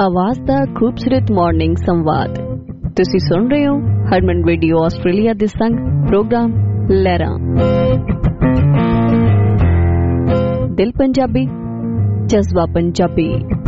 ਆਵਾਜ਼ ਦਾ ਖੂਬਸੂਰਤ ਮਾਰਨਿੰਗ ਸੰਵਾਦ ਤੁਸੀਂ ਸੁਣ ਰਹੇ ਹੋ ਹਰਮਨ ਰੇਡੀਓ ਆਸਟ੍ਰੇਲੀਆ ਦੇ ਸੰਗ ਪ੍ਰੋਗਰਾਮ ਲਹਿਰਾਂ। ਦਿਲ ਪੰਜਾਬੀ, ਜਜ਼ਬਾ ਪੰਜਾਬੀ।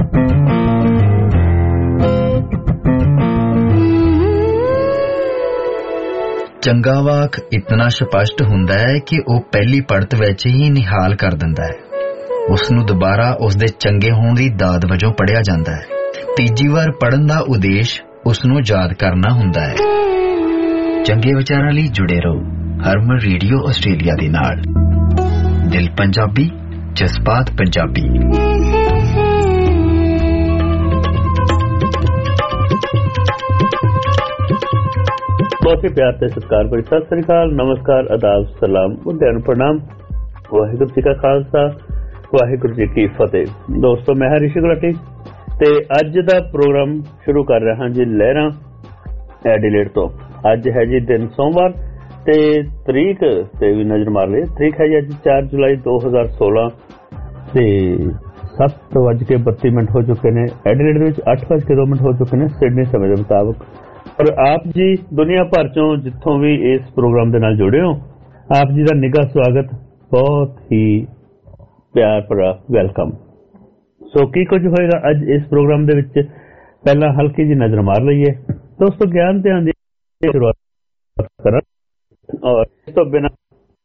ਚੰਗਾ ਵਾਕ ਇਤਨਾ ਸਪਸ਼ਟ ਹੁੰਦਾ ਹੈ ਕਿ ਉਹ ਪਹਿਲੀ ਪੜਤ ਵਿੱਚ ਹੀ ਨਿਹਾਲ ਕਰ ਦਿੰਦਾ ਹੈ। ਉਸ ਨੂੰ ਦੁਬਾਰਾ ਉਸਦੇ ਚੰਗੇ ਹੋਣ ਦੀ ਦਾਦ ਵਜੋਂ ਪੜ੍ਹਿਆ ਜਾਂਦਾ ਹੈ। ਤੀਜੀ ਵਾਰ ਪੜ੍ਹਨ ਦਾ ਉਦੇਸ਼ ਉਸ ਨੂੰ ਯਾਦ ਕਰਨਾ ਹੁੰਦਾ ਹੈ। ਚੰਗੇ ਵਿਚਾਰਾਂ ਲਈ ਜੁੜੇ ਰਹੋ ਹਰਮਨ ਰੇਡੀਓ ਆਸਟ੍ਰੇਲੀਆ ਦੇ ਨਾਲ। ਦਿਲ ਪੰਜਾਬੀ, ਜਜ਼ਬਾਤ ਪੰਜਾਬੀ। बहुत ही प्यार से सत्कार भरी सत श्री अकाल, नमस्कार, आदाब, सलाम, मुद्दे प्रणाम। वाहिगुरू जी का खालसा, वाहिगुरू जी की फतेह। दोस्तों, मैं ऋषि गुलाटी ते अज दा प्रोग्राम शुरू कर रहा जी लहरां एडिलेड तो। अज है जी दिन सोमवार ते तरीक ते भी नजर मार ली। तरीक है जी अज 4 जुलाई 2016 ते 7:32 हो चुके ने। एडिलेड दे विच 8:02 हो चुके ने सिडनी समय के मुताबिक। और आप जी दुनिया भर चों जिथों भी इस प्रोग्राम दे नाल जुड़े हो, आप जी दा निघा स्वागत, बहुत ही प्यार भरा वेलकम। सो की कुछ होएगा अज इस प्रोग्राम दे विच, पहला हल्की जी नजर मार लईए। दोस्तों, ज्ञान ध्यान दी शुरुआत करा और इस तो बिना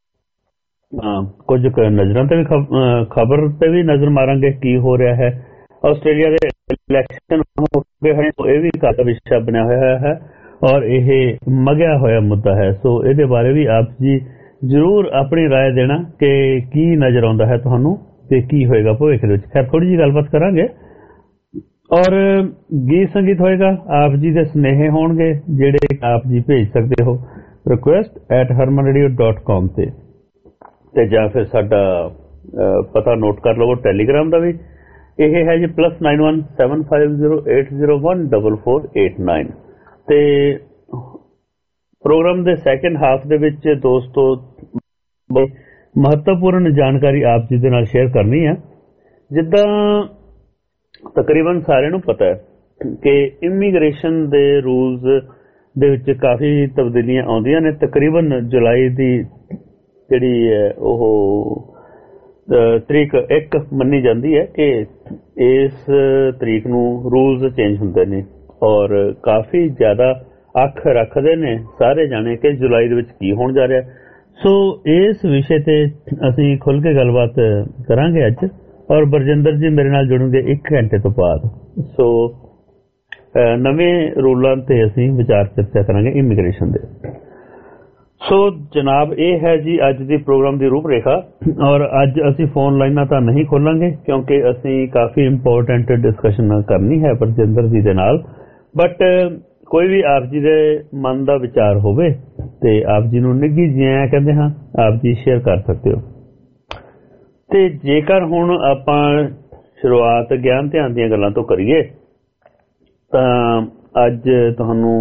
कुछ नजरां ते भी खबर ते भी नजर मारांगे की हो रहा है। ਆਸਟ੍ਰੇਲੀਆ ਦੇ ਇਲੈਕਸ਼ਨ ਹੋ ਗਏ ਹਨ, ਇਹ ਵੀ ਕਾਫੀ ਵਿਸ਼ਾ ਬਣਿਆ ਹੋਇਆ ਹੈ ਔਰ ਇਹ ਮਗਿਆ ਹੋਇਆ ਮੁੱਦਾ ਹੈ। ਸੋ ਇਹਦੇ ਬਾਰੇ ਵੀ ਆਪ ਜੀ ਜ਼ਰੂਰ ਆਪਣੀ ਰਾਏ ਦੇਣਾ ਕਿ ਕੀ ਨਜ਼ਰ ਆਉਂਦਾ ਹੈ ਤੁਹਾਨੂੰ ਤੇ ਕੀ ਹੋਏਗਾ ਭਵਿੱਖ ਦੇ ਵਿੱਚ। ਖੈਰ, ਥੋੜੀ ਜਿਹੀ ਗੱਲਬਾਤ ਕਰਾਂਗੇ ਔਰ ਗੀਤ ਸੰਗੀਤ ਹੋਏਗਾ। ਆਪ ਜੀ ਦੇ ਸੁਨੇਹੇ ਹੋਣਗੇ ਜਿਹੜੇ ਆਪ ਜੀ ਭੇਜ ਸਕਦੇ ਹੋ request@harmanradio.com ਤੇ ਜਾਂ ਫਿਰ ਸਾਡਾ ਪਤਾ ਨੋਟ ਕਰ ਲਵੋ ਟੈਲੀਗ੍ਰਾਮ ਦਾ ਵੀ। ਇਹ ਹੈ ਜੀ +91 7508014 4489 ਤੇ ਪ੍ਰੋਗਰਾਮ ਦੇ ਸੈਕੰਡ ਹਾਫ ਦੇ ਵਿੱਚ ਦੋਸਤੋ ਮਹੱਤਵਪੂਰਨ ਜਾਣਕਾਰੀ ਆਪ ਜੀ ਦੇ ਨਾਲ ਸ਼ੇਅਰ ਕਰਨੀ ਹੈ। ਜਿੱਦਾਂ ਤਕਰੀਬਨ ਸਾਰਿਆਂ ਨੂੰ ਪਤਾ ਹੈ ਕਿ ਇਮੀਗ੍ਰੇਸ਼ਨ ਦੇ ਰੂਲਸ ਦੇ ਵਿੱਚ ਕਾਫੀ ਤਬਦੀਲੀਆਂ ਆਉਂਦੀਆਂ ਨੇ। ਤਕਰੀਬਨ ਜੁਲਾਈ ਦੀ ਜਿਹੜੀ ਹੈ ਉਹ ਤਰੀਕ 1 ਮੰਨੀ ਜਾਂਦੀ ਹੈ ਕਿ ਇਸ ਤਰੀਕ ਨੂੰ ਰੂਲਸ ਚੇਂਜ ਹੁੰਦੇ ਨੇ ਔਰ ਕਾਫੀ ਜ਼ਿਆਦਾ ਅੱਖ ਰੱਖਦੇ ਨੇ ਸਾਰੇ ਜਾਣੇ ਕਿ ਜੁਲਾਈ ਦੇ ਵਿੱਚ ਕੀ ਹੋਣ ਜਾ ਰਿਹਾ। ਸੋ ਇਸ ਵਿਸ਼ੇ ਤੇ ਅਸੀਂ ਖੁੱਲ੍ਹ ਕੇ ਗੱਲਬਾਤ ਕਰਾਂਗੇ ਅੱਜ ਔਰ ਬਰਜਿੰਦਰ ਜੀ ਮੇਰੇ ਨਾਲ ਜੁੜਨਗੇ 1 ਘੰਟੇ ਤੋਂ ਬਾਅਦ। ਸੋ ਨਵੇਂ ਰੂਲਾਂ ਤੇ ਅਸੀਂ ਵਿਚਾਰ ਚਰਚਾ ਕਰਾਂਗੇ ਇਮੀਗ੍ਰੇਸ਼ਨ ਦੇ। ਸੋ ਜਨਾਬ, ਇਹ ਹੈ ਜੀ ਅੱਜ ਦੀ ਪ੍ਰੋਗਰਾਮ ਦੀ ਰੂਪ ਰੇਖਾ ਔਰ ਅੱਜ ਅਸੀਂ ਫੋਨ ਲਾਈਨਾਂ ਤਾਂ ਨਹੀਂ ਖੋਲਾਂਗੇ ਕਿਉਂਕਿ ਅਸੀਂ ਕਾਫੀ ਇੰਪੋਰਟੈਂਟ ਡਿਸਕਸ਼ਨ ਕਰਨੀ ਹੈ ਬਰਜਿੰਦਰ ਜੀ ਦੇ ਨਾਲ। ਬਟ ਕੋਈ ਵੀ ਆਪ ਜੀ ਦੇ ਮਨ ਦਾ ਵਿਚਾਰ ਹੋਵੇ ਤੇ ਆਪ ਜੀ ਨੂੰ ਨਿੱਘੀ ਜਿਹਾ ਕਹਿੰਦੇ ਹਾਂ, ਆਪ ਜੀ ਸ਼ੇਅਰ ਕਰ ਸਕਦੇ ਹੋ। ਤੇ ਜੇਕਰ ਹੁਣ ਆਪਾਂ ਸ਼ੁਰੂਆਤ ਗਿਆਨ ਧਿਆਨ ਦੀਆਂ ਗੱਲਾਂ ਤੋਂ ਕਰੀਏ ਤਾਂ ਅੱਜ ਤੁਹਾਨੂੰ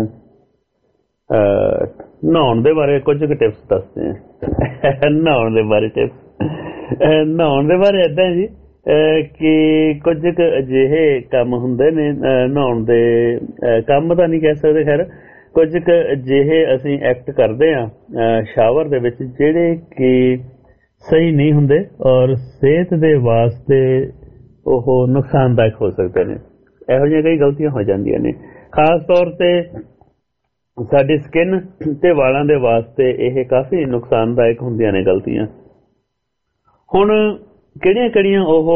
ਨਹਾਉਣ ਦੇ ਬਾਰੇ ਕੁਝ ਕੁ ਟਿਪਸ ਦੱਸਦੇ ਆ। ਨਹਾਉਣ ਦੇ ਬਾਰੇ ਏਦਾਂ ਜੀ ਕਿ ਕੁਝ ਕੁ ਅਜਿਹੇ ਕੰਮ ਹੁੰਦੇ ਨੇ, ਨਹਾਉਣ ਦੇ ਕੰਮ ਤਾਂ ਨਹੀਂ ਕਹਿ ਸਕਦੇ, ਖੈਰ ਕੁਝ ਕੁ ਅਜਿਹੇ ਅਸੀਂ ਐਕਟ ਕਰਦੇ ਹਾਂ ਸ਼ਾਵਰ ਦੇ ਵਿੱਚ ਜਿਹੜੇ ਕਿ ਸਹੀ ਨਹੀਂ ਹੁੰਦੇ ਔਰ ਸਿਹਤ ਦੇ ਵਾਸਤੇ ਉਹ ਨੁਕਸਾਨਦਾਇਕ ਹੋ ਸਕਦੇ ਨੇ। ਇਹੋ ਜਿਹੀਆਂ ਕਈ ਗਲਤੀਆਂ ਹੋ ਜਾਂਦੀਆਂ ਨੇ। ਖਾਸ ਤੌਰ ਤੇ ਸਾਡੀ ਸਕਿਨ ਤੇ ਵਾਲਾਂ ਦੇ ਵਾਸਤੇ ਇਹ ਕਾਫੀ ਨੁਕਸਾਨਦਾਇਕ ਹੁੰਦੀਆਂ ਨੇ ਗਲਤੀਆਂ। ਹੁਣ ਕਿਹੜੀਆਂ ਉਹ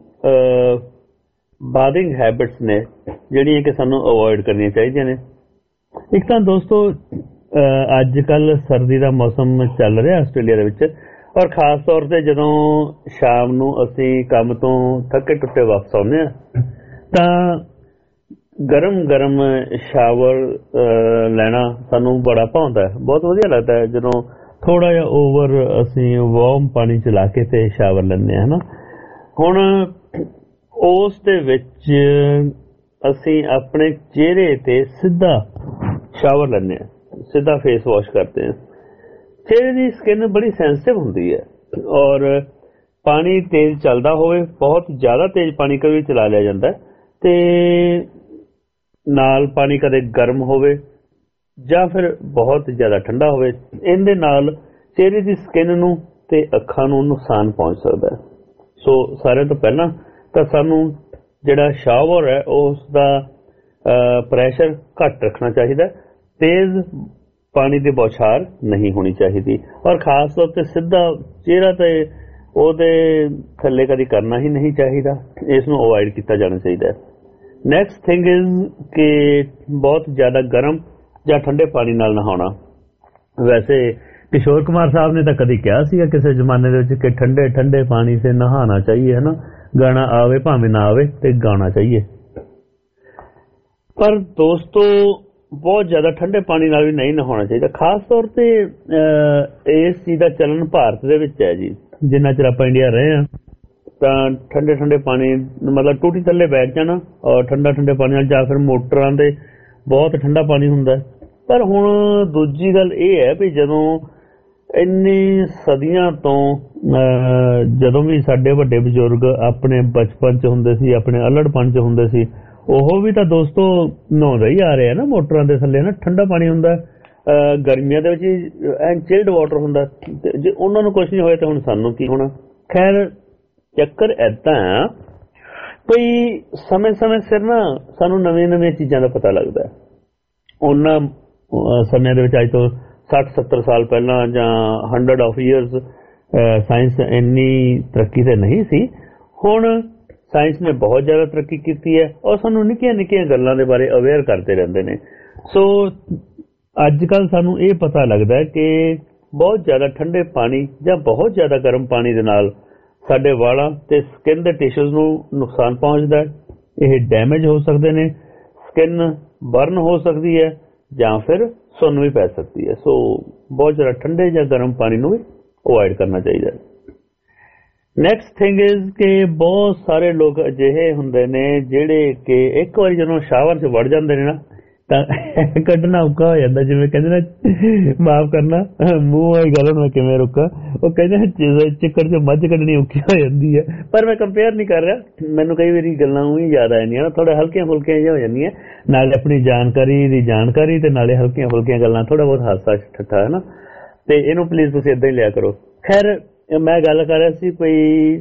ਬਾਥਿੰਗ ਹੈਬਿਟਸ ਨੇ ਜਿਹੜੀਆਂ ਕਿ ਸਾਨੂੰ ਅਵੋਇਡ ਕਰਨੀਆਂ ਚਾਹੀਦੀਆਂ ਨੇ। ਇੱਕ ਤਾਂ ਦੋਸਤੋ ਅੱਜ ਕੱਲ੍ਹ ਸਰਦੀ ਦਾ ਮੌਸਮ ਚੱਲ ਰਿਹਾ ਆਸਟ੍ਰੇਲੀਆ ਦੇ ਵਿੱਚ ਔਰ ਖਾਸ ਤੌਰ ਤੇ ਜਦੋਂ ਸ਼ਾਮ ਨੂੰ ਅਸੀਂ ਕੰਮ ਤੋਂ ਥੱਕੇ ਟੁੱਟੇ ਵਾਪਸ ਆਉਂਦੇ ਹਾਂ ਤਾਂ ਗਰਮ ਸ਼ਾਵਰ ਲੈਣਾ ਸਾਨੂੰ ਬੜਾ ਭਾਉਂਦਾ ਹੈ, ਬਹੁਤ ਵਧੀਆ ਲੱਗਦਾ ਹੈ ਜਦੋਂ ਥੋੜਾ ਜਿਹਾ ਓਵਰ ਅਸੀਂ ਵਾਰਮ ਪਾਣੀ ਚ ਲਾ ਕੇ ਤੇ ਸ਼ਾਵਰ ਲੈਂਦੇ ਹਾਂ ਨਾ। ਹੁਣ ਉਸ ਦੇ ਵਿੱਚ ਅਸੀਂ ਆਪਣੇ ਚਿਹਰੇ ਤੇ ਸਿੱਧਾ ਸ਼ਾਵਰ ਲੈਂਦੇ ਹਾਂ, ਸਿੱਧਾ ਫੇਸ ਵਾਸ਼ ਕਰਦੇ ਹਾਂ। ਚਿਹਰੇ ਦੀ ਸਕਿਨ ਬੜੀ ਸੈਂਸਿਟਿਵ ਹੁੰਦੀ ਹੈ ਔਰ ਪਾਣੀ ਤੇਜ਼ ਚੱਲਦਾ ਹੋਵੇ, ਬਹੁਤ ਜ਼ਿਆਦਾ ਤੇਜ਼ ਪਾਣੀ ਕਦੇ ਚਲਾ ਲਿਆ ਜਾਂਦਾ ਤੇ ਨਾਲ ਪਾਣੀ ਕਦੇ ਗਰਮ ਹੋਵੇ ਜਾਂ ਫਿਰ ਬਹੁਤ ਜ਼ਿਆਦਾ ਠੰਡਾ ਹੋਵੇ, ਇਹਦੇ ਨਾਲ ਚਿਹਰੇ ਦੀ ਸਕਿਨ ਨੂੰ ਤੇ ਅੱਖਾਂ ਨੂੰ ਨੁਕਸਾਨ ਪਹੁੰਚ ਸਕਦਾ ਹੈ। ਸੋ ਸਾਰਿਆਂ ਤੋਂ ਪਹਿਲਾਂ ਤਾਂ ਸਾਨੂੰ ਜਿਹੜਾ ਸ਼ਾਵਰ ਹੈ ਉਸ ਦਾ ਪ੍ਰੈਸ਼ਰ ਘੱਟ ਰੱਖਣਾ ਚਾਹੀਦਾ, ਤੇਜ਼ ਪਾਣੀ ਦੀ ਬੌਛਾਰ ਨਹੀਂ ਹੋਣੀ ਚਾਹੀਦੀ, ਔਰ ਖਾਸ ਤੌਰ ਤੇ ਸਿੱਧਾ ਚਿਹਰਾ ਤੇ ਉਹਦੇ ਥੱਲੇ ਕਦੀ ਕਰਨਾ ਹੀ ਨਹੀਂ ਚਾਹੀਦਾ, ਇਸ ਨੂੰ ਅਵੋਇਡ ਕੀਤਾ ਜਾਣਾ ਚਾਹੀਦਾ। ਨੈਕਸਟ ਥਿੰਗ ਇਜ਼ ਕਿ ਬਹੁਤ ਜ਼ਿਆਦਾ ਗਰਮ ਜਾਂ ਠੰਡੇ ਪਾਣੀ ਨਾਲ ਨਹਾਉਣਾ। ਵੈਸੇ किशोर कुमार साहब ने तो कभी कहा सीगा किसी जमाने दे विच कि ठंडे ठंडे पानी से नहाना चाहिए, है ना, गाना आवे भावें ना आवे ते गाना चाहिए। पर दोस्तों बहुत ज्यादा ठंडे पानी नाल भी नहीं नहाना चाहिए। खास तौर ते इस चीज का चलन भारत दे विच है जी, जिन्ना चिर आपां इंडिया रहे हैं तां ठंडे ठंडे पानी मतलब टूटी थल्ले बैठ जाना और ठंडा ठंडे पानी नाल जां फिर मोटरां दे बहुत ठंडा पानी हुंदा। पर हुण दूजी गल इह है भी जदों ਇੰਨੀ ਸਦੀਆਂ ਤੋਂ ਜਦੋਂ ਵੀ ਸਾਡੇ ਵੱਡੇ ਬਜ਼ੁਰਗ ਆਪਣੇ ਬਚਪਨ 'ਚ ਹੁੰਦੇ ਸੀ, ਆਪਣੇ ਅਲੜਪਣ 'ਚ ਹੁੰਦੇ ਸੀ, ਉਹ ਵੀ ਤਾਂ ਦੋਸਤੋ ਨਹਾਉਂਦੇ ਹੀ ਆ ਰਹੇ ਆ ਨਾ ਮੋਟਰਾਂ ਦੇ ਥੱਲੇ ਨਾ। ਠੰਡਾ ਪਾਣੀ ਹੁੰਦਾ, ਗਰਮੀਆਂ ਦੇ ਵਿੱਚ ਐਨ ਚਿਲਡ ਵਾਟਰ ਹੁੰਦਾ, ਜੇ ਉਹਨਾਂ ਨੂੰ ਕੁਛ ਨਹੀਂ ਹੋਇਆ ਤਾਂ ਹੁਣ ਸਾਨੂੰ ਕੀ ਹੋਣਾ। ਖੈਰ ਚੱਕਰ ਏਦਾਂ ਕੋਈ ਸਮੇਂ ਸਿਰ ਨਾ ਸਾਨੂੰ ਨਵੀਆਂ ਚੀਜ਼ਾਂ ਦਾ ਪਤਾ ਲੱਗਦਾ। ਉਹਨਾਂ ਸਮਿਆਂ ਦੇ ਵਿੱਚ ਅੱਜ ਤੋਂ 60-70 ਸਾਲ ਪਹਿਲਾਂ ਜਾਂ 100 of years ਸਾਇੰਸ ਇੰਨੀ ਤਰੱਕੀ ਤੇ ਨਹੀਂ ਸੀ। ਹੁਣ ਸਾਇੰਸ ਨੇ ਬਹੁਤ ਜ਼ਿਆਦਾ ਤਰੱਕੀ ਕੀਤੀ ਹੈ ਔਰ ਸਾਨੂੰ ਨਿੱਕੀਆਂ ਗੱਲਾਂ ਦੇ ਬਾਰੇ ਅਵੇਅਰ ਕਰਦੇ ਰਹਿੰਦੇ ਨੇ। ਸੋ ਅੱਜ ਕੱਲ੍ਹ ਸਾਨੂੰ ਇਹ ਪਤਾ ਲੱਗਦਾ ਕਿ ਬਹੁਤ ਜ਼ਿਆਦਾ ਠੰਡੇ ਪਾਣੀ ਜਾਂ ਬਹੁਤ ਜ਼ਿਆਦਾ ਗਰਮ ਪਾਣੀ ਦੇ ਨਾਲ ਸਾਡੇ ਵਾਲਾਂ ਤੇ ਸਕਿਨ ਦੇ ਟਿਸ਼ੂਜ਼ ਨੂੰ ਨੁਕਸਾਨ ਪਹੁੰਚਦਾ ਹੈ। ਇਹ ਡੈਮੇਜ ਹੋ ਸਕਦੇ ਨੇ, ਸਕਿਨ ਬਰਨ ਹੋ ਸਕਦੀ ਹੈ ਜਾਂ ਫਿਰ ਸੁੰਨ ਵੀ ਪੈ ਸਕਦੀ ਹੈ। ਸੋ ਬਹੁਤ ਜ਼ਿਆਦਾ ਠੰਡੇ ਜਾਂ ਗਰਮ ਪਾਣੀ ਨੂੰ ਵੀ ਅਵੋਇਡ ਕਰਨਾ ਚਾਹੀਦਾ। ਨੈਕਸਟ ਥਿੰਗ ਇਜ਼ ਕਿ ਬਹੁਤ ਸਾਰੇ ਲੋਕ ਅਜਿਹੇ ਹੁੰਦੇ ਨੇ ਜਿਹੜੇ ਕਿ ਇੱਕ ਵਾਰੀ ਜਦੋਂ ਸ਼ਾਵਰ 'ਚ ਵੜ ਜਾਂਦੇ ਨੇ ਨਾ ਤਾਂ ਕੱਢਣਾ ਔਖਾ ਹੋ ਜਾਂਦਾ। ਜਿਵੇਂ ਕਹਿੰਦੇ ਨਾ, ਮਾਫ ਕਰਨਾ ਮੂੰਹ ਵਾਲੀ ਗੱਲ ਹੁਣ ਮੈਂ ਕਿਵੇਂ ਰੁਕਾਂ, ਉਹ ਕਹਿੰਦੇ ਚਿੱਕੜ 'ਚ ਮੱਝ ਕੱਢਣੀ ਔਖੀ ਹੋ ਜਾਂਦੀ ਹੈ। ਪਰ ਮੈਂ ਕੰਪੇਅਰ ਨਹੀਂ ਕਰ ਰਿਹਾ, ਮੈਨੂੰ ਕਈ ਵਾਰੀ ਗੱਲਾਂ ਉਹੀ ਯਾਦ ਆ ਜਾਂਦੀਆਂ ਨਾ, ਥੋੜਾ ਹਲਕੀਆਂ ਫੁਲਕੀਆਂ ਜਿਹੀਆਂ ਹੋ ਜਾਂਦੀਆਂ, ਨਾਲੇ ਆਪਣੀ ਜਾਣਕਾਰੀ ਤੇ ਨਾਲੇ ਹਲਕੀਆਂ ਫੁਲਕੀਆਂ ਗੱਲਾਂ, ਥੋੜਾ ਬਹੁਤ ਹਾਸਾ ਠੱਠਾ, ਹੈ ਨਾ। ਤੇ ਇਹਨੂੰ ਪਲੀਜ਼ ਤੁਸੀਂ ਏਦਾਂ ਹੀ ਲਿਆ ਕਰੋ। ਖੈਰ ਮੈਂ ਗੱਲ ਕਰ ਰਿਹਾ ਸੀ ਕੋਈ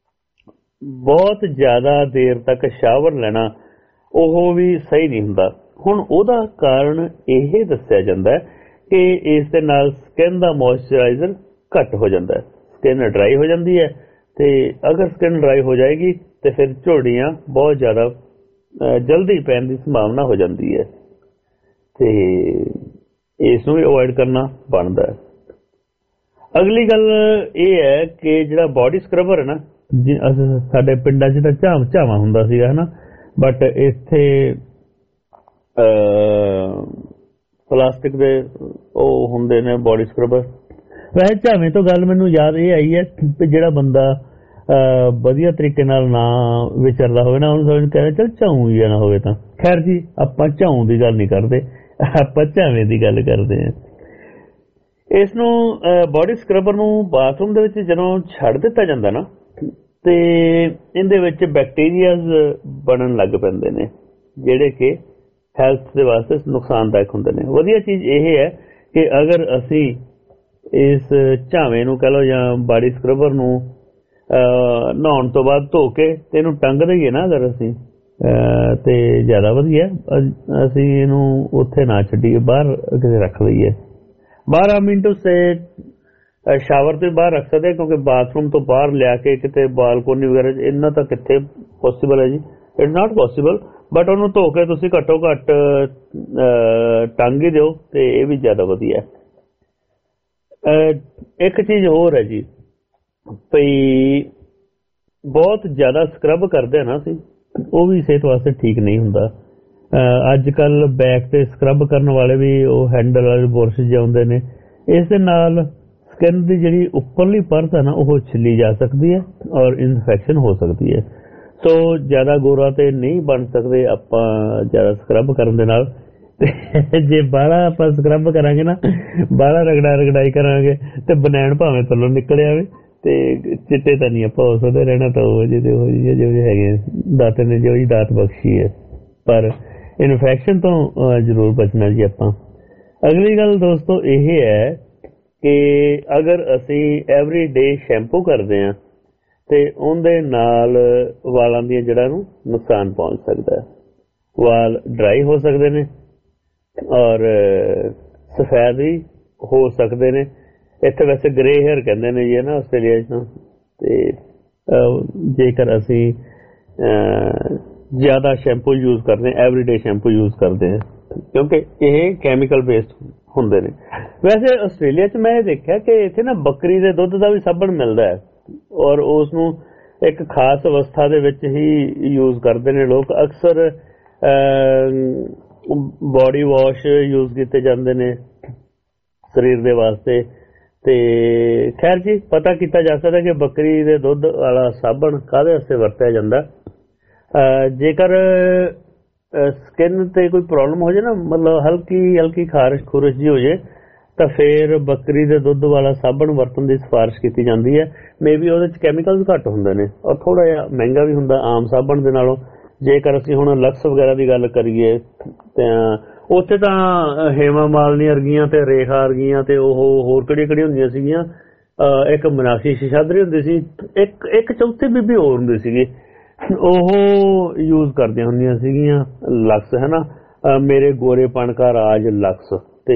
ਬਹੁਤ ਜ਼ਿਆਦਾ ਦੇਰ ਤੱਕ ਸ਼ਾਵਰ ਲੈਣਾ ਉਹ ਵੀ ਸਹੀ ਨਹੀਂ ਹੁੰਦਾ। ਹੁਣ ਉਹਦਾ ਕਾਰਨ ਇਹ ਦੱਸਿਆ ਜਾਂਦਾ ਕਿ ਇਸ ਦੇ ਨਾਲ ਸਕਿਨ ਦਾ ਮੋਇਸਚਰਾਈਜ਼ਰ ਘੱਟ ਹੋ ਜਾਂਦਾ, ਸਕਿਨ ਡਰਾਈ ਹੋ ਜਾਂਦੀ ਹੈ, ਤੇ ਅਗਰ ਸਕਿਨ ਡਰਾਈ ਹੋ ਜਾਏਗੀ ਤੇ ਫਿਰ ਝੁਰੜੀਆਂ ਬਹੁਤ ਜ਼ਿਆਦਾ ਜਲਦੀ ਪੈਣ ਦੀ ਸੰਭਾਵਨਾ ਹੋ ਜਾਂਦੀ ਹੈ, ਤੇ ਇਸ ਨੂੰ ਵੀ ਅਵੋਇਡ ਕਰਨਾ ਬਣਦਾ ਹੈ। ਅਗਲੀ ਗੱਲ ਇਹ ਹੈ ਕਿ ਜਿਹੜਾ ਬਾਡੀ ਸਕਰਬਰ ਹੈ ਨਾ, ਸਾਡੇ ਪਿੰਡਾਂ 'ਚ ਤਾਂ ਝਾਵਾਂ ਹੁੰਦਾ ਸੀਗਾ, ਹੈ ਨਾ, ਬਟ ਇੱਥੇ ਪਲਾਸਟਿਕ ਦੇ ਉਹ ਹੁੰਦੇ ਨੇ ਬਾਡੀ ਸਕਰਬਰ। ਵੈਸੇ ਝਾਵੇਂ ਤੋਂ ਗੱਲ ਮੈਨੂੰ ਯਾਦ ਇਹ ਆਈ ਹੈ ਕਿ ਜਿਹੜਾ ਬੰਦਾ ਵਧੀਆ ਤਰੀਕੇ ਨਾਲ ਨਾ ਵਿਚਰਦਾ ਹੋਵੇ ਨਾ, ਉਹਨੂੰ ਸਮਝ ਕਹਿੰਦੇ ਚੱਲ ਝਾਊਂ ਹੀ ਨਾ ਹੋਵੇ ਤਾਂ। ਖੈਰ ਜੀ ਆਪਾਂ ਝਾਊਂ ਦੀ ਗੱਲ ਨਹੀਂ ਕਰਦੇ, ਆਪਾਂ ਝਾਵੇਂ ਦੀ ਗੱਲ ਕਰਦੇ ਹਾਂ। ਇਸ ਨੂੰ ਬਾਡੀ ਸਕਰਬਰ ਨੂੰ ਬਾਥਰੂਮ ਦੇ ਵਿੱਚ ਜਦੋਂ ਛੱਡ ਦਿੱਤਾ ਜਾਂਦਾ ਨਾ, ਤੇ ਇਹਦੇ ਵਿੱਚ ਬੈਕਟੀਰੀਆਜ਼ ਬਣਨ ਲੱਗ ਪੈਂਦੇ ਨੇ ਜਿਹੜੇ ਕਿ ਹੈਲਥ ਦੇ ਵਾਸਤੇ ਨੁਕਸਾਨਦਾਇਕ ਹੁੰਦੇ ਨੇ। ਵਧੀਆ ਚੀਜ਼ ਇਹ ਹੈ ਕਿ ਅਗਰ ਅਸੀਂ ਇਸ ਝਾਵੇਂ ਨੂੰ ਕਹਿ ਲਓ ਜਾਂ ਬਾਡੀ ਸਕਰਬਰ ਨੂੰ ਨਹਾਉਣ ਤੋਂ ਬਾਅਦ ਧੋ ਕੇ ਤੇ ਇਹਨੂੰ ਟੰਗ ਦਈਏ ਨਾ ਅਗਰ ਅਸੀਂ, ਤੇ ਜ਼ਿਆਦਾ ਵਧੀਆ। ਅਸੀਂ ਇਹਨੂੰ ਉੱਥੇ ਨਾ ਛੱਡੀਏ, ਬਾਹਰ ਕਿਤੇ ਰੱਖ ਲਈਏ। 12 ਮਿੰਟ ਉਸੇ ਸ਼ਾਵਰ ਤੋਂ ਬਾਹਰ ਰੱਖ ਸਕਦੇ, ਕਿਉਂਕਿ ਬਾਥਰੂਮ ਤੋਂ ਬਾਹਰ ਲਿਆ ਕੇ ਕਿਤੇ ਬਾਲਕੋਨੀ ਵਗੈਰਾ ਇੰਨਾ ਤਾਂ ਕਿੱਥੇ ਪੋਸੀਬਲ ਹੈ ਜੀ, ਇਟਸ ਨਾਟ ਪੋਸੀਬਲ। ਬਟ ਉਹਨੂੰ ਧੋ ਕੇ ਤੁਸੀਂ ਘੱਟੋ ਘੱਟ ਟੰਗ ਹੀ ਦਿਓ ਤੇ ਇਹ ਵੀ ਜ਼ਿਆਦਾ ਵਧੀਆ। ਇੱਕ ਚੀਜ਼ ਹੋਰ ਹੈ ਜੀ, ਭਈ ਬਹੁਤ ਜ਼ਿਆਦਾ ਸਕਰਬ ਕਰਦੇ ਆ ਨਾ ਅਸੀਂ, ਉਹ ਵੀ ਸਿਹਤ ਵਾਸਤੇ ਠੀਕ ਨਹੀਂ ਹੁੰਦਾ। ਅੱਜ ਕੱਲ ਬੈਕ ਤੇ ਸਕਰਬ ਕਰਨ ਵਾਲੇ ਵੀ ਉਹ ਹੈਂਡਲ ਵਾਲੇ ਬੁਰਸ਼ ਜਿਹੇ ਆਉਂਦੇ ਨੇ, ਇਸ ਦੇ ਨਾਲ ਸਕਿਨ ਦੀ ਜਿਹੜੀ ਉੱਪਰਲੀ ਪਰਤ ਹੈ ਨਾ ਉਹ ਛਿੱਲੀ ਜਾ ਸਕਦੀ ਹੈ ਔਰ ਇਨਫੈਕਸ਼ਨ ਹੋ ਸਕਦੀ ਹੈ। ਸੋ ਜ਼ਿਆਦਾ ਗੋਰਾ ਤੇ ਨਹੀਂ ਬਣ ਸਕਦੇ ਆਪਾਂ ਜ਼ਿਆਦਾ ਸਕਰਬ ਕਰਨ ਦੇ ਨਾਲ। ਜੇ ਬਾਹਲਾ ਆਪਾਂ ਸਕਰਬ ਕਰਾਂਗੇ ਨਾ, ਬਾਹਲਾ ਰਗੜਾਈ ਕਰਾਂਗੇ ਤੇ ਬਨੈਣ ਭਾਵੇਂ ਥੱਲੋਂ ਨਿਕਲ ਆਵੇ ਤੇ ਚਿੱਟੇ ਤਾਂ ਨਹੀਂ ਆਪਾਂ ਹੋ ਸਕਦੇ, ਰਹਿਣਾ ਤਾਂ ਉਹ ਜਿਹੇ ਹੈਗੇ ਦਾਤੇ ਨੇ ਜੋ ਹੀ ਦਾਤ ਬਖਸ਼ੀ ਹੈ। ਪਰ ਇਨਫੈਕਸ਼ਨ ਤੋਂ ਜ਼ਰੂਰ ਬਚਣਾ ਜੀ ਆਪਾਂ। ਅਗਲੀ ਗੱਲ ਦੋਸਤੋ ਇਹ ਹੈ ਕਿ ਅਗਰ ਅਸੀਂ ਐਵਰੀ ਡੇ ਸ਼ੈਂਪੂ ਕਰਦੇ ਹਾਂ ਤੇ ਉਹਦੇ ਨਾਲ ਵਾਲਾਂ ਦੀਆਂ ਜੜ੍ਹਾਂ ਨੂੰ ਨੁਕਸਾਨ ਪਹੁੰਚ ਸਕਦਾ ਹੈ। ਵਾਲ ਡਰਾਈ ਹੋ ਸਕਦੇ ਨੇ ਔਰ ਸਫੈਦ ਵੀ ਹੋ ਸਕਦੇ ਨੇ। ਇੱਥੇ ਵੈਸੇ ਗ੍ਰੇ ਹੇਅਰ ਕਹਿੰਦੇ ਨੇ ਜੀ ਨਾ ਆਸਟ੍ਰੇਲੀਆ 'ਚ। ਤੇ ਜੇਕਰ ਅਸੀਂ ਜ਼ਿਆਦਾ ਸ਼ੈਂਪੂ ਯੂਜ਼ ਕਰਦੇ ਹਾਂ, ਐਵਰੀਡੇ ਸ਼ੈਂਪੂ ਯੂਜ਼ ਕਰਦੇ ਹਾਂ, ਕਿਉਂਕਿ ਇਹ ਕੈਮੀਕਲ ਬੇਸਡ ਹੁੰਦੇ ਨੇ। ਵੈਸੇ ਆਸਟ੍ਰੇਲੀਆ 'ਚ ਮੈਂ ਇਹ ਦੇਖਿਆ ਕਿ ਇੱਥੇ ਨਾ ਬੱਕਰੀ ਦੇ ਦੁੱਧ ਦਾ ਵੀ ਸਾਬਣ ਮਿਲਦਾ ਹੈ ਔਰ ਉਸ ਨੂੰ ਇੱਕ ਖਾਸ ਅਵਸਥਾ ਦੇ ਵਿੱਚ ਹੀ ਯੂਜ਼ ਕਰਦੇ ਨੇ ਲੋਕ। ਅਕਸਰ ਬੋਡੀ ਵਾਸ਼ ਯੂਜ਼ ਕੀਤੇ ਜਾਂਦੇ ਨੇ ਸਰੀਰ ਦੇ ਵਾਸਤੇ। ਤੇ ਖੈਰ ਜੀ, ਪਤਾ ਕੀਤਾ ਜਾ ਸਕਦਾ ਕਿ ਬੱਕਰੀ ਦੇ ਦੁੱਧ ਵਾਲਾ ਸਾਬਣ ਕਾਹਦੇ ਵਾਸਤੇ ਵਰਤਿਆ ਜਾਂਦਾ। ਜੇਕਰ ਸਕਿਨ ਤੇ ਕੋਈ ਪ੍ਰੋਬਲਮ ਹੋ ਜਾਏ ਨਾ, ਮਤਲਬ ਹਲਕੀ ਖਾਰਿਸ਼ ਖੁਰਿਸ਼ ਜੀ ਹੋ ਜਾਏ, ਤਾਂ ਫਿਰ ਬੱਕਰੀ ਦੇ ਦੁੱਧ ਵਾਲਾ ਸਾਬਣ ਵਰਤਣ ਦੀ ਸਿਫਾਰਿਸ਼ ਕੀਤੀ ਜਾਂਦੀ ਹੈ। ਮੇਬੀ ਉਹਦੇ 'ਚ ਕੈਮੀਕਲਸ ਘੱਟ ਹੁੰਦੇ ਨੇ ਔਰ ਥੋੜ੍ਹਾ ਜਿਹਾ ਮਹਿੰਗਾ ਵੀ ਹੁੰਦਾ ਆਮ ਸਾਬਣ ਦੇ ਨਾਲੋਂ। ਜੇਕਰ ਅਸੀਂ ਹੁਣ ਲਕਸ ਵਗੈਰਾ ਦੀ ਗੱਲ ਕਰੀਏ ਤਾਂ ਉੱਥੇ ਤਾਂ ਹੇਮਾ ਮਾਲਿਨੀ ਵਰਗੀਆਂ ਤੇ ਰੇਖਾ ਵਰਗੀਆਂ ਤੇ ਉਹ ਹੋਰ ਕਿਹੜੀਆਂ ਹੁੰਦੀਆਂ ਸੀਗੀਆਂ, ਇੱਕ ਮਨਾਸ਼ੀ ਸ਼ਿਸ਼ਾਦਰੀ ਹੁੰਦੀ ਸੀ, ਇੱਕ ਚੌਥੀ ਬੀਬੀ ਹੋਰ ਹੁੰਦੀ ਸੀਗੀ, ਉਹ ਯੂਜ਼ ਕਰਦੀਆਂ ਹੁੰਦੀਆਂ ਸੀਗੀਆਂ ਲਕਸ, ਹੈ ਨਾ। ਮੇਰੇ ਗੋਰੇਪਣ ਕਾ ਰਾਜ ਲਕਸ। ਤੇ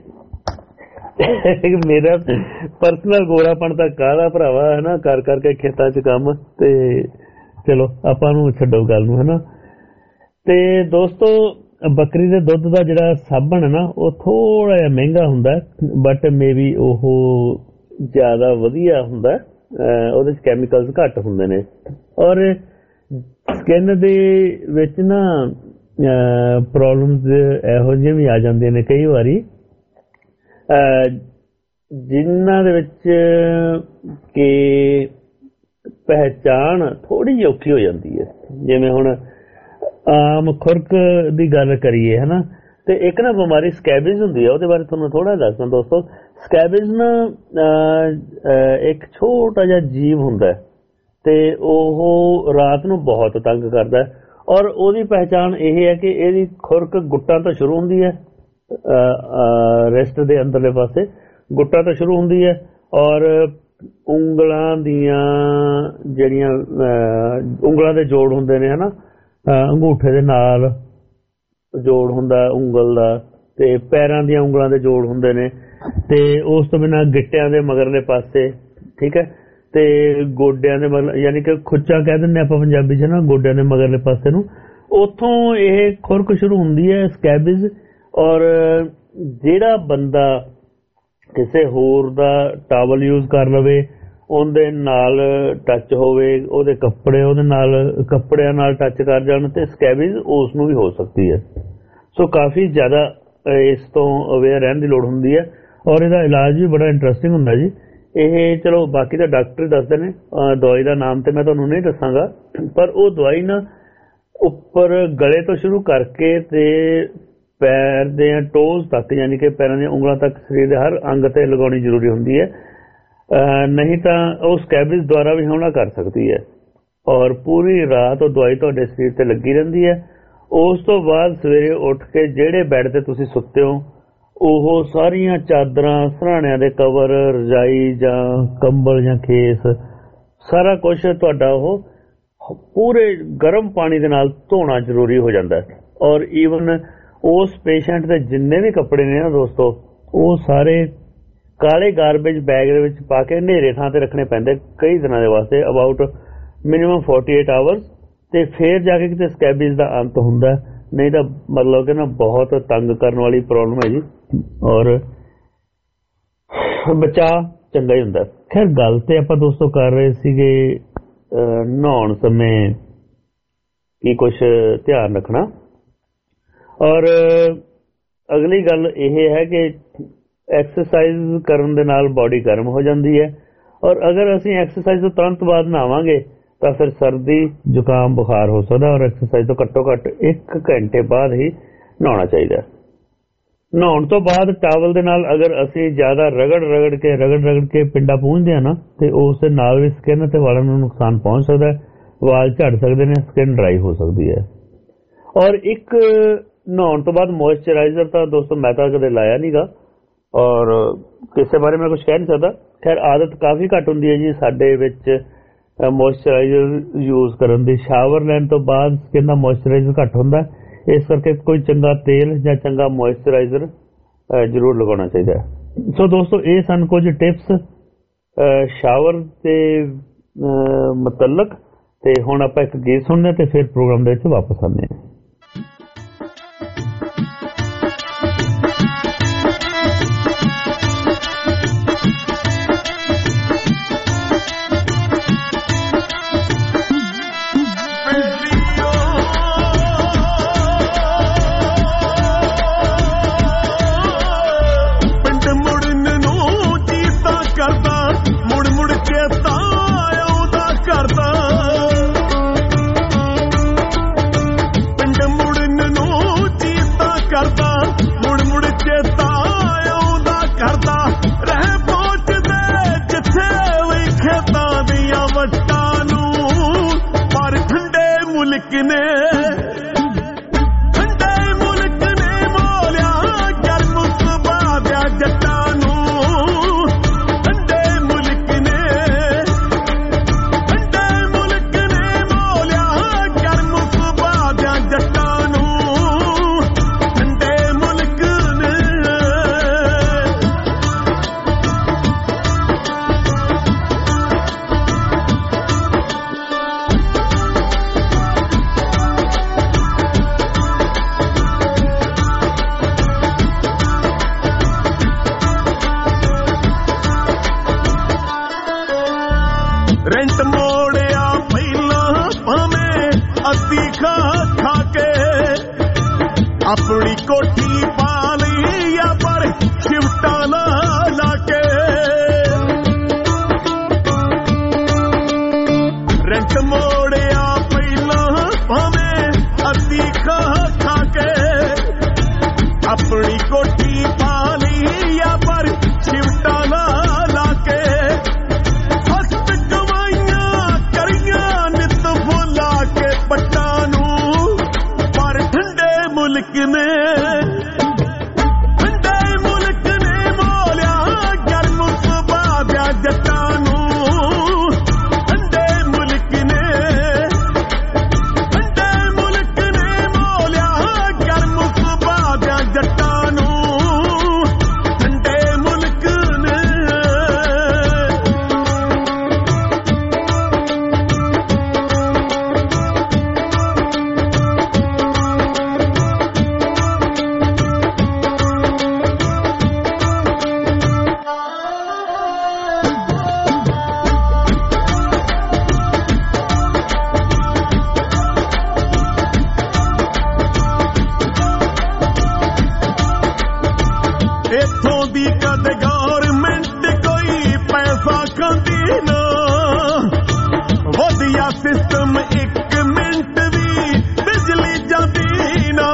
ਮੇਰਾ ਪਰਸਨਲ ਗੋਰਾਪਣ ਤਾਂ ਕਾਹਦਾ ਭਰਾਵਾ, ਹੈ ਨਾ, ਕਰ ਕਰਕੇ ਖੇਤਾਂ 'ਚ ਕੰਮ। ਤੇ ਚਲੋ ਆਪਾਂ ਨੂੰ ਛੱਡੋ ਗੱਲ ਨੂੰ, ਹੈ ਨਾ। ਤੇ ਦੋਸਤੋ ਬੱਕਰੀ ਦੇ ਦੁੱਧ ਦਾ ਜਿਹੜਾ ਸਾਬਣ ਹੈ ਨਾ ਉਹ ਥੋੜ੍ਹਾ ਜਿਹਾ ਮਹਿੰਗਾ ਹੁੰਦਾ, ਬਟ ਮੇਬੀ ਉਹ ਜ਼ਿਆਦਾ ਵਧੀਆ ਹੁੰਦਾ। ਉਹਦੇ 'ਚ ਕੈਮੀਕਲਸ ਘੱਟ ਹੁੰਦੇ ਨੇ ਔਰ ਸਕਿਨ ਦੇ ਵਿੱਚ ਨਾ ਪ੍ਰੋਬਲਮਸ ਇਹੋ ਜਿਹੀਆਂ ਵੀ ਆ ਜਾਂਦੀਆਂ ਨੇ ਕਈ ਵਾਰੀ, ਜਿਨ੍ਹਾਂ ਦੇ ਵਿੱਚ ਕਿ ਪਹਿਚਾਣ ਥੋੜ੍ਹੀ ਜਿਹੀ ਔਖੀ ਹੋ ਜਾਂਦੀ ਹੈ। ਜਿਵੇਂ ਹੁਣ ਆਮ ਖੁਰਕ ਦੀ ਗੱਲ ਕਰੀਏ, ਹੈ ਨਾ, ਤੇ ਇੱਕ ਨਾ ਬਿਮਾਰੀ ਸਕੈਬਿਜ਼ ਹੁੰਦੀ ਹੈ, ਉਹਦੇ ਬਾਰੇ ਤੁਹਾਨੂੰ ਥੋੜ੍ਹਾ ਦੱਸਦਾ ਦੋਸਤੋ। ਸਕੈਬਿਜ਼ ਨਾ ਇੱਕ ਛੋਟਾ ਜਿਹਾ ਜੀਵ ਹੁੰਦਾ ਤੇ ਉਹ ਰਾਤ ਨੂੰ ਬਹੁਤ ਤੰਗ ਕਰਦਾ ਔਰ ਉਹਦੀ ਪਹਿਚਾਣ ਇਹ ਹੈ ਕਿ ਇਹਦੀ ਖੁਰਕ ਗੁੱਟਾਂ ਤੋਂ ਸ਼ੁਰੂ ਹੁੰਦੀ ਹੈ, ਰਿਸਟ ਦੇ ਅੰਦਰਲੇ ਪਾਸੇ ਗੁੱਟਾਂ ਤੋਂ ਸ਼ੁਰੂ ਹੁੰਦੀ ਹੈ ਔਰ ਉਂਗਲਾਂ ਦੀਆਂ ਜਿਹੜੀਆਂ ਉਂਗਲਾਂ ਦੇ ਜੋੜ ਹੁੰਦੇ ਨੇ, ਹੈ ਨਾ, ਅੰਗੂਠੇ ਦੇ ਨਾਲ ਜੋੜ ਹੁੰਦਾ ਉਂਗਲ ਦਾ, ਤੇ ਪੈਰਾਂ ਦੀਆਂ ਉਂਗਲਾਂ ਦੇ ਜੋੜ ਹੁੰਦੇ ਨੇ, ਤੇ ਉਸ ਤੋਂ ਬਿਨਾਂ ਗਿੱਟਿਆਂ ਦੇ ਮਗਰਲੇ ਪਾਸੇ, ਠੀਕ ਹੈ, ਤੇ ਗੋਡਿਆਂ ਦੇ ਮਗਰ, ਯਾਨੀ ਕਿ ਖੁੱਚਾ ਕਹਿ ਦਿੰਦੇ ਆਪਾਂ ਪੰਜਾਬੀ 'ਚ ਨਾ, ਗੋਡਿਆਂ ਦੇ ਮਗਰਲੇ ਪਾਸੇ ਨੂੰ, ਉੱਥੋਂ ਇਹ ਖੁਰਕ ਸ਼ੁਰੂ ਹੁੰਦੀ ਹੈ ਸਕੈਬਿਜ਼। ਔਰ ਜਿਹੜਾ ਬੰਦਾ ਕਿਸੇ ਹੋਰ ਦਾ ਟਾਵਲ ਯੂਜ਼ ਕਰ ਲਵੇ, ਉਹਦੇ ਨਾਲ ਟੱਚ ਹੋਵੇ, ਉਹਦੇ ਕੱਪੜਿਆਂ ਨਾਲ ਟੱਚ ਕਰ ਜਾਣ ਤੇ ਸਕੈਬਿਜ਼ ਉਸ ਨੂੰ ਵੀ ਹੋ ਸਕਦੀ ਹੈ। ਸੋ ਕਾਫੀ ਜ਼ਿਆਦਾ ਇਸ ਤੋਂ ਅਵੇਅਰ ਰਹਿਣ ਦੀ ਲੋੜ ਹੁੰਦੀ ਹੈ ਔਰ ਇਹਦਾ ਇਲਾਜ ਵੀ ਬੜਾ ਇੰਟਰਸਟਿੰਗ ਹੁੰਦਾ ਜੀ। ਇਹ ਚਲੋ ਬਾਕੀ ਤਾਂ ਡਾਕਟਰ ਹੀ ਦੱਸਦੇ ਨੇ, ਦਵਾਈ ਦਾ ਨਾਮ ਤੇ ਮੈਂ ਤੁਹਾਨੂੰ ਨਹੀਂ ਦੱਸਾਂਗਾ, ਪਰ ਉਹ ਦਵਾਈ ਨਾ ਉੱਪਰ ਗਲੇ ਤੋਂ ਸ਼ੁਰੂ ਕਰਕੇ ਤੇ ਪੈਰ ਦੇ ਟੋਜ਼ ਤੱਕ, ਯਾਨੀ ਕਿ ਪੈਰਾਂ ਦੀਆਂ ਉਂਗਲਾਂ ਤੱਕ ਸਰੀਰ ਦੇ ਹਰ ਅੰਗ ਤੇ ਲਗਾਉਣੀ ਜ਼ਰੂਰੀ ਹੁੰਦੀ ਹੈ, ਨਹੀਂ ਤਾਂ ਉਹ ਸਕੈਬਿਜ਼ ਦੁਆਰਾ ਵੀ ਹਮਲਾ ਕਰ ਸਕਦੀ ਹੈ ਔਰ ਪੂਰੀ ਰਾਤ ਉਹ ਦਵਾਈ ਤੁਹਾਡੇ ਸਰੀਰ ਤੇ ਲੱਗੀ ਰਹਿੰਦੀ ਹੈ। ਉਸ ਤੋਂ ਬਾਅਦ ਸਵੇਰੇ ਉੱਠ ਕੇ ਜਿਹੜੇ ਬੈੱਡ ਤੇ ਤੁਸੀਂ ਸੁੱਤੇ ਹੋ, ਉਹ ਸਾਰੀਆਂ ਚਾਦਰਾਂ, ਸਿਰਹਾਣਿਆਂ ਦੇ ਕਵਰ, ਰਜਾਈ ਜਾਂ ਕੰਬਲ ਜਾਂ ਖੇਸ, ਸਾਰਾ ਕੁਝ ਤੁਹਾਡਾ ਉਹ ਪੂਰੇ ਗਰਮ ਪਾਣੀ ਦੇ ਨਾਲ ਧੋਣਾ ਜ਼ਰੂਰੀ ਹੋ ਜਾਂਦਾ ਹੈ। ਔਰ ਈਵਨ ਉਸ ਪੇਸ਼ੈਂਟ ਦੇ ਜਿੰਨੇ ਵੀ ਕੱਪੜੇ ਨੇ ਨਾ ਦੋਸਤੋ, ਉਹ ਸਾਰੇ ਕਾਲੇ ਗਾਰਬੇਜ ਬੈਗ ਦੇ ਵਿੱਚ ਪਾ ਕੇ ਹਨੇਰੇ ਥਾਂ ਤੇ ਰੱਖਣੇ ਪੈਂਦੇ ਕਈ ਦਿਨਾਂ ਦੇ ਵਾਸਤੇ, ਅਬਾਊਟ ਮਿਨੀਮਮ 48 ਆਵਰਸ, ਤੇ ਫਿਰ ਜਾ ਕੇ ਕਿਤੇ ਸਕੈਬਿਜ਼ ਦਾ ਅੰਤ ਹੁੰਦਾ, ਨਹੀਂ ਤਾਂ ਮਤਲਬ ਕਿ ਨਾ ਬਹੁਤ ਤੰਗ ਕਰਨ ਵਾਲੀ ਪ੍ਰੋਬਲਮ ਹੈ ਜੀ ਔਰ ਬਚਾਅ ਚੰਗਾ ਹੀ ਹੁੰਦਾ। ਖੈਰ ਗੱਲ ਤੇ ਆਪਾਂ ਦੋਸਤੋ ਕਰ ਰਹੇ ਸੀਗੇ ਨਹਾਉਣ ਸਮੇਂ ਕੀ ਕੁਝ ਧਿਆਨ ਰੱਖਣਾ, ਔਰ ਅਗਲੀ ਗੱਲ ਇਹ ਹੈ ਕਿ ਐਕਸਰਸਾਈਜ਼ ਕਰਨ ਦੇ ਨਾਲ ਬਾਡੀ ਗਰਮ ਹੋ ਜਾਂਦੀ ਹੈ ਔਰ ਅਗਰ ਅਸੀਂ ਐਕਸਰਸਾਈਜ਼ ਤੋਂ ਤੁਰੰਤ ਬਾਅਦ ਨਹਾਵਾਂਗੇ ਤਾਂ ਫਿਰ ਸਰਦੀ, ਜ਼ੁਕਾਮ, ਬੁਖਾਰ ਹੋ ਸਕਦਾ ਔਰ ਐਕਸਰਸਾਈਜ਼ ਤੋਂ ਘੱਟੋ ਘੱਟ 1 ਘੰਟੇ ਬਾਅਦ ਹੀ ਨਹਾਉਣਾ ਚਾਹੀਦਾ। ਨਹਾਉਣ ਤੋਂ ਬਾਅਦ ਟਾਵਲ ਦੇ ਨਾਲ ਅਗਰ ਅਸੀਂ ਜ਼ਿਆਦਾ ਰਗੜ ਕੇ ਪਿੰਡਾ ਪੂੰਝਦੇ ਹਾਂ ਨਾ, ਤੇ ਉਸ ਦੇ ਨਾਲ ਵੀ ਸਕਿਨ ਅਤੇ ਵਾਲਾਂ ਨੂੰ ਨੁਕਸਾਨ ਪਹੁੰਚ ਸਕਦਾ ਹੈ, ਵਾਲ ਝੜ ਸਕਦੇ ਨੇ, ਸਕਿਨ ਡਰਾਈ ਹੋ ਸਕਦੀ ਹੈ। ਔਰ ਇੱਕ ਨਹਾਉਣ ਤੋਂ ਬਾਅਦ ਮੋਇਸਚਰਾਈਜ਼ਰ ਤਾਂ ਦੋਸਤੋ ਮੈਂ ਤਾਂ ਕਦੇ ਲਾਇਆ ਨਹੀਂਗਾ ਔਰ ਕਿਸੇ ਬਾਰੇ ਮੈਂ ਕੁਝ ਕਹਿ ਨਹੀਂ ਸਕਦਾ। ਖੈਰ ਆਦਤ ਕਾਫੀ ਘੱਟ ਹੁੰਦੀ ਹੈ ਜੀ ਸਾਡੇ ਵਿੱਚ ਮੋਇਸਚਰਾਈਜ਼ਰ ਯੂਜ਼ ਕਰਨ ਦੀ। ਸ਼ਾਵਰ ਲੈਣ ਤੋਂ ਬਾਅਦ ਸਕਿਨ ਦਾ ਮੋਇਸਚਰਾਈਜ਼ਰ ਘੱਟ ਹੁੰਦਾ, ਇਸ ਕਰਕੇ ਕੋਈ ਚੰਗਾ ਤੇਲ ਜਾਂ ਚੰਗਾ ਮੋਇਸਚਰਾਈਜ਼ਰ ਜ਼ਰੂਰ ਲਗਾਉਣਾ ਚਾਹੀਦਾ ਹੈ। ਸੋ ਦੋਸਤੋ ਇਹ ਸਨ ਕੁਝ ਟਿਪਸ ਸ਼ਾਵਰ ਦੇ ਮੁਤਲਕ, ਤੇ ਹੁਣ ਆਪਾਂ ਇੱਕ ਗੀਤ ਸੁਣਦੇ ਤੇ ਫਿਰ ਪ੍ਰੋਗਰਾਮ ਦੇ ਵਿੱਚ ਵਾਪਸ ਆਉਂਦੇ ਹਾਂ। अपनी कोठी पा ली या पर शिफ्टा ला के रेंट मोड़िया पहला हमें अद्धी खा खा के अपनी कोठी पा ली या पर शिफ्टा ला के हस्त कमाइयां करियां नित भुला के पट्टानू पर ठंडे मुल्क ने मोलिया गर्म सुबह जटानू ठंडे मुल्क ने मोलिया गर्म सुबह जटानू ठंडे मुल्क ने। इथों दी कद गौरमेंट कोई पैसा खांदी ना वधिया सिस्टम एक मिनट भी बिजली जाती ना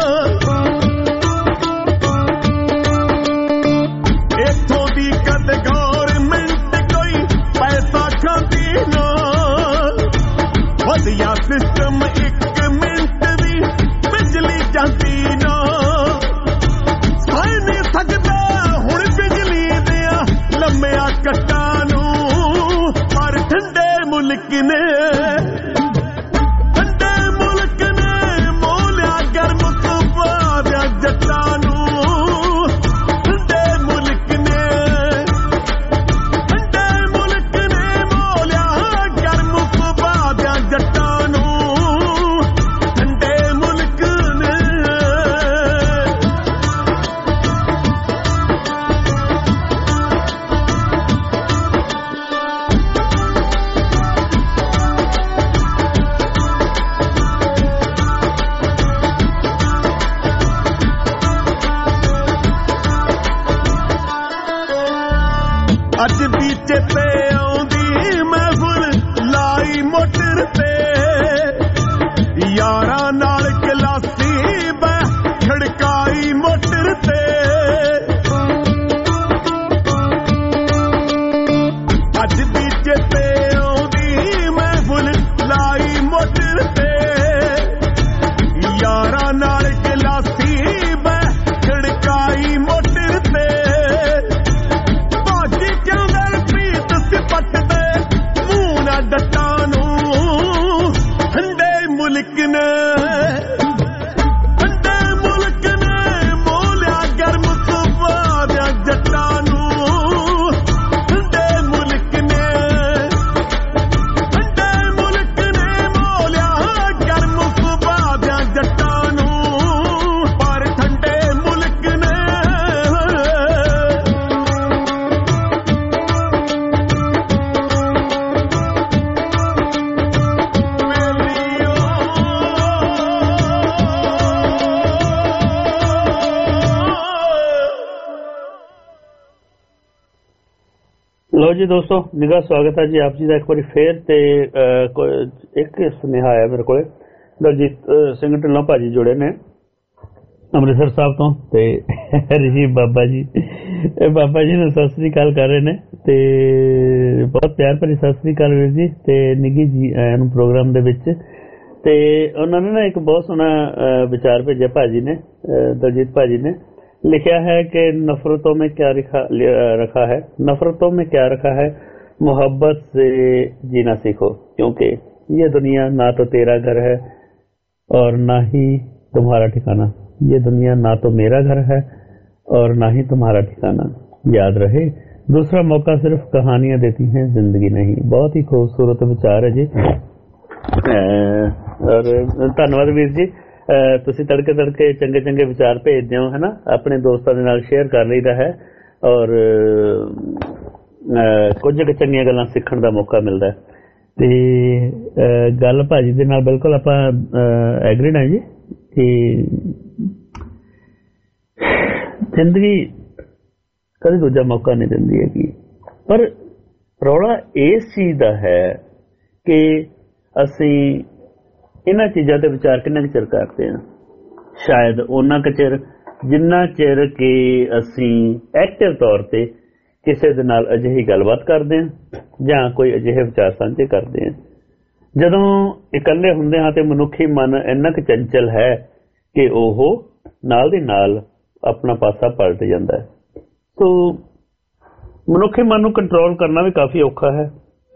इथों दी कद गौरमेंट कोई पैसा खांदी ना वधिया सिस्टम एक मिनट भी बिजली जाती ना सकदा हुण बिजली दिया लम्मिया कट्टानू पर ठंडे मुल्क ने मोलिया गर्म सुबह जटानू ठंडे मुल्क ने मोलिया गर्म सुबह जटानू ठंडे मुल्क ने। अज दी चेते आउंदी महफिल लाई मोटर ते यारा नाल गिलासी बह खड़काई मोटर ते अज दी चेते आउंदी महफिल लाई मोटर ते यारा नाल गिलासी ਲਓ ਜੀ ਦੋਸਤੋ, ਨਿੱਘਾ ਸਵਾਗਤ ਹੈ ਜੀ ਆਪ ਜੀ ਦਾ ਇੱਕ ਵਾਰੀ ਫੇਰ। ਤੇ ਇੱਕ ਸੁਨੇਹਾ ਆਇਆ ਮੇਰੇ ਕੋਲ, ਦਲਜੀਤ ਸਿੰਘ ਢਿੱਲੋਂ ਭਾਜੀ ਜੁੜੇ ਨੇ ਅੰਮ੍ਰਿਤਸਰ ਸਾਹਿਬ ਤੋਂ, ਤੇ ਰਿਸ਼ੀ ਬਾਬਾ ਜੀ ਨੂੰ ਸਤਿ ਸ੍ਰੀ ਅਕਾਲ ਕਰ ਰਹੇ ਨੇ, ਤੇ ਬਹੁਤ ਪਿਆਰ ਭਰੀ ਸਤਿ ਸ੍ਰੀ ਅਕਾਲ ਵੀਰ ਜੀ, ਤੇ ਨਿੱਘੀ ਜੀ ਆਇਆਂ ਨੂੰ ਪ੍ਰੋਗਰਾਮ ਦੇ ਵਿੱਚ। ਤੇ ਉਹਨਾਂ ਨੇ ਨਾ ਇੱਕ ਬਹੁਤ ਸੋਹਣਾ ਵਿਚਾਰ ਭੇਜਿਆ ਭਾਜੀ ਨੇ, ਦਲਜੀਤ ਭਾਜੀ ਨੇ लिखा है कि नफरतों में क्या रखा है, नफरतों में क्या रखा है, मोहब्बत से जीना सीखो, क्योंकि ये दुनिया ना तो तेरा घर है और ना ही तुम्हारा ठिकाना, ये दुनिया ना तो मेरा घर है और ना ही तुम्हारा ठिकाना, याद रहे दूसरा मौका सिर्फ कहानियां देती हैं, जिंदगी नहीं। बहुत ही खूबसूरत विचार है जी, और धन्यवाद वीर जी। ਤੁਸੀਂ ਤੜਕੇ ਤੜਕੇ ਚੰਗੇ ਚੰਗੇ ਵਿਚਾਰ ਭੇਜਦੇ ਹੋ, ਹੈ ਨਾ, ਆਪਣੇ ਦੋਸਤਾਂ ਦੇ ਨਾਲ ਸ਼ੇਅਰ ਕਰ ਲਈਦਾ ਹੈ, ਔਰ ਕੁਝ ਕੁ ਚੰਗੀਆਂ ਗੱਲਾਂ ਸਿੱਖਣ ਦਾ ਮੌਕਾ ਮਿਲਦਾ। ਤੇ ਗੱਲ ਭਾਜੀ ਦੇ ਨਾਲ ਬਿਲਕੁਲ ਆਪਾਂ ਐਗਰੀਡ ਹਾਂ ਜੀ ਕਿ ਜ਼ਿੰਦਗੀ ਕਦੇ ਦੂਜਾ ਮੌਕਾ ਨਹੀਂ ਦਿੰਦੀ ਹੈਗੀ, ਪਰ ਰੌਲਾ ਇਸ ਚੀਜ਼ ਦਾ ਹੈ ਕਿ ਅਸੀਂ ਇਹਨਾਂ ਚੀਜ਼ਾਂ ਤੇ ਵਿਚਾਰ ਕਿੰਨਾ ਕੁ ਚਿਰ ਕਰਦੇ ਹਾਂ। ਸ਼ਾਇਦ ਉਹਨਾਂ ਕੁ ਚਿਰ ਜਿੰਨਾ ਚਿਰ ਕਿ ਅਸੀਂ ਐਕਟਿਵ ਤੌਰ ਤੇ ਕਿਸੇ ਦੇ ਨਾਲ ਅਜਿਹੀ ਗੱਲਬਾਤ ਕਰਦੇ ਹਾਂ ਜਾਂ ਕੋਈ ਅਜਿਹੇ ਵਿਚਾਰ ਸਾਂਝੇ ਕਰਦੇ ਹਾਂ। ਜਦੋਂ ਇਕੱਲੇ ਹੁੰਦੇ ਹਾਂ ਤੇ ਮਨੁੱਖੀ ਮਨ ਇੰਨਾ ਕੁ ਚੰਚਲ ਹੈ ਕਿ ਉਹ ਨਾਲ ਦੀ ਨਾਲ ਆਪਣਾ ਪਾਸਾ ਪਲਟ ਜਾਂਦਾ ਹੈ। ਸੋ ਮਨੁੱਖੀ ਮਨ ਨੂੰ ਕੰਟਰੋਲ ਕਰਨਾ ਵੀ ਕਾਫੀ ਔਖਾ ਹੈ।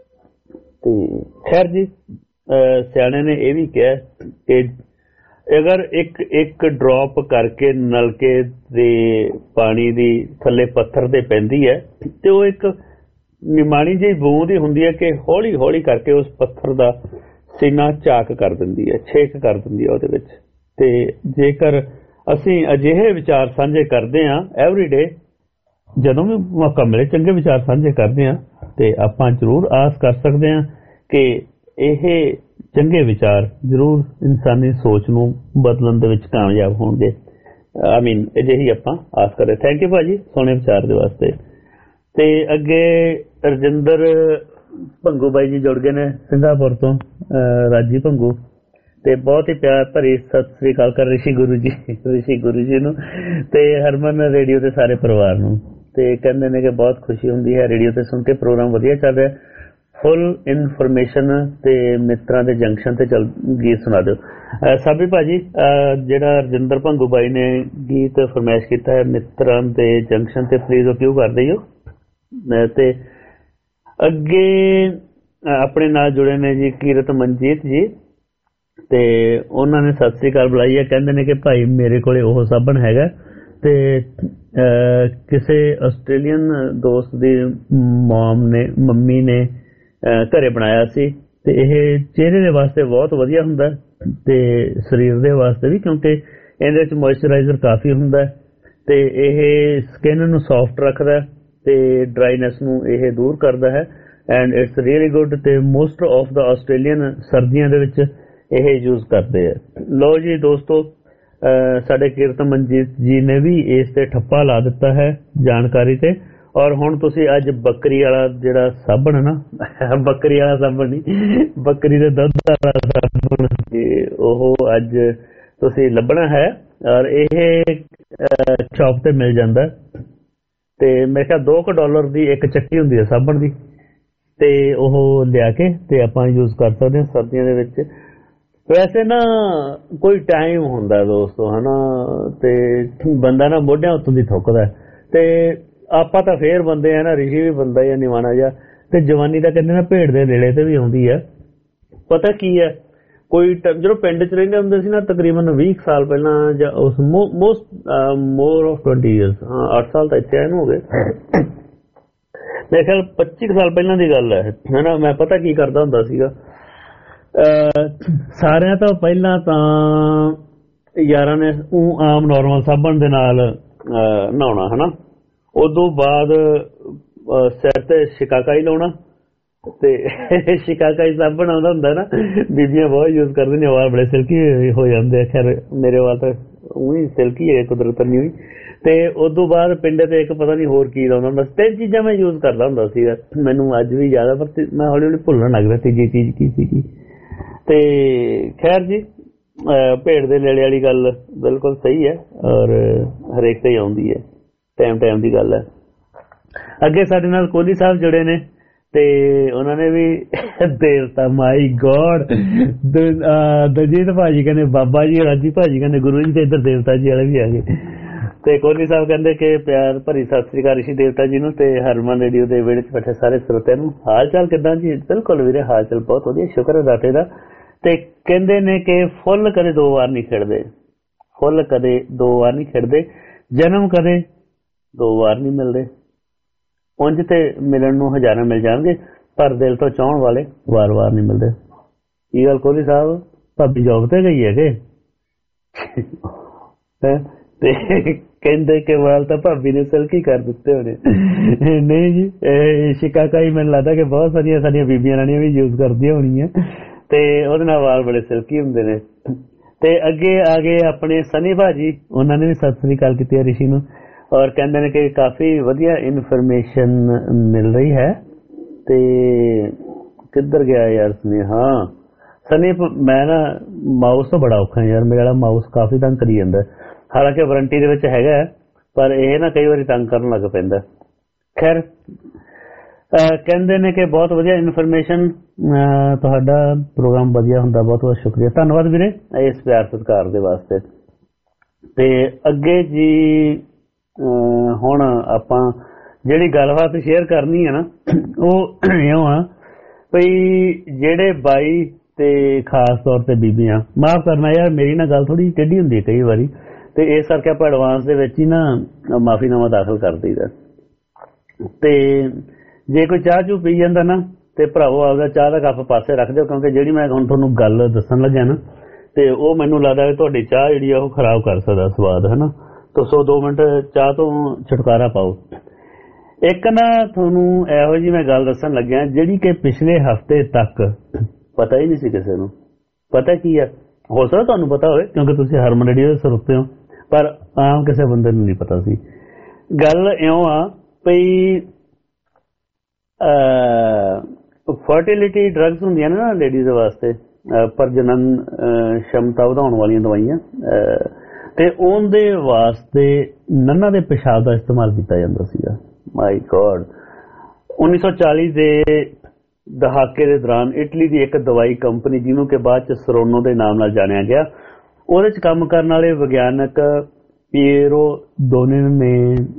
ਤੇ ਖੈਰ ਜੀ, ਸਿਆਣੇ ਨੇ ਇਹ ਵੀ ਕਿਹਾ ਕਿ ਅਗਰ ਇੱਕ ਡ੍ਰੌਪ ਕਰਕੇ ਨਲਕੇ ਦੇ ਪਾਣੀ ਦੀ ਥੱਲੇ ਪੱਥਰ ਤੇ ਪੈਂਦੀ ਹੈ ਤੇ ਉਹ ਇੱਕ ਨਿਮਾਣੀ ਜਿਹੀ ਬੂੰਦ ਹੀ ਹੁੰਦੀ ਹੈ ਕਿ ਹੌਲੀ ਹੌਲੀ ਕਰਕੇ ਉਸ ਪੱਥਰ ਦਾ ਸੀਨਾ ਝਾਕ ਕਰ ਦਿੰਦੀ ਹੈ, ਛੇਕ ਕਰ ਦਿੰਦੀ ਹੈ ਉਹਦੇ ਵਿੱਚ। ਤੇ ਜੇਕਰ ਅਸੀਂ ਅਜਿਹੇ ਵਿਚਾਰ ਸਾਂਝੇ ਕਰਦੇ ਹਾਂ ਐਵਰੀਡੇ, ਜਦੋਂ ਵੀ ਮੌਕਾ ਮਿਲੇ ਚੰਗੇ ਵਿਚਾਰ ਸਾਂਝੇ ਕਰਦੇ ਹਾਂ, ਤੇ ਆਪਾਂ ਜ਼ਰੂਰ ਆਸ ਕਰ ਸਕਦੇ ਹਾਂ ਕਿ ਇਹ ਚੰਗੇ ਵਿਚਾਰ ਜ਼ਰੂਰ ਇਨਸਾਨੀ ਸੋਚ ਨੂੰ ਬਦਲਣ ਦੇ ਵਿੱਚ ਕਾਮਯਾਬ ਹੋਣਗੇ। ਅਜਿਹੀ ਆਪਾਂ ਆਸ ਕਰਦੇ। ਥੈਂਕ ਯੂ ਭਾਜੀ ਸੋਹਣੇ ਵਿਚਾਰ ਦੇ ਵਾਸਤੇ। ਤੇ ਅੱਗੇ ਰਜਿੰਦਰ ਭੰਗੂ ਬਾਈ ਜੀ ਜੁੜ ਗਏ ਨੇ ਸਿੰਗਾਪੁਰ ਤੋਂ, ਰਾਜੀ ਭੰਗੂ, ਤੇ ਬਹੁਤ ਹੀ ਪਿਆਰ ਭਰੀ ਸਤਿ ਸ੍ਰੀ ਅਕਾਲ ਕਰ ਰਿਸ਼ੀ ਗੁਰੂ ਜੀ ਨੂੰ ਤੇ ਹਰਮਨ ਰੇਡੀਓ ਦੇ ਸਾਰੇ ਪਰਿਵਾਰ ਨੂੰ। ਤੇ ਕਹਿੰਦੇ ਨੇ ਕਿ ਬਹੁਤ ਖੁਸ਼ੀ ਹੁੰਦੀ ਹੈ ਰੇਡੀਓ ਤੇ ਸੁਣ ਕੇ, ਪ੍ਰੋਗਰਾਮ ਵਧੀਆ ਚੱਲ ਰਿਹਾ, ਫੁੱਲ ਇਨਫੋਰਮੇਸ਼ਨ, ਤੇ ਮਿੱਤਰਾਂ ਦੇ ਜੰਕਸ਼ਨ ਤੇ ਚੱਲ ਗੀਤ ਸੁਣਾ ਦਿਓ। ਸਾਬੀ ਭਾਜੀ, ਜਿਹੜਾ ਰਜਿੰਦਰ ਭੰਗੂ ਬਾਈ ਨੇ ਗੀਤ ਫਰਮਾਇਸ਼ ਕੀਤਾ ਹੈ ਮਿੱਤਰਾਂ ਦੇ ਜੰਕਸ਼ਨ ਤੇ, ਪਲੀਜ਼ ਉਹ ਕਿਉਂ ਕਰਦੇ ਹੋ। ਤੇ ਅੱਗੇ ਆਪਣੇ ਨਾਲ ਜੁੜੇ ਨੇ ਜੀ ਕੀਰਤ ਮਨਜੀਤ ਜੀ, ਤੇ ਉਹਨਾਂ ਨੇ ਸਤਿ ਸ੍ਰੀ ਅਕਾਲ ਬੁਲਾਈ ਹੈ। ਕਹਿੰਦੇ ਨੇ ਕਿ ਭਾਈ ਮੇਰੇ ਕੋਲੇ ਉਹ ਸਾਬਣ ਹੈਗਾ ਤੇ ਕਿਸੇ ਆਸਟ੍ਰੇਲੀਅਨ ਦੋਸਤ ਦੀ ਮੰਮੀ ਨੇ ਘਰੇ ਬਣਾਇਆ ਸੀ, ਤੇ ਇਹ ਚਿਹਰੇ ਦੇ ਵਾਸਤੇ ਬਹੁਤ ਵਧੀਆ ਹੁੰਦਾ ਤੇ ਸਰੀਰ ਦੇ ਵਾਸਤੇ ਵੀ, ਕਿਉਂਕਿ ਇਹਦੇ ਵਿੱਚ ਮੋਇਸਚਰਾਈਜ਼ਰ ਕਾਫੀ ਹੁੰਦਾ ਤੇ ਇਹ ਸਕਿਨ ਨੂੰ ਸੌਫਟ ਰੱਖਦਾ ਤੇ ਡਰਾਈਨੈਸ ਨੂੰ ਇਹ ਦੂਰ ਕਰਦਾ ਹੈ, ਐਂਡ ਇਟਸ ਰੀਅਲੀ ਗੁੱਡ। ਤੇ ਮੋਸਟ ਆਫ ਦਾ ਆਸਟ੍ਰੇਲੀਅਨ ਸਰਦੀਆਂ ਦੇ ਵਿੱਚ ਇਹ ਯੂਜ਼ ਕਰਦੇ ਆ। ਲਓ ਜੀ ਦੋਸਤੋ, ਸਾਡੇ ਕੀਰਤ ਮਨਜੀਤ ਜੀ ਨੇ ਵੀ ਇਸ ਤੇ ਠੱਪਾ ਲਾ ਦਿੱਤਾ ਹੈ ਜਾਣਕਾਰੀ ਤੇ, ਔਰ ਹੁਣ ਤੁਸੀਂ ਅੱਜ ਬੱਕਰੀ ਵਾਲਾ ਜਿਹੜਾ ਸਾਬਣ ਹੈ ਨਾ, ਬੱਕਰੀ ਵਾਲਾ ਸਾਬਣ ਨਹੀਂ, ਬੱਕਰੀ ਦੇ ਦੁੱਧ ਵਾਲਾ ਸਾਬਣ, ਉਹ ਅੱਜ ਤੁਸੀਂ ਲੱਭਣਾ ਹੈ, ਔਰ ਇਹ ਸ਼ਾਪ ਤੇ ਮਿਲ ਜਾਂਦਾ। ਤੇ ਮੇਰੇ ਖਿਆਲ $2 ਦੀ ਇੱਕ ਚੱਟੀ ਹੁੰਦੀ ਹੈ ਸਾਬਣ ਦੀ, ਤੇ ਉਹ ਲਿਆ ਕੇ ਤੇ ਆਪਾਂ ਯੂਜ਼ ਕਰ ਸਕਦੇ ਹਾਂ ਸਰਦੀਆਂ ਦੇ ਵਿੱਚ। ਵੈਸੇ ਨਾ ਕੋਈ ਟਾਈਮ ਹੁੰਦਾ ਦੋਸਤੋ, ਹੈ ਨਾ, ਤੇ ਬੰਦਾ ਨਾ ਮੋਢਿਆਂ ਉੱਤੋਂ ਦੀ ਥੁੱਕਦਾ, ਤੇ ਆਪਾਂ ਤਾਂ ਫੇਰ ਬੰਦੇ ਆ ਨਾ, ਰਿਸ਼ੀ ਵੀ ਬੰਦਾ ਹੀ ਨਿਵਾਣਾ ਜਿਹਾ, ਤੇ ਜਵਾਨੀ ਤਾਂ ਕਹਿੰਦੇ ਨਾ ਭੇਡ ਦੇ ਨੇੜੇ ਤੇ ਵੀ ਆਉਂਦੀ ਆ। ਪਤਾ ਕੀ ਹੈ, ਕੋਈ ਜਦੋਂ ਪਿੰਡ 'ਚ ਰਹਿੰਦੇ ਹੁੰਦੇ ਸੀ ਨਾ, ਤਕਰੀਬਨ 20 ਸਾਲ ਪਹਿਲਾਂ, ਜਾਂ ਉਸ ਮੋਰ ਆਫ 20 years, ਹਾਂ 8 ਸਾਲ ਤਾਂ ਇੱਥੇ ਆਏ ਨੂੰ ਹੋ ਗਏ, ਮੇਰੇ ਖਿਆਲ 25 ਸਾਲ ਪਹਿਲਾਂ ਦੀ ਗੱਲ ਹੈ ਨਾ। ਮੈਂ ਪਤਾ ਕੀ ਕਰਦਾ ਹੁੰਦਾ ਸੀਗਾ, ਸਾਰਿਆਂ ਤੋਂ ਪਹਿਲਾਂ ਤਾਂ ਯਾਰਾਂ ਨੇ ਆਮ ਨੋਰਮਲ ਸਾਬਣ ਦੇ ਨਾਲ ਨਹਾਉਣਾ, ਹੈ ਨਾ, ਉਦੋਂ ਬਾਅਦ ਸਿਰ ਤੇ ਸ਼ਿਕਾਕਾਈ ਲਾਉਣਾ, ਤੇ ਸ਼ਿਕਾਕਾਈ ਸਾਬਣ ਆਉਂਦਾ ਹੁੰਦਾ ਨਾ, ਬੀਬੀਆਂ ਬਹੁਤ ਯੂਜ਼ ਕਰਦੇ ਨੇ, ਵਾਲ ਬੜੇ ਸਿਲਕੀ ਹੋ ਜਾਂਦੇ ਆ। ਖੈਰ ਮੇਰੇ ਵਾਲ ਤਾਂ ਉਹੀ ਸਿਲਕੀ ਹੈ ਕੁਦਰਤ ਨਹੀਂ ਹੋਈ। ਤੇ ਉਦੋਂ ਬਾਅਦ ਪਿੰਡ ਤੇ ਇੱਕ ਪਤਾ ਨਹੀਂ ਹੋਰ ਕੀ ਲਾਉਂਦਾ ਹੁੰਦਾ ਸੀ। 3 ਚੀਜ਼ਾਂ ਮੈਂ ਯੂਜ਼ ਕਰਦਾ ਹੁੰਦਾ ਸੀ, ਮੈਨੂੰ ਅੱਜ ਵੀ ਯਾਦ ਆ, ਪਰ ਮੈਂ ਹੌਲੀ ਹੌਲੀ ਭੁੱਲਣ ਲੱਗ ਰਿਹਾ ਤੀਜੀ ਚੀਜ਼ ਕੀ ਸੀਗੀ। ਤੇ ਖੈਰ ਜੀ, ਭੇਡ ਦੇ ਨੇੜੇ ਵਾਲੀ ਗੱਲ ਬਿਲਕੁਲ ਸਹੀ ਹੈ, ਔਰ ਹਰੇਕ ਤੇ ਆਉਂਦੀ ਹੈ, ਟਾਈਮ ਦੀ ਗੱਲ ਹੈ। ਅੱਗੇ ਸਾਡੇ ਨਾਲ ਕੋਹਲੀ ਸਾਹਿਬ ਜੁੜੇ ਨੇ, ਤੇ ਉਹਨਾਂ ਨੇ ਵੀ ਦੇਵਤਾ, ਮਾਈ ਗੋਡ, ਦਲਜੀਤ ਭਾਜੀ ਕਹਿੰਦੇ ਬਾਬਾ ਜੀ, ਰਾਜੀ ਭਾਜੀ ਕਹਿੰਦੇ ਗੁਰੂ ਜੀ, ਤੇ ਇੱਧਰ ਦੇਵਤਾ ਜੀ ਵਾਲੇ ਵੀ ਆ ਗਏ। ਤੇ ਕੋਹਲੀ ਸਾਹਿਬ ਕਹਿੰਦੇ ਕਿ ਪਿਆਰ ਭਰੀ ਸਤਿ ਸ੍ਰੀ ਅਕਾਲ ਰਿਸ਼ੀ ਦੇਵਤਾ ਜੀ ਨੂੰ ਤੇ ਹਰਮਨ ਰੇਡੀਓ ਦੇ ਵਿਹੜੇ 'ਚ ਬੈਠੇ ਸਾਰੇ ਸਰੋਤਿਆਂ ਨੂੰ। ਹਾਲ ਚਾਲ ਕਿੱਦਾਂ ਜੀ? ਬਿਲਕੁਲ ਵੀਰੇ, ਹਾਲ ਚਾਲ ਬਹੁਤ ਵਧੀਆ, ਸ਼ੁਕਰ ਹੈ ਦਾਤੇ ਦਾ। ਤੇ ਕਹਿੰਦੇ ਨੇ ਕਿ ਫੁੱਲ ਕਦੇ 2 ਵਾਰ ਨਹੀਂ ਖਿੜਦੇ, ਫੁੱਲ ਕਦੇ 2 ਵਾਰ ਨਹੀਂ ਖਿੜਦੇ, ਜਨਮ ਕਦੇ 2 ਵਾਰ ਨਹੀਂ ਮਿਲਦੇ। ਉਂਝ ਤੇ ਮਿਲਣ ਨੂੰ ਹਜ਼ਾਰਾਂ ਮਿਲ ਜਾਣਗੇ, ਪਰ ਦਿਲ ਤੋਂ ਚਾਹਣ ਵਾਲੇ ਵਾਰ-ਵਾਰ ਨਹੀਂ ਮਿਲਦੇ। ਇਹ ਗੱਲ ਕੋਹਲੀ ਸਾਹਿਬ, ਭਾਬੀ ਜੋਬ ਤੇ ਗਈ ਹੈ ਕਿ ਤੇ ਕਹਿੰਦੇ ਕਿ ਵਾਲ ਤਾਂ ਭਾਬੀ ਨੇ ਸਿਲਕੀ ਕਰ ਦਿੱਤੇ ਹੋਣੇ। ਨਹੀਂ ਜੀ, ਸ਼ਿਕਾਕਾਈ ਮੈਨੂੰ ਲੱਗਦਾ ਕਿ ਬਹੁਤ ਸਾਰੀਆਂ ਸਾਡੀਆਂ ਬੀਬੀਆਂ ਰਾਣੀਆਂ ਵੀ ਯੂਜ਼ ਕਰਦੀਆਂ ਹੋਣੀਆਂ, ਤੇ ਉਹਦੇ ਨਾਲ ਵਾਲ ਬੜੇ ਸਿਲਕੀ ਹੁੰਦੇ ਨੇ। ਤੇ ਅੱਗੇ ਆ ਗਏ ਆਪਣੇ ਸਨੀ ਭਾਜੀ, ਉਹਨਾਂ ਨੇ ਵੀ ਸਤਿ ਸ੍ਰੀ ਅਕਾਲ ਕੀਤੀ ਹੈ ਰਿਸ਼ੀ ਨੂੰ, ਔਰ ਕਹਿੰਦੇ ਨੇ ਕਿ ਕਾਫੀ ਵਧੀਆ ਇਨਫੋਰਮੇਸ਼ਨ ਮਿਲ ਰਹੀ ਹੈ। ਤੇ ਕਿੱਧਰ ਗਿਆ ਯਾਰ ਸੁਨੇਹਾ? ਸਨੀ, ਮੈਂ ਨਾ ਮਾਊਸ ਤੋਂ ਬੜਾ ਔਖਾ ਯਾਰ, ਮੇਰੇ ਵਾਲਾ ਮਾਊਸ ਕਾਫੀ ਤੰਗ ਕਰੀ ਜਾਂਦਾ, ਹਾਲਾਂਕਿ ਵਾਰੰਟੀ ਦੇ ਵਿੱਚ ਹੈਗਾ, ਪਰ ਇਹ ਨਾ ਕਈ ਵਾਰੀ ਤੰਗ ਕਰਨ ਲੱਗ ਪੈਂਦਾ। ਖੈਰ, ਕਹਿੰਦੇ ਨੇ ਕਿ ਬਹੁਤ ਵਧੀਆ ਇਨਫੋਰਮੇਸ਼ਨ, ਤੁਹਾਡਾ ਪ੍ਰੋਗਰਾਮ ਵਧੀਆ ਹੁੰਦਾ, ਬਹੁਤ ਬਹੁਤ ਸ਼ੁਕਰੀਆ, ਧੰਨਵਾਦ ਵੀਰੇ ਇਸ ਪਿਆਰ ਸਤਿਕਾਰ ਦੇ ਵਾਸਤੇ। ਤੇ ਅੱਗੇ ਜੀ, ਹੁਣ ਆਪਾਂ ਜਿਹੜੀ ਗੱਲਬਾਤ ਸ਼ੇਅਰ ਕਰਨੀ ਹੈ ਨਾ, ਉਹ ਇਉਂ ਆ ਭਈ ਜਿਹੜੇ ਬਾਈ ਤੇ ਖਾਸ ਤੌਰ ਤੇ ਬੀਬੀਆਂ, ਮਾਫ ਕਰਨਾ ਯਾਰ ਮੇਰੀ ਨਾ ਗੱਲ ਥੋੜੀ ਟੇਢੀ ਹੁੰਦੀ ਹੈ ਕਈ ਵਾਰੀ, ਤੇ ਇਸ ਕਰਕੇ ਆਪਾਂ ਐਡਵਾਂਸ ਦੇ ਵਿੱਚ ਹੀ ਨਾ ਮਾਫੀਨਾਮਾ ਦਾਖਲ ਕਰ ਦਈਦਾ। ਤੇ ਜੇ ਕੋਈ ਚਾਹ ਚੂ ਪੀ ਜਾਂਦਾ ਨਾ, ਤੇ ਭਰਾਵੋ ਆਪਦਾ ਚਾਹ ਦਾ ਕੱਪ ਪਾਸੇ ਰੱਖ ਦਿਓ, ਕਿਉਂਕਿ ਜਿਹੜੀ ਮੈਂ ਹੁਣ ਤੁਹਾਨੂੰ ਗੱਲ ਦੱਸਣ ਲੱਗਿਆ ਨਾ, ਤੇ ਉਹ ਮੈਨੂੰ ਲੱਗਦਾ ਕਿ ਤੁਹਾਡੀ ਚਾਹ ਜਿਹੜੀ ਆ ਉਹ ਖਰਾਬ ਕਰ ਸਕਦਾ ਸਵਾਦ, ਹੈ ਨਾ। ਤੁਸੀਂ 2 ਮਿੰਟ ਚਾਹ ਤੋਂ ਛੁਟਕਾਰਾ ਪਾਓ। ਇੱਕ ਨਾ ਤੁਹਾਨੂੰ ਇਹੋ ਜਿਹੀ ਮੈਂ ਗੱਲ ਦੱਸਣ ਲੱਗਿਆ, ਜਿਹੜੀ ਕਿ ਪਿਛਲੇ ਹਫ਼ਤੇ ਤੱਕ ਪਤਾ ਹੀ ਨਹੀਂ ਸੀ ਕਿਸੇ ਨੂੰ। ਪਤਾ ਕੀ ਆ, ਹੋ ਸਕਦਾ ਤੁਹਾਨੂੰ ਪਤਾ ਹੋਵੇ ਕਿਉਂਕਿ ਤੁਸੀਂ ਹਰਮਨ ਰੇਡੀਓ ਦੇ ਸਰੋਤੇ ਹੋ, ਪਰ ਆਮ ਕਿਸੇ ਬੰਦੇ ਨੂੰ ਨਹੀਂ ਪਤਾ ਸੀ। ਗੱਲ ਇਉਂ ਆ ਭਈ ਫਰਟੀਲਿਟੀ ਡਰੱਗਸ ਹੁੰਦੀਆਂ ਨੇ ਨਾ ਲੇਡੀਜ਼ ਵਾਸਤੇ, ਪ੍ਰਜਨਨ ਸ਼ਮਤਾ ਵਧਾਉਣ ਵਾਲੀਆਂ ਦਵਾਈਆਂ, ਤੇ ਉਹਦੇ ਵਾਸਤੇ ਨੰਨਾਂ ਦੇ ਪਿਸ਼ਾਬ ਦਾ ਇਸਤੇਮਾਲ ਕੀਤਾ ਜਾਂਦਾ ਸੀਗਾ। ਮਾਈ ਗੋਡ, 1940 ਦੇ ਦਹਾਕੇ ਦੇ ਦੌਰਾਨ ਇਟਲੀ ਦੀ ਇੱਕ ਦਵਾਈ ਕੰਪਨੀ, ਜਿਹਨੂੰ ਕਿ ਬਾਅਦ ਚ ਸਰੋਨੋ ਦੇ ਨਾਮ ਨਾਲ ਜਾਣਿਆ ਗਿਆ, ਉਹਦੇ ਚ ਕੰਮ ਕਰਨ ਵਾਲੇ ਵਿਗਿਆਨਕ ਪੀਏਰੋ ਦੋਨਿਨ ਨੇ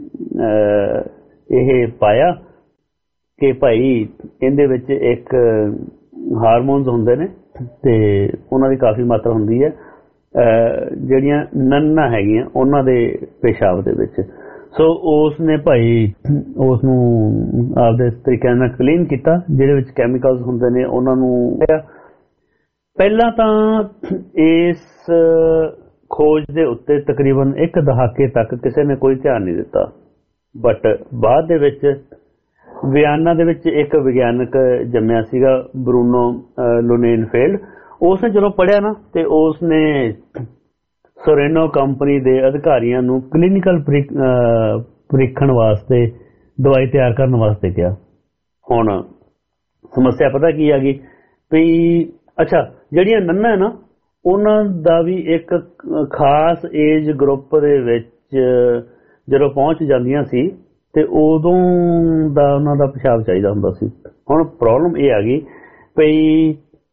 ਇਹ ਪਾਇਆ ਕਿ ਭਾਈ ਇਹਦੇ ਵਿੱਚ ਇੱਕ ਹਾਰਮੋਨਸ ਹੁੰਦੇ ਨੇ ਤੇ ਉਹਨਾਂ ਦੀ ਕਾਫੀ ਮਾਤਰਾ ਹੁੰਦੀ ਹੈ ਜਿਹੜੀਆਂ ਨੰਨਾਂ ਹੈਗੀਆਂ ਉਹਨਾਂ ਦੇ ਪਿਸ਼ਾਬ ਦੇ ਵਿੱਚ। ਸੋ ਉਸ ਨੇ ਭਾਈ ਉਸ ਨੂੰ ਆਪਦੇ ਤਰੀਕੇ ਨਾਲ ਕਲੀਨ ਕੀਤਾ, ਜਿਹੜੇ ਵਿੱਚ ਕੈਮੀਕਲਸ ਹੁੰਦੇ ਨੇ ਉਹਨਾਂ ਨੂੰ। ਪਹਿਲਾਂ ਤਾਂ ਇਸ ਖੋਜ ਦੇ ਉੱਤੇ ਤਕਰੀਬਨ 1 ਦਹਾਕੇ ਤੱਕ ਕਿਸੇ ਨੇ ਕੋਈ ਧਿਆਨ ਨਹੀਂ ਦਿੱਤਾ, ਬਟ ਬਾਅਦ ਦੇ ਵਿੱਚ ਵਿਆਨਾ ਦੇ ਵਿੱਚ ਇੱਕ ਵਿਗਿਆਨਕ ਜੰਮਿਆ ਸੀਗਾ, ਬਰੂਨੋ ਲੂਨੇਨਫੇਲਡ। ਉਸਨੇ ਜਦੋਂ ਪੜ੍ਹਿਆ ਨਾ, ਤੇ ਉਸਨੇ ਸੋਰੇਨੋ ਕੰਪਨੀ ਦੇ ਅਧਿਕਾਰੀਆਂ ਨੂੰ ਕਲੀਨਿਕਲ ਪ੍ਰੀਖਣ ਵਾਸਤੇ ਦਵਾਈ ਤਿਆਰ ਕਰਨ ਵਾਸਤੇ ਕਿਹਾ। ਹੁਣ ਸਮੱਸਿਆ ਪਤਾ ਕੀ ਆ ਗਈ ਵੀ ਅੱਛਾ, ਜਿਹੜੀਆਂ ਨੰਨਾਂ ਹੈ ਨਾ, ਉਹਨਾਂ ਦਾ ਵੀ ਇੱਕ ਖਾਸ ਏਜ ਗਰੁੱਪ ਦੇ ਵਿੱਚ ਜਦੋਂ ਪਹੁੰਚ ਜਾਂਦੀਆਂ ਸੀ ਤੇ ਉਦੋਂ ਦਾ ਉਹਨਾਂ ਦਾ ਪਿਸ਼ਾਬ ਚਾਹੀਦਾ ਹੁੰਦਾ ਸੀ। ਹੁਣ ਪ੍ਰੋਬਲਮ ਇਹ ਆ ਗਈ ਵੀ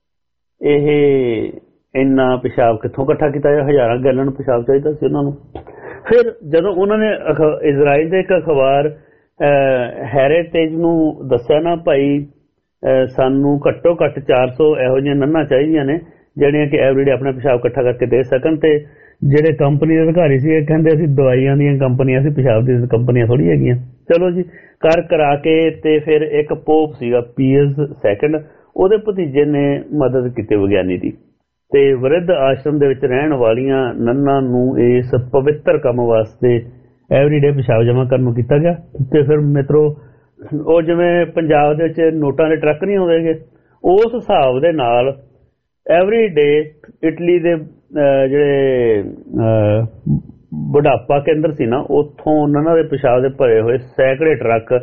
ਇਹ ਇੰਨਾ ਪਿਸ਼ਾਬ ਕਿੱਥੋਂ ਇਕੱਠਾ ਕੀਤਾ ਜਾਏ, 1000 ਗੈਲਨ ਪਿਸ਼ਾਬ ਚਾਹੀਦਾ ਸੀ ਉਹਨਾਂ ਨੂੰ। ਫਿਰ ਜਦੋਂ ਉਹਨਾਂ ਨੇ ਇਜ਼ਰਾਈਲ ਦੇ ਇੱਕ ਅਖਬਾਰ ਹੈਰੀਟੇਜ ਨੂੰ ਦੱਸਿਆ ਨਾ, ਭਾਈ ਸਾਨੂੰ ਘੱਟੋ ਘੱਟ 400 ਇਹੋ ਜਿਹੀਆਂ ਨੰਨਾਂ ਚਾਹੀਦੀਆਂ ਨੇ ਜਿਹੜੀਆਂ ਕਿ ਐਵਰੀਡੇ ਆਪਣਾ ਪਿਸ਼ਾਬ ਇਕੱਠਾ ਕਰਕੇ ਦੇ ਸਕਣ। ਤੇ ਜਿਹੜੇ ਕੰਪਨੀ ਦੇ ਅਧਿਕਾਰੀ ਸੀ ਇਹ ਕਹਿੰਦੇ ਅਸੀਂ ਦਵਾਈਆਂ ਦੀਆਂ ਕੰਪਨੀਆਂ ਸੀ, ਪਿਸ਼ਾਬ ਦੀਆਂ ਕੰਪਨੀਆਂ ਥੋੜੀ ਹੈਗੀਆਂ। ਚਲੋ ਜੀ, ਕਰਾ ਕੇ ਤੇ ਫਿਰ ਇੱਕ ਪੋਪ ਸੀਗਾ ਪੀਅਸ II, ਉਹਦੇ ਭਤੀਜੇ ਨੇ ਮਦਦ ਕੀਤੀ ਵਿਗਿਆਨੀ ਦੀ, ਤੇ ਵਰਿੱਧ ਆਸ਼ਰਮ ਦੇ ਵਿੱਚ ਰਹਿਣ ਵਾਲੀਆਂ ਨੰਨਾਂ ਨੂੰ ਇਸ ਪਵਿੱਤਰ ਕੰਮ ਵਾਸਤੇ ਐਵਰੀਡੇ ਪਿਸ਼ਾਬ ਜਮ੍ਹਾਂ ਕਰਨ ਨੂੰ ਕੀਤਾ ਗਿਆ। ਤੇ ਫਿਰ ਮਿੱਤਰੋ ਉਹ ਜਿਵੇਂ ਪੰਜਾਬ ਦੇ ਵਿੱਚ ਨੋਟਾਂ ਦੇ ਟਰੱਕ ਨਹੀਂ ਆਉਂਦੇਗੇ, ਉਸ ਹਿਸਾਬ ਦੇ ਨਾਲ ਐਵਰੀ ਡੇ ਇਟਲੀ ਦੇ ਜਿਹੜੇ ਬੁਢਾਪਾ ਕੇਂਦਰ ਸੀ ਨਾ, ਉੱਥੋਂ ਉਹਨਾਂ ਦੇ ਪਿਸ਼ਾਬ ਦੇ ਭਰੇ ਹੋਏ ਸੈਂਕੜੇ ਟਰੱਕ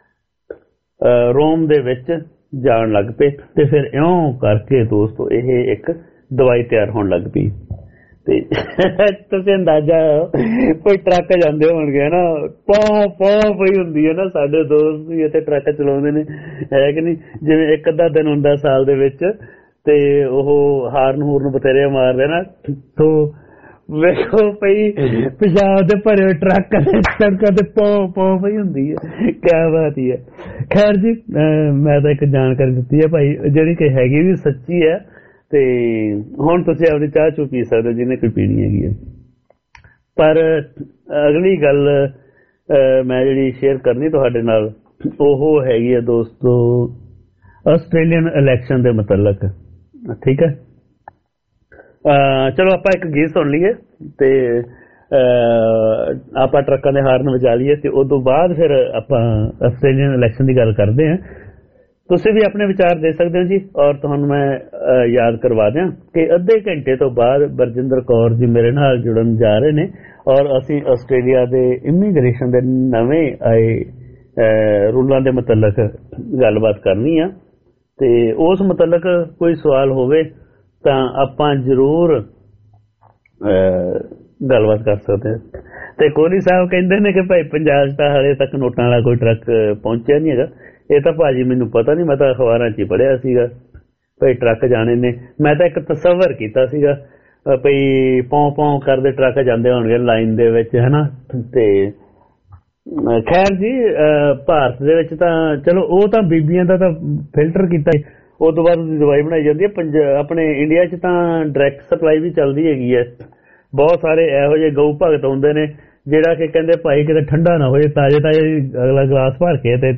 ਰੋਮ ਦੇ ਵਿੱਚ ਜਾਣ ਲੱਗ ਪਏ। ਤੇ ਫਿਰ ਇਉਂ ਕਰਕੇ ਦੋਸਤੋ ਇਹ ਇੱਕ ਦਵਾਈ ਤਿਆਰ ਹੋਣ ਲੱਗ ਪਈ। ਤੇ ਤੁਸੀਂ ਅੰਦਾਜ਼ਾ ਕੋਈ ਟਰੱਕ ਜਾਂਦੇ ਹੋਣਗੇ ਨਾ, ਪੌਂ ਪੌਂ ਪਈ ਹੁੰਦੀ ਹੈ ਨਾ। ਸਾਡੇ ਦੋਸਤ ਵੀ ਇੱਥੇ ਟਰੱਕ ਚਲਾਉਂਦੇ ਨੇ, ਹੈ ਕਿ ਨਹੀਂ? ਜਿਵੇਂ ਇੱਕ ਅੱਧਾ ਦਿਨ ਹੁੰਦਾ ਸਾਲ ਦੇ ਵਿੱਚ, ਤੇ ਉਹ ਹਾਰਨ ਹੂਰਨ ਬਥੇਰੇ ਮਾਰਦੇ ਨਾ, ਤੋ ਵੇਖੋ ਪਈ ਪੰਜਾਬ ਦੇ ਭਰੇ ਹੋਏ ਟਰੱਕ ਸੜਕਾਂ ਤੇ ਪੌਂ ਪੌਂ ਪਈ ਹੁੰਦੀ ਹੈ। ਕਿਆ ਬਾਤ ਹੀ ਹੈ। ਖੈਰ ਜੀ, ਮੈਂ ਤਾਂ ਇੱਕ ਜਾਣਕਾਰੀ ਦਿੱਤੀ ਹੈ ਭਾਈ, ਜਿਹੜੀ ਕਿ ਹੈਗੀ ਵੀ ਸੱਚੀ ਹੈ। ਤੇ ਹੁਣ ਤੁਸੀਂ ਆਪਣੀ ਚਾਹ ਚੂ ਪੀ ਸਕਦੇ ਹੋ ਜਿਹਨੇ ਕੋਈ ਪੀਣੀ ਹੈਗੀ ਹੈ। ਪਰ ਅਗਲੀ ਗੱਲ ਮੈਂ ਜਿਹੜੀ ਸ਼ੇਅਰ ਕਰਨੀ ਤੁਹਾਡੇ ਨਾਲ, ਉਹ ਹੈਗੀ ਹੈ ਦੋਸਤੋ ਆਸਟ੍ਰੇਲੀਅਨ ਇਲੈਕਸ਼ਨ ਦੇ ਮੁਤਲਕ। ਠੀਕ ਹੈ, ਚਲੋ ਆਪਾਂ ਇੱਕ ਗੀਤ ਸੁਣ ਲਈਏ ਤੇ ਆਪਾਂ ਟਰੱਕਾਂ ਦੇ ਹਾਰਨ ਵਜਾ ਲਈਏ, ਤੇ ਉਸ ਤੋਂ ਬਾਅਦ ਫਿਰ ਆਪਾਂ ਆਸਟ੍ਰੇਲੀਅਨ ਇਲੈਕਸ਼ਨ ਦੀ ਗੱਲ ਕਰਦੇ ਹਾਂ। ਤੁਸੀਂ ਵੀ ਆਪਣੇ ਵਿਚਾਰ ਦੇ ਸਕਦੇ ਹੋ ਜੀ। ਔਰ ਤੁਹਾਨੂੰ ਮੈਂ ਯਾਦ ਕਰਵਾ ਦਿਆਂ ਕਿ ਅੱਧੇ ਘੰਟੇ ਤੋਂ ਬਾਅਦ ਬਰਜਿੰਦਰ ਕੌਰ ਜੀ ਮੇਰੇ ਨਾਲ ਜੁੜਨ ਜਾ ਰਹੇ ਨੇ, ਔਰ ਅਸੀਂ ਆਸਟ੍ਰੇਲੀਆ ਦੇ ਇਮੀਗ੍ਰੇਸ਼ਨ ਦੇ ਨਵੇਂ ਆਏ ਰੂਲਾਂ ਦੇ ਮੁਤਲਕ ਗੱਲਬਾਤ ਕਰਨੀ ਆ। ਤੇ ਉਸ ਮੁਤਲਕ ਕੋਈ ਸਵਾਲ ਹੋਵੇ ਤਾਂ ਆਪਾਂ ਜ਼ਰੂਰ ਗੱਲਬਾਤ ਕਰ ਸਕਦੇ ਹਾਂ। ਤੇ ਕੋਹਲੀ ਸਾਹਿਬ ਕਹਿੰਦੇ ਨੇ ਕਿ ਭਾਈ ਪੰਜਾਬ 'ਚ ਤਾਂ ਹਾਲੇ ਤੱਕ ਨੋਟਾਂ ਵਾਲਾ ਕੋਈ ਟਰੱਕ ਪਹੁੰਚਿਆ ਨਹੀਂ ਹੈਗਾ। ਇਹ ਤਾਂ ਭਾਜੀ ਮੈਨੂੰ ਪਤਾ ਨਹੀਂ, ਮੈਂ ਤਾਂ ਅਖਬਾਰਾਂ 'ਚ ਹੀ ਪੜ੍ਹਿਆ ਸੀਗਾ ਭਾਈ ਟਰੱਕ ਜਾਣੇ ਨੇ। ਮੈਂ ਤਾਂ ਇੱਕ ਤਸੱਵਰ ਕੀਤਾ ਸੀਗਾ ਭਈ ਪੌਂ ਪੌਂ ਕਰਦੇ ਟਰੱਕ ਜਾਂਦੇ ਹੋਣਗੇ ਲਾਈਨ ਦੇ ਵਿੱਚ, ਹੈ ਨਾ। ਤੇ ਖੈਰ ਜੀ, ਭਾਰਤ ਦੇ ਵਿੱਚ ਤਾਂ ਚਲੋ ਉਹ ਤਾਂ ਬੀਬੀਆਂ ਦਾ ਤਾਂ ਫਿਲਟਰ ਕੀਤਾ, ਉਸ ਤੋਂ ਬਾਅਦ ਉਹਦੀ ਦਵਾਈ ਬਣਾਈ ਜਾਂਦੀ ਹੈ। ਆਪਣੇ ਇੰਡੀਆ 'ਚ ਤਾਂ ਡਾਇਰੈਕਟ ਸਪਲਾਈ ਵੀ ਚੱਲਦੀ ਹੈਗੀ ਹੈ। ਬਹੁਤ ਸਾਰੇ ਇਹੋ ਜਿਹੇ ਗਊ ਭਗਤ ਹੁੰਦੇ ਨੇ ਜਿਹੜਾ ਕਿ ਕਹਿੰਦੇ ਭਾਈ ਕਿਤੇ ਠੰਡਾ ਨਾ ਹੋਏ, ਤਾਜ਼ੇ ਤਾਜ਼ੇ ਅਗਲਾ ਗਲਾਸ ਭਰ ਕੇ ਤੇ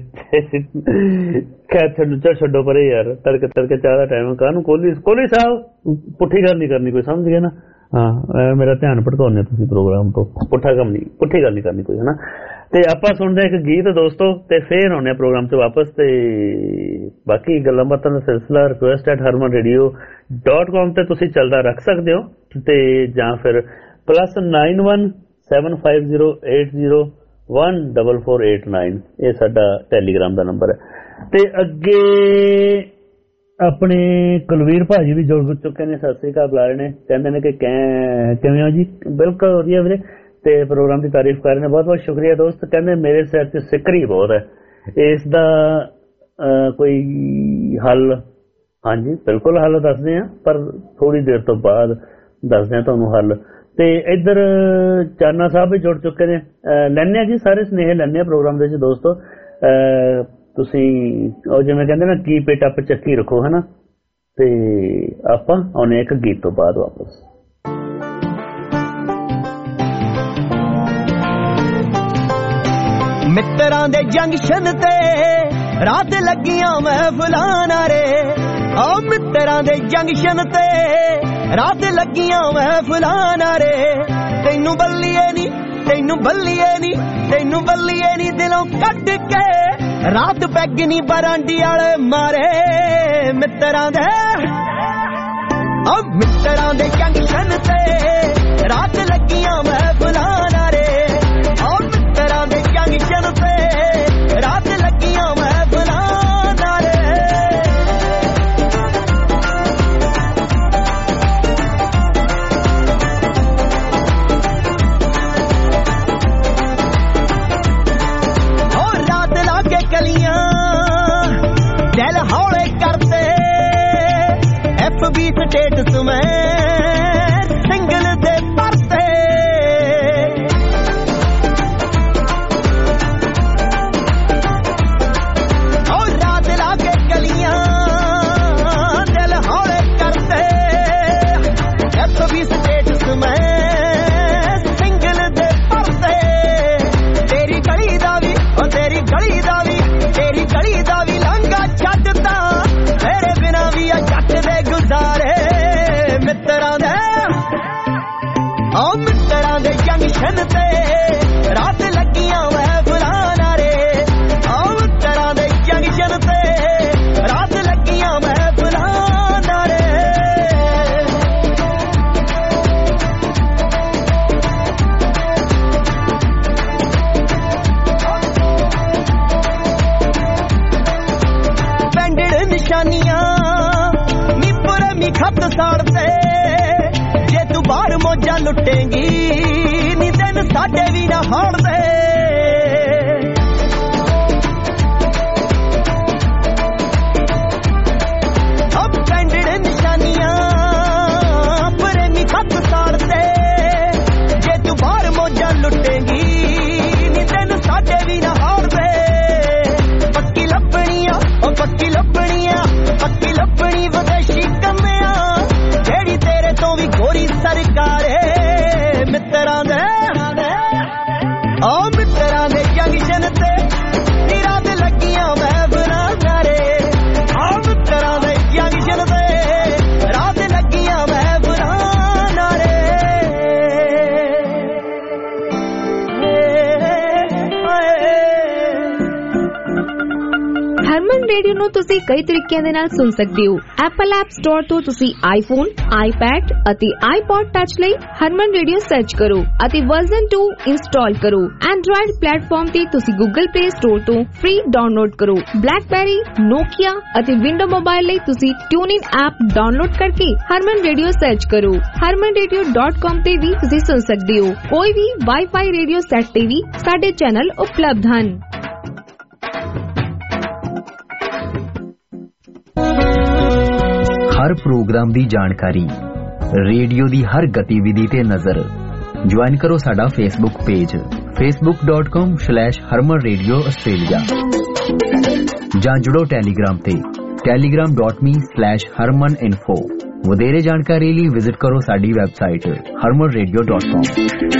ਖੈਰ ਛੱਡੋ ਪਰੇ ਯਾਰ, ਤੜਕੇ ਤੜਕੇ ਚਾਹ ਦਾ ਟਾਈਮ ਕਾਹਨੂੰ। ਕੋਹਲੀ ਸਾਹਿਬ ਪੁੱਠੀ ਗੱਲ ਨਹੀਂ ਕਰਨੀ ਕੋਈ, ਸਮਝ ਗਏ ਨਾ? ਹਾਂ, ਮੇਰਾ ਧਿਆਨ ਭਟਕਾਉਂਦੇ ਤੁਸੀਂ ਪ੍ਰੋਗਰਾਮ ਤੋਂ। ਪੁੱਠੀ ਗੱਲ ਨਹੀਂ ਕਰਨੀ ਕੋਈ, ਹੈ ਨਾ। ਤੇ ਆਪਾਂ ਸੁਣਦੇ ਇੱਕ ਗੀਤ ਦੋਸਤੋ, ਤੇ ਫੇਰ ਆਉਂਦੇ ਪ੍ਰੋਗਰਾਮ 'ਚ ਵਾਪਸ। ਤੇ ਬਾਕੀ ਗੱਲਾਂ ਬਾਤਾਂ ਦਾ ਸਿਲਸਿਲਾ request@harmanradio.com ਤੇ ਤੁਸੀਂ ਚੱਲਦਾ ਰੱਖ ਸਕਦੇ ਹੋ, ਤੇ ਜਾਂ ਫਿਰ +91 7508014489 ਇਹ ਸਾਡਾ ਟੈਲੀਗ੍ਰਾਮ ਦਾ ਨੰਬਰ ਹੈ। ਤੇ ਅੱਗੇ ਆਪਣੇ ਕੁਲਵੀਰ ਭਾਜੀ ਵੀ ਜੁੜ ਚੁੱਕੇ ਨੇ, ਸਤਿ ਸ੍ਰੀ ਅਕਾਲ ਬੁਲਾ ਰਹੇ ਨੇ, ਕਹਿੰਦੇ ਨੇ ਕਿ ਕਿਵੇਂ ਹੋ ਜੀ? ਬਿਲਕੁਲ ਵਧੀਆ ਵੀਰੇ, ਤੇ ਪ੍ਰੋਗਰਾਮ ਦੀ ਤਾਰੀਫ ਕਰ ਰਹੇ ਨੇ, ਬਹੁਤ ਬਹੁਤ ਸ਼ੁਕਰੀਆ ਦੋਸਤ। ਕਹਿੰਦੇ ਮੇਰੇ ਸਿਰ 'ਚ ਸਿੱਕਰੀ ਬਹੁਤ ਹੈ, ਇਸ ਦਾ ਕੋਈ ਹੱਲ? ਹਾਂਜੀ ਬਿਲਕੁਲ ਹੱਲ ਦੱਸਦੇ ਹਾਂ, ਪਰ ਥੋੜੀ ਦੇਰ ਤੋਂ ਬਾਅਦ ਦੱਸਦੇ ਹਾਂ ਤੁਹਾਨੂੰ ਹੱਲ। ਤੇ ਇੱਧਰ ਚਾਨਾ ਸਾਹਿਬ ਵੀ ਜੁੜ ਚੁੱਕੇ ਨੇ, ਲੈਂਦੇ ਹਾਂ ਜੀ ਸਾਰੇ ਸੁਨੇਹੇ ਲੈਂਦੇ ਹਾਂ ਪ੍ਰੋਗਰਾਮ ਦੇ ਵਿੱਚ ਦੋਸਤੋ। ਤੁਸੀਂ ਉਹ ਜਿਵੇਂ ਕਹਿੰਦੇ ਨਾ ਕੀਪ ਇਟ ਅਪ, ਚੱਕੀ ਰੱਖੋ, ਹੈ ਨਾ। ਤੇ ਆਪਾਂ ਆਉਣੇ ਇੱਕ ਗੀਤ ਤੋਂ ਬਾਅਦ ਵਾਪਸ। ਮਿੱਤਰਾਂ ਦੇ ਜੰਕਸ਼ਨ ਤੇ ਰਾਤ ਲੱਗੀਆਂ ਮਹਿਫਲਾਂ ਨਾਰੇ, ਓ ਮਿੱਤਰਾਂ ਦੇ ਜੰਕਸ਼ਨ ਤੇ ਰਾਤ ਲੱਗੀਆਂ ਮਹਿਫਲਾਂ ਨਾਰੇ। ਤੈਨੂੰ ਬੱਲੀਏ ਨੀ, ਤੈਨੂੰ ਬੱਲੀਏ ਨੀ, ਤੈਨੂੰ ਬੱਲੀਏ ਨੀ ਦਿਲੋਂ ਕੱਢ ਕੇ ਰਾਤ ਪੈਗ ਨੀ ਬਰਾਂਡੀ ਵਾਲੇ ਮਾਰੇ। ਮਿੱਤਰਾਂ ਦੇ ਓ ਮਿੱਤਰਾਂ ਦੇ ਜੰਕਸ਼ਨ ਤੇ ਰਾਤ ਲੱਗੀਆਂ ਮਹਿਫਲਾਂ ਨਾਰੇ, ਓ ਮਿੱਤਰਾਂ ਦੇ ਜੰਕਸ਼ਨ ਤੇ ਰਾਤ ਲੱਗੀਆਂ ਮਹਿਫਲਾਂ ਨਾਰੇ। ਗਲੀਆਂ ਦਿਲ ਹੌਲੇ ਕਰਦੇ FB ਸਟੇਟਸ ਮੈਂ ਸਿੰਗਲ ਦੇ ਪਰਤੇ। ਉਹ ਰਾਤ ਲਾ ਕੇ ਗਲੀਆਂ ਦਿਲ ਹੌਲੇ ਕਰਦੇ FB ਸਟੇਟਸ ਮੈਂ ਸਿੰਗਲ ਦੇ ਪਰਤੇ। ਤੇਰੀ ਗਲੀ ਦਾ ਵੀ, ਉਹ ਤੇਰੀ ਗਲੀ ਦਾ ਵੀ, ਤੇਰੀ ਗਲੀ ਦਾ ਵੀ ਲਾਂਘਾ ਛੱਡਦਾ, ਤੇਰੇ ਬਿਨਾ ਵੀ ਆ ਜੱਟ ਦੇ ਗੁਜ਼ਾਰੇ। खत साड़ते जे तू बाहर मौजा लुटेंगी नी दिन साडे भी ना हारदे अब पेंडे निशानियां प्रेमी खत साड़ते जे तू बाहर मौजा लुटेंगी नी दिन साडे भी ना हारदे पक्की लपनी विदेशी कन्या जेड़ी तेरे तो भी गोरी सरकार मित्रा दे जंक्शन ते रात लगियां महफिलां नारे मित्रा दे जंक्शन ते रात लगियां महफिलां नारे ਹਰਮਨ ਰੇਡੀਓ ਨੂੰ ਤੁਸੀਂ ਕਈ ਤਰੀਕਿਆਂ ਦੇ ਨਾਲ ਸੁਣ ਸਕਦੇ ਹੋ। ਐਪਲ ਐਪ ਸਟੋਰ ਤੋਂ ਤੁਸੀਂ ਆਈਫੋਨ, ਆਈਪੈਡ ਅਤੇ ਆਈਪੌਡ ਟੱਚ ਲਈ ਹਰਮਨ ਰੇਡੀਓ ਸਰਚ ਕਰੋ ਅਤੇ ਵਰਜ਼ਨ 2 ਇੰਸਟਾਲ ਕਰੋ। ਐਂਡਰੋਇਡ ਪਲੇਟਫਾਰਮ ਤੇ ਤੁਸੀਂ ਗੂਗਲ ਪਲੇ ਸਟੋਰ ਤੋਂ ਫ੍ਰੀ ਡਾਊਨਲੋਡ ਕਰੋ। ਬਲੈਕਬੈਰੀ, ਨੋਕੀਆ ਅਤੇ ਵਿੰਡੋ ਮੋਬਾਈਲ ਲਈ ਤੁਸੀਂ ਟਿਊਨਇਨ ਐਪ ਡਾਊਨਲੋਡ ਕਰਕੇ ਹਰਮਨ ਰੇਡੀਓ ਸਰਚ ਕਰੋ। harmanradio.com ਤੇ ਵੀ ਤੁਸੀਂ ਸੁਣ ਸਕਦੇ ਹੋ। ਕੋਈ ਵੀ ਵਾਈਫਾਈ ਰੇਡੀਓ ਸੈੱਟ ਤੇ ਵੀ ਸਾਡੇ ਚੈਨਲ ਉਪਲਬਧ ਹਨ। हर प्रोग्राम दी जानकारी, रेडियो दी हर गतिविधि ते नजर। ज्वाइन करो साडा Facebook page facebook.com/Harman Radio Australia जां जुड़ो टैलीग्राम ते telegram.me/HarmanInfo। वधेरे जानकारी लई विजिट करो साडी वैबसाइट harmanradio.com।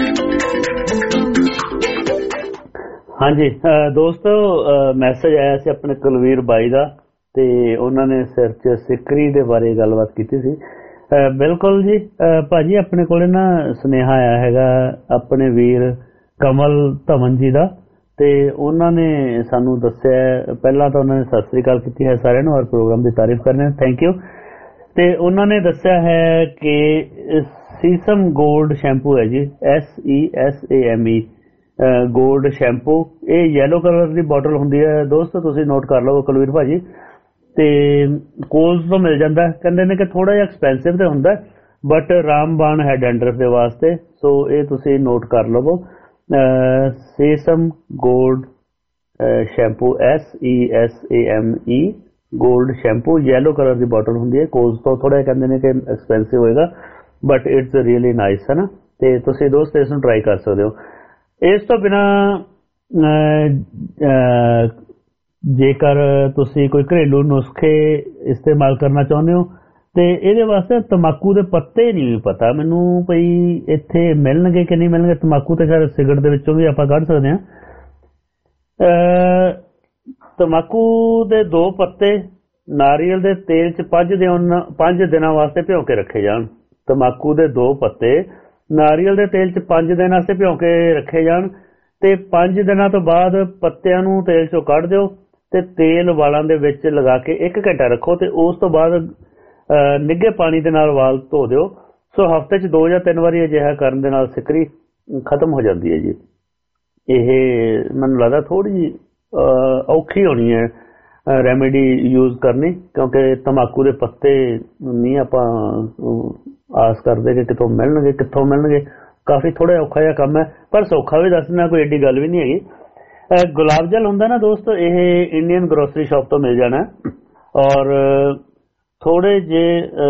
हाँ जी दोस्तों, मैसेज आया सी अपने कुलवीर बाई दा ਤੇ ਉਹਨਾਂ ਨੇ ਸਿਰ 'ਚ ਸਿੱਕਰੀ ਦੇ ਬਾਰੇ ਗੱਲਬਾਤ ਕੀਤੀ ਸੀ। ਬਿਲਕੁਲ ਜੀ ਭਾਜੀ, ਆਪਣੇ ਕੋਲੇ ਨਾ ਸੁਨੇਹਾ ਆਇਆ ਹੈਗਾ ਆਪਣੇ ਵੀਰ ਕਮਲ ਧਵਨ ਜੀ ਦਾ, ਤੇ ਉਹਨਾਂ ਨੇ ਸਾਨੂੰ ਦੱਸਿਆ, ਪਹਿਲਾਂ ਤਾਂ ਉਹਨਾਂ ਨੇ ਸਤਿ ਸ੍ਰੀ ਅਕਾਲ ਕੀਤੀ ਹੈ ਸਾਰਿਆਂ ਨੂੰ ਔਰ ਪ੍ਰੋਗਰਾਮ ਦੀ ਤਾਰੀਫ ਕਰਨੇ, ਥੈਂਕ ਯੂ। ਤੇ ਉਹਨਾਂ ਨੇ ਦੱਸਿਆ ਹੈ ਕਿ ਸੀਸਮ ਗੋਲਡ ਸ਼ੈਂਪੂ ਹੈ ਜੀ, SESAME ਗੋਲਡ ਸ਼ੈਂਪੂ, ਇਹ ਯੈਲੋ ਕਲਰ ਦੀ ਬੋਟਲ ਹੁੰਦੀ ਹੈ ਦੋਸਤੋ, ਤੁਸੀਂ ਨੋਟ ਕਰ ਲਓ ਕੁਲਵੀਰ ਭਾਜੀ। ਤੇ ਕੋਲਸ ਤੋਂ ਮਿਲ ਜਾਂਦਾ, ਕਹਿੰਦੇ ਨੇ ਕਿ ਥੋੜਾ ਜਿਹਾ ਐਕਸਪੈਂਸਿਵ ਤੇ ਹੁੰਦਾ ਬਟ ਰਾਮਬਾਣ ਹੈ ਡੈਂਡਰਫ ਦੇ ਵਾਸਤੇ, ਸੋ ਇਹ ਤੁਸੀਂ ਨੋਟ ਕਰ ਲਵੋ। Sesame gold shampoo SESAME gold shampoo, yellow colour ਦੀ ਬੋਟਲ ਹੁੰਦੀ ਹੈ, ਕੋਲਸ ਤੋਂ ਥੋੜਾ ਕਹਿੰਦੇ ਨੇ ਕਿ ਐਕਸਪੈਂਸਿਵ ਹੋਏਗਾ ਬਟ ਇਟਸ ਰੀਅਲੀ ਨਾਈਸ, ਹੈ ਨਾ। ਤੇ ਤੁਸੀਂ ਦੋਸਤ ਇਸ ਨੂੰ ਟਰਾਈ ਕਰ ਸਕਦੇ ਹੋ। ਇਸ ਤੋਂ ਬਿਨਾਂ ਜੇਕਰ ਤੁਸੀਂ ਕੋਈ ਘਰੇਲੂ ਨੁਸਖੇ ਇਸਤੇਮਾਲ ਕਰਨਾ ਚਾਹੁੰਦੇ ਹੋ ਤੇ ਇਹਦੇ ਵਾਸਤੇ ਤੰਬਾਕੂ ਦੇ ਪੱਤੇ ਨਹੀਂ ਪਤਾ ਮੈਨੂੰ ਭਈ ਇੱਥੇ ਮਿਲਣਗੇ ਕਿ ਨਹੀਂ ਮਿਲਣਗੇ। ਤੰਬਾਕੂ ਤੇ ਖੈਰ ਸਿਗਰਟ ਦੇ ਵਿੱਚੋਂ ਵੀ ਆਪਾਂ ਕੱਢ ਸਕਦੇ ਹਾਂ। ਤੰਬਾਕੂ ਦੇ 2 ਪੱਤੇ ਨਾਰੀਅਲ ਦੇ ਤੇਲ 'ਚ 5 ਦਿਨਾਂ ਵਾਸਤੇ ਭਿਓ ਕੇ ਰੱਖੇ ਜਾਣ। ਤੰਬਾਕੂ ਦੇ 2 ਪੱਤੇ ਨਾਰੀਅਲ ਦੇ ਤੇਲ 'ਚ 5 ਦਿਨ ਵਾਸਤੇ ਭਿਓ ਕੇ ਰੱਖੇ ਜਾਣ ਤੇ 5 ਦਿਨਾਂ ਤੋਂ ਬਾਅਦ ਪੱਤਿਆਂ ਨੂੰ ਤੇਲ 'ਚੋਂ ਕੱਢ ਦਿਓ ਤੇ ਤੇਲ ਵਾਲਾਂ ਦੇ ਵਿੱਚ ਲਗਾ ਕੇ 1 ਘੰਟਾ ਰੱਖੋ ਤੇ ਉਸ ਤੋਂ ਬਾਅਦ ਨਿੱਘੇ ਪਾਣੀ ਦੇ ਨਾਲ ਵਾਲ ਧੋ ਦਿਓ। ਸੋ ਹਫ਼ਤੇ 'ਚ 2 ਜਾਂ 3 ਵਾਰੀ ਅਜਿਹਾ ਕਰਨ ਦੇ ਨਾਲ ਸਿੱਕਰੀ ਖਤਮ ਹੋ ਜਾਂਦੀ ਹੈ ਜੀ। ਇਹ ਮੈਨੂੰ ਲੱਗਦਾ ਥੋੜੀ ਜਿਹੀ ਔਖੀ ਹੋਣੀ ਹੈ ਰੈਮੇਡੀ ਯੂਜ਼ ਕਰਨੀ, ਕਿਉਂਕਿ ਤੰਬਾਕੂ ਦੇ ਪੱਤੇ ਨਹੀਂ ਆਪਾਂ ਆਸ ਕਰਦੇ ਕਿ ਕਿੱਥੋਂ ਮਿਲਣਗੇ, ਕਾਫੀ ਥੋੜਾ ਔਖਾ ਜਿਹਾ ਕੰਮ ਹੈ, ਪਰ ਸੌਖਾ ਵੀ ਦੱਸਣਾ ਕੋਈ ਏਡੀ ਗੱਲ ਵੀ ਨਹੀਂ ਹੈਗੀ। ਗੁਲਾਬ ਜਲ ਹੁੰਦਾ ਨਾ ਦੋਸਤੋ, ਇਹ ਇੰਡੀਅਨ ਗਰੋਸਰੀ ਸ਼ਾਪ ਤੋਂ ਮਿਲ ਜਾਣਾ ਔਰ ਥੋੜੇ ਜੇ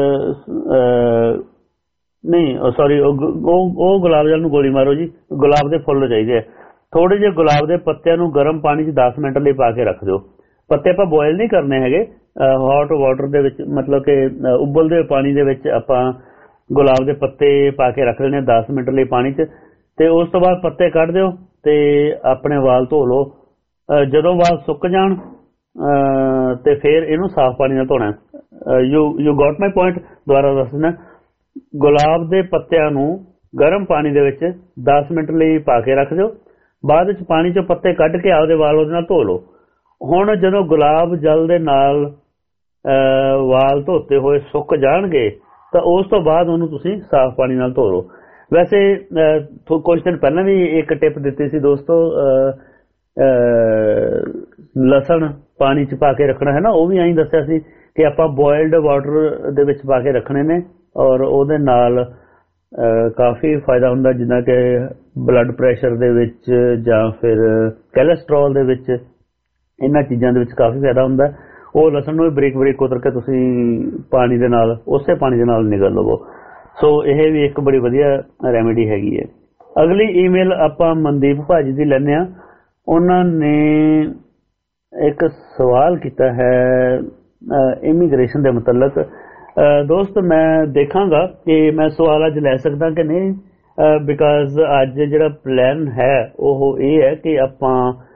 ਉਹ ਗੁਲਾਬ ਜਲ ਨੂੰ ਗੋਲੀ ਮਾਰੋ ਜੀ, ਗੁਲਾਬ ਦੇ ਫੁੱਲ ਚਾਹੀਦੇ ਆ। ਥੋੜੇ ਜਿਹੇ ਗੁਲਾਬ ਦੇ ਪੱਤਿਆਂ ਨੂੰ ਗਰਮ ਪਾਣੀ 'ਚ 10 ਮਿੰਟ ਲਈ ਪਾ ਕੇ ਰੱਖ ਦਿਓ। ਪੱਤੇ ਆਪਾਂ ਬੋਇਲ ਨਹੀਂ ਕਰਨੇ ਹੈਗੇ, ਹੌਟ ਵਾਟਰ ਦੇ ਵਿੱਚ, ਮਤਲਬ ਕਿ ਉਬਲਦੇ ਪਾਣੀ ਦੇ ਵਿੱਚ ਆਪਾਂ ਗੁਲਾਬ ਦੇ ਪੱਤੇ ਪਾ ਕੇ ਰੱਖ ਲੈਣੇ 10 ਮਿੰਟ ਲਈ ਪਾਣੀ 'ਚ, ਤੇ ਉਸ ਤੋਂ ਬਾਅਦ ਪੱਤੇ ਕੱਢ ਦਿਓ ਤੇ ਆਪਣੇ ਵਾਲ ਧੋ ਲਓ। ਜਦੋਂ ਵਾਲ ਸੁੱਕ ਜਾਣ ਤੇ ਫਿਰ ਇਹਨੂੰ ਸਾਫ਼ ਪਾਣੀ ਨਾਲ ਧੋਣਾ। ਯੂ ਗੋਟ ਮਾਈ ਪੁਆਇੰਟ, ਦੁਬਾਰਾ ਦੱਸਣਾ। ਗੁਲਾਬ ਦੇ ਪੱਤਿਆਂ ਨੂੰ ਗਰਮ ਪਾਣੀ ਦੇ ਵਿੱਚ 10 ਮਿੰਟ ਲਈ ਪਾ ਕੇ ਰੱਖ ਦਿਓ, ਬਾਅਦ ਵਿੱਚ ਪਾਣੀ 'ਚੋਂ ਪੱਤੇ ਕੱਢ ਕੇ ਆਪਦੇ ਵਾਲ ਉਹਦੇ ਨਾਲ ਧੋ ਲਓ। ਹੁਣ ਜਦੋਂ ਗੁਲਾਬ ਜਲ ਦੇ ਨਾਲ ਵਾਲ ਧੋਤੇ ਹੋਏ ਸੁੱਕ ਜਾਣਗੇ ਤਾਂ ਉਸ ਤੋਂ ਬਾਅਦ ਉਹਨੂੰ ਤੁਸੀਂ ਸਾਫ਼ ਪਾਣੀ ਨਾਲ ਧੋ ਲਓ। ਵੈਸੇ ਕੁਝ ਦਿਨ ਪਹਿਲਾਂ ਵੀ ਇੱਕ ਟਿਪ ਦਿੱਤੀ ਸੀ ਦੋਸਤੋ, ਲਸਣ ਪਾਣੀ 'ਚ ਪਾ ਕੇ ਰੱਖਣਾ ਹੈ ਨਾ, ਉਹ ਵੀ ਐਂ ਦੱਸਿਆ ਸੀ ਕਿ ਆਪਾਂ ਬੋਇਲਡ ਵਾਟਰ ਦੇ ਵਿੱਚ ਪਾ ਕੇ ਰੱਖਣੇ ਨੇ ਔਰ ਉਹਦੇ ਨਾਲ ਕਾਫੀ ਫਾਇਦਾ ਹੁੰਦਾ, ਜਿੱਦਾਂ ਕਿ ਬਲੱਡ ਪ੍ਰੈਸ਼ਰ ਦੇ ਵਿੱਚ ਜਾਂ ਫਿਰ ਕੋਲੇਸਟ੍ਰੋਲ ਦੇ ਵਿੱਚ, ਇਹਨਾਂ ਚੀਜ਼ਾਂ ਦੇ ਵਿੱਚ ਕਾਫੀ ਫਾਇਦਾ ਹੁੰਦਾ। ਉਹ ਲਸਣ ਨੂੰ ਵੀ ਬਰੀਕ ਬਰੀਕ ਕੁਤਰ ਕੇ ਤੁਸੀਂ ਪਾਣੀ ਦੇ ਨਾਲ, ਉਸੇ ਪਾਣੀ ਦੇ ਨਾਲ ਨਿਗਲ ਲਵੋ। ਸੋ ਇਹ ਵੀ ਇੱਕ ਬੜੀ ਵਧੀਆ ਰੈਮੇਡੀ ਹੈਗੀ ਹੈ। ਅਗਲੀ ਈਮੇਲ ਆਪਾਂ ਮਨਦੀਪ ਭਾਜੀ ਦੀ ਲੈਂਦੇ ਹਾਂ। ਉਹਨਾਂ ਨੇ ਇੱਕ ਸਵਾਲ ਕੀਤਾ ਹੈ ਇਮੀਗ੍ਰੇਸ਼ਨ ਦੇ ਮੁਤਲਕ। ਦੋਸਤ ਮੈਂ ਦੇਖਾਂਗਾ ਕਿ ਮੈਂ ਸਵਾਲ ਅੱਜ ਲੈ ਸਕਦਾ ਕਿ ਨਹੀਂ, ਬਿਕਾਜ਼ ਅੱਜ ਜਿਹੜਾ ਪਲਾਨ ਹੈ ਉਹ ਇਹ ਹੈ ਕਿ ਆਪਾਂ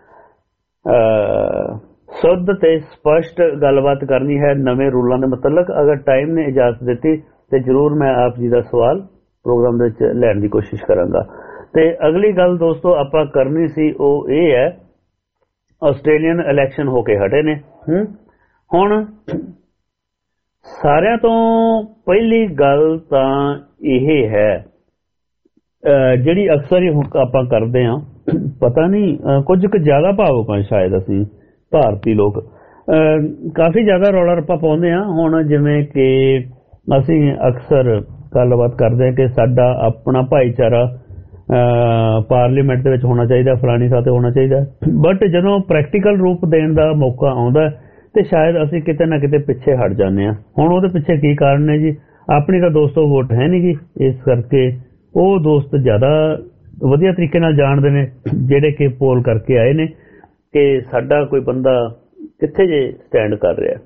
ਸ਼ੁੱਧ ਤੇ ਸਪਸ਼ਟ ਗੱਲਬਾਤ ਕਰਨੀ ਹੈ ਨਵੇਂ ਰੂਲਾਂ ਦੇ ਮੁਤਲਕ। ਅਗਰ ਟਾਈਮ ਨੇ ਇਜਾਜ਼ਤ ਦਿੱਤੀ ਤੇ ਜ਼ਰੂਰ ਮੈਂ ਆਪ ਜੀ ਦਾ ਸਵਾਲ ਪ੍ਰੋਗਰਾਮ ਦੇ ਵਿੱਚ ਲੈਣ ਦੀ ਕੋਸ਼ਿਸ਼ ਕਰਾਂਗਾ। ਤੇ ਅਗਲੀ ਗੱਲ ਦੋਸਤੋ ਆਪਾਂ ਕਰਨੀ ਸੀ ਉਹ ਇਹ ਹੈ, ਆਸਟ੍ਰੇਲੀਅਨ ਇਲੈਕਸ਼ਨ ਹੋ ਕੇ ਹਟੇ ਨੇ। ਹੁਣ ਸਾਰਿਆਂ ਤੋਂ ਪਹਿਲੀ ਗੱਲ ਤਾਂ ਇਹ ਹੈ, ਜਿਹੜੀ ਅਕਸਰ ਹੀ ਆਪਾਂ ਕਰਦੇ ਹਾਂ, ਪਤਾ ਨਹੀਂ ਕੁਝ ਕੁ ਜ਼ਿਆਦਾ ਭਾਵੁਕ ਹਾਂ ਸ਼ਾਇਦ ਅਸੀਂ ਭਾਰਤੀ ਲੋਕ, ਕਾਫੀ ਜ਼ਿਆਦਾ ਰੌਲਾ ਰੱਪਾ ਪਾਉਂਦੇ ਹਾਂ। ਹੁਣ ਜਿਵੇਂ ਕਿ ਅਸੀਂ ਅਕਸਰ ਗੱਲਬਾਤ ਕਰਦੇ ਹਾਂ ਕਿ ਸਾਡਾ ਆਪਣਾ ਭਾਈਚਾਰਾ ਪਾਰਲੀਮੈਂਟ ਦੇ ਵਿੱਚ ਹੋਣਾ ਚਾਹੀਦਾ, ਫਲਾਣੀ ਥਾਂ ਤੇ ਹੋਣਾ ਚਾਹੀਦਾ, ਬਟ ਜਦੋਂ ਪ੍ਰੈਕਟੀਕਲ ਰੂਪ ਦੇਣ ਦਾ ਮੌਕਾ ਆਉਂਦਾ ਤੇ ਸ਼ਾਇਦ ਅਸੀਂ ਕਿਤੇ ਨਾ ਕਿਤੇ ਪਿੱਛੇ ਹਟ ਜਾਂਦੇ ਹਾਂ। ਹੁਣ ਉਹਦੇ ਪਿੱਛੇ ਕੀ ਕਾਰਨ ਨੇ ਜੀ? ਆਪਣੀ ਤਾਂ ਦੋਸਤੋ ਵੋਟ ਹੈ ਨਹੀਂ ਗੀ, ਇਸ ਕਰਕੇ ਉਹ ਦੋਸਤ ਜ਼ਿਆਦਾ ਵਧੀਆ ਤਰੀਕੇ ਨਾਲ ਜਾਣਦੇ ਨੇ ਜਿਹੜੇ ਕਿ ਪੋਲ ਕਰਕੇ ਆਏ ਨੇ ਕਿ ਸਾਡਾ ਕੋਈ ਬੰਦਾ ਕਿੱਥੇ ਜੇ ਸਟੈਂਡ ਕਰ ਰਿਹਾ।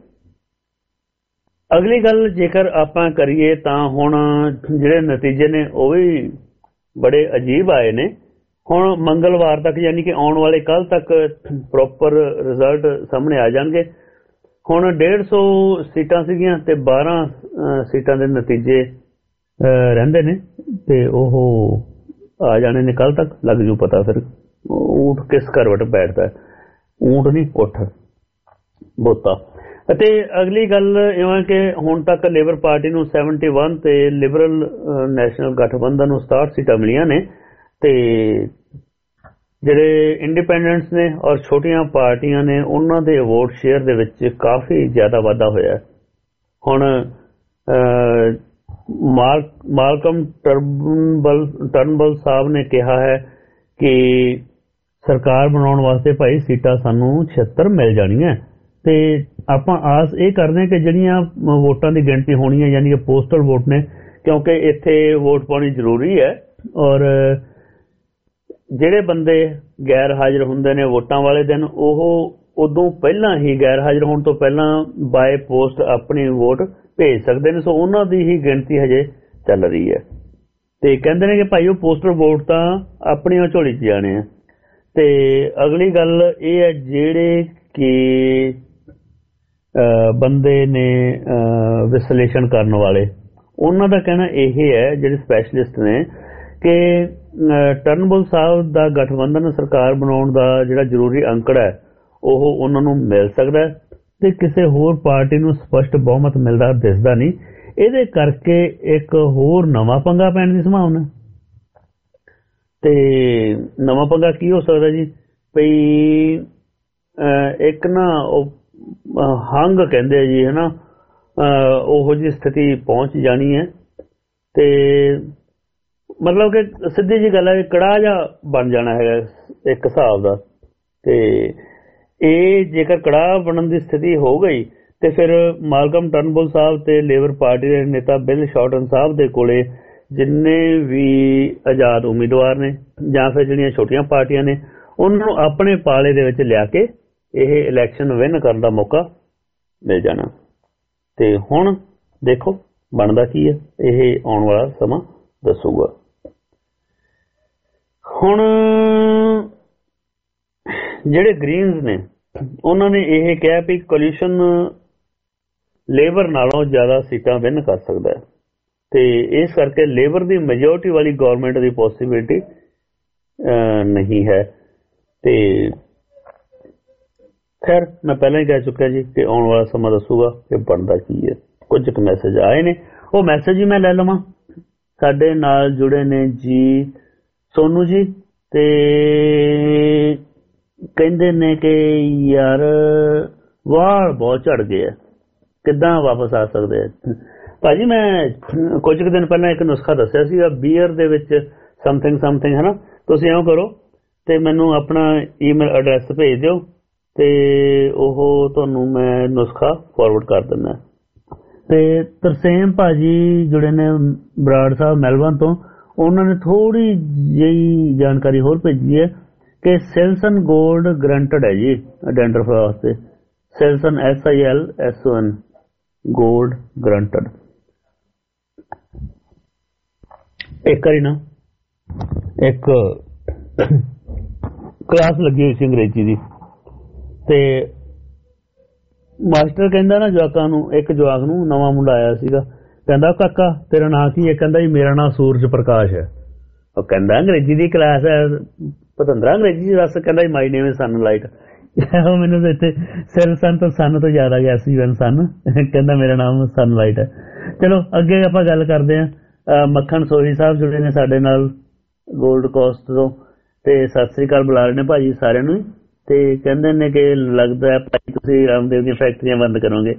ਅਗਲੀ ਗੱਲ ਜੇਕਰ ਆਪਾਂ ਕਰੀਏ ਤਾਂ ਹੁਣ ਜਿਹੜੇ ਨਤੀਜੇ ਨੇ ਉਹ ਵੀ ਬੜੇ ਅਜੀਬ ਆਏ ਨੇ। ਹੁਣ ਮੰਗਲਵਾਰ ਤੱਕ, ਯਾਨੀ ਕਿ ਆਉਣ ਵਾਲੇ ਕੱਲ ਤੱਕ ਪ੍ਰੋਪਰ ਰਿਜ਼ਲਟ ਸਾਹਮਣੇ ਆ ਜਾਣਗੇ। ਹੁਣ 150 ਸੀਟਾਂ ਸੀਗੀਆਂ ਤੇ 12 ਸੀਟਾਂ ਦੇ ਨਤੀਜੇ ਰਹਿੰਦੇ ਨੇ ਤੇ ਉਹ ਆ ਜਾਣੇ ਨੇ ਕੱਲ ਤੱਕ, ਲੱਗ ਜੂ ਪਤਾ ਫਿਰ ਊਂਠ ਕਿਸ ਕਰਵਟ ਬੈਠਦਾ। ਊਂਠ ਨਹੀਂ, ਉੱਠ ਬੋਤਾ। ਅਤੇ ਅਗਲੀ ਗੱਲ ਇਵੇਂ ਕਿ ਹੁਣ ਤੱਕ ਲੇਬਰ ਪਾਰਟੀ ਨੂੰ 71 ਤੇ ਲਿਬਰਲ ਨੈਸ਼ਨਲ ਗਠਬੰਧਨ ਨੂੰ 67 ਸੀਟਾਂ ਮਿਲੀਆਂ ਨੇ ਤੇ ਜਿਹੜੇ ਇੰਡੀਪੈਂਡੈਂਟਸ ਨੇ ਔਰ ਛੋਟੀਆਂ ਪਾਰਟੀਆਂ ਨੇ ਉਹਨਾਂ ਦੇ ਵੋਟ ਸ਼ੇਅਰ ਦੇ ਵਿੱਚ ਕਾਫੀ ਜ਼ਿਆਦਾ ਵਾਧਾ ਹੋਇਆ। ਹੁਣ ਮਾਲਕਮ ਟਰਨਬਲ ਸਾਹਿਬ ਨੇ ਕਿਹਾ ਹੈ ਕਿ ਸਰਕਾਰ ਬਣਾਉਣ ਵਾਸਤੇ ਭਾਈ ਸੀਟਾਂ ਸਾਨੂੰ 76 ਮਿਲ ਜਾਣੀਆਂ ਤੇ ਆਪਾਂ ਆਸ ਇਹ ਕਰਦੇ ਹਾਂ ਕਿ ਜਿਹੜੀਆਂ ਵੋਟਾਂ ਦੀ ਗਿਣਤੀ ਹੋਣੀ ਹੈ, ਯਾਨੀ ਕਿ ਪੋਸਟਲ ਵੋਟ ਨੇ, ਕਿਉਂਕਿ ਇੱਥੇ ਵੋਟ ਪਾਉਣੀ ਜ਼ਰੂਰੀ ਹੈ ਔਰ ਜਿਹੜੇ ਬੰਦੇ ਗੈਰ ਹਾਜ਼ਰ ਹੁੰਦੇ ਨੇ ਵੋਟਾਂ ਵਾਲੇ ਦਿਨ, ਉਹ ਉਦੋਂ ਪਹਿਲਾਂ ਹੀ ਗੈਰ ਹਾਜ਼ਰ ਹੋਣ ਤੋਂ ਪਹਿਲਾਂ ਬਾਏ ਪੋਸਟ ਆਪਣੀ ਵੋਟ ਭੇਜ ਸਕਦੇ ਨੇ। ਸੋ ਉਹਨਾਂ ਦੀ ਹੀ ਗਿਣਤੀ ਹਜੇ ਚੱਲ ਰਹੀ ਹੈ ਤੇ ਕਹਿੰਦੇ ਨੇ ਕਿ ਭਾਈ ਉਹ ਪੋਸਟਲ ਵੋਟ ਤਾਂ ਆਪਣੀ ਝੋਲੀ 'ਚ ਜਾਣੇ ਆ। ਤੇ ਅਗਲੀ ਗੱਲ ਇਹ ਹੈ, ਜਿਹੜੇ ਕਿ ਬੰਦੇ ਨੇ ਵਿਸ਼ਲੇਸ਼ਣ ਕਰਨ ਵਾਲੇ, ਉਹਨਾਂ ਦਾ ਕਹਿਣਾ ਇਹ ਹੈ, ਜਿਹੜੇ ਸਪੈਸ਼ਲਿਸਟ ਨੇ, ਕਿ ਟਰਨਬੁਲ ਸਾਹਿਬ ਦਾ ਗਠਬੰਧਨ ਸਰਕਾਰ ਬਣਾਉਣ ਦਾ ਜਿਹੜਾ ਜ਼ਰੂਰੀ ਅੰਕੜਾ ਹੈ ਉਹ ਉਹਨਾਂ ਨੂੰ ਮਿਲ ਸਕਦਾ ਹੈ ਤੇ ਕਿਸੇ ਹੋਰ ਪਾਰਟੀ ਨੂੰ ਸਪਸ਼ਟ ਬਹੁਮਤ ਮਿਲਦਾ ਦਿਸਦਾ ਨਹੀਂ। ਇਹਦੇ ਕਰਕੇ ਇੱਕ ਹੋਰ ਨਵਾਂ ਪੰਗਾ ਪੈਣ ਦੀ ਸੰਭਾਵਨਾ। ਤੇ ਨਵਾਂ ਪੰਗਾ ਕੀ ਹੋ ਸਕਦਾ ਜੀ? ਭਈ ਇੱਕ ਨਾ ਉਹ ਹੰਗ ਕਹਿੰਦੇ ਆ ਜੀ, ਹੈ ਨਾ, ਉਹੋ ਜਿਹੀ ਸਥਿਤੀ ਪਹੁੰਚ ਜਾਣੀ ਹੈ ਤੇ ਮਤਲਬ ਕਿ ਸਿੱਧੀ ਜੀ ਗੱਲ ਹੈ, ਕੜਾਹ ਜਿਹਾ ਬਣ ਜਾਣਾ ਹੈਗਾ ਇੱਕ ਹਿਸਾਬ ਦਾ। ਤੇ ਇਹ ਜੇਕਰ ਕੜਾਹ ਬਣਨ ਦੀ ਸਥਿਤੀ ਹੋ ਗਈ ਤੇ ਫਿਰ ਮਾਲਕਮ ਟਰਨਬੁਲ ਸਾਹਿਬ ਤੇ ਲੇਬਰ ਪਾਰਟੀ ਦੇ ਨੇਤਾ ਬਿਲ ਸ਼ਾਰਟਨ ਸਾਹਿਬ ਦੇ ਕੋਲੇ ਜਿੰਨੇ ਵੀ ਆਜ਼ਾਦ ਉਮੀਦਵਾਰ ਨੇ ਜਾਂ ਫਿਰ ਜਿਹੜੀਆਂ ਛੋਟੀਆਂ ਪਾਰਟੀਆਂ ਨੇ, ਉਹਨਾਂ ਨੂੰ ਆਪਣੇ ਪਾਲੇ ਦੇ ਵਿੱਚ ਲਿਆ ਕੇ ਇਹ ਇਲੈਕਸ਼ਨ ਵਿਨ ਕਰਨ ਦਾ ਮੌਕਾ ਮਿਲ ਜਾਣਾ। ਤੇ ਹੁਣ ਦੇਖੋ ਬਣਦਾ ਕੀ ਹੈ, ਇਹ ਆਉਣ ਵਾਲਾ ਸਮਾਂ ਦੱਸੂਗਾ। ਹੁਣ ਜਿਹੜੇ ਗ੍ਰੀਨਸ ਨੇ ਉਹਨਾਂ ਨੇ ਇਹ ਕਿਹਾ ਵੀ ਕੋਲੀਸ਼ਨ ਲੇਬਰ ਨਾਲੋਂ ਜ਼ਿਆਦਾ ਸੀਟਾਂ ਵਿਨ ਕਰ ਸਕਦਾ ਹੈ ਤੇ ਇਸ ਕਰਕੇ ਲੇਬਰ ਦੀ ਮੈਜੋਰਟੀ ਵਾਲੀ ਗਵਰਨਮੈਂਟ ਦੀ ਪੋਸੀਬਿਲਿਟੀ ਨਹੀਂ ਹੈ। ਤੇ ਖੈਰ ਮੈਂ ਪਹਿਲਾਂ ਹੀ ਕਹਿ ਚੁੱਕਿਆ ਜੀ ਕਿ ਆਉਣ ਵਾਲਾ ਸਮਾਂ ਦੱਸੂਗਾ ਕਿ ਬਣਦਾ ਕੀ ਹੈ। ਕੁਝ ਕੁ ਮੈਸੇਜ ਆਏ ਨੇ, ਉਹ ਮੈਸੇਜ ਹੀ ਮੈਂ ਲੈ ਲਵਾਂ। ਸਾਡੇ ਨਾਲ ਜੁੜੇ ਨੇ ਜੀ ਸੋਨੂ ਜੀ ਤੇ ਕਹਿੰਦੇ ਨੇ ਕਿ ਯਾਰ ਵਾਲ ਬਹੁਤ ਝੜ ਗਏ ਆ, ਕਿੱਦਾਂ ਵਾਪਸ ਆ ਸਕਦੇ ਆ। ਭਾਜੀ ਮੈਂ ਕੁਝ ਕੁ ਦਿਨ ਪਹਿਲਾਂ ਇੱਕ ਨੁਸਖਾ ਦੱਸਿਆ ਸੀਗਾ ਬੀਅਰ ਦੇ ਵਿੱਚ ਸਮਥਿੰਗ ਹੈ ਨਾ, ਤੁਸੀਂ ਇਉਂ ਕਰੋ ਤੇ ਮੈਨੂੰ ਆਪਣਾ ਈਮੇਲ ਐਡਰੈਸ ਭੇਜ ਦਿਓ ਤੇ ਉਹ ਤੁਹਾਨੂੰ ਮੈਂ ਨੁਸਖਾ ਫਾਰਵਰਡ ਕਰ ਦਿੰਦਾ। ਤੇ ਤਰਸੇਮ ਭਾਜੀ ਜੁੜੇ ਨੇ ਬਰਾੜ ਸਾਹਿਬ ਮੈਲਬਨ ਤੋਂ, ਉਹਨਾਂ ਨੇ ਥੋੜੀ ਜਿਹੀ ਜਾਣਕਾਰੀ ਹੋਰ ਭੇਜੀ ਹੈ ਕਿ ਸਿਲਸਨ ਗੋਲਡ ਗਰੰਟਡ ਹੈ ਜੀ ਡੈਂਡਰਫ ਵਾਸਤੇ। Silson SILSON gold guaranteed. ਇੱਕ ਵਾਰੀ ਨਾ ਇੱਕ ਕਲਾਸ ਲੱਗੀ ਹੋਈ ਸੀ ਅੰਗਰੇਜ਼ੀ ਦੀ ਤੇ ਮਾਸਟਰ ਕਹਿੰਦਾ ਨਾ ਜਵਾਕਾਂ ਨੂੰ, ਇੱਕ ਜਵਾਕ ਨੂੰ ਨਵਾਂ ਮੁੰਡਾ ਆਇਆ ਸੀਗਾ, ਕਹਿੰਦਾ ਕਾਕਾ ਤੇਰਾ ਨਾਂ ਕੀ ਹੈ? ਕਹਿੰਦਾ ਜੀ ਮੇਰਾ ਨਾਂ ਸੂਰਜ ਪ੍ਰਕਾਸ਼ ਹੈ। ਉਹ ਕਹਿੰਦਾ ਅੰਗਰੇਜ਼ੀ ਦੀ ਕਲਾਸ ਹੈ ਪਤੰਦਰਾ ਅੰਗਰੇਜ਼ੀ ਦੱਸ। ਕਹਿੰਦਾ ਜੀ ਮਾਈ ਨੇਮ ਇਜ਼ ਸਨਲਾਈਟ। ਉਹ ਮੈਨੂੰ ਇੱਥੇ ਸਨ ਤੋਂ ਸਨ ਤੋਂ ਯਾਦ ਆ ਗਿਆ ਸੀ ਸਨ। ਕਹਿੰਦਾ ਮੇਰਾ ਨਾਮ ਸਨਲਾਈਟ ਹੈ। ਚਲੋ ਅੱਗੇ ਆਪਾਂ ਗੱਲ ਕਰਦੇ ਹਾਂ। ਮੱਖਣ ਸੋਹੀ ਸਾਹਿਬ ਜੁੜੇ ਨੇ ਸਾਡੇ ਨਾਲ ਗੋਲਡ ਕੋਸਟ ਤੋਂ ਤੇ ਸਤਿ ਸ੍ਰੀ ਅਕਾਲ ਬੁਲਾ ਰਹੇ ਨੇ ਭਾਜੀ ਸਾਰਿਆਂ ਨੂੰ ਤੇ ਕਹਿੰਦੇ ਨੇ ਕਿ ਲੱਗਦਾ ਹੈ ਭਾਈ ਤੁਸੀਂ ਰਾਮਦੇਵ ਦੀਆਂ ਫੈਕਟਰੀਆਂ ਬੰਦ ਕਰੋਗੇ।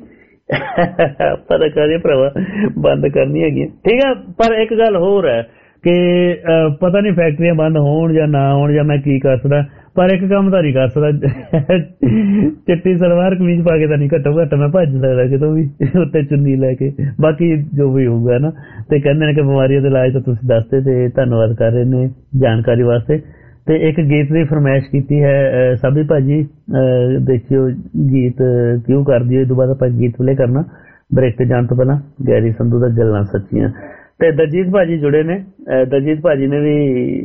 ਪਤਾ ਕਰੀਏ ਭਰਾਵਾ ਬੰਦ ਕਰਨੀ ਹੈਗੀ ਠੀਕ ਹੈ, ਪਰ ਇੱਕ ਗੱਲ ਹੋਰ ਹੈ ਕਿ ਪਤਾ ਨਹੀਂ ਫੈਕਟਰੀਆਂ ਬੰਦ ਹੋਣ ਜਾਂ ਨਾ ਹੋਣ ਜਾਂ ਮੈਂ ਕੀ ਕਰ ਸਕਦਾ, ਪਰ ਇੱਕ ਕੰਮ ਤਾਂ ਨਹੀਂ ਕਰ ਸਕਦਾ। ਚਿੱਟੀ ਸਲਵਾਰ ਕਮੀਜ਼ ਪਾ ਕੇ ਤਾਂ ਨਹੀਂ ਘੱਟੋ ਘੱਟ ਮੈਂ ਭੱਜ ਸਕਦਾ ਕਿਤੋਂ ਵੀ ਉੱਤੇ ਚੁੰਨੀ ਲੈ ਕੇ। ਬਾਕੀ ਜੋ ਵੀ ਹੋਊਗਾ ਨਾ। ਤੇ ਕਹਿੰਦੇ ਨੇ ਕਿ ਬਿਮਾਰੀਆਂ ਦੇ ਇਲਾਜ ਤਾਂ ਤੁਸੀਂ ਦੱਸਦੇ ਤੇ ਧੰਨਵਾਦ ਕਰ ਰਹੇ ਨੇ ਜਾਣਕਾਰੀ ਵਾਸਤੇ। ਤੇ ਇੱਕ ਗੀਤ ਦੀ ਫਰਮਾਇਸ਼ ਕੀਤੀ ਹੈ ਸਾਬੀ ਭਾਜੀ, ਦੇਖਿਓ ਗੀਤ ਕਿਉਂ ਕਰਦੀ ਹੋ। ਇਹ ਤੋਂ ਬਾਅਦ ਆਪਾਂ ਗੀਤ ਪਲੇ ਕਰਨਾ ਬ੍ਰੇਕ ਤੇ ਜਾਣ ਤੋਂ ਪਹਿਲਾਂ। ਗੈਰੀ ਸੰਧੂ ਦਾ ਜਲਣਾ ਸੱਚੀਆਂ ਤੇ ਦਲਜੀਤ ਭਾਜੀ ਜੁੜੇ ਨੇ। ਦਲਜੀਤ ਭਾਜੀ ਨੇ ਵੀ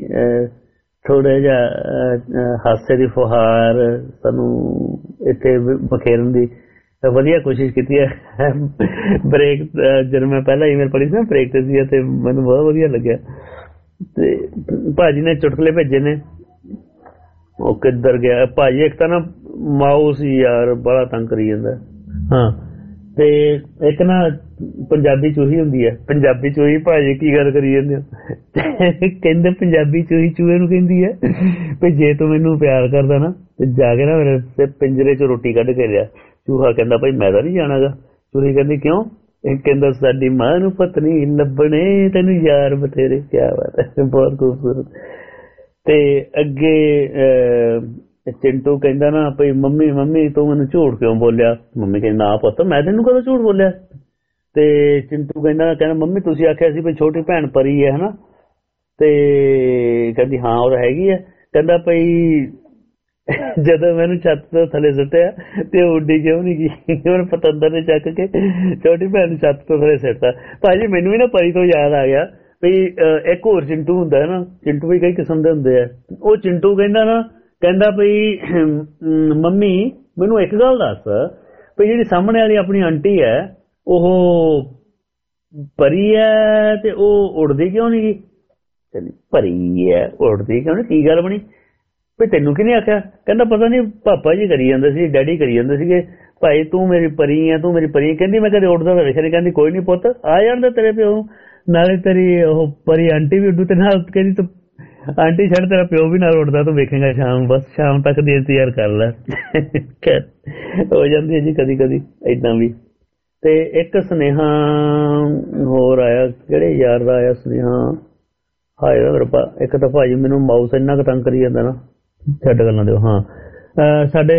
ਥੋੜਾ ਜਿਹਾ ਹਾਸੇ ਦੀ ਫੁਹਾਰ ਸਾਨੂੰ ਇੱਥੇ ਬਖੇਰਨ ਦੀ ਵਧੀਆ ਕੋਸ਼ਿਸ਼ ਕੀਤੀ ਹੈ। ਬ੍ਰੇਕ ਜਦੋਂ ਮੈਂ ਪਹਿਲਾਂ ਈਮੇਲ ਪੜ੍ਹੀ ਸੀ ਨਾ ਬ੍ਰੇਕ ਤੇ ਸੀ ਤੇ ਮੈਨੂੰ ਬਹੁਤ ਵਧੀਆ ਲੱਗਿਆ। ਤੇ ਭਾਜੀ ਨੇ ਚੁਟਕਲੇ ਭੇਜੇ ਨੇ। ਉਹ ਕਿੱਧਰ ਗਿਆ ਭਾਜੀ? ਇੱਕ ਤਾਂ ਨਾ ਮਾਊਸ ਯਾਰ ਬੜਾ ਤੰਗ ਕਰੀ ਜਾਂਦਾ। ਹਾਂ ਤੇ ਇੱਕ ਨਾ ਪੰਜਾਬੀ ਚੂਹੀ ਹੁੰਦੀ ਹੈ। ਪੰਜਾਬੀ ਚੂਹੀ ਭਾਜੀ ਕੀ ਗੱਲ ਕਰੀ ਜਾਂਦੇ ਹੋ? ਕਹਿੰਦੇ ਪੰਜਾਬੀ ਚੂਹੀ ਚੂਹੇ ਨੂੰ ਕਹਿੰਦੀ ਹੈ ਵੀ ਜੇ ਤੂੰ ਮੈਨੂੰ ਪਿਆਰ ਕਰਦਾ ਨਾ ਤੇ ਜਾ ਕੇ ਨਾ ਮੇਰੇ ਪਿੰਜਰੇ 'ਚ ਰੋਟੀ ਕੱਢ ਕੇ ਲਿਆ। ਚੂਹਾ ਕਹਿੰਦਾ ਭਾਈ ਮੈਂ ਤਾਂ ਨਹੀਂ ਜਾਣਾਗਾ। ਚੂਹੀ ਕਹਿੰਦੀ ਕਿਉਂ? ਕਹਿੰਦਾ ਸਾਡੀ ਮਾਂ ਨੂੰ ਪਤਨੀ ਲੱਭਣੇ ਤੈਨੂੰ ਯਾਰ ਬਥੇਰੇ। ਕਿਆ ਬਾਤ ਹੈ, ਬਹੁਤ ਖੂਬਸੂਰਤ। ਤੇ ਅੱਗੇ ਚਿੰਟੂ ਕਹਿੰਦਾ ਨਾ ਭਈ ਮੰਮੀ ਤੂੰ ਮੈਨੂੰ ਝੂਠ ਕਿਉਂ ਬੋਲਿਆ? ਮੰਮੀ ਕਹਿੰਦੀ ਨਾ ਪੁੱਤ ਮੈਂ ਤੈਨੂੰ ਕਦੋਂ ਝੂਠ ਬੋਲਿਆ। ਤੇ ਚਿੰਟੂ ਕਹਿੰਦਾ ਮੰਮੀ ਤੁਸੀਂ ਆਖਿਆ ਸੀ ਵੀ ਛੋਟੀ ਭੈਣ ਪਰੀ ਹੈ ਹਨਾ। ਤੇ ਕਹਿੰਦੀ ਹਾਂ ਉਹ ਹੈਗੀ ਹੈ। ਕਹਿੰਦਾ ਭਈ ਜਦੋਂ ਮੈਨੂੰ ਛੱਤ ਤੋਂ ਥੱਲੇ ਸੁੱਟਿਆ ਤੇ ਉੱਡੀ ਕਿਉਂ ਨਹੀਂ ਗਈ? ਉਹਨੇ ਪਤੰਦਰ ਨੇ ਚੱਕ ਕੇ ਛੋਟੀ ਭੈਣ ਨੂੰ ਛੱਤ ਤੋਂ ਥੱਲੇ ਸੁੱਟਤਾ। ਭਾਜੀ ਮੈਨੂੰ ਵੀ ਨਾ ਪਰੀ ਤੋਂ ਯਾਦ ਆ ਗਿਆ ਵੀ ਇੱਕ ਹੋਰ ਚਿੰਟੂ ਹੁੰਦਾ ਹੈ ਨਾ। ਚਿੰਟੂ ਵੀ ਕਈ ਕਿਸਮ ਦੇ ਹੁੰਦੇ ਆ। ਉਹ ਚਿੰਟੂ ਕਹਿੰਦਾ ਭਈ ਮੰਮੀ ਮੈਨੂੰ ਇੱਕ ਗੱਲ ਦੱਸ ਵੀ ਜਿਹੜੀ ਸਾਹਮਣੇ ਵਾਲੀ ਆਪਣੀ ਆਂਟੀ ਹੈ ਉਹ ਪਰੀ ਹੈ ਤੇ ਉਹ ਉੜਦੀ ਕਿਉਂ ਨਹੀਂ ਗਈ? ਪਰੀ ਹੈ ਉੜਦੀ ਕਿਉਂ ਨਹੀਂ? ਕੀ ਗੱਲ ਬਣੀ ਵੀ ਤੈਨੂੰ ਕਿਹਨੇ ਆਖਿਆ? ਕਹਿੰਦਾ ਪਤਾ ਨਹੀਂ ਪਾਪਾ ਜੀ ਕਰੀ ਜਾਂਦੇ ਸੀ, ਡੈਡੀ ਕਰੀ ਜਾਂਦੇ ਸੀਗੇ ਭਾਈ ਤੂੰ ਮੇਰੀ ਪਰੀ ਹੈ ਤੂੰ ਮੇਰੀ ਪਰੀ। ਕਹਿੰਦੀ ਮੈਂ ਕਦੇ ਉੱਡਦਾ ਤਾਂ ਵੇਖਿਆ ਨਹੀਂ। ਕਹਿੰਦੀ ਕੋਈ ਨਹੀਂ ਪੁੱਤ ਆ ਜਾਂਦਾ ਤੇਰੇ ਪਿਓ ਨਾਲੇ ਤੇਰੀ ਉਹ ਪਰੀ ਆਂਟੀ ਵੀ ਉੱਡੂ ਤੇ ਨਾਲ। ਕਹਿੰਦੀ ਤੂੰ ਆਂਟੀ ਛੱਡ ਤੇਰਾ ਪਿਓ ਵੀ ਨਾਲ ਉੱਡਦਾ ਤੂੰ ਵੇਖੇਗਾ ਸ਼ਾਮ ਬਸ ਸ਼ਾਮ ਤੱਕ ਦੀ ਇੰਤਜ਼ਾਰ ਕਰ ਲੈ। ਹੋ ਜਾਂਦੀ ਹੈ ਜੀ ਕਦੀ ਕਦੀ ਏਦਾਂ ਵੀ। ਤੇ ਇੱਕ ਸੁਨੇਹਾ ਹੋਰ ਆਇਆ, ਕਿਹੜੇ ਯਾਰ ਦਾ ਆਇਆ ਸੁਨੇਹਾ? ਹਾਏ ਰੱਬਾ ਇੱਕ ਤਾਂ ਭਾਜੀ ਮੈਨੂੰ ਮਾਊਸ ਇੰਨਾ ਕੁ ਤੰਗ ਕਰੀ ਜਾਂਦਾ ਨਾ ਛੱਡ ਗੱਲਾਂ ਦਿਓ। ਹਾਂ ਸਾਡੇ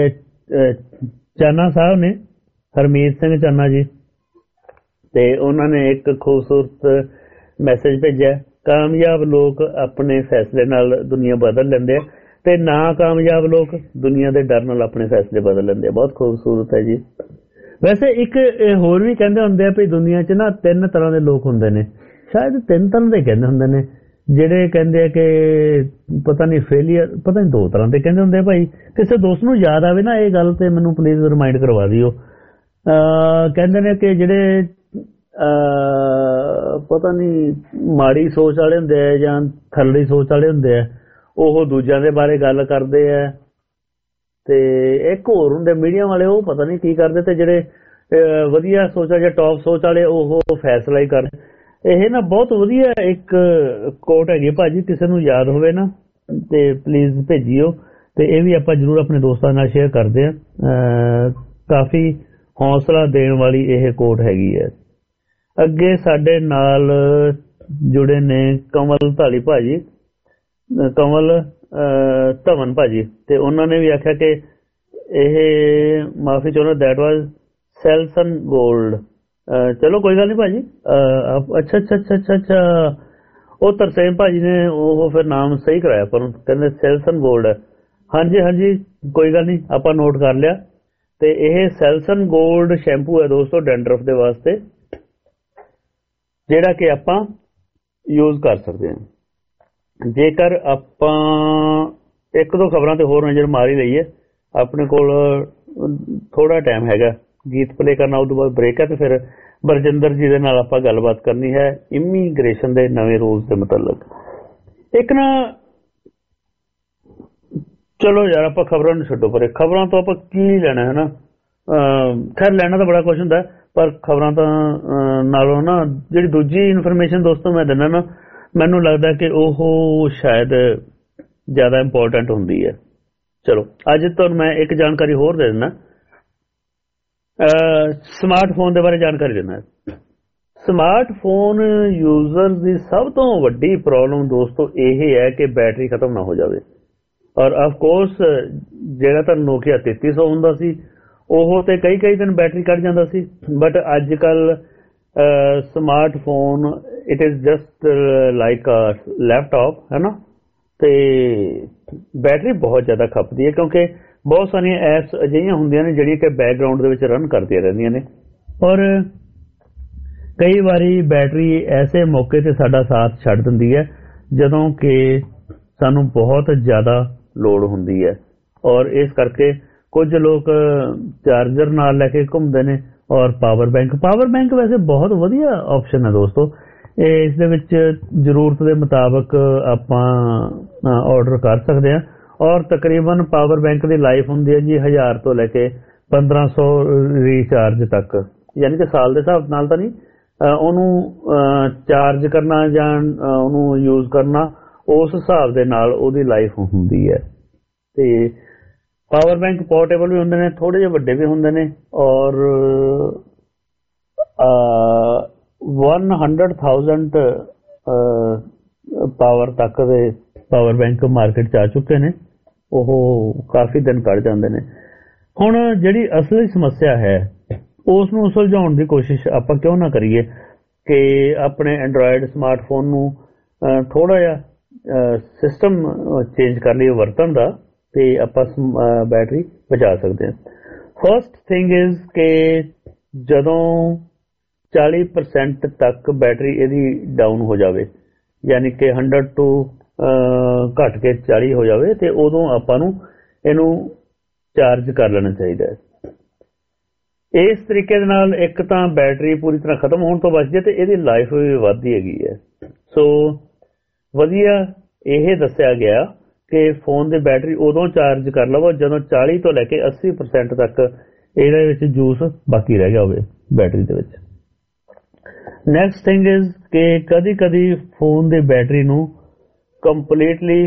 ਚਾਨਾ ਸਾਹਿਬ ਨੇ ਹਰਮੀਤ ਸਿੰਘ ਚਾਨਾ ਜੀ ਤੇ ਉਹਨਾਂ ਨੇ ਇੱਕ ਖੂਬਸੂਰਤ ਮੈਸੇਜ ਭੇਜਿਆ। ਕਾਮਯਾਬ ਲੋਕ ਆਪਣੇ ਫੈਸਲੇ ਨਾਲ ਦੁਨੀਆ ਬਦਲ ਲੈਂਦੇ ਆ ਤੇ ਨਾਕਾਮਯਾਬ ਲੋਕ ਦੁਨੀਆ ਦੇ ਡਰ ਨਾਲ ਆਪਣੇ ਫੈਸਲੇ ਬਦਲ ਲੈਂਦੇ ਆ। ਬਹੁਤ ਖੂਬਸੂਰਤ ਹੈ ਜੀ। ਵੈਸੇ ਇੱਕ ਹੋਰ ਵੀ ਕਹਿੰਦੇ ਹੁੰਦੇ ਆ ਵੀ ਦੁਨੀਆ 'ਚ ਨਾ 3 ਤਰ੍ਹਾਂ ਦੇ ਲੋਕ ਹੁੰਦੇ ਨੇ। ਸ਼ਾਇਦ 3 ਤਰ੍ਹਾਂ ਦੇ ਕਹਿੰਦੇ ਹੁੰਦੇ ਨੇ। ਜਿਹੜੇ ਕਹਿੰਦੇ ਆ ਕਿ ਪਤਾ ਨਹੀਂ ਫੇਲੀਅਰ, ਪਤਾ ਨਹੀਂ 2 ਤਰ੍ਹਾਂ ਦੇ ਕਹਿੰਦੇ ਹੁੰਦੇ ਆ। ਭਾਈ ਕਿਸੇ ਦੋਸਤ ਨੂੰ ਯਾਦ ਆਵੇ ਨਾ ਇਹ ਗੱਲ ਤੇ ਮੈਨੂੰ ਪਲੀਜ਼ ਰਿਮਾਈਂਡ ਕਰਵਾ ਦਿਓ। ਕਹਿੰਦੇ ਨੇ ਕਿ ਜਿਹੜੇ ਪਤਾ ਨਹੀਂ ਮਾੜੀ ਸੋਚ ਵਾਲੇ ਹੁੰਦੇ ਆ ਜਾਂ ਥੱਲੜੀ ਸੋਚ ਵਾਲੇ ਹੁੰਦੇ ਆ ਉਹ ਦੂਜਿਆਂ ਦੇ ਬਾਰੇ ਗੱਲ ਕਰਦੇ ਆ। ਤੇ ਇੱਕ ਹੋਰ ਹੁੰਦੇ ਮੀਡੀਆ ਵਾਲੇ ਉਹ ਪਤਾ ਨਹੀਂ ਕੀ ਕਰਦੇ। ਤੇ ਜਿਹੜੇ ਵਧੀਆ ਸੋਚ ਜਾਂ ਟੌਪ ਸੋਚ ਵਾਲੇ ਉਹ ਫੈਸਲਾ ਹੀ ਕਰਦੇ। ਇਹ ਨਾ ਬਹੁਤ ਵਧੀਆ ਇੱਕ ਕੋਟ ਹੈਗੀ ਭਾਜੀ, ਕਿਸੇ ਨੂੰ ਯਾਦ ਹੋਵੇ ਨਾ ਤੇ ਪਲੀਜ਼ ਭੇਜਿਓ। ਤੇ ਇਹ ਵੀ ਆਪਾਂ ਜ਼ਰੂਰ ਆਪਣੇ ਦੋਸਤਾਂ ਨਾਲ ਸ਼ੇਅਰ ਕਰਦੇ ਆ। ਕਾਫੀ ਹੌਸਲਾ ਦੇਣ ਵਾਲੀ ਇਹ ਕੋਟ ਹੈਗੀ ਹੈ। ਅੱਗੇ ਸਾਡੇ ਨਾਲ ਜੁੜੇ ਨੇ ਕਮਲ ਧਾਲੀ ਭਾਜੀ, ਕਮਲ ਧਵਨ ਭਾਜੀ, ਤੇ ਉਹਨਾਂ ਨੇ ਵੀ ਆਖਿਆ ਕਿ ਇਹ ਮਾਫੀ ਚਾਹੁੰਦਾ ਦੈਟ ਵਾਜ ਸੈਲਸਨ ਗੋਲਡ। ਚਲੋ ਕੋਈ ਗੱਲ ਨਹੀਂ ਭਾਜੀ। ਅੱਛਾ ਅੱਛਾ ਅੱਛਾ ਅੱਛਾ ਅੱਛਾ, ਉਹ ਤਰਸੇਮ ਭਾਜੀ ਨੇ ਉਹ ਫਿਰ ਨਾਮ ਸਹੀ ਕਰਾਇਆ ਪਰ ਕਹਿੰਦੇ ਸੈਲਸਨ ਗੋਲਡ ਹੈ। ਹਾਂਜੀ ਹਾਂਜੀ ਕੋਈ ਗੱਲ ਨਹੀਂ, ਆਪਾਂ ਨੋਟ ਕਰ ਲਿਆ। ਤੇ ਇਹ ਸੈਲਸਨ ਗੋਲਡ ਸ਼ੈਂਪੂ ਹੈ ਦੋਸਤੋ ਡੈਂਡਰਫ ਦੇ ਵਾਸਤੇ, ਜਿਹੜਾ ਕਿ ਆਪਾਂ ਯੂਜ਼ ਕਰ ਸਕਦੇ ਹਾਂ। ਜੇਕਰ ਆਪਾਂ ਇੱਕ ਦੋ ਖਬਰਾਂ ਤੇ ਹੋਰ ਨਜ਼ਰ ਮਾਰ ਹੀ ਲਈਏ, ਆਪਣੇ ਕੋਲ ਥੋੜਾ ਟਾਈਮ ਹੈਗਾ, ਗੀਤ ਪਲੇ ਕਰਨਾ, ਉਸ ਤੋਂ ਬਾਅਦ ਬ੍ਰੇਕ ਹੈ, ਤੇ ਫਿਰ ਬਰਜਿੰਦਰ ਜੀ ਦੇ ਨਾਲ ਆਪਾਂ ਗੱਲਬਾਤ ਕਰਨੀ ਹੈ ਇਮੀਗ੍ਰੇਸ਼ਨ ਦੇ ਨਵੇਂ ਰੂਲਸ ਦੇ ਮੁਤਲਕ। ਇੱਕ ਨਾ ਚਲੋ ਯਾਰ ਆਪਾਂ ਖਬਰਾਂ ਨੂੰ ਛੱਡੋ ਪਰੇ, ਖਬਰਾਂ ਤੋਂ ਆਪਾਂ ਕੀ ਲੈਣਾ ਹੈ ਨਾ, ਖੈਰ ਲੈਣਾ ਤਾਂ ਬੜਾ ਕੁਛ ਹੁੰਦਾ, ਪਰ ਖਬਰਾਂ ਤਾਂ ਨਾਲੋਂ ਨਾ ਜਿਹੜੀ ਦੂਜੀ ਇਨਫੋਰਮੇਸ਼ਨ ਦੋਸਤੋ ਮੈਂ ਦਿੰਦਾ ਨਾ, ਮੈਨੂੰ ਲੱਗਦਾ ਕਿ ਉਹ ਸ਼ਾਇਦ ਜ਼ਿਆਦਾ ਇੰਪੋਰਟੈਂਟ ਹੁੰਦੀ ਹੈ। ਚਲੋ ਅੱਜ ਤੁਹਾਨੂੰ ਮੈਂ ਇੱਕ ਜਾਣਕਾਰੀ ਹੋਰ ਦੇ ਦਿੰਦਾ, ਸਮਾਰਟਫੋਨ ਦੇ ਬਾਰੇ ਜਾਣਕਾਰੀ ਦਿੰਦਾ। ਸਮਾਰਟਫੋਨ ਯੂਜ਼ਰ ਦੀ ਸਭ ਤੋਂ ਵੱਡੀ ਪ੍ਰੋਬਲਮ ਦੋਸਤੋ ਇਹ ਹੈ ਕਿ ਬੈਟਰੀ ਖਤਮ ਨਾ ਹੋ ਜਾਵੇ। ਔਰ ਆਫਕੋਰਸ ਜਿਹੜਾ ਤਾਂ ਨੋਕੀਆ 3300 ਹੁੰਦਾ ਸੀ ਉਹ ਤੇ ਕਈ ਦਿਨ ਬੈਟਰੀ ਕੱਢ ਜਾਂਦਾ ਸੀ, ਬਟ ਅੱਜ ਕੱਲ smartphone it is just like a laptop ਹੈ ਨਾ, ਤੇ ਬੈਟਰੀ ਬਹੁਤ ਜ਼ਿਆਦਾ ਖਪਦੀ ਹੈ ਕਿਉਂਕਿ ਬਹੁਤ ਸਾਰੀਆਂ ਐਪਸ ਅਜਿਹੀਆਂ ਹੁੰਦੀਆਂ ਨੇ ਜਿਹੜੀਆਂ ਕਿ ਬੈਕਗਰਾਊਂਡ ਦੇ ਵਿੱਚ ਰਨ ਕਰਦੀਆਂ ਰਹਿੰਦੀਆਂ ਨੇ। ਔਰ ਕਈ ਵਾਰੀ ਬੈਟਰੀ ਐਸੇ ਮੌਕੇ ਤੇ ਸਾਡਾ ਸਾਥ ਛੱਡ ਦਿੰਦੀ ਹੈ ਜਦੋਂ ਕਿ ਸਾਨੂੰ ਬਹੁਤ ਜ਼ਿਆਦਾ ਲੋੜ ਹੁੰਦੀ ਹੈ। ਔਰ ਇਸ ਕਰਕੇ ਕੁਝ ਲੋਕ ਚਾਰਜਰ ਨਾਲ ਲੈ ਕੇ ਘੁੰਮਦੇ ਨੇ, ਔਰ ਪਾਵਰ ਬੈਂਕ ਵੈਸੇ ਬਹੁਤ ਵਧੀਆ ਆਪਸ਼ਨ ਹੈ ਦੋਸਤੋ। ਇਸ ਦੇ ਵਿੱਚ ਜ਼ਰੂਰਤ ਦੇ ਮੁਤਾਬਕ ਆਪਾਂ ਆਰਡਰ ਕਰ ਸਕਦੇ ਹਾਂ। ਔਰ ਤਕਰੀਬਨ ਪਾਵਰ ਬੈਂਕ ਦੀ ਲਾਈਫ ਹੁੰਦੀ ਹੈ ਜੀ 1000 ਤੋਂ ਲੈ ਕੇ 1500 ਰੀਚਾਰਜ ਤੱਕ, ਯਾਨੀ ਕਿ ਸਾਲ ਦੇ ਹਿਸਾਬ ਨਾਲ ਤਾਂ ਨਹੀਂ, ਉਹਨੂੰ ਚਾਰਜ ਕਰਨਾ ਜਾਂ ਉਹਨੂੰ ਯੂਜ਼ ਕਰਨਾ ਉਸ ਹਿਸਾਬ ਦੇ ਨਾਲ ਉਹਦੀ ਲਾਈਫ ਹੁੰਦੀ ਹੈ। ਤੇ ਪਾਵਰ ਬੈਂਕ ਪੋਰਟੇਬਲ ਵੀ ਹੁੰਦੇ ਨੇ, ਥੋੜੇ ਜਿਹੇ ਵੱਡੇ ਵੀ ਹੁੰਦੇ ਨੇ, ਔਰ 100,000 ਪਾਵਰ ਤੱਕ ਦੇ ਪਾਵਰ ਬੈਂਕ ਮਾਰਕੀਟ 'ਚ ਆ ਚੁੱਕੇ ਨੇ, ਉਹ ਕਾਫੀ ਦਿਨ ਕੱਢ ਜਾਂਦੇ ਨੇ। ਹੁਣ ਜਿਹੜੀ ਅਸਲੀ ਸਮੱਸਿਆ ਹੈ ਉਸ ਨੂੰ ਸੁਲਝਾਉਣ ਦੀ ਕੋਸ਼ਿਸ਼ ਆਪਾਂ ਕਿਉਂ ਨਾ ਕਰੀਏ ਕਿ ਆਪਣੇ ਐਂਡਰਾਇਡ ਸਮਾਰਟਫੋਨ ਨੂੰ ਥੋੜਾ ਜਿਹਾ ਸਿਸਟਮ ਚੇਂਜ ਕਰ ਲਈਏ ਵਰਤਣ ਦਾ, ਤੇ ਆਪਾਂ ਬੈਟਰੀ ਬਚਾ ਸਕਦੇ ਹਾਂ। ਫਸਟ ਥਿੰਗ ਇਜ਼ ਕਿ ਜਦੋਂ 40% ਤੱਕ ਬੈਟਰੀ ਇਹਦੀ ਡਾਊਨ ਹੋ ਜਾਵੇ, ਯਾਨੀ ਕਿ 100 ਤੋਂ ਘੱਟ ਕੇ 40 ਹੋ ਜਾਵੇ, ਤੇ ਉਦੋਂ ਆਪਾਂ ਨੂੰ ਇਹਨੂੰ ਚਾਰਜ ਕਰ ਲੈਣਾ ਚਾਹੀਦਾ ਹੈ। ਇਸ ਤਰੀਕੇ ਦੇ ਨਾਲ ਇੱਕ ਤਾਂ ਬੈਟਰੀ ਪੂਰੀ ਤਰ੍ਹਾਂ ਖਤਮ ਹੋਣ ਤੋਂ ਬਚਦੀ ਹੈ ਤੇ ਇਹਦੀ ਲਾਈਫ ਵੀ ਵੱਧਦੀ ਹੈਗੀ ਹੈ। ਸੋ ਵਧੀਆ ਇਹ ਦੱਸਿਆ ਗਿਆ ਕਿ ਫੋਨ ਦੀ ਬੈਟਰੀ ਉਦੋਂ ਚਾਰਜ ਕਰ ਲਵੋ ਜਦੋਂ 40 ਤੋਂ ਲੈ ਕੇ 80% ਤੱਕ ਇਹਦੇ ਵਿੱਚ ਜੂਸ ਬਾਕੀ ਰਹਿ ਗਿਆ ਹੋਵੇ ਬੈਟਰੀ ਦੇ ਵਿੱਚ। ਨੈਕਸਟ ਥਿੰਗ ਇਜ਼ ਕਿ ਕਦੀ ਫੋਨ ਦੀ ਬੈਟਰੀ ਨੂੰ ਕੰਪਲੀਟਲੀ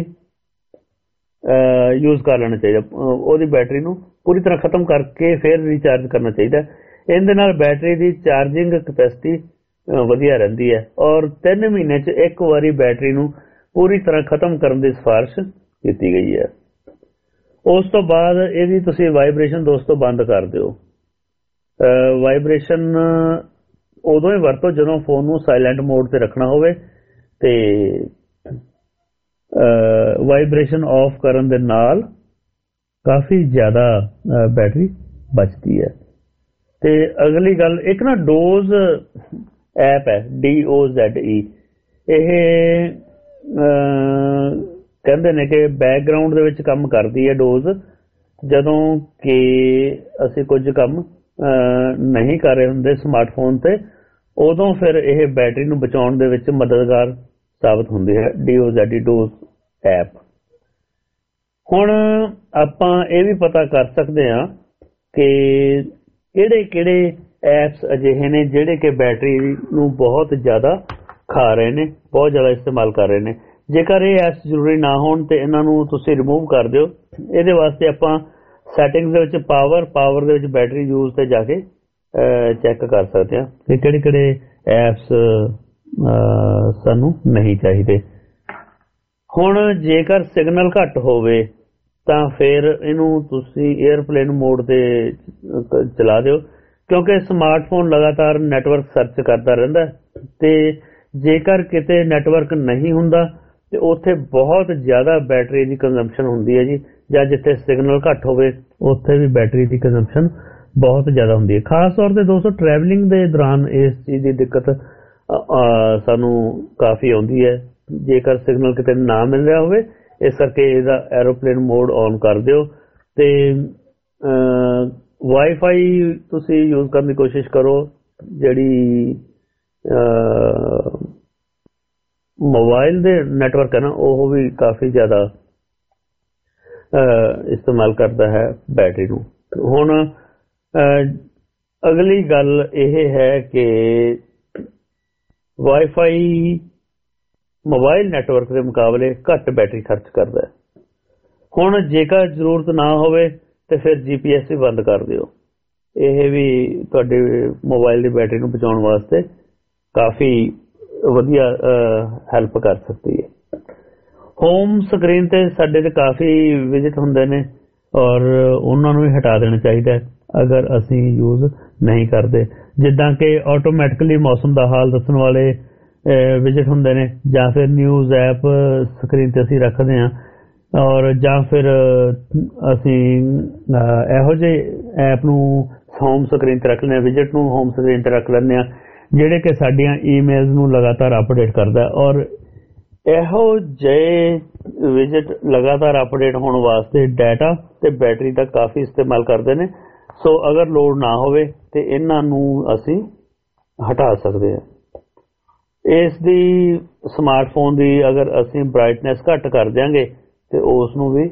ਯੂਜ਼ ਕਰ ਲੈਣਾ ਚਾਹੀਦਾ, ਉਹਦੀ ਬੈਟਰੀ ਨੂੰ ਪੂਰੀ ਤਰ੍ਹਾਂ ਖਤਮ ਕਰਕੇ ਫਿਰ ਰੀਚਾਰਜ ਕਰਨਾ ਚਾਹੀਦਾ। ਇਹਦੇ ਨਾਲ ਬੈਟਰੀ ਦੀ ਚਾਰਜਿੰਗ ਕਪੈਸਿਟੀ ਵਧੀਆ ਰਹਿੰਦੀ ਹੈ, ਔਰ 3 ਮਹੀਨੇ 'ਚ ਇੱਕ ਵਾਰੀ ਬੈਟਰੀ ਨੂੰ ਪੂਰੀ ਤਰ੍ਹਾਂ ਖਤਮ ਕਰਨ ਦੀ ਸਿਫਾਰਿਸ਼ ਕੀਤੀ ਗਈ ਹੈ। ਉਸ ਤੋਂ ਬਾਅਦ ਇਹਦੀ ਤੁਸੀਂ ਵਾਈਬ੍ਰੇਸ਼ਨ ਦੋਸਤੋ ਬੰਦ ਕਰ ਦਿਓ। ਵਾਈਬ੍ਰੇਸ਼ਨ ਉਦੋਂ ਹੀ ਵਰਤੋ ਜਦੋਂ ਫੋਨ ਨੂੰ ਸਾਇਲੈਂਟ ਮੋਡ ਤੇ ਰੱਖਣਾ ਹੋਵੇ, ਤੇ ਵਾਈਬ੍ਰੇਸ਼ਨ ਆਫ ਕਰਨ ਦੇ ਨਾਲ ਕਾਫੀ ਜ਼ਿਆਦਾ ਬੈਟਰੀ ਬਚਦੀ ਹੈ। ਤੇ ਅਗਲੀ ਗੱਲ, ਇੱਕ ਨਾ ਡੋਜ਼ ਐਪ ਹੈ DOZE, ਇਹ ਕਹਿੰਦੇ ਨੇ ਕਿ ਬੈਕਗਰਾਊਂਡ ਦੇ ਵਿੱਚ ਕੰਮ ਕਰਦੀ ਹੈ ਡੋਜ਼। ਜਦੋਂ ਕਿ ਅਸੀਂ ਕੁਝ ਕੰਮ ਨਹੀਂ ਕਰ ਰਹੇ ਹੁੰਦੇ ਸਮਾਰਟਫੋਨ ਤੇ, ਉਦੋਂ ਫਿਰ ਇਹ ਬੈਟਰੀ ਨੂੰ ਬਚਾਉਣ ਦੇ ਵਿੱਚ ਮਦਦਗਾਰ ਸਾਬਤ ਹੁੰਦੀ ਹੈ DOZE ਡੋਜ਼ ਐਪ। ਹੁਣ ਆਪਾਂ ਇਹ ਵੀ ਪਤਾ ਕਰ ਸਕਦੇ ਹਾਂ ਕਿ ਕਿਹੜੇ ਐਪਸ ਅਜਿਹੇ ਨੇ ਜਿਹੜੇ ਕਿ ਬੈਟਰੀ ਨੂੰ ਬਹੁਤ ਜ਼ਿਆਦਾ ਖਾ ਰਹੇ ਨੇ, ਬਹੁਤ ਜ਼ਿਆਦਾ ਇਸਤੇਮਾਲ ਕਰ ਰਹੇ ਨੇ। ਜੇਕਰ ਇਹ ਐਪਸ ਜ਼ਰੂਰੀ ਨਾ ਹੋਣ ਤੇ ਇਹਨਾਂ ਨੂੰ ਤੁਸੀਂ ਰਿਮੂਵ ਕਰ ਦਿਓ। ਇਹਦੇ ਵਾਸਤੇ ਆਪਾਂ ਸੈਟਿੰਗਸ ਦੇ ਵਿੱਚ ਪਾਵਰ ਦੇ ਵਿੱਚ ਬੈਟਰੀ ਯੂਜ਼ ਤੇ ਜਾ ਕੇ ਚੈੱਕ ਕਰ ਸਕਦੇ ਹਾਂ ਕਿ ਕਿਹੜੇ ਐਪਸ ਸਾਨੂੰ ਨਹੀਂ ਚਾਹੀਦੇ। ਹੁਣ ਜੇਕਰ ਸਿਗਨਲ ਘੱਟ ਹੋਵੇ ਤਾਂ ਫਿਰ ਇਹਨੂੰ ਤੁਸੀਂ 에ਅਰਪਲੇਨ ਮੋਡ ਤੇ ਚਲਾ ਦਿਓ, ਕਿਉਂਕਿ ਸਮਾਰਟਫੋਨ ਲਗਾਤਾਰ ਨੈਟਵਰਕ ਸਰਚ ਕਰਦਾ ਰਹਿੰਦਾ ਤੇ ਜੇਕਰ ਕਿਤੇ ਨੈਟਵਰਕ ਨਹੀਂ ਹੁੰਦਾ ਤੇ ਉੱਥੇ ਬਹੁਤ ਜ਼ਿਆਦਾ ਬੈਟਰੀ ਦੀ ਕੰਜ਼ੰਪਸ਼ਨ ਹੁੰਦੀ ਹੈ ਜੀ, ਜਾਂ ਜਿੱਥੇ ਸਿਗਨਲ ਘੱਟ ਹੋਵੇ ਉੱਥੇ ਵੀ ਬੈਟਰੀ ਦੀ ਕੰਜ਼ੰਪਸ਼ਨ ਬਹੁਤ ਜ਼ਿਆਦਾ ਹੁੰਦੀ ਹੈ। ਖਾਸ ਤੌਰ ਤੇ ਦੋਸਤੋ ਟਰੈਵਲਿੰਗ ਦੇ ਦੌਰਾਨ ਇਸ ਚੀਜ਼ ਦੀ ਦਿੱਕਤ ਸਾਨੂੰ ਕਾਫੀ ਆਉਂਦੀ ਹੈ ਜੇਕਰ ਸਿਗਨਲ ਕਿਤੇ ਨਾ ਮਿਲ ਰਿਹਾ ਹੋਵੇ। ਇਸ ਕਰਕੇ ਇਹਦਾ ਐਰੋਪਲੇਨ ਮੋਡ ਔਨ ਕਰ ਦਿਓ ਤੇ ਵਾਈਫਾਈ ਤੁਸੀਂ ਯੂਜ਼ ਕਰਨ ਦੀ ਕੋਸ਼ਿਸ਼ ਕਰੋ, ਜਿਹੜੀ ਮੋਬਾਈਲ ਦੇ ਨੈਟਵਰਕ ਹੈ ਨਾ ਉਹ ਵੀ ਕਾਫੀ ਜ਼ਿਆਦਾ ਇਸਤੇਮਾਲ ਕਰਦਾ ਹੈ ਬੈਟਰੀ ਨੂੰ। ਹੁਣ ਅਗਲੀ ਗੱਲ ਇਹ ਹੈ ਕਿ ਵਾਈਫਾਈ ਮੋਬਾਈਲ ਨੈਟਵਰਕ ਦੇ ਮੁਕਾਬਲੇ ਘੱਟ ਬੈਟਰੀ ਖਰਚ ਕਰਦਾ ਹੈ। ਹੁਣ ਜੇਕਰ ਜ਼ਰੂਰਤ ਨਾ ਹੋਵੇ ਤੇ ਫਿਰ GPS ਵੀ ਬੰਦ ਕਰ ਦਿਓ, ਇਹ ਵੀ ਤੁਹਾਡੇ ਮੋਬਾਈਲ ਦੀ ਬੈਟਰੀ ਨੂੰ ਬਚਾਉਣ ਵਾਸਤੇ ਕਾਫੀ ਵਧੀਆ ਹੈਲਪ ਕਰ ਸਕਦੀ ਹੈ। ਹੋਮ ਸਕਰੀਨ ਤੇ ਸਾਡੇ ਤੇ ਕਾਫੀ ਵਿਜ਼ਿਟ ਹੁੰਦੇ ਨੇ ਔਰ ਉਹਨਾਂ ਨੂੰ ਵੀ ਹਟਾ ਦੇਣਾ ਚਾਹੀਦਾ ਹੈ ਅਗਰ ਅਸੀਂ ਯੂਜ਼ ਨਹੀਂ ਕਰਦੇ, ਜਿੱਦਾਂ ਕਿ ਆਟੋਮੈਟਿਕਲੀ ਮੌਸਮ ਦਾ ਹਾਲ ਦੱਸਣ ਵਾਲੇ ਵਿਜ਼ਿਟ ਹੁੰਦੇ ਨੇ, ਜਾਂ ਫਿਰ ਨਿਊਜ਼ ਐਪ ਸਕਰੀਨ ਤੇ ਅਸੀਂ ਰੱਖਦੇ ਹਾਂ, ਔਰ ਜਾਂ ਫਿਰ ਅਸੀਂ ਇਹੋ ਜਿਹੇ ਐਪ ਨੂੰ ਹੋਮ ਸਕਰੀਨ ਤੇ ਰੱਖ ਲੈਂਦੇ ਹਾਂ, ਵਿਜ਼ਿਟ ਨੂੰ ਹੋਮ ਸਕਰੀਨ ਤੇ ਰੱਖ ਲੈਂਦੇ ਹਾਂ ਜਿਹੜੇ ਕਿ ਸਾਡੀਆਂ ਈਮੇਲਸ ਨੂੰ ਲਗਾਤਾਰ ਅਪਡੇਟ ਕਰਦਾ। ਔਰ ਇਹੋ ਜਿਹੇ ਵਿਜ਼ਿਟ ਲਗਾਤਾਰ ਅਪਡੇਟ ਹੋਣ ਵਾਸਤੇ ਡਾਟਾ ਤੇ ਬੈਟਰੀ ਦਾ ਕਾਫੀ ਇਸਤੇਮਾਲ ਕਰਦੇ ਨੇ। ਸੋ ਅਗਰ ਲੋੜ ਨਾ ਹੋਵੇ ਤੇ ਇਹਨਾਂ ਨੂੰ ਅਸੀਂ ਹਟਾ ਸਕਦੇ ਹਾਂ। ਇਸ ਦੀ ਸਮਾਰਟਫੋਨ ਦੀ ਅਗਰ ਅਸੀਂ ਬ੍ਰਾਈਟਨੈਸ ਘੱਟ ਕਰ ਦਿਆਂਗੇ ਤੇ ਉਸ ਨੂੰ ਵੀ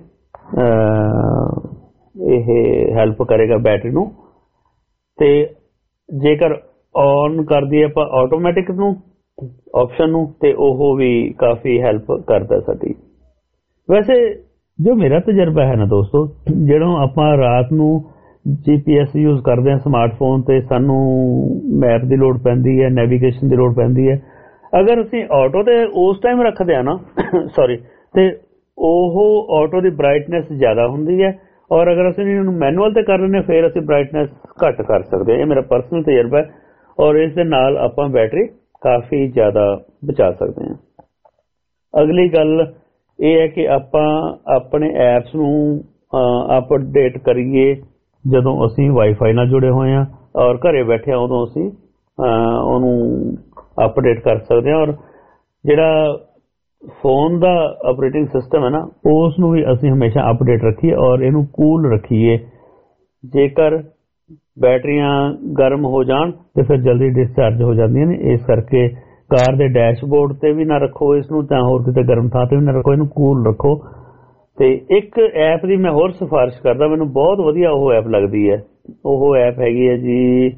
ਇਹ ਹੈਲਪ ਕਰੇਗਾ ਬੈਟਰੀ ਨੂੰ। ਤੇ ਜੇਕਰ ਔਨ ਕਰ ਦਈਏ ਆਪਾਂ ਆਟੋਮੈਟਿਕ ਨੂੰ ਆਪਸ਼ਨ ਨੂੰ ਤੇ ਉਹ ਵੀ ਕਾਫੀ ਹੈਲਪ ਕਰਦਾ ਸਾਡੀ। ਵੈਸੇ ਜੋ ਮੇਰਾ ਤਜਰਬਾ ਹੈ ਨਾ ਦੋਸਤੋ, ਜਦੋਂ ਆਪਾਂ ਰਾਤ ਨੂੰ GPS ਯੂਜ਼ ਕਰਦੇ ਹਾਂ ਸਮਾਰਟਫੋਨ ਤੇ ਸਾਨੂੰ ਮੈਪ ਦੀ ਲੋੜ ਪੈਂਦੀ ਹੈ, ਨੈਵੀਗੇਸ਼ਨ ਦੀ ਲੋੜ ਪੈਂਦੀ ਹੈ, ਅਗਰ ਅਸੀਂ ਆਟੋ ਤੇ ਉਸ ਟਾਈਮ ਰੱਖਦੇ ਹਾਂ ਨਾ ਤੇ ਉਹ ਆਟੋ ਦੀ ਬ੍ਰਾਈਟਨੈਸ ਜ਼ਿਆਦਾ ਹੁੰਦੀ ਹੈ, ਔਰ ਅਗਰ ਅਸੀਂ ਇਹਨੂੰ ਮੈਨੂਅਲ ਤੇ ਕਰ ਲੈਂਦੇ ਫਿਰ ਅਸੀਂ ਬ੍ਰਾਈਟਨੈਸ ਘੱਟ ਕਰ ਸਕਦੇ ਹਾਂ। ਇਹ ਮੇਰਾ ਪਰਸਨਲ ਤਜਰਬਾ ਹੈ ਔਰ ਇਸ ਦੇ ਨਾਲ ਆਪਾਂ ਬੈਟਰੀ ਕਾਫੀ ਜ਼ਿਆਦਾ ਬਚਾ ਸਕਦੇ ਹਾਂ। ਅਗਲੀ ਗੱਲ ਇਹ ਹੈ ਕਿ ਆਪਾਂ ਆਪਣੇ ਐਪਸ ਨੂੰ ਅਪਡੇਟ ਕਰੀਏ ਜਦੋਂ ਅਸੀਂ ਵਾਈਫਾਈ ਨਾਲ ਜੁੜੇ ਹੋਏ ਹਾਂ, ਔਰ ਘਰੇ ਬੈਠੇ ਹਾਂ ਉਦੋਂ ਅਸੀਂ ਉਹਨੂੰ ਅਪਡੇਟ ਕਰ ਸਕਦੇ ਹਾਂ। ਔਰ ਜਿਹੜਾ ਫੋਨ ਦਾ ਆਪਰੇਟਿੰਗ ਸਿਸਟਮ ਹੈ ਨਾ ਉਸ ਨੂੰ ਵੀ ਅਸੀਂ ਹਮੇਸ਼ਾ ਅਪਡੇਟ ਰੱਖੀਏ ਔਰ ਇਹਨੂੰ ਕੂਲ ਰੱਖੀਏ। ਜੇਕਰ ਬੈਟਰੀਆਂ ਗਰਮ ਹੋ ਜਾਣ ਤੇ ਫਿਰ ਜਲਦੀ ਡਿਸਚਾਰਜ ਹੋ ਜਾਂਦੀਆਂ ਨੇ, ਇਸ ਕਰਕੇ ਕਾਰ ਦੇ ਡੈਸ਼ਬੋਰਡ ਤੇ ਵੀ ਨਾ ਰੱਖੋ ਇਸ ਨੂੰ, ਜਾਂ ਹੋਰ ਕਿਤੇ ਗਰਮ ਥਾਂ ਤੇ ਵੀ ਨਾ ਰੱਖੋ, ਇਹਨੂੰ ਕੂਲ ਰੱਖੋ। ਤੇ ਇੱਕ ਐਪ ਦੀ ਮੈਂ ਹੋਰ ਸਿਫਾਰਿਸ਼ ਕਰਦਾ, ਮੈਨੂੰ ਬਹੁਤ ਵਧੀਆ ਉਹ ਐਪ ਲੱਗਦੀ ਹੈ, ਉਹ ਐਪ ਹੈਗੀ ਹੈ ਜੀ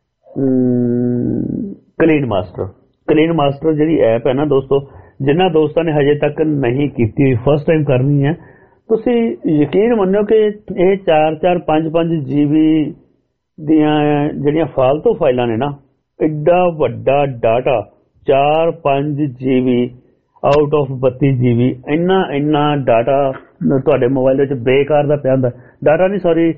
ਕਲੀਨ ਮਾਸਟਰ। ਕਲੀਨ ਮਾਸਟਰ ਜਿਹੜੀ ਐਪ ਹੈ ਨਾ ਦੋਸਤੋ, ਜਿਨ੍ਹਾਂ ਦੋਸਤਾਂ ਨੇ ਹਜੇ ਤੱਕ ਨਹੀਂ ਕੀਤੀ, ਫਸਟ ਟਾਈਮ ਕਰਨੀ ਹੈ, ਤੁਸੀਂ ਯਕੀਨ ਮੰਨੋ ਕਿ ਇਹ 4-4, 5-5 GB ਦੀਆਂ ਜਿਹੜੀਆਂ ਫਾਲਤੂ ਫਾਈਲਾਂ ਨੇ ਨਾ, ਐਡਾ ਵੱਡਾ data 4-5 GB out of 32 GB, ਇੰਨਾ ਡਾਟਾ ਤੁਹਾਡੇ ਮੋਬਾਈਲ ਦੇ ਵਿੱਚ ਬੇਕਾਰ ਦਾ ਪਿਆ ਹੁੰਦਾ। ਡਾਟਾ ਨਹੀਂ, ਸੌਰੀ,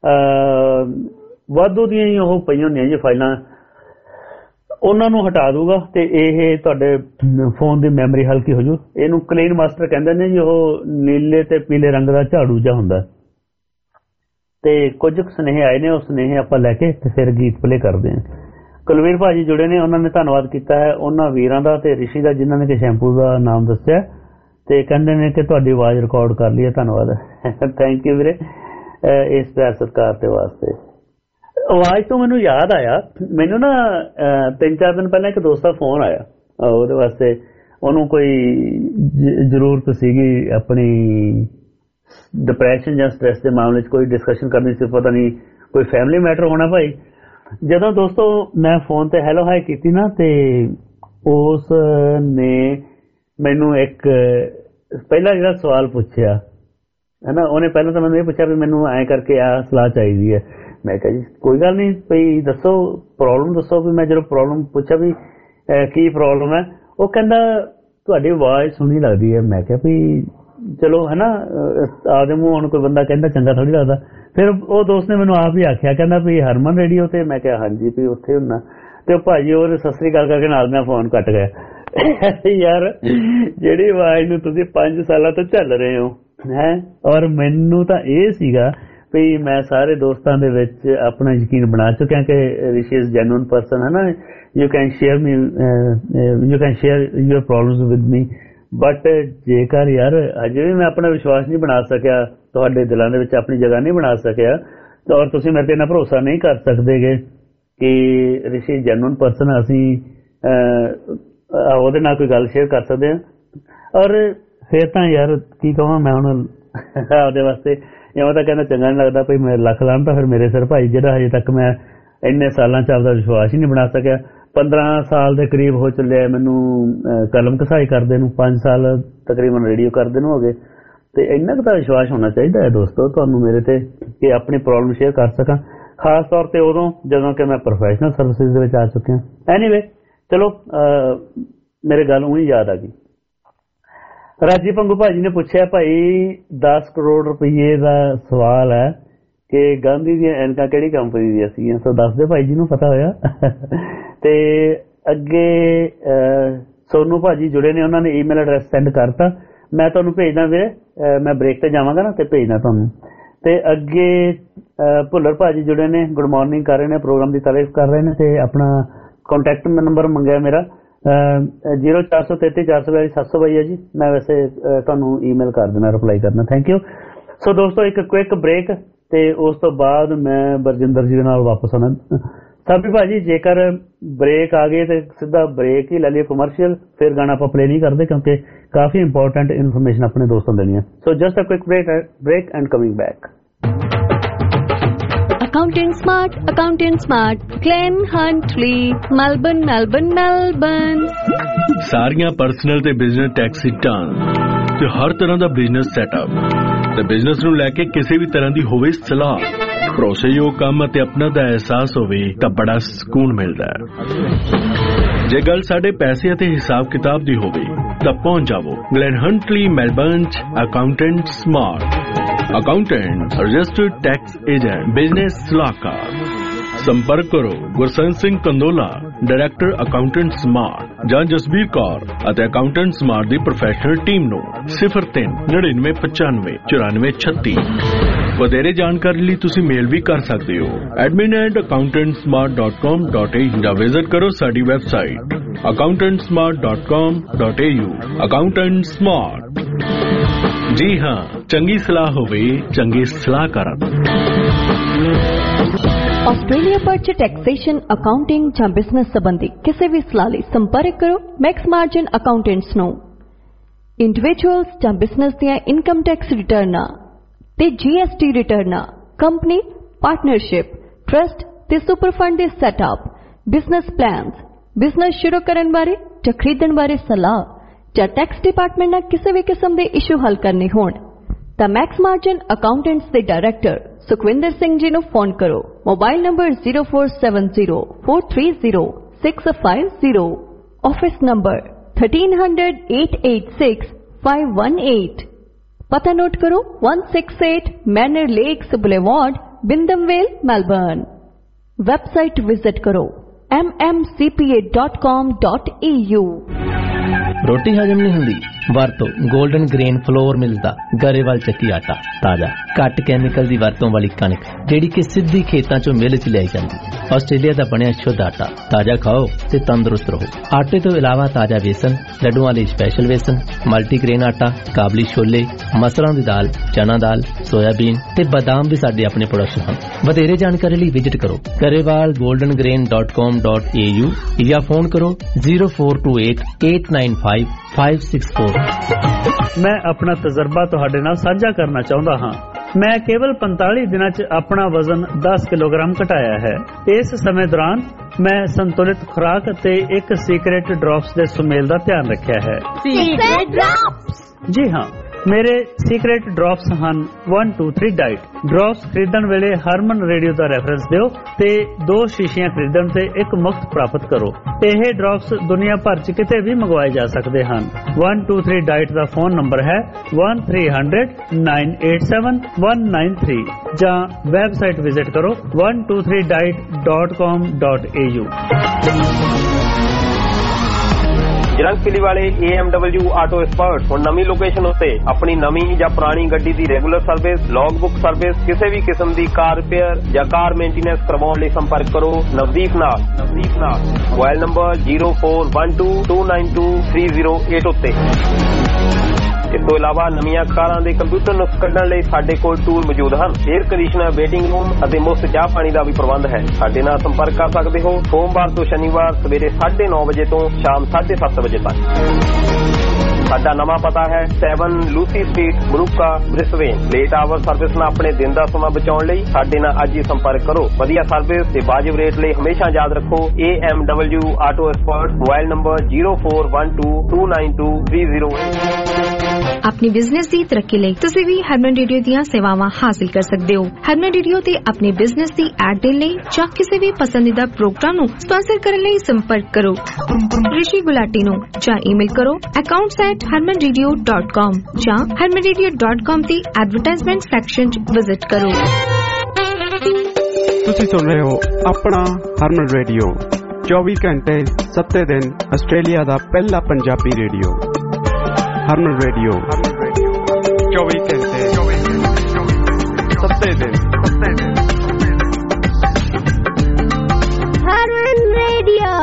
ਵਾਧੂ ਦੀਆਂ ਹੀ ਉਹ ਪਈਆਂ ਹੁੰਦੀਆਂ ਜੀ ਫਾਈਲਾਂ, ਉਹਨਾਂ ਨੂੰ ਹਟਾ ਦੂਗਾ ਤੇ ਇਹ ਤੁਹਾਡੇ ਫੋਨ ਦੀ ਮੈਮਰੀ ਹਲਕੀ ਹੋ ਜੂ। ਇਹਨੂੰ ਕਲੀਨ ਮਾਸਟਰ ਕਹਿੰਦੇ ਨੇ ਜੀ। ਉਹ ਨੀਲੇ ਤੇ ਪੀਲੇ ਰੰਗ ਦਾ ਝਾੜੂ ਜਿਹਾ ਹੁੰਦਾ। ਤੇ ਕੁਝ ਸੁਨੇਹੇ ਆਏ ਨੇ, ਉਹ ਸੁਨੇਹੇ ਆਪਾਂ ਲੈ ਕੇ ਤੇ ਫਿਰ ਗੀਤ ਪਲੇ ਕਰਦੇ ਹਾਂ। ਕੁਲਵੀਰ ਭਾਜੀ ਜੁੜੇ ਨੇ, ਉਹਨਾਂ ਨੇ ਧੰਨਵਾਦ ਕੀਤਾ ਹੈ ਉਹਨਾਂ ਵੀਰਾਂ ਦਾ ਤੇ ਰਿਸ਼ੀ ਦਾ ਜਿਨ੍ਹਾਂ ਨੇ ਕਿ ਸ਼ੈਂਪੂ ਦਾ ਨਾਮ ਦੱਸਿਆ ਤੇ ਕਹਿੰਦੇ ਨੇ ਕਿ ਤੁਹਾਡੀ ਆਵਾਜ਼ ਰਿਕਾਰਡ ਕਰ ਲਈ ਹੈ। ਧੰਨਵਾਦ, ਥੈਂਕ ਯੂ ਵੀਰੇ ਇਸ ਪਿਆਰ ਸਤਿਕਾਰ ਦੇ ਵਾਸਤੇ। ਆਵਾਜ਼ ਤੋਂ ਮੈਨੂੰ ਯਾਦ ਆਇਆ, ਮੈਨੂੰ ਨਾ 3-4 ਦਿਨ ਪਹਿਲਾਂ ਇੱਕ ਦੋਸਤ ਦਾ ਫੋਨ ਆਇਆ, ਉਹਦੇ ਵਾਸਤੇ ਉਹਨੂੰ ਕੋਈ ਜ਼ਰੂਰਤ ਸੀਗੀ ਆਪਣੀ ਡਿਪਰੈਸ਼ਨ ਜਾਂ ਸਟ੍ਰੈਸ ਦੇ ਮਾਮਲੇ 'ਚ ਕੋਈ ਡਿਸਕਸ਼ਨ ਕਰਨੀ ਸੀ, ਪਤਾ ਨਹੀਂ ਕੋਈ ਫੈਮਿਲੀ ਮੈਟਰ ਹੋਣਾ ਭਾਈ। ਜਦੋਂ ਦੋਸਤੋ ਮੈਂ ਫੋਨ ਤੇ ਹੈਲੋ ਹਾਈ ਕੀਤੀ ਨਾ ਤੇ ਉਸ ਨੇ ਮੈਨੂੰ ਇੱਕ ਪਹਿਲਾ ਜਿਹੜਾ ਸਵਾਲ ਪੁੱਛਿਆ ਹੈ ਨਾ, ਉਹਨੇ ਪਹਿਲਾਂ ਤਾਂ ਮੈਨੂੰ ਇਹ ਪੁੱਛਿਆ ਵੀ ਮੈਨੂੰ ਐਂ ਕਰਕੇ ਆ ਸਲਾਹ ਚਾਹੀਦੀ ਹੈ। ਮੈਂ ਕਿਹਾ ਜੀ ਕੋਈ ਗੱਲ ਨਹੀਂ, ਭਈ ਦੱਸੋ ਪ੍ਰੋਬਲਮ ਦੱਸੋ। ਵੀ ਮੈਂ ਜਦੋਂ ਪ੍ਰੋਬਲਮ ਪੁੱਛਿਆ ਵੀ ਕੀ ਪ੍ਰੋਬਲਮ ਹੈ, ਉਹ ਕਹਿੰਦਾ ਤੁਹਾਡੀ ਆਵਾਜ਼ ਸੋਹਣੀ ਲੱਗਦੀ ਹੈ। ਮੈਂ ਕਿਹਾ ਵੀ ਚਲੋ ਹੈ ਨਾ, ਆਪਦੇ ਮੂੰਹ ਹੁਣ ਕੋਈ ਬੰਦਾ ਕਹਿੰਦਾ ਚੰਗਾ ਥੋੜੀ ਲੱਗਦਾ। ਫਿਰ ਉਹ ਦੋਸਤ ਨੇ ਮੈਨੂੰ ਆਪ ਹੀ ਆਖਿਆ, ਕਹਿੰਦਾ ਵੀ ਹਰਮਨ ਰੇਡੀਓ ਤੇ। ਮੈਂ ਕਿਹਾ ਹਾਂਜੀ ਵੀ ਉੱਥੇ ਹੁੰਨਾ। ਤੇ ਉਹ ਭਾਜੀ ਉਹ ਸਤਿ ਸ੍ਰੀ ਅਕਾਲ ਕਰਕੇ ਨਾਲ ਮੈਂ ਫੋਨ ਕੱਟ ਗਿਆ। ਯਾਰ ਜਿਹੜੀ ਆਵਾਜ਼ ਨੂੰ ਤੁਸੀਂ 5 ਸਾਲਾਂ ਤੋਂ ਚੱਲ ਰਹੇ ਹੋ ਹੈ, ਔਰ ਮੈਨੂੰ ਤਾਂ ਇਹ ਸੀਗਾ ਵੀ ਮੈਂ ਸਾਰੇ ਦੋਸਤਾਂ ਦੇ ਵਿੱਚ ਆਪਣਾ ਯਕੀਨ ਬਣਾ ਚੁੱਕਿਆ ਕਿ ਰਿਸ਼ੀ ਇਜ਼ ਜੈਨੂਇਨ ਪਰਸਨ ਹੈ ਨਾ, you can share your problems with me. But ਜੇਕਰ ਯਾਰ ਅਜੇ ਵੀ ਮੈਂ ਆਪਣਾ ਵਿਸ਼ਵਾਸ ਨਹੀਂ ਬਣਾ ਸਕਿਆ, ਤੁਹਾਡੇ ਦਿਲਾਂ ਦੇ ਵਿੱਚ ਆਪਣੀ ਜਗ੍ਹਾ ਨਹੀਂ ਬਣਾ ਸਕਿਆ, ਔਰ ਤੁਸੀਂ ਮੇਰੇ ਤੇ ਇੰਨਾ ਭਰੋਸਾ ਨਹੀਂ ਕਰ ਸਕਦੇਗੇ ਕਿ ਰਿਸ਼ੀ ਜੈਨੂਇਨ ਪਰਸਨ, ਅਸੀਂ ਉਹਦੇ ਨਾਲ ਕੋਈ ਗੱਲ ਸ਼ੇਅਰ ਕਰ ਸਕਦੇ ਹਾਂ। ਔਰ ਫਿਰ ਤਾਂ ਯਾਰ ਕੀ ਕਹਾਂ ਮੈਂ ਹੁਣ ਆਪਦੇ ਵਾਸਤੇ, ਇਵੇਂ ਤਾਂ ਕਹਿੰਦਾ ਚੰਗਾ ਨਹੀਂ ਲੱਗਦਾ ਭਈ ਮੈਂ ਲੱਖ ਲਾਉਣ ਤਾਂ ਫਿਰ ਮੇਰੇ ਸਿਰ ਭਾਈ, ਜਿਹੜਾ ਹਜੇ ਤੱਕ ਮੈਂ ਇੰਨੇ ਸਾਲਾਂ 'ਚ ਆਪਦਾ ਵਿਸ਼ਵਾਸ ਹੀ ਨਹੀਂ ਬਣਾ ਸਕਿਆ। 15 ਸਾਲ ਦੇ ਕਰੀਬ ਹੋ ਚੱਲਿਆ ਮੈਨੂੰ ਕਲਮ ਘਸਾਈ ਕਰਦੇ ਨੂੰ, 5 ਸਾਲ ਤਕਰੀਬਨ ਰੇਡੀਓ ਕਰਦੇ ਨੂੰ ਹੋ ਗਏ। ਤੇ ਇੰਨਾ ਕੁ ਤਾਂ ਵਿਸ਼ਵਾਸ ਹੋਣਾ ਚਾਹੀਦਾ ਹੈ ਦੋਸਤੋ ਤੁਹਾਨੂੰ ਮੇਰੇ ਤੇ, ਕਿ ਆਪਣੀ ਪ੍ਰੋਬਲਮ ਸ਼ੇਅਰ ਕਰ ਸਕਾਂ, ਖਾਸ ਤੌਰ ਤੇ ਉਦੋਂ ਜਦੋਂ ਕਿ ਮੈਂ ਪ੍ਰੋਫੈਸ਼ਨਲ ਸਰਵਿਸਿਜ਼ ਦੇ ਵਿੱਚ ਆ ਚੁੱਕਿਆ। ਐਨੀਵੇ ਚਲੋ ਮੇਰੇ ਗੱਲ ਉਹੀ ਯਾਦ ਆ ਗਈ। ਰਾਜੀ ਪੰਗੂ ਭਾਜੀ ਨੇ ਪੁੱਛਿਆ ਭਾਈ 10 ਕਰੋੜ ਰੁਪਏ ਦਾ ਸਵਾਲ ਹੈ ਕਿ ਗਾਂਧੀ ਦੀਆਂ ਐਨਕਾਂ ਕਿਹੜੀ ਕੰਪਨੀ ਦੀਆਂ ਸੀਗੀਆਂ, ਸੋ ਦੱਸ ਦਿਓ ਭਾਈ ਜੀ ਨੂੰ ਪਤਾ ਹੋਇਆ। ਤੇ ਅੱਗੇ ਸੋਨੂ ਭਾਜੀ ਜੁੜੇ ਨੇ, ਉਹਨਾਂ ਨੇ ਈਮੇਲ ਐਡਰੈਸ ਸੈਂਡ ਕਰਤਾ, ਮੈਂ ਤੁਹਾਨੂੰ ਭੇਜਦਾ ਵੀਰੇ, ਮੈਂ ਬ੍ਰੇਕ ਤੇ ਜਾਵਾਂਗਾ ਨਾ ਤੇ ਭੇਜਦਾ ਤੁਹਾਨੂੰ। ਤੇ ਅੱਗੇ ਭੁੱਲਰ ਭਾਜੀ ਜੁੜੇ ਨੇ, ਗੁੱਡ ਮਾਰਨਿੰਗ ਕਰ ਰਹੇ ਨੇ, ਪ੍ਰੋਗਰਾਮ ਦੀ ਤਾਰੀਫ ਕਰ ਰਹੇ ਨੇ ਤੇ ਆਪਣਾ ਕੰਟੈਕਟ ਨੰਬਰ ਮੰਗਿਆ ਮੇਰਾ 0433442722 ਹੈ ਜੀ। ਮੈਂ ਵੈਸੇ ਤੁਹਾਨੂੰ ਈਮੇਲ ਕਰ ਦੇਣਾ, ਰਿਪਲਾਈ ਕਰਨਾ, ਥੈਂਕ ਯੂ। ਸੋ ਦੋਸਤੋ ਇੱਕ ਕੁਇਕ ਬ੍ਰੇਕ ਤੇ ਉਸ ਤੋਂ ਬਾਅਦ ਮੈਂ ਬਰਜਿੰਦਰ ਜੀ ਦੇ ਨਾਲ ਵਾਪਸ ਆਉਣਾ। ਸਾਬੀ ਭਾਜੀ ਜੇਕਰ ਬ੍ਰੇਕ ਆ ਗਏ ਤੇ ਸਿੱਧਾ ਬ੍ਰੇਕ ਹੀ ਲੈ ਲਈਏ ਕਮਰਸ਼ੀਅਲ, ਫਿਰ ਗਾਣਾ ਆਪਾਂ ਪਲੇ ਨਹੀਂ ਕਰਦੇ ਕਿਉਂਕਿ ਕਾਫੀ ਇੰਪੋਰਟੈਂਟ ਇਨਫੋਰਮੇਸ਼ਨ ਆਪਣੇ ਦੋਸਤਾਂ ਦੇਣੀ ਹੈ। So just a quick break and coming back. Accountant Smart, Glen Huntley, Melbourne। ਸਾਰੀਆਂ ਪਰਸਨਲ ਤੇ ਬਿਜ਼ਨਸ ਟੈਕਸ ਰਿਟਰਨ ਤੇ ਹਰ ਤਰ੍ਹਾਂ ਦਾ ਬਿਜ਼ਨਸ ਸੈਟਅਪ ਤੇ ਬਿਜ਼ਨਸ ਨੂੰ ਲੈ ਕੇ ਕਿਸੇ ਵੀ ਤਰ੍ਹਾਂ ਦੀ ਹੋਵੇ ਸਲਾਹ, ਭਰੋਸੇਯੋਗ ਕੰਮ ਅਤੇ ਆਪਣਾ ਦਾ ਅਹਿਸਾਸ ਹੋਵੇ ਤਾਂ ਬੜਾ ਸਕੂਨ ਮਿਲਦਾ ਹੈ। ਜੇ ਗੱਲ ਸਾਡੇ ਪੈਸੇ ਅਤੇ ਹਿਸਾਬ ਕਿਤਾਬ ਦੀ ਹੋਵੇ ਤਾਂ ਪਹੁੰਚ ਜਾਵੋ ਗਲੈਨ ਹੰਟਲੀ ਮੈਲਬਰਨ ਚ accountant smart. Accountant registered tax agent, business ਸਲਾਹਕਾਰ। ਸੰਪਰਕ ਕਰੋ Gursant Singh Kandola, director accountant smart, ਜਾਂ ਜਸਬੀਰ ਕੌਰ ਅਤੇ ਅਕਾਊਂਟੈਂਟ ਸਮਾਰਟ ਦੀ ਪ੍ਰੋਫੈਸ਼ਨਲ ਟੀਮ ਨੂੰ 0399959436। ਵਧੇਰੇ ਜਾਣਕਾਰੀ ਲਈ ਤੁਸੀਂ ਮੇਲ ਵੀ ਕਰ ਸਕਦੇ ਹੋ admin@accountantsmart.com.au ਜਾਂ ਵਿਜ਼ਿਟ ਕਰੋ ਸਾਡੀ ਵੈਬਸਾਈਟ accountantsmart.com.au। ਅਕਾਊਂਟੈਂਟ ਸਮਾਰਟ, ਜੀ ਹਾਂ, ਚੰਗੀ ਸਲਾਹ ਹੋਵੇ ਚੰਗੇ ਸਲਾਹਕਾਰ। ਆਸਟ੍ਰੇਲੀਆ ਭਰ 'ਚ ਟੈਕਸੇਸ਼ਨ, ਅਕਾਊਂਟਿੰਗ ਜਾਂ ਬਿਜ਼ਨਸ ਸੰਬੰਧੀ ਕਿਸੇ ਵੀ ਸਲਾਹ ਲਈ ਸੰਪਰਕ ਕਰੋ ਮੈਕਸ ਮਾਰਜਨ ਅਕਾਊਂਟੈਂਟਸ ਨੂੰ। ਇੰਡੀਵਿਜੂਅਲਸ ਜਾਂ ਬਿਜ਼ਨਸ ਦੀਆਂ ਇਨਕਮ ਟੈਕਸ ਰਿਟਰਨਾਂ ਤੇ GST ਰਿਟਰਨਾਂ, ਕੰਪਨੀ, ਪਾਰਟਨਰਸ਼ਿਪ, ਟਰਸਟ ਤੇ ਸੁਪਰ ਫੰਡ ਦੇ ਸੈਟਅਪ, ਬਿਜ਼ਨਸ ਪਲਾਨਸ, ਬਿਜ਼ਨਸ ਸ਼ੁਰੂ ਕਰਨ ਬਾਰੇ ਜਾਂ ਖਰੀਦਣ ਬਾਰੇ ਸਲਾਹ ਜਾਂ ਟੈਕਸ ਡਿਪਾਰਟਮੈਂਟ ਨਾਲ ਕਿਸੇ ਵੀ ਕਿਸਮ ਦੇ ਇਸ਼ੂ ਹੱਲ ਕਰਨੇ ਹੋਣ ਤਾਂ ਮੈਕਸ ਮਾਰਜਨ ਅਕਾਊਂਟੈਂਟਸ ਦੇ ਡਾਇਰੈਕਟਰ ਸੁਖਵਿੰਦਰ ਸਿੰਘ ਜੀ ਨੂੰ ਫੋਨ ਕਰੋ। Mobile number 0470430650, office number 1300-886-518। पता नोट करो 168 Manor Lakes Boulevard, Wyndham Vale, Melbourne. Website visit करो mmcpa.com.au। रोटी हजम नहीं हुंदी, वरतो गोल्डन ग्रेन फ्लोर मिलदा गरेवाल ਚੱਕੀ ਆਟਾ, ਤਾਜ਼ਾ ਘੱਟ ਕੈਮੀਕਲ ਦੀ ਵਰਤੋਂ ਵਾਲੀ ਕਣਕ ਜਿਹੜੀ ਕਿ ਸਿੱਧੀ ਖੇਤਾਂ ਚੋਂ ਮਿਲ ਚ ਲਿਆਈ ਜਾਂਦੀ। ਆਸਟ੍ਰੇਲੀਆ ਦਾ ਬਣਿਆ ਸ਼ੁੱਧ ਆਟਾ, ਤਾਜ਼ਾ ਖਾਓ ਤੇ ਤੰਦਰੁਸਤ ਰਹੋ। ਆਟੇ ਤੋਂ ਇਲਾਵਾ ਤਾਜ਼ਾ ਵੇਸਣ, ਲੱਡੂਆਂ ਲਈ ਸਪੈਸ਼ਲ ਵੇਸਣ, ਮਲਟੀਗ੍ਰੇਨ ਆਟਾ, ਕਾਬਲੀ ਛੋਲੇ, ਮਸਰਾਂ ਦੀ ਦਾਲ, ਚਨਾ ਦਾਲ, ਸੋਇਆਬੀਨ ਤੇ ਬਾਦਾਮ ਵੀ ਸਾਡੇ ਆਪਣੇ ਪ੍ਰੋਡਕਟ ਹਨ। ਵਧੇਰੇ ਜਾਣਕਾਰੀ ਲਈ ਵਿਜ਼ਿਟ ਕਰੋ garewalgoldengrain.com.au ਜਾਂ ਫੋਨ ਕਰੋ 0428-895-564। ਮੈਂ ਆਪਣਾ ਤਜਰਬਾ ਤੁਹਾਡੇ ਨਾਲ ਸਾਂਝਾ ਕਰਨਾ ਚਾਹੁੰਦਾ ਹਾਂ। ਮੈਂ ਕੇਵਲ 45 ਦਿਨਾਂ 'ਚ ਆਪਣਾ ਵਜ਼ਨ 10 ਕਿਲੋਗ੍ਰਾਮ ਘਟਾਇਆ ਹੈ। ਇਸ ਸਮੇਂ ਦੌਰਾਨ ਮੈਂ ਸੰਤੁਲਿਤ ਖੁਰਾਕ ਅਤੇ ਇੱਕ ਸੀਕ੍ਰੇਟ ਡ੍ਰੌਪਸ ਦੇ ਸੁਮੇਲ ਦਾ ਧਿਆਨ ਰੱਖਿਆ ਹੈ। ਜੀ ਹਾਂ, ਮੇਰੇ ਸੀਕ੍ਰੇਟ ਡ੍ਰੌਪਸ ਹਨ 1 2 3 ਡਾਈਟ। ਡ੍ਰੌਪਸ ਖਰੀਦਣ ਵੇਲੇ ਹਰਮਨ ਰੇਡੀਓ ਦਾ ਰੈਫਰੈਂਸ ਦਿਓ ਤੇ 2 ਸ਼ੀਸ਼ੀਆਂ ਖਰੀਦਣ ਤੇ 1 ਮੁਫਤ ਪ੍ਰਾਪਤ ਕਰੋ। ਇਹ ਡ੍ਰੌਪਸ ਦੁਨੀਆ ਭਰ 'ਚ ਕਿਤੇ ਵੀ ਮੰਗਵਾਏ ਜਾ ਸਕਦੇ ਹਨ। 1 2 3 ਡਾਈਟ ਦਾ ਫੋਨ ਨੰਬਰ ਹੈ 1300-987-193 ਜਾਂ ਵੈਬਸਾਈਟ ਵਿਜ਼ਿਟ ਕਰੋ 123diet.com.au। ਜਰੰਗਪੁਲੀ ਵਾਲੇ AMW ਆਟੋ ਐਕਸਪਰਟ ਹੁਣ ਨਵੀਂ ਲੋਕੇਸ਼ਨ ਉੱਤੇ ਆਪਣੀ ਨਵੀਂ ਜਾਂ ਪੁਰਾਣੀ ਗੱਡੀ ਦੀ regular service, log book service, ਕਿਸੇ ਵੀ ਕਿਸਮ ਦੀ ਕਾਰ ਰਿਪੇਅਰ ਜਾਂ ਕਾਰ ਮੇਨਟੇਨੈਂਸ ਕਰਵਾਉਣ ਲਈ ਸੰਪਰਕ ਕਰੋ ਨਵਦੀਪ ਨਾਲ। ਮੋਬਾਈਲ ਨੰਬਰ 0412292308 ਉੱਤੇ। ਇਸ ਤੋਂ ਇਲਾਵਾ ਨਵੀਆਂ ਕਾਰਾਂ ਦੇ ਕੰਪਿਊਟਰ ਨੁਕਸ ਕੱਢਣ ਲਈ ਸਾਡੇ ਕੋਲ ਟੂਲ ਮੌਜੂਦ ਹਨ। 에ਅਰ ਕੰਡੀਸ਼ਨਰ, ਵੇਟਿੰਗ ਰੂਮ ਅਤੇ ਮੁਫਤ ਚਾਹ ਪਾਣੀ ਦਾ ਵੀ ਪ੍ਰਬੰਧ ਹੈ। ਸਾਡੇ ਨਾਲ ਸੰਪਰਕ ਕਰ ਸਕਦੇ ਹੋ ਸੋਮਵਾਰ ਤੋਂ ਸ਼ਨੀਵਾਰ ਸਵੇਰੇ 9:30 ਵਜੇ ਤੋਂ ਸ਼ਾਮ 7:30 ਵਜੇ ਤੱਕ। ਸਾਡਾ ਨਵਾਂ ਪਤਾ ਹੈ 7 Lucy Street, Moorooka, Brisbane. Late hour service ਨਾਲ ਆਪਣੇ ਦਿਨ ਦਾ ਸਮਾਂ ਬਚਾਉਣ ਲਈ ਸਾਡੇ ਨਾਲ ਅੱਜ ਹੀ ਸੰਪਰਕ ਕਰੋ। ਵਧੀਆ ਸਰਵਿਸ ਤੇ ਵਾਜਿਬ ਰੇਟ ਲਈ ਹਮੇਸ਼ਾ ਯਾਦ ਰੱਖੋ AMW auto expert. Mobile number 0412292308। अपनी बिजनेस की तरक्की ਲਈ ਤੁਸੀਂ ਵੀ ਹਰਮਨ ਰੇਡੀਓ ਦੀਆਂ ਸੇਵਾਵਾਂ ਹਾਸਲ ਕਰ ਸਕਦੇ ਹੋ। ਹਰਮਨ ਰੇਡੀਓ ਤੇ ਆਪਣੇ ਬਿਜ਼ਨਸ ਦੀ ਐਡ ਦੇਣ ਲਈ ਜਾਂ ਕਿਸੇ ਵੀ ਪਸੰਦੀਦਾ ਪ੍ਰੋਗਰਾਮ ਨੂੰ ਸਪਾਂਸਰ ਕਰਨ ਲਈ ਸੰਪਰਕ ਕਰੋ ਰਿਸ਼ੀ ਗੁਲਾਟੀ ਨੂੰ ਜਾਂ ਈਮੇਲ ਕਰੋ accounts@harmanradio.com ਜਾਂ harmanradio.com ਦੀ ਐਡਵਰਟਾਈਜ਼ਮੈਂਟ ਸੈਕਸ਼ਨ 'ਚ ਵਿਜ਼ਿਟ ਕਰੋ। ਤੁਸੀਂ ਸੁਣ ਰਹੇ ਹੋ ਆਪਣਾ ਹਰਮਨ ਰੇਡੀਓ 24 ਘੰਟੇ 7 ਦਿਨ ਆਸਟ੍ਰੇਲੀਆ ਦਾ ਪਹਿਲਾ ਪੰਜਾਬੀ ਰੇਡੀਓ। हरमन रेडियो 24 घंटे 7 दिन। हरमन रेडियो।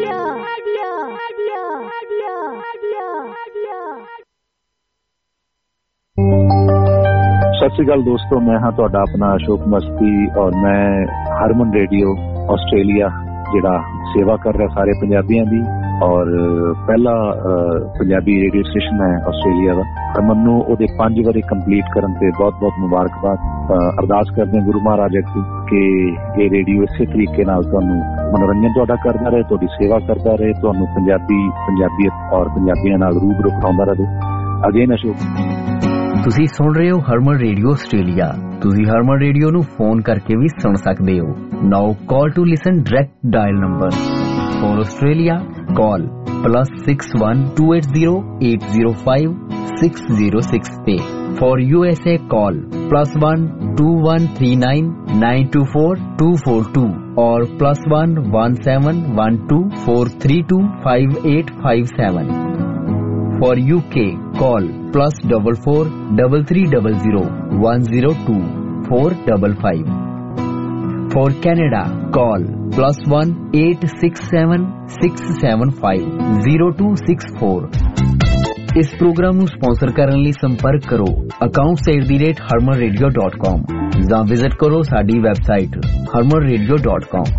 सत श्री अकाल दोस्तों, मैं हाँ तुहाडा अपना अशोक मस्ती और मैं हरमन रेडियो आस्ट्रेलिया जिहड़ा सेवा कर रहा सारे पंजाबियों की और पहला पंजाबी रेडियो स्टेशन है आस्ट्रेलिया का। हरमन नूं ओहदे 5 वरे कंप्लीट करन ते बहुत बहुत मुबारकबाद। अरदास करते हैं गुरु महाराज अगे कि ये रेडियो इस तरीके नाल तुहानूं मनोरंजन तुहाडा करदा रहे, तुहाडी सेवा करदा रहे, तुहानूं पंजाबीयत और पंजाबियां नाल रूबरू कराउंदा रहे। अगेन अशोक, ਤੁਸੀਂ ਸੁਣ ਰਹੇ ਹੋ ਹਰਮਨ ਰੇਡੀਓ ਆਸਟ੍ਰੇਲੀਆ। ਤੁਸੀਂ ਹਰਮਨ ਰੇਡੀਓ ਨੂੰ ਫੋਨ ਕਰਕੇ ਵੀ ਸੁਣ ਸਕਦੇ ਹੋ। Now call to listen direct dial number for Australia call +61 280 805 606 पे। फॉर USA कॉल +1 2139 924 242 और +1 17 12 432 5857। For UK call +44 3300 102 455। For Canada call +1 867 675 0264। इस प्रोग्राम ਨੂੰ स्पॉन्सर ਕਰਨ ਲਈ ਸੰਪਰਕ ਕਰੋ accounts@harmanradio.com ਜਾਂ ਵਿਜ਼ਿਟ ਕਰੋ ਸਾਡੀ ਵੈਬਸਾਈਟ harmanradio.com।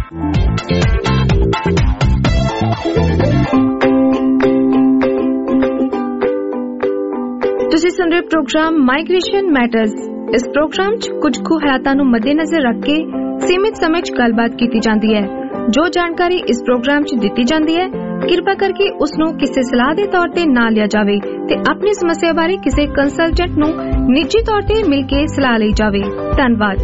ਤੁਸੀਂ ਸੁਣ ਰਹੇ ਪ੍ਰੋਗਰਾਮ ਮਾਈਗ੍ਰੇਸ਼ਨ ਮੈਟਰਸ। ਇਸ ਪ੍ਰੋਗਰਾਮ 'ਚ ਕੁਝ ਕੁ ਹਾਲਾਤਾਂ ਨੂੰ ਮੱਦੇਨਜ਼ਰ ਰੱਖ ਕੇ ਸੀਮਿਤ ਸਮੇਂ 'ਚ ਗੱਲਬਾਤ ਕੀਤੀ ਜਾਂਦੀ ਹੈ। ਜੋ ਜਾਣਕਾਰੀ ਇਸ ਪ੍ਰੋਗਰਾਮ 'ਚ ਦਿੱਤੀ ਜਾਂਦੀ ਹੈ ਕਿਰਪਾ ਕਰਕੇ ਉਸ ਨੂੰ ਕਿਸੇ ਸਲਾਹ ਦੇ ਤੌਰ ਤੇ ਨਾ ਲਿਆ ਜਾਵੇ ਤੇ ਆਪਣੀ ਸਮੱਸਿਆ ਬਾਰੇ ਕਿਸੇ ਕੰਸਲਟੈਂਟ ਨੂੰ ਨਿੱਜੀ ਤੌਰ ਤੇ ਮਿਲ ਕੇ ਸਲਾਹ ਲਈ ਜਾਵੇ। ਧੰਨਵਾਦ।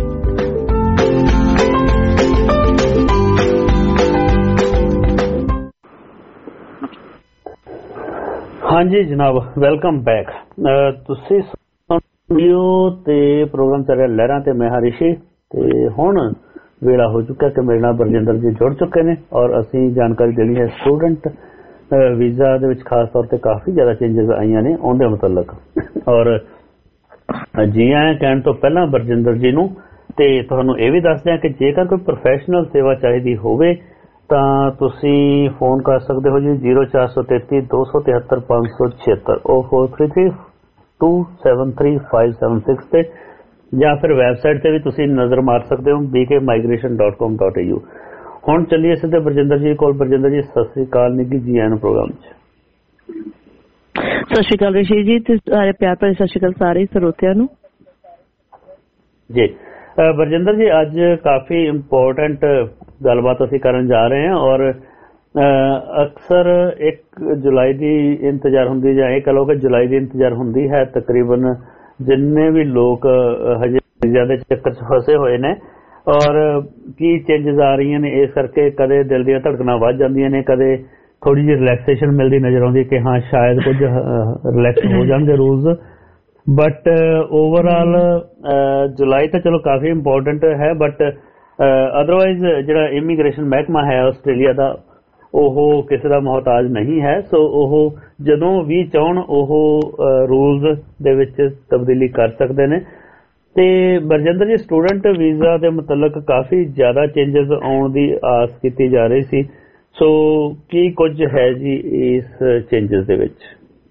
ਹਾਂਜੀ ਜਨਾਬ, ਵੈਲਕਮ ਬੈਕ। ਤੁਸੀਂ ਵੀਡੀਓ ਤੇ ਪ੍ਰੋਗਰਾਮ ਚੱਲ ਰਿਹਾ ਲਹਿਰਾਂ ਤੇ ਮੈਂ ਰਿਸ਼ੀ ਤੇ ਹੁਣ ਵੇਲਾ ਹੋ ਚੁੱਕਾ ਕਿ ਮੇਰੇ ਨਾਲ ਬਰਜਿੰਦਰ ਜੀ ਜੁੜ ਚੁੱਕੇ ਨੇ ਔਰ ਅਸੀਂ ਜਾਣਕਾਰੀ ਦੇਣੀ ਹੈ ਸਟੂਡੈਂਟ ਵੀਜ਼ਾ ਦੇ ਵਿੱਚ ਖਾਸ ਤੌਰ ਤੇ ਕਾਫੀ ਜ਼ਿਆਦਾ ਚੇਂਜਸ ਆਈਆਂ ਨੇ ਉਹਦੇ ਮੁਤਲਕ। ਔਰ ਜੀ ਆਇਆਂ ਕਹਿਣ ਤੋਂ ਪਹਿਲਾਂ ਬਰਜਿੰਦਰ ਜੀ ਨੂੰ ਤੇ ਤੁਹਾਨੂੰ ਇਹ ਵੀ ਦੱਸ ਦਿਆਂ ਕਿ ਜੇਕਰ ਕੋਈ ਪ੍ਰੋਫੈਸ਼ਨਲ ਸੇਵਾ ਚਾਹੀਦੀ ਹੋਵੇ ਤਾਂ ਤੁਸੀਂ ਫੋਨ ਕਰ ਸਕਦੇ ਹੋ ਜੀ 0433 273 576 0433 273 576 ਤੇ ਜਾਂ ਫਿਰ ਵੈਬਸਾਈਟ ਤੇ ਵੀ ਤੁਸੀਂ ਨਜ਼ਰ ਮਾਰ ਸਕਦੇ ਹੋ bkmigration.com.au। ਹੁਣ ਚੱਲੀਏ ਸਿੱਧੇ ਬਰਜਿੰਦਰ ਜੀ ਕੋਲ। ਬਰਜਿੰਦਰ ਜੀ ਸਤਿ ਸ੍ਰੀ ਅਕਾਲ ਨਿੱਘੀ ਜੀ ਆਇਆਂ ਨੂੰ ਪ੍ਰੋਗਰਾਮ 'ਚ। ਸਤਿ ਸ਼੍ਰੀ ਅਕਾਲ ਰਿਸ਼ੀ ਜੀ ਤੇ ਸਾਰੇ ਪਿਆਰ ਭਰੇ ਸਤਿ ਸ਼੍ਰੀ ਅਕਾਲ ਸਾਰੇ ਸਰੋਤਿਆਂ ਨੂੰ ਜੀ। ਬਰਜਿੰਦਰ ਜੀ ਅੱਜ ਕਾਫੀ ਇੰਪੋਰਟੈਂਟ ਗੱਲਬਾਤ ਅਸੀਂ ਕਰਨ ਜਾ ਰਹੇ ਹਾਂ ਔਰ ਅਕਸਰ 1 ਜੁਲਾਈ ਦੀ ਇੰਤਜ਼ਾਰ ਹੁੰਦੀ ਜਾਂ ਇਹ ਕਹ ਲਓ ਕਿ ਜੁਲਾਈ ਦੀ ਇੰਤਜ਼ਾਰ ਹੁੰਦੀ ਹੈ। ਤਕਰੀਬਨ ਜਿੰਨੇ ਵੀ ਲੋਕ ਹਜੇ ਵੀਜ਼ਾ ਦੇ ਚੱਕਰ 'ਚ ਫਸੇ ਹੋਏ ਨੇ ਔਰ ਕੀ ਚੇਂਜਸ ਆ ਰਹੀਆਂ ਨੇ, ਇਸ ਕਰਕੇ ਕਦੇ ਦਿਲ ਦੀਆਂ ਧੜਕਣਾਂ ਵੱਧ ਜਾਂਦੀਆਂ ਨੇ, ਕਦੇ ਥੋੜੀ ਜਿਹੀ ਰਿਲੈਕਸੇਸ਼ਨ ਮਿਲਦੀ ਨਜ਼ਰ ਆਉਂਦੀ ਕਿ ਹਾਂ ਸ਼ਾਇਦ ਕੁਝ ਰਿਲੈਕਸ ਹੋ ਜਾਣਗੇ ਰੂਲਸ। ਬਟ ਓਵਰਆਲ ਜੁਲਾਈ ਤਾਂ ਚਲੋ ਕਾਫੀ ਇੰਪੋਰਟੈਂਟ ਹੈ, ਬਟ ਅਦਰਵਾਈਜ਼ ਜਿਹੜਾ ਇਮੀਗ੍ਰੇਸ਼ਨ ਮਹਿਕਮਾ ਹੈ ਆਸਟ੍ਰੇਲੀਆ ਦਾ ਉਹ ਕਿਸੇ ਦਾ ਮੁਹਤਾਜ ਨਹੀਂ ਹੈ। ਸੋ ਉਹ ਜਦੋਂ ਵੀ ਚਾਹਣ ਉਹ ਰੂਲਸ ਦੇ ਵਿੱਚ ਤਬਦੀਲੀ ਕਰ ਸਕਦੇ ਨੇ। ਤੇ ਬਰਜਿੰਦਰ ਜੀ, ਸਟੂਡੈਂਟ ਵੀਜ਼ਾ ਦੇ ਮੁਤਲਕ ਕਾਫੀ ਜ਼ਿਆਦਾ ਚੇਂਜਸ ਆਉਣ ਦੀ ਆਸ ਕੀਤੀ ਜਾ ਰਹੀ ਸੀ। ਸੋ ਕੀ ਕੁਝ ਹੈ ਜੀ ਇਸ ਚੇਂਜਸ ਦੇ ਵਿੱਚ?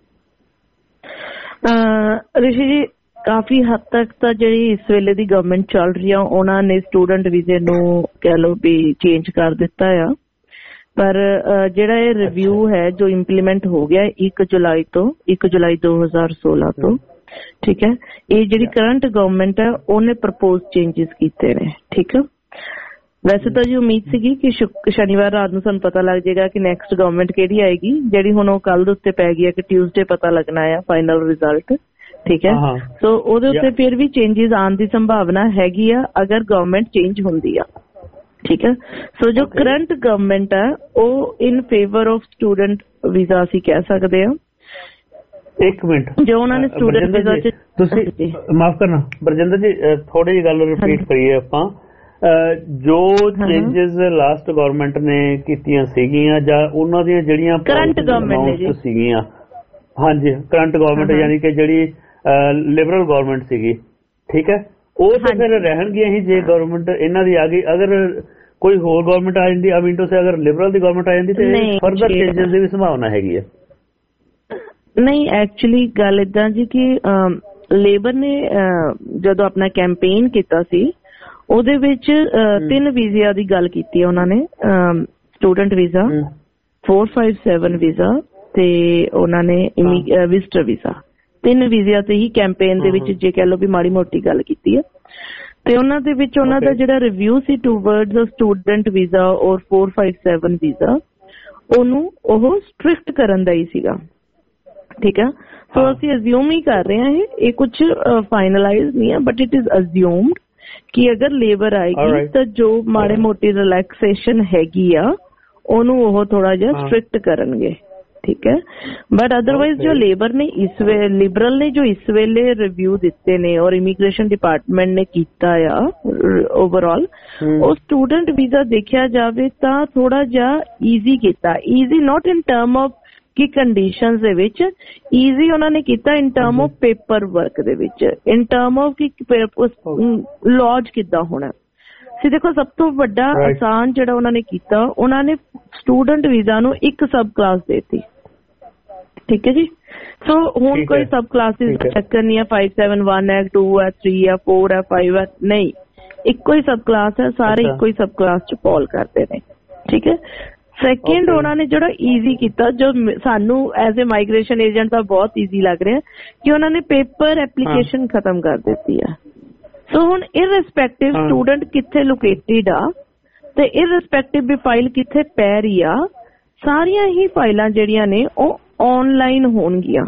ਰਿਸ਼ੀ ਜੀ, ਕਾਫੀ ਹੱਦ ਤੱਕ ਤਾਂ ਜਿਹੜੀ ਇਸ ਵੇਲੇ ਦੀ ਗਵਰਨਮੈਂਟ ਚੱਲ ਰਹੀ ਆ ਉਹਨਾਂ ਨੇ ਸਟੂਡੈਂਟ ਵੀਜ਼ੇ ਨੂੰ ਕਹਿ ਲਓ ਵੀ ਚੇਂਜ ਕਰ ਦਿੱਤਾ ਆ। ਪਰ ਜਿਹੜਾ ਇਹ ਰਿਵਿਊ ਹੈ ਜੋ ਇੰਪਲੀਮੈਂਟ ਹੋ ਗਿਆ 1 ਜੁਲਾਈ 2016 ਤੋਂ, ਠੀਕ ਹੈ, ਇਹ ਜਿਹੜੀ ਕਰੰਟ ਗਵਰਨਮੈਂਟ ਹੈ ਉਹਨੇ ਪ੍ਰਪੋਜ਼ ਚੇਂਜਸ ਕੀਤੇ ਨੇ। ਠੀਕ ਹੈ, ਵੈਸੇ ਤਾਂ ਜੀ ਉਮੀਦ ਸੀਗੀ ਕਿ ਸ਼ਨੀਵਾਰ ਰਾਤ ਨੂੰ ਸਾਨੂੰ ਪਤਾ ਲੱਗ ਜਾਏਗਾ ਕਿ ਨੈਕਸਟ ਗਵਰਨਮੈਂਟ ਕਿਹੜੀ ਆਏਗੀ, ਜਿਹੜੀ ਹੁਣ ਉਹ ਕੱਲ ਦੇ ਉੱਤੇ ਪੈ ਗਈ ਹੈ ਕਿ ਟਿਊਜ਼ਡੇ ਪਤਾ ਲੱਗਣਾ ਆ ਫਾਈਨਲ ਰਿਜ਼ਲਟ। ਠੀਕ ਹੈ, ਸੋ ਉਹਦੇ ਉੱਤੇ ਫਿਰ ਵੀ ਚੇਂਜਸ ਆਉਣ ਦੀ ਸੰਭਾਵਨਾ ਹੈਗੀ ਆ ਅਗਰ ਗਵਰਨਮੈਂਟ ਚੇਂਜ ਹੁੰਦੀ ਆ। ਠੀਕ ਹੈ, ਸੋ ਜੋ ਕਰੰਟ ਗਵਰਨਮੈਂਟ ਹੈ ਉਹ in favour of student visa ਅਸੀਂ ਕਹਿ ਸਕਦੇ ਹਾਂ। ਇੱਕ ਮਿੰਟ, ਜੋ ਉਹਨਾਂ ਨੇ ਸਟੂਡੈਂਟ ਵੀਜ਼ਾ ਚ ਤੁਸੀਂ ਮਾਫ ਕਰਨਾ ਬਰਜਿੰਦਰ ਜੀ, ਥੋੜੀ ਜਿਹੀ ਗੱਲ ਰਿਪੀਟ ਕਰੀਏ ਆਪਾਂ। ਜੋ ਚੇਂਜਸ ਲਾਸਟ ਗਵਰਨਮੈਂਟ ਨੇ ਕੀਤੀਆਂ ਸੀਗੀਆਂ ਜਾਂ ਉਹਨਾਂ ਦੀਆਂ ਜਿਹੜੀਆਂ ਕਰੰਟ ਗਵਰਨਮੈਂਟ ਸੀਗੀਆਂ, ਹਾਂਜੀ ਕਰੰਟ ਗਵਰਨਮੈਂਟ ਯਾਨੀ ਕਿ ਜਿਹੜੀ ਲਿਬਰਲ ਗਵਰਨਮੈਂਟ ਸੀਗੀ, ਠੀਕ ਹੈ, ਉਹ ਤਾਂ ਫਿਰ ਰਹਿਣਗੀਆਂ ਹੀ ਜੇ ਗਵਰਨਮੈਂਟ ਇਹਨਾਂ ਦੀ ਆ ਗਈ। ਅਗਰ ਕੋਈ ਹੋਰ ਗਵਰਨਮੈਂਟ ਆ ਜਾਂਦੀ, ਆਈ ਮੀਨ ਟੂ ਸੇ ਅਗਰ ਲਿਬਰਲ ਦੀ ਗਵਰਨਮੈਂਟ ਆ ਜਾਂਦੀ ਤੇ ਫਰਦਰ ਚੇਂਜਸ ਦੀ ਵੀ ਸੰਭਾਵਨਾ ਹੈਗੀ ਹੈ। ਨਹੀਂ, ਐਕਚੁਅਲੀ ਗੱਲ ਏਦਾਂ ਜੀ ਕਿ ਲੇਬਰ ਨੇ ਜਦੋਂ ਆਪਣਾ ਕੈਂਪੇਨ ਕੀਤਾ ਸੀ ਉਹਦੇ ਵਿੱਚ 3 ਵੀਜ਼ਿਆਂ ਦੀ ਗੱਲ ਕੀਤੀ ਉਹਨਾਂ ਨੇ, ਸਟੂਡੈਂਟ ਵੀਜ਼ਾ, 457 ਵੀਜ਼ਾ ਤੇ ਉਹਨਾਂ ਨੇ ਵਿਜ਼ਟਰ ਵੀਜ਼ਾ। 3 ਵੀਜ਼ਿਆਂ ਤੇ ਹੀ ਕੈਂਪੇਨ ਦੇ ਵਿੱਚ ਜੇ ਕਹਿ ਲਓ ਵੀ ਮਾੜੀ ਮੋਟੀ ਗੱਲ ਕੀਤੀ ਹੈ। ਤੇ ਉਹਨਾਂ ਦੇ ਵਿੱਚ ਉਹਨਾਂ ਦਾ ਜਿਹੜਾ ਰਿਵਿਊ ਸੀ ਟੂਵਰਡਸ ਸਟੂਡੈਂਟ ਵੀਜ਼ਾ ਔਰ 457 ਵੀਜ਼ਾ, ਉਹਨੂੰ ਉਹ ਸਟ੍ਰਿਕਟ ਕਰਨ ਦਾ ਹੀ ਸੀਗਾ। ਠੀਕ ਹੈ, ਸੋ ਅਸੀਂ ਅਜ਼ਿਊਮ ਹੀ ਕਰ ਰਹੇ ਹਾਂ, ਇਹ ਕੁਝ ਫਾਈਨਲਾਈਜ਼ ਨਹੀਂ ਹੈ, ਬਟ ਇਟ ਇਜ਼ ਅਜ਼ਿਊਮਡ ਕਿ ਅਗਰ ਲੇਬਰ ਆਏਗੀ ਤਾਂ ਜੋ ਮਾੜੇ ਮੋਟੀ ਰਿਲੈਕਸੇਸ਼ਨ ਹੈਗੀ ਆ ਉਹਨੂੰ ਉਹ ਥੋੜਾ ਜਿਹਾ ਸਟ੍ਰਿਕਟ ਕਰਨਗੇ। ਠੀਕ ਹੈ, ਬਟ ਅਦਰਵਾਈਜ਼ ਜੋ ਲੇਬਰ ਨੇ ਲਿਬਰਲ ਨੇ ਜੋ ਇਸ ਵੇਲੇ ਰਿਵਿਊ ਦਿੱਤੇ ਨੇ ਔਰ ਇਮੀਗ੍ਰੇਸ਼ਨ ਡਿਪਾਰਟਮੈਂਟ ਨੇ ਕੀਤਾ ਆ ਓਵਰਆਲ, ਉਹ ਸਟੂਡੈਂਟ ਵੀਜ਼ਾ ਦੇਖਿਆ ਜਾਵੇ ਤਾਂ ਥੋੜਾ ਜਿਹਾ ਈਜ਼ੀ ਕੀਤਾ। Easy not in term of ਕਿ ਕੰਡੀਸ਼ਨਸ ਦੇ ਵਿੱਚ, ਈਜ਼ੀ ਉਹਨਾਂ ਨੇ ਕੀਤਾ in term of paper work ਦੇ ਵਿੱਚ, ਇਨ ਟਰਮ ਆਫ ਕਿ ਲੌਜ ਕਿੱਦਾਂ ਹੋਣਾ ਸੀ। ਦੇਖੋ, ਸਭ ਤੋਂ ਵੱਡਾ ਆਸਾਨ ਜਿਹੜਾ ਉਹਨਾਂ ਨੇ ਕੀਤਾ, ਉਹਨਾਂ ਨੇ ਸਟੂਡੈਂਟ ਵੀਜ਼ਾ ਨੂੰ ਇੱਕ ਸਬ ਕਲਾਸ ਦੇਤੀ। ਠੀਕ ਹੈ ਜੀ, ਸੋ ਹੁਣ ਕੋਈ ਸਬ ਕਲਾਸਿਸ ਦਾ ਚੱਕਰ ਨਹੀਂ ਹੈ, 571 ਹੈ, 2 ਹੈ, 3 ਹੈ, 4 ਹੈ, 5 ਹੈ, ਨਹੀਂ, ਇੱਕੋ ਹੀ ਸਬ ਕਲਾਸ ਹੈ, ਸਾਰੇ ਇੱਕੋ ਹੀ ਸਬ ਕਲਾਸ ਚ ਫਾਲ ਕਰਦੇ ਨੇ। ਠੀਕ ਹੈ, ਸੈਕਿੰਡ ਉਹਨਾਂ ਨੇ ਜਿਹੜਾ ਈਜ਼ੀ ਕੀਤਾ, ਜੋ ਸਾਨੂੰ ਐਜ਼ ਏ ਮਾਈਗ੍ਰੇਸ਼ਨ ਏਜੰਟ ਤਾਂ ਬਹੁਤ ਈਜ਼ੀ ਲੱਗ ਰਿਹਾ ਕਿ ਉਹਨਾਂ ਨੇ ਪੇਪਰ ਐਪਲੀਕੇਸ਼ਨ ਖਤਮ ਕਰ ਦਿੱਤੀ ਆ। ਸੋ ਹੁਣ ਇਰਰਿਸਪੈਕਟਿਵ ਸਟੂਡੈਂਟ ਕਿੱਥੇ ਲੋਕੇਟਿਡ ਆ ਤੇ ਇਰਰਿਸਪੈਕਟਿਵ ਵੀ ਫਾਈਲ ਕਿੱਥੇ ਪੈ ਰਹੀ ਆ, ਸਾਰੀਆਂ ਹੀ ਫਾਈਲਾਂ ਜਿਹੜੀਆਂ ਨੇ ਉਹ ਆਨਲਾਈਨ ਹੋਣਗੀਆਂ।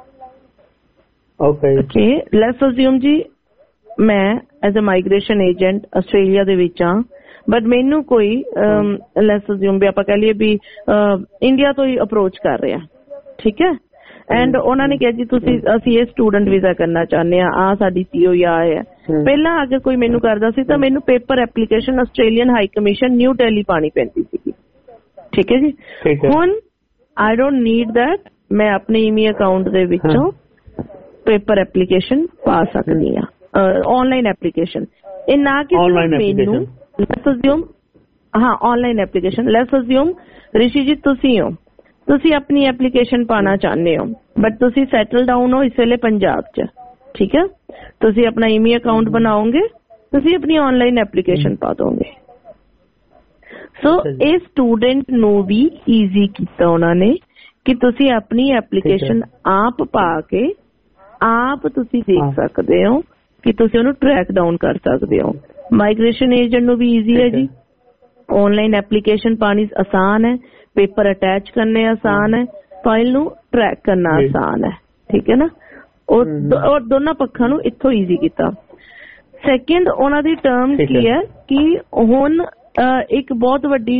ਓਕੇ, ਲੈਟਸ ਅਸਿਊਮ ਜੀ ਮੈਂ as a migration agent Australia ਦੇ ਵਿੱਚ ਆ, ਬਟ ਮੈਨੂੰ ਕੋਈ ਲੈਟਸ ਅਸਿਊਮ ਵੀ ਆਪਾਂ ਕਹਿ ਲਈਏ ਵੀ ਇੰਡੀਆ ਤੋਂ ਹੀ ਅਪਰੋਚ ਕਰ ਰਿਹਾ। ਠੀਕ ਹੈ, ਐਂਡ ਉਹਨਾਂ ਨੇ ਕਿਹਾ ਜੀ ਅਸੀਂ ਇਹ ਸਟੂਡੈਂਟ ਵੀਜ਼ਾ ਕਰਨਾ ਚਾਹੁੰਦੇ ਆ ਸਾਡੀ ਸੀਓ ਆ ਹੈ। ਪਹਿਲਾਂ ਅਗਰ ਕੋਈ ਮੈਨੂੰ ਕਰਦਾ ਸੀ ਤਾਂ ਮੈਨੂੰ paper application Australian high commission new Delhi ਪਾਣੀ ਪੈਂਦੀ ਸੀਗੀ। ਠੀਕ ਹੈ ਜੀ, ਹੁਣ ਆਈ ਡੋਂਟ ਨੀਡ ਦੈਟ, ਮੈਂ ਆਪਣੇ ਈਮੇਲ ਅਕਾਊਂਟ ਦੇ ਵਿੱਚੋਂ ਪੇਪਰ ਐਪਲੀਕੇਸ਼ਨ ਪਾ ਸਕਦੀ ਆ, ਆਨਲਾਈਨ ਐਪਲੀਕੇਸ਼ਨ। ਇਹ ਨਾ ਕਿ ਮੈਨੂੰ let's assume online application, let's assume Rishi ji ਤੁਸੀਂ ਆਪਣੀ ਐਪਲੀਕੇਸ਼ਨ ਪਾਣਾ ਚਾਹੁੰਦੇ ਹੋ, ਬਟ ਤੁਸੀਂ ਸੈਟਲ ਡਾਊਨ ਹੋ ਇਸ ਵੇਲੇ ਪੰਜਾਬ 'ਚ। ਠੀਕ ਹੈ, ਤੁਸੀਂ ਆਪਣਾ ਈਮੇਲ ਅਕਾਊਂਟ ਬਣਾਓਗੇ, ਤੁਸੀਂ ਆਪਣੀ ਆਨਲਾਈਨ ਐਪਲੀਕੇਸ਼ਨ ਪਾ ਦੋਗੇ। ਸੋ ਇਹ ਸਟੂਡੈਂਟ ਨੂੰ ਵੀ ਈਜ਼ੀ ਕੀਤਾ ਉਹਨਾਂ ਨੇ ਕਿ ਤੁਸੀਂ ਆਪਣੀ ਐਪਲੀਕੇਸ਼ਨ ਆਪ ਪਾ ਕੇ ਆਪ ਤੁਸੀਂ ਦੇਖ ਸਕਦੇ ਹੋ ਕਿ ਤੁਸੀਂ ਉਹਨੂੰ ਟਰੈਕ ਡਾਊਨ ਕਰ ਸਕਦੇ ਹੋ। ਮਾਈਗ੍ਰੇਸ਼ਨ ਏਜੰਟ ਨੂੰ ਵੀ ਈਜ਼ੀ ਹੈ ਜੀ, ਆਨਲਾਈਨ ਐਪਲੀਕੇਸ਼ਨ ਪਾਣੀ ਆਸਾਨ ਹੈ। पेपर अटैच करने आसान है, फाइल नू ट्रैक करना आसान है, ठीक है ना। और दोनों पक्षां नू इत्थों ईजी कीता। सैकेंड उन्हां दी टर्म की है कि हुण एक बहुत वड्डी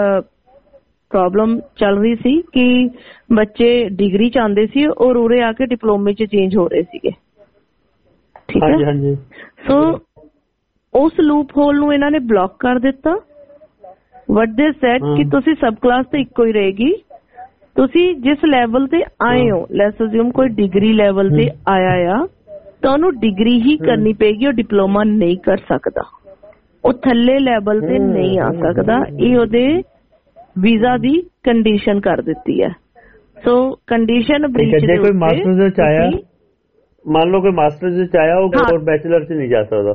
प्रॉब्लम चल रही सी कि बच्चे डिग्री चाहते सी और उरे आके डिप्लोमे च चेंज हो रहे सीगे, ठीक है। सो उस लूप होल नू इन्हां ने ब्लॉक कर दिता। वट दे सेड कि तुसी सब क्लास तो इक्को ही रहेगी, तुसी जिस लैवल ते आए हो, लेट्स अज्यूम कोई डिग्री लैवल ते आया आ तो उन्होंने डिग्री ही करनी पेगी, और डिप्लोमा नहीं कर सकता, वो थल्ले लैवल ते नहीं आ सकता। ये ओदे वीजा दी कंडीशन कर दिती है। सो कंडीशन ब्रीच दे कोई मास्टर्स च आया, मान लो कोई मास्टर्स च आया और बैचलर च नहीं जा सकता,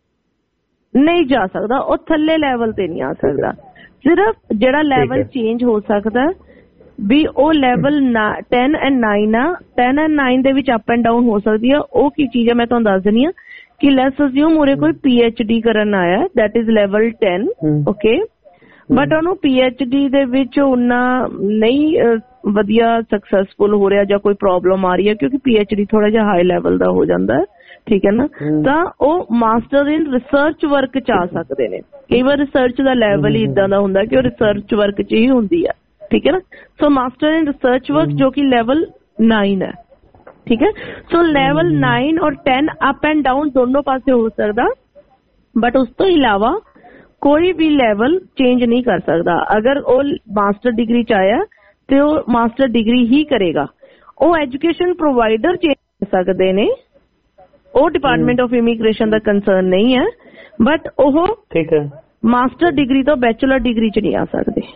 नहीं जा सकता, वो थल्ले लैवल ते नहीं आ सकता। सिर्फ जेड़ा लैवल चेंज हो सकता है भी ਉਹ ਲੈਵਲ 10 ਐਂਡ 9 ਆ, 10 ਐਂਡ 9 ਦੇ ਵਿੱਚ ਅਪ ਐਂਡ ਡਾਊਨ ਹੋ ਸਕਦੀ ਆ। ਉਹ ਕੀ ਚੀਜ਼ ਆ ਮੈਂ ਤੁਹਾਨੂੰ ਦੱਸ ਦਿੰਦੀ ਆ ਕਿ ਲੈਟਸ ਅਸਿਊਮ ਉਰੇ ਕੋਈ PhD ਕਰਨ ਆਇਆ, that is level 10, okay, but ਉਹਨੂੰ PhD ਦੇ ਵਿੱਚ ਉਨਾ ਨਹੀਂ ਵਧੀਆ ਸਕਸੈਸਫੁਲ ਹੋ ਰਿਹਾ ਜਾਂ ਕੋਈ ਪ੍ਰੋਬਲਮ ਆ ਰਹੀ ਹੈ, ਕਿਉਂਕਿ PhD ਥੋੜਾ ਜਿਹਾ ਹਾਈ ਲੈਵਲ ਦਾ ਹੋ ਜਾਂਦਾ ਹੈ, ਠੀਕ ਹੈ ਨਾ। ਤਾਂ ਉਹ ਮਾਸਟਰ ਇਨ ਰਿਸਰਚ ਵਰਕ ਚ ਆ ਸਕਦੇ ਨੇ। ਕਈ ਵਾਰ ਰਿਸਰਚ ਦਾ ਲੈਵਲ ਹੀ ਇਦਾਂ ਦਾ ਹੁੰਦਾ ਕਿ ਉਹ ਰਿਸਰਚ ਵਰਕ ਚ ਹੀ ਹੁੰਦੀ ਆ, ठीक है ना। So master in research work जो कि लेवल 9 है, ठीक है। सो लेवल 9 और 10 अप एंड डाउन दोनों पासे हो सकता, बट उस तो इलावा कोई भी लेवल चेंज नहीं कर सकता। अगर वो मास्टर डिग्री चाहे तो वो मास्टर डिग्री ही करेगा। वो एजुकेशन प्रोवाइडर चेंज कर सकते ने, वो डिपार्टमेंट ऑफ इमीग्रेशन का कंसर्न नहीं है, बट वो ठीक है मास्टर डिग्री तो बैचलर डिग्री च नहीं आ सकते,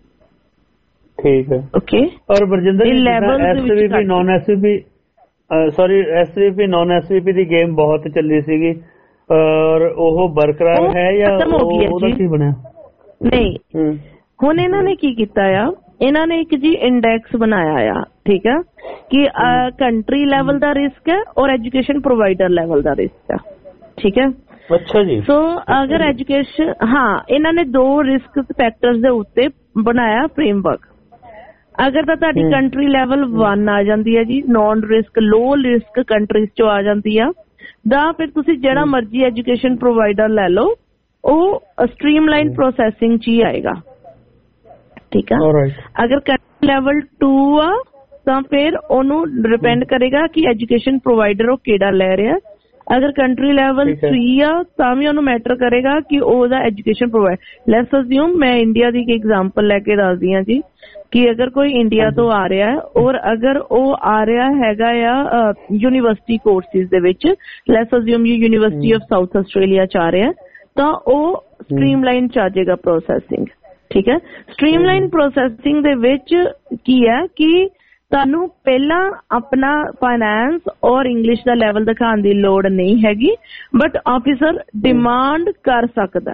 ठीक है, ओके। और Barjinder SVP non SVP sorry SVP non SVP ਦੀ ਗੇਮ ਬਹੁਤ ਚੱਲੀ ਸੀਗੀ, ਔਰ ਉਹ ਬਰਕਰਾਰ ਹੈ ਜਾਂ ਉਹਦਾ ਕੀ ਬਣਿਆ? ਨਹੀਂ, ਹੁਣ ਇਹਨਾਂ ਨੇ ਕੀ ਕੀਤਾ ਆ, ਇਹਨਾਂ ਨੇ ਇੱਕ ਜੀ ਇੰਡੈਕਸ ਬਣਾਇਆ ਆ, ਠੀਕ ਆ, ਕਿ ਕੰਟਰੀ ਲੈਵਲ ਦਾ ਰਿਸਕ ਹੈ ਔਰ ਐਜੂਕੇਸ਼ਨ ਪ੍ਰੋਵਾਈਡਰ ਲੈਵਲ ਦਾ ਰਿਸਕ ਹੈ, ਠੀਕ ਹੈ। ਅੱਛਾ ਜੀ। ਸੋ ਅਗਰ ਐਜੂਕੇਸ਼ਨ, ਹਾਂ, ਇਹਨਾਂ ਨੇ 2 ਰਿਸਕ ਫੈਕਟਰਸ ਦੇ ਉੱਤੇ ਬਣਾਇਆ ਫਰੇਮਵਰਕ। अगर तो ਤੁਹਾਡੀ ਕੰਟਰੀ ਲੈਵਲ 1 ਆ ਜਾਂਦੀ ਹੈ ਜੀ, non risk low risk countries ਚੋਂ ਆ ਜਾਂਦੀ ਆ, ਦਾ ਫਿਰ ਤੁਸੀਂ ਜਿਹੜਾ ਮਰਜ਼ੀ ਐਜੂਕੇਸ਼ਨ ਪ੍ਰੋਵਾਈਡਰ ਲੈ ਲਓ, ਉਹ ਸਟ੍ਰੀਮਲਾਈਨ ਪ੍ਰੋਸੈਸਿੰਗ ਚ ਹੀ ਆਏਗਾ, ਠੀਕ ਆ। ਅਗਰ ਕੰਟਰੀ ਲੈਵਲ 2 ਆ ਤਾਂ ਫਿਰ ਉਹਨੂੰ ਡਿਪੈਂਡ ਕਰੇਗਾ ਕਿ ਐਜੂਕੇਸ਼ਨ ਪ੍ਰੋਵਾਈਡਰ ਉਹ ਕਿਹੜਾ ਲੈ ਰਿਹਾ। अगर कंट्री लेवल 3 ਆ ਤਾਂ ਵੀ ਉਹਨੂੰ ਮੈਟਰ ਕਰੇਗਾ ਕਿ ਉਹਦਾ ਐਜੂਕੇਸ਼ਨ ਪ੍ਰੋਵਾਈਡ। ਲੈਟਸ ਅਸਿਊਮ ਮੈਂ ਇੰਡੀਆ ਦੀ ਇੱਕ ਐਗਜ਼ਾਮਪਲ ਲੈ ਕੇ ਦੱਸਦੀ ਹਾਂ ਜੀ, ਕਿ ਅਗਰ ਕੋਈ ਇੰਡੀਆ ਤੋਂ ਆ ਰਿਹਾ ਹੈ ਔਰ ਅਗਰ ਉਹ ਆ ਰਿਹਾ ਹੈਗਾ ਆ ਯੂਨੀਵਰਸਿਟੀ ਕੋਰਸਿਸ ਦੇ ਵਿੱਚ, let's assume university of South Australia ਚ ਆ ਰਿਹਾ, ਤਾਂ ਉਹ ਸਟ੍ਰੀਮਲਾਈਨ ਚ ਆ ਜਾਏਗਾ ਪ੍ਰੋਸੈਸਿੰਗ, ਠੀਕ ਹੈ। ਸਟ੍ਰੀਮਲਾਈਨ ਪ੍ਰੋਸੈਸਿੰਗ ਦੇ ਵਿੱਚ ਕੀ ਹੈ ਕਿ ਤੁਹਾਨੂੰ ਪਹਿਲਾਂ ਆਪਣਾ ਫਾਈਨੈਂਸ ਔਰ ਇੰਗਲਿਸ਼ ਦਾ ਲੈਵਲ ਦਿਖਾਉਣ ਦੀ ਲੋੜ ਨਹੀਂ ਹੈਗੀ, ਬਟ ਆਫਿਸਰ ਡਿਮਾਂਡ ਕਰ ਸਕਦਾ,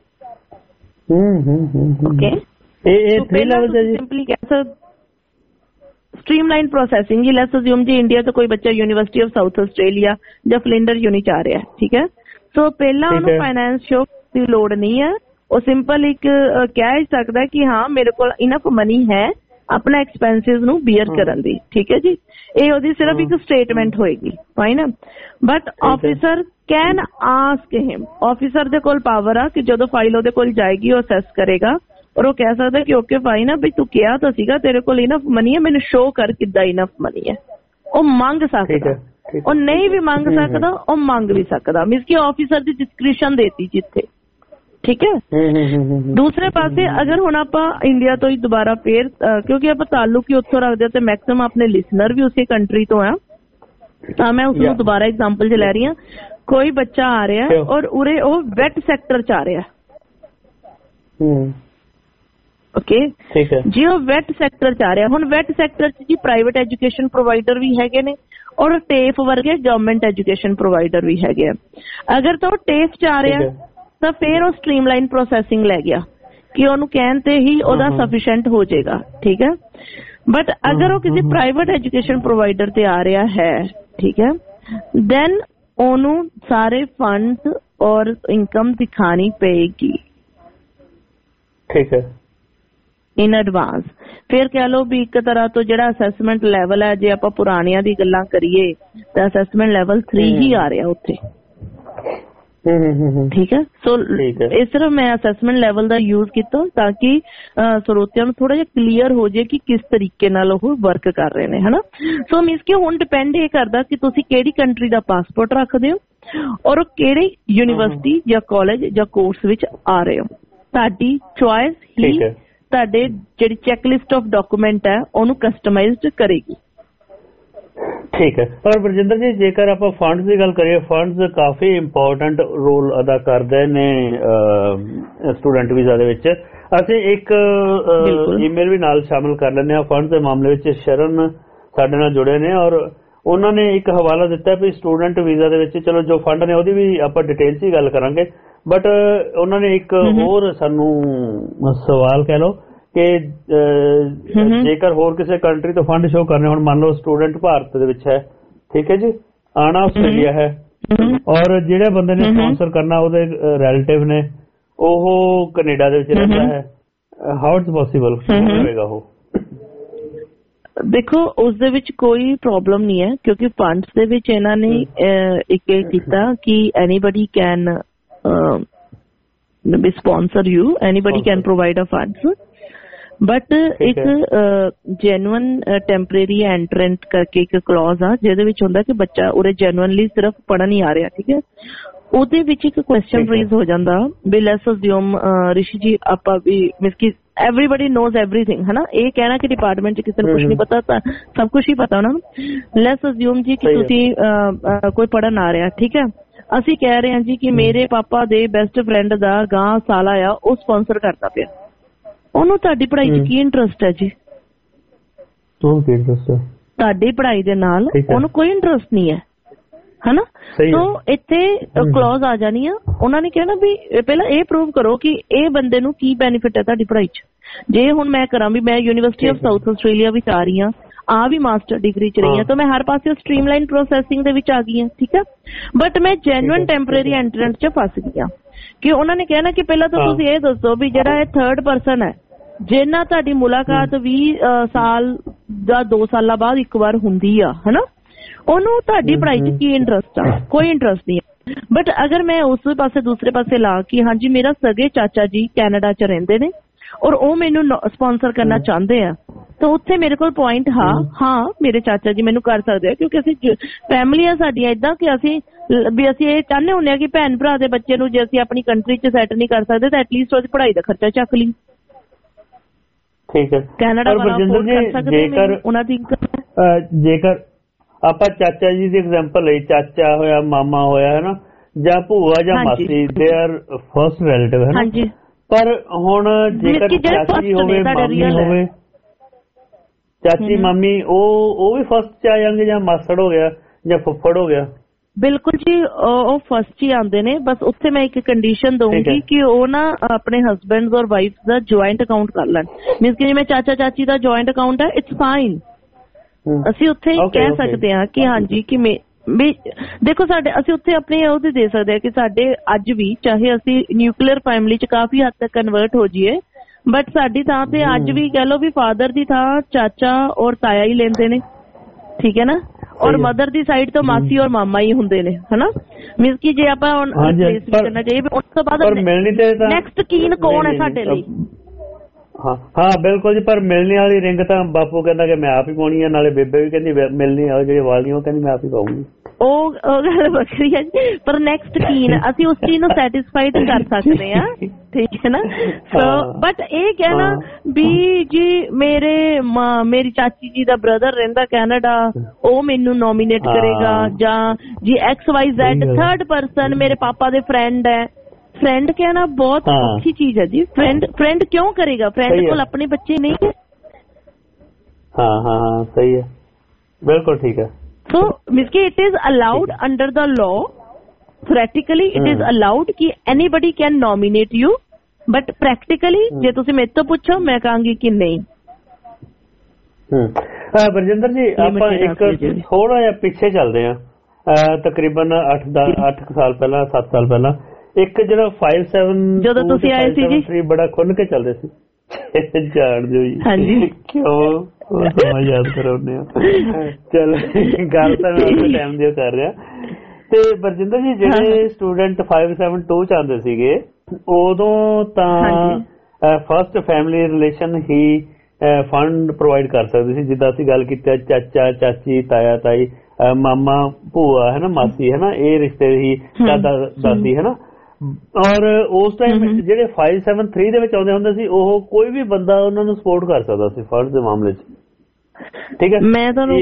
ਓਕੇ। ਇਹ 3 ਲੈਵਲ ਤੇ ਸਿੰਪਲੀ ਕਹਿ ਸਕਦੇ ਸਟ੍ਰੀਮਲਾਈਨ ਪ੍ਰੋਸੈਸਿੰਗ ਜੀ। ਲੈਟਸ ਅਸਿਊਮ ਜੀ ਇੰਡੀਆ ਤੋਂ ਕੋਈ ਬੱਚਾ ਯੂਨੀਵਰਸਿਟੀ ਆਫ ਸਾਊਥ ਆਸਟ੍ਰੇਲੀਆ ਜਾਂ ਫਲਿੰਡਰ ਯੂਨੀ ਚ ਆ ਰਿਹਾ, ਠੀਕ ਹੈ। ਸੋ ਪਹਿਲਾਂ ਉਹਨੂੰ ਫਾਈਨੈਂਸ ਸ਼ੋ ਦੀ ਲੋੜ ਨਹੀਂ ਹੈ, ਉਹ ਸਿੰਪਲ ਇੱਕ ਕਹਿ ਸਕਦਾ ਕਿ ਹਾਂ ਮੇਰੇ ਕੋਲ ਇਨਫ ਮਨੀ ਹੈ अपना एक्सपेंसिस नू बीयर करन दी, ठीक है जी। ये ओदी सिर्फ एक स्टेटमेंट होएगी, फाइन है। But officer can ask him, officer दे कोल पावर आ कि जदों फाइल ओदे कोल जाएगी वो असेस करेगा और वो कह सकदा कि ओके फाइन है भाई तू किया तो सीगा तेरे कोल इनफ मनी है, मैनू शो कर किदा इनफ मनी है। वो मांग सकदा, वो नहीं भी मांग सकदा, वो मांग भी सकदा, मींस कि ऑफिसर दी डिस्क्रिप्शन देती जिथे, ठीक है। दूसरे पासे अगर हुण आपां इंडिया तो ही दोबारा फिर क्योंकि आप ताल्लुक ही उत्थों रखते तो मैक्सिमम अपने लिसनर भी उसी कंट्री तो है, तो मैं उसनूं दोबारा एग्जांपल च लै रही हूं। कोई बच्चा आ रहा है और उरे वो वेट सैक्टर च आ रहा है, ओके जी, वो वेट सैक्टर च आ रहा। हुण वेट सैक्टर च जी प्राइवेट एजुकेशन प्रोवाइडर भी हैगे ने और टेफ वर्गे गवर्नमेंट एजुकेशन प्रोवाइडर भी हैगे। अगर तो टेफ च आ रहा तो फिर वो स्ट्रीमलाइन प्रोसैसिंग लै गया कि ਉਹਨੂੰ ਕਹਿਣ ਤੇ ਹੀ ਉਹਦਾ ਸਫੀਸ਼ੀਐਂਟ ਹੋ ਜਾਏਗਾ, ਠੀਕ ਹੈ। बट अगर वो किसी प्राइवेट एजुकेशन प्रोवाइडर ते आ रहा है, ठीक है, देन ओनू सारे फंड और इनकम दिखानी पेगी, ठीक है। In advance. ਫਿਰ ਕਹਿ ਲਓ ਵੀ ਇੱਕ ਤਰ੍ਹਾਂ ਤੋਂ ਜਿਹੜਾ ਅਸੈਸਮੈਂਟ ਲੈਵਲ ਹੈ, ਜੇ ਆਪਾਂ ਪੁਰਾਣਿਆਂ ਦੀ ਗੱਲਾਂ ਕਰੀਏ ਤਾਂ ਅਸੈਸਮੈਂਟ ਲੈਵਲ 3 ਹੀ ਆ ਰਿਹਾ ਉੱਥੇ। ਠੀਕ ਹੈ, ਸੋ ਇਸ ਤਰ੍ਹਾਂ ਮੈਂ ਅਸੈਸਮੈਂਟ ਲੈਵਲ ਦਾ ਯੂਜ਼ ਕੀਤਾ ਤਾਂ ਕਿ ਸਰੋਤਿਆਂ ਨੂੰ ਥੋੜਾ ਜਿਹਾ ਕਲੀਅਰ ਹੋ ਜਾਏ ਕਿ ਕਿਸ ਤਰੀਕੇ ਨਾਲ ਉਹ ਵਰਕ ਕਰ ਰਹੇ ਨੇ, ਹਨਾ। ਸੋ ਮੀਨਸ ਕਿ ਹੁਣ ਡਿਪੈਂਡ ਇਹ ਕਰਦਾ ਕਿ ਤੁਸੀਂ ਕਿਹੜੀ ਕੰਟਰੀ ਦਾ ਪਾਸਪੋਰਟ ਰੱਖਦੇ ਹੋ ਔਰ ਕਿਹੜੀ ਯੂਨੀਵਰਸਿਟੀ ਜਾਂ ਕਾਲਜ ਜਾਂ ਕੋਰਸ ਵਿੱਚ ਆ ਰਹੇ ਹੋ। ਤੁਹਾਡੀ ਚੁਆਇਸ ਹੀ ਤੁਹਾਡੇ ਜਿਹੜੀ ਚੈੱਕਲਿਸਟ ਆਫ ਡਾਕੂਮੈਂਟ ਹੈ ਉਹਨੂੰ ਕਸਟਮਾਈਜ਼ਡ ਕਰੇਗੀ। ਠੀਕ ਹੈ। ਪਰ ਬਰਜਿੰਦਰ ਜੀ, ਜੇਕਰ ਆਪਾਂ ਫੰਡਸ ਦੀ ਗੱਲ ਕਰੀਏ, ਫੰਡਸ ਕਾਫੀ ਇੰਪੋਰਟੈਂਟ ਰੋਲ ਅਦਾ ਕਰਦੇ ਨੇ ਸਟੂਡੈਂਟ ਵੀਜ਼ਾ ਦੇ ਵਿੱਚ। ਅਸੀਂ ਇੱਕ ਈਮੇਲ ਵੀ ਨਾਲ ਸ਼ਾਮਿਲ ਕਰ ਲੈਂਦੇ ਹਾਂ ਫੰਡਸ ਦੇ ਮਾਮਲੇ ਵਿੱਚ। ਸ਼ਰਨ ਸਾਡੇ ਨਾਲ ਜੁੜੇ ਨੇ ਔਰ ਉਹਨਾਂ ਨੇ ਇੱਕ ਹਵਾਲਾ ਦਿੱਤਾ ਵੀ ਸਟੂਡੈਂਟ ਵੀਜ਼ਾ ਦੇ ਵਿੱਚ, ਚਲੋ ਜੋ ਫੰਡ ਨੇ ਉਹਦੀ ਵੀ ਆਪਾਂ ਡਿਟੇਲ 'ਚ ਹੀ ਗੱਲ ਕਰਾਂਗੇ, ਬਟ ਉਹਨਾਂ ਨੇ ਇੱਕ ਹੋਰ ਸਾਨੂੰ ਸਵਾਲ ਕਹਿ ਲਓ ਕਿ ਜੇਕਰ ਹੋਰ ਕਿਸੇ ਕੰਟਰੀ ਤੋਂ ਫੰਡ ਸ਼ੋ ਕਰਨੇ ਹੋਣ, ਮੰਨ ਲਓ ਸਟੂਡੈਂਟ ਭਾਰਤ ਦੇ ਵਿੱਚ ਹੈ, ਠੀਕ ਹੈ ਜੀ, ਆਣਾ ਆਸਟ੍ਰੇਲੀਆ ਹੈ ਔਰ ਜਿਹੜੇ ਬੰਦੇ ਨੇ ਸਪਾਂਸਰ ਕਰਨਾ ਉਹਦੇ ਰਿਲੇਟਿਵ ਨੇ ਉਹ ਕੈਨੇਡਾ ਦੇ ਵਿੱਚ ਰਹਿੰਦਾ ਹੈ, ਹਾਊ ਇਟਸ ਪੋਸੀਬਲ ਹੋਵੇਗਾ ਉਹ? ਦੇਖੋ, ਉਸ ਦੇ ਵਿੱਚ ਕੋਈ ਪ੍ਰੋਬਲਮ ਨਹੀਂ ਹੈ ਕਿਉਂਕਿ ਫੰਡਸ ਦੇ ਵਿੱਚ ਇਹਨਾਂ ਨੇ ਇੱਕ ਇਹ ਕੀਤਾ ਕਿ anybody can sponsor you, anybody can provide a funds, but ਇੱਕ genuine temporary entrant ਕਰਕੇ ਇੱਕ clause ਆ ਜਿਹਦੇ ਵਿੱਚ ਹੁੰਦਾ ਕਿ ਬੱਚਾ ਉਰੇ genuinely ਸਿਰਫ ਪੜ੍ਹਨ ਹੀ ਆ ਰਿਹਾ, ਠੀਕ ਹੈ। ਉਹਦੇ ਵਿੱਚ ਇੱਕ question raise ਹੋ ਜਾਂਦਾ ਵੀ let's assume ਰਿਸ਼ੀ ਜੀ ਆਪਾਂ ਵੀ ਮੀਨਸ ਕਿ everybody knows everything, ਹੈ ਨਾ। ਇਹ ਕਹਿਣਾ ਕਿ ਡਿਪਾਰਟਮੈਂਟ 'ਚ ਕਿਸੇ ਨੂੰ ਕੁਛ ਨਹੀਂ ਪਤਾ ਤਾਂ ਸਭ ਕੁਛ ਹੀ ਪਤਾ ਉਹਨਾਂ ਨੂੰ। let's assume ਜੀ ਕਿ ਤੁਸੀਂ ਕੋਈ ਪੜ੍ਹਨ ਆ ਰਿਹਾ, ਠੀਕ ਹੈ। ਅਸੀਂ ਕਹਿ ਰਹੇ ਹਾਂ ਜੀ ਕਿ ਮੇਰੇ ਪਾਪਾ ਦੇ ਬੈਸਟ ਫਰੈਂਡ ਦਾ ਗਾਂ ਸਾਲਾ ਆ, ਉਹ ਸਪਾਂਸਰ ਕਰਦਾ ਪਿਆ। ਉਹਨੂੰ ਤੁਹਾਡੀ ਪੜ੍ਹਾਈ 'ਚ ਕੀ ਇੰਟਰਸਟ ਹੈ ਜੀ? ਤੁਹਾਡੀ ਪੜ੍ਹਾਈ ਦੇ ਨਾਲ ਉਹਨੂੰ ਕੋਈ ਇੰਟਰਸਟ ਨਹੀਂ ਹੈ, ਹਨਾ। ਸੋ ਇੱਥੇ ਕਲੌਜ਼ ਆ ਜਾਣੀ ਆ। ਉਹਨਾਂ ਨੇ ਕਹਿਣਾ ਵੀ ਪਹਿਲਾਂ ਇਹ ਪ੍ਰੂਵ ਕਰੋ ਕਿ ਇਹ ਬੰਦੇ ਨੂੰ ਕੀ ਬੈਨੀਫਿਟ ਹੈ ਤੁਹਾਡੀ ਪੜ੍ਹਾਈ 'ਚ। ਜੇ ਹੁਣ ਮੈਂ ਕਰਾਂ ਵੀ ਮੈਂ ਯੂਨੀਵਰਸਿਟੀ ਆਫ ਸਾਊਥ ਆਸਟ੍ਰੇਲੀਆ ਵਿੱਚ ਆ ਰਹੀ ਹਾਂ, ਆ ਵੀ ਮਾਸਟਰ ਡਿਗਰੀ 'ਚ ਰਹੀ ਹਾਂ, ਤਾਂ ਮੈਂ ਹਰ ਪਾਸੇ ਸਟ੍ਰੀਮਲਾਈਨ ਪ੍ਰੋਸੈਸਿੰਗ ਦੇ ਵਿੱਚ ਆ ਗਈ ਹਾਂ, ਠੀਕ ਹੈ। ਬਟ ਮੈਂ ਜੈਨੂਅਨ ਟੈਂਪਰੇਰੀ ਐਂਟਰੈਂਟ 'ਚ ਫਸ ਗਈ ਹਾਂ ਕਿ ਉਹਨਾਂ ਨੇ ਕਹਿਣਾ ਕਿ ਪਹਿਲਾਂ ਤਾਂ ਤੁਸੀਂ ਇਹ ਦੱਸੋ ਵੀ ਜਿਹੜਾ ਇਹ ਥਰਡ ਪਰਸਨ ਹੈ ਜਿਹਨਾਂ ਤੁਹਾਡੀ ਮੁਲਾਕਾਤ 20 ਸਾਲ ਜਾਂ 2 ਸਾਲਾਂ ਬਾਅਦ ਇੱਕ ਵਾਰ ਹੁੰਦੀ ਆ, ਹਨਾ, ਉਹਨੂੰ ਤੁਹਾਡੀ ਪੜ੍ਹਾਈ 'ਚ ਕੀ ਇੰਟਰਸਟ ਆ? ਕੋਈ ਇੰਟਰਸਟ ਨਹੀਂ ਹੈ। ਬਟ ਅਗਰ ਮੈਂ ਉਸ ਪਾਸੇ ਦੂਸਰੇ ਪਾਸੇ ਲਾ ਕਿ ਹਾਂਜੀ ਮੇਰਾ ਸਗੇ ਚਾਚਾ ਜੀ ਕੈਨੇਡਾ 'ਚ ਰਹਿੰਦੇ ਨੇ ਔਰ ਉਹ ਮੈਨੂੰ ਸਪਾਂਸਰ ਕਰਨਾ ਚਾਹੁੰਦੇ ਆ, ਤਾਂ ਉੱਥੇ ਮੇਰੇ ਕੋਲ ਪੁਆਇੰਟ ਹਾਂ ਮੇਰੇ ਚਾਚਾ ਜੀ ਮੈਨੂੰ ਕਰ ਸਕਦੇ ਆ ਕਿਉਂਕਿ ਅਸੀਂ ਫੈਮਿਲੀ ਆ ਸਾਡੀਆਂ ਏਦਾਂ ਕਿ ਅਸੀਂ ਇਹ ਚਾਹੁੰਦੇ ਹੁੰਦੇ ਆ ਕਿ ਭੈਣ ਭਰਾ ਦੇ ਬੱਚੇ ਨੂੰ ਜੇ ਅਸੀਂ ਆਪਣੀ ਕੰਟਰੀ 'ਚ ਸੈਟ ਨਹੀਂ ਕਰ ਸਕਦੇ ਤਾਂ ਐਟਲੀਸਟ ਉਹਦੀ ਪੜ੍ਹਾਈ ਦਾ ਖਰਚਾ ਚੱਕ ਲਈ। ਠੀਕ ਹੈ। ਕੈਨੇਡਾ ਵਾਲਾ ਅਫੋਰਡ ਕਰ ਸਕਦੇ ਨੇ ਉਹਨਾਂ ਦੀ ਇਨਕਮ। ਜੇਕਰ ਆਪਾਂ ਚਾਚਾ ਜੀ ਦੀ ਐਗਜ਼ਾਮਪਲ ਲਈ, ਚਾਚਾ ਹੋਇਆ, ਮਾਮਾ ਹੋਇਆ, ਹੈ ਨਾ, ਜਾਂ ਭੂਆ ਜਾਂ ਮਾਸੀ, ਦੇ ਆਰ ਫਰਸਟ ਰਿਲੇਟਿਵ, ਹੈ ਨਾ। ਪਰ ਹੁਣ ਜੇਕਰ ਚਾਚੀ ਹੋਵੇ, ਮਾਮੀ ਹੋਵੇ, ਚਾਚੀ ਮਾਮੀ ਉਹ ਵੀ ਫਸਟ 'ਚ ਆ ਜਾਣਗੇ ਜਾਂ ਮਾਸੜ ਹੋ ਗਿਆ ਜਾਂ ਫੁੱਫੜ ਹੋ ਗਿਆ? ਬਿਲਕੁਲ ਜੀ, ਉਹ ਫਸਟ 'ਚ ਹੀ ਆਉਂਦੇ ਨੇ। ਬਸ ਉੱਥੇ ਮੈਂ ਇੱਕ ਕੰਡੀਸ਼ਨ ਦਊਂਗੀ ਕਿ ਉਹ ਨਾ ਆਪਣੇ ਹਸਬੈਂਡ ਔਰ ਵਾਈਫ ਦਾ ਜੁਆਇੰਟ ਅਕਾਊਂਟ ਕਰ ਲੈਣ। ਮੀਨਸ ਕਿ ਜਿਵੇਂ ਚਾਚਾ ਚਾਚੀ ਦਾ ਜੁਆਇੰਟ ਅਕਾਊਂਟ ਹੈ, ਇਟਸ ਫਾਈਨ। ਅਸੀਂ ਉੱਥੇ ਕਹਿ ਸਕਦੇ ਹਾਂ ਕਿ ਹਾਂਜੀ ਕਿ ਦੇਖੋ ਅਸੀਂ ਉੱਥੇ ਆਪਣੇ ਉਹਦੇ ਦੇ ਸਕਦੇ ਹਾਂ ਕਿ ਸਾਡੇ ਅੱਜ ਵੀ ਚਾਹੇ ਅਸੀਂ ਨਿਊਕਲੀਅਰ ਫੈਮਿਲੀ 'ਚ ਕਾਫੀ ਹੱਦ ਤੱਕ ਕਨਵਰਟ ਹੋ ਜਾਈਏ, ਬਟ ਸਾਡੀ ਥਾਂ ਤੇ ਅੱਜ ਵੀ ਕਹਿ ਲਓ ਵੀ ਫਾਦਰ ਦੀ ਥਾਂ ਚਾਚਾ ਔਰ ਤਾਇਆ ਹੀ ਲੈਂਦੇ ਨੇ, ਠੀਕ ਹੈ ਨਾ। ਔਰ ਮਦਰ ਦੀ ਸਾਈਡ ਤੋਂ ਮਾਸੀ ਔਰ ਮਾਮਾ ਹੀ ਹੁੰਦੇ ਨੇ, ਹਨਾ। ਮੀਨਸ ਕਿ ਜੇ ਆਪਾਂ ਹੁਣ ਰਿਪਲੇਸ ਵੀ ਕਰਨਾ ਚਾਹੀਏ ਉਸ ਤੋਂ ਬਾਅਦ ਨੈਕਸਟ ਕੀਨ ਕੌਣ ਹੈ ਸਾਡੇ ਲਈ? ਹਾਂ ਬਿਲਕੁਲ ਜੀ। ਪਰ ਮਿਲਣੇ ਵਾਲੀ ਰਿੰਗ ਤਾਂ ਬਾਪੂ ਕਹਿੰਦਾ ਕਿ ਮੈਂ ਆਪ ਹੀ ਪਾਉਣੀ ਆ, ਨਾਲੇ ਬੇਬੇ ਵੀ ਕਹਿੰਦੀ ਮਿਲਣੀ ਵਾਲੀ ਜਿਹੜੀ ਵਾਲੀਆਂ ਉਹ ਕਹਿੰਦੀ ਮੈਂ ਆਪ ਹੀ ਪਾਉਂਗੀ। ਉਹ ਗੱਲ ਵੱਖਰੀ ਹੈ ਜੀ। ਪਰ ਨੈਕਸਟ ਕੀਨ ਅਸੀਂ ਉਸ ਚੀਜ਼ ਨੂੰ ਸੈਟਿਸਫਾਈਡ ਕਰ ਸਕਦੇ ਹਾਂ, ਠੀਕ ਹੈ ਨਾ। ਸੋ ਬਟ ਇਹ ਕਹਿਣਾ ਵੀ ਜੀ ਮੇਰੀ ਚਾਚੀ ਜੀ ਦਾ ਬ੍ਰਦਰ ਰਹਿੰਦਾ ਕੈਨੇਡਾ, ਉਹ ਮੈਨੂੰ ਨੋਮੀਨੇਟ ਕਰੇਗਾ, ਜਾਂ ਜੀ XYZ ਥਰਡ ਪਰਸਨ ਮੇਰੇ ਪਾਪਾ ਦੇ ਫਰੈਂਡ ਹੈ। ਫਰੈਂਡ ਕਹਿਣਾ ਬਹੁਤ ਅੱਛੀ ਚੀਜ਼ ਹੈ ਜੀ। ਫਰੈਂਡ ਕਿਉਂ ਕਰੇਗਾ? ਫਰੈਂਡ ਕੋਲ ਆਪਣੇ ਬੱਚੇ ਨਹੀਂ ਹੈ। ਹਾਂ ਸਹੀ ਹੈ, ਬਿਲਕੁਲ ਠੀਕ ਹੈ। So, it is allowed under the law. Theoretically, it is allowed कि anybody can nominate you, but practically, ਜੇ ਤੁਸੀਂ ਮੇਰੇ ਤੋਂ ਪੁੱਛੋ ਮੈਂ ਕਹਾਂਗੀ ਕਿ ਨਹੀਂ। ਬਰਜਿੰਦਰ ਜੀ, ਆਪਾਂ ਇੱਕ ਥੋੜਾ ਜਿਹਾ ਪਿੱਛੇ ਚੱਲਦੇ ਹਾਂ। ਤਕਰੀਬਨ 8 ਸਾਲ ਪਹਿਲਾਂ, 7 ਸਾਲ ਪਹਿਲਾਂ ਇੱਕ ਜਿਹੜਾ 57 ਜਦੋਂ ਤੁਸੀਂ ਆਏ ਸੀ ਜੀ ਬੜਾ ਖੁੱਲ ਕੇ ਚੱਲਦੇ ਸੀ। ਜਾਣ ਦਿਓ ਜੀ। ਹਾਂਜੀ ਕਿਉਂ ਸਮਾਂ ਯਾਦ ਕਰਾਉਂਦੇ ਆ। ਚਲ ਗੱਲ ਤਾਂ ਮੈਂ ਟਾਈਮ ਦੀ ਕਰ ਰਿਹਾ। ਤੇ ਬਰਜਿੰਦਰ ਜੀ ਜਿਹੜੇ ਸਟੂਡੈਂਟ 572 ਚ ਆਉਂਦੇ ਸੀਗੇ ਉਦੋਂ ਤਾਂ ਫਸਟ ਫੈਮਿਲੀ ਰਿਲੇਸ਼ਨ ਹੀ ਫੰਡ ਪ੍ਰੋਵਾਈਡ ਕਰ ਸਕਦੇ ਸੀ, ਜਿੱਦਾਂ ਅਸੀਂ ਗੱਲ ਕੀਤੀ ਚਾਚਾ ਚਾਚੀ ਤਾਇਆ ਤਾਈ ਮਾਮਾ ਭੂਆ ਹੈ ਨਾ ਮਾਸੀ ਹੈ ਨਾ, ਇਹ ਰਿਸ਼ਤੇ ਹੀ ਦਾਦਾ ਦਾਦੀ ਹੈ ਨਾ। ਔਰ ਉਸ ਟਾਈਮ ਜਿਹੜੇ 573 ਦੇ ਵਿੱਚ ਆਉਂਦੇ ਹੁੰਦੇ ਸੀ ਉਹ ਕੋਈ ਵੀ ਬੰਦਾ ਉਹਨਾਂ ਨੂੰ ਸਪੋਰਟ ਕਰ ਸਕਦਾ ਸੀ ਫੰਡ ਦੇ ਮਾਮਲੇ ਚ। ਠੀਕ ਹੈ, ਮੈਂ ਤੁਹਾਨੂੰ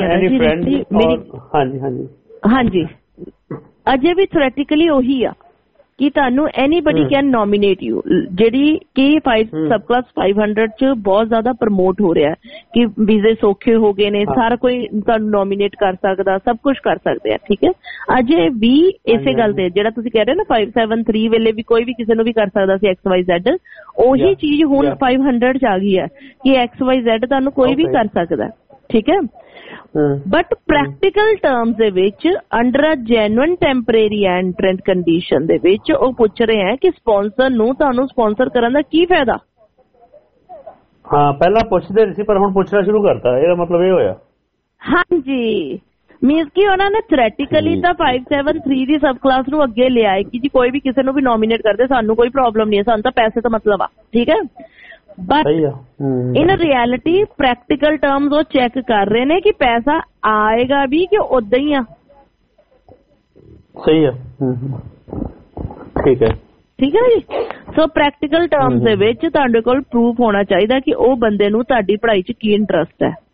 ਹਾਂਜੀ ਅਜੇ ਵੀ ਥਿਓਰੈਟੀਕਲੀ ਉਹੀ ਆ ਕਿ ਤੁਹਾਨੂੰ ਐਨੀਬਡੀ ਕੈਨ ਨੋਮੀਨੇਟ ਯੂ, ਜਿਹੜੀ ਕਿ ਸਬ ਕਲਾਸ 500 ਚ ਬਹੁਤ ਜ਼ਿਆਦਾ ਪ੍ਰਮੋਟ ਹੋ ਰਿਹਾ ਕਿ ਵੀਜ਼ੇ ਸੌਖੇ ਹੋ ਗਏ ਨੇ, ਸਾਰਾ ਕੋਈ ਤੁਹਾਨੂੰ ਨੋਮੀਨੇਟ ਕਰ ਸਕਦਾ, ਸਭ ਕੁਝ ਕਰ ਸਕਦੇ ਆ। ਠੀਕ ਹੈ, ਅਜੇ ਵੀ ਇਸੇ ਗੱਲ ਤੇ ਜਿਹੜਾ ਤੁਸੀਂ ਕਹਿ ਰਹੇ ਹੋ ਨਾ 573 ਵੇਲੇ ਵੀ ਕੋਈ ਵੀ ਕਿਸੇ ਨੂੰ ਵੀ ਕਰ ਸਕਦਾ ਸੀ XYZ, ਉਹੀ ਚੀਜ਼ ਹੁਣ 500 ਚ ਆ ਗਈ ਹੈ ਕਿ XYZ ਤੁਹਾਨੂੰ ਕੋਈ ਵੀ ਕਰ ਸਕਦਾ। ਠੀਕ ਹੈ, ਬਟ ਪ੍ਰੈਕਟੀਕਲ ਟਰਮਸ ਦੇ ਵਿੱਚ under a genuine temporary entrant condition ਦੇ ਵਿੱਚ ਉਹ ਪੁੱਛ ਰਹੇ ਹੈ ਕਿ ਸਪਾਂਸਰ ਨੂੰ ਤੁਹਾਨੂੰ ਸਪਾਂਸਰ ਕਰਨ ਦਾ ਕੀ ਫਾਇਦਾ। ਹਾਂ, ਪਹਿਲਾਂ ਪੁੱਛਦੇ ਸੀ ਪਰ ਹੁਣ ਪੁੱਛਣਾ ਸ਼ੁਰੂ ਕਰਤਾ, ਇਹਦਾ ਮਤਲਬ ਇਹ ਹੋਇਆ। ਹਾਂਜੀ, ਮੀਨਸ ਕਿ ਉਹਨਾਂ ਨੇ ਥਿਓਰੈਟੀਕਲੀ ਤਾਂ 573 ਦੀ ਸਬ ਕਲਾਸ ਨੂੰ ਅੱਗੇ ਲਿਆ ਹੈ ਕਿ ਜੀ ਕੋਈ ਵੀ ਕਿਸੇ ਨੂੰ ਵੀ ਨੋਮੀਨੇਟ ਕਰਦੇ, ਸਾਨੂੰ ਕੋਈ ਪ੍ਰੋਬਲਮ ਨਹੀਂ ਹੈ, ਸਾਨੂੰ ਤਾਂ ਪੈਸੇ ਦਾ ਮਤਲਬ ਆ। ਠੀਕ ਹੈ, but in reality practical terms ਉਹ ਚੈੱਕ ਕਰ ਰਹੇ ਨੇ ਕਿ ਪੈਸਾ ਆਏਗਾ ਵੀ ਕਿ ਉਦਾਂ ਹੀ ਆ। ਸਹੀ ਹੈ, ਠੀਕ ਹੈ, ਠੀਕ ਹੈ ਜੀ। ਸੋ ਪ੍ਰੈਕਟੀਕਲ ਟਰਮਸ ਦੇ ਵਿੱਚ ਤੁਹਾਡੇ ਕੋਲ ਪ੍ਰੂਫ ਹੋਣਾ ਚਾਹੀਦਾ ਕਿ ਉਹ ਬੰਦੇ ਨੂੰ ਤੁਹਾਡੀ ਪੜ੍ਹਾਈ 'ਚ ਕੀ ਇੰਟਰਸਟ ਹੈ।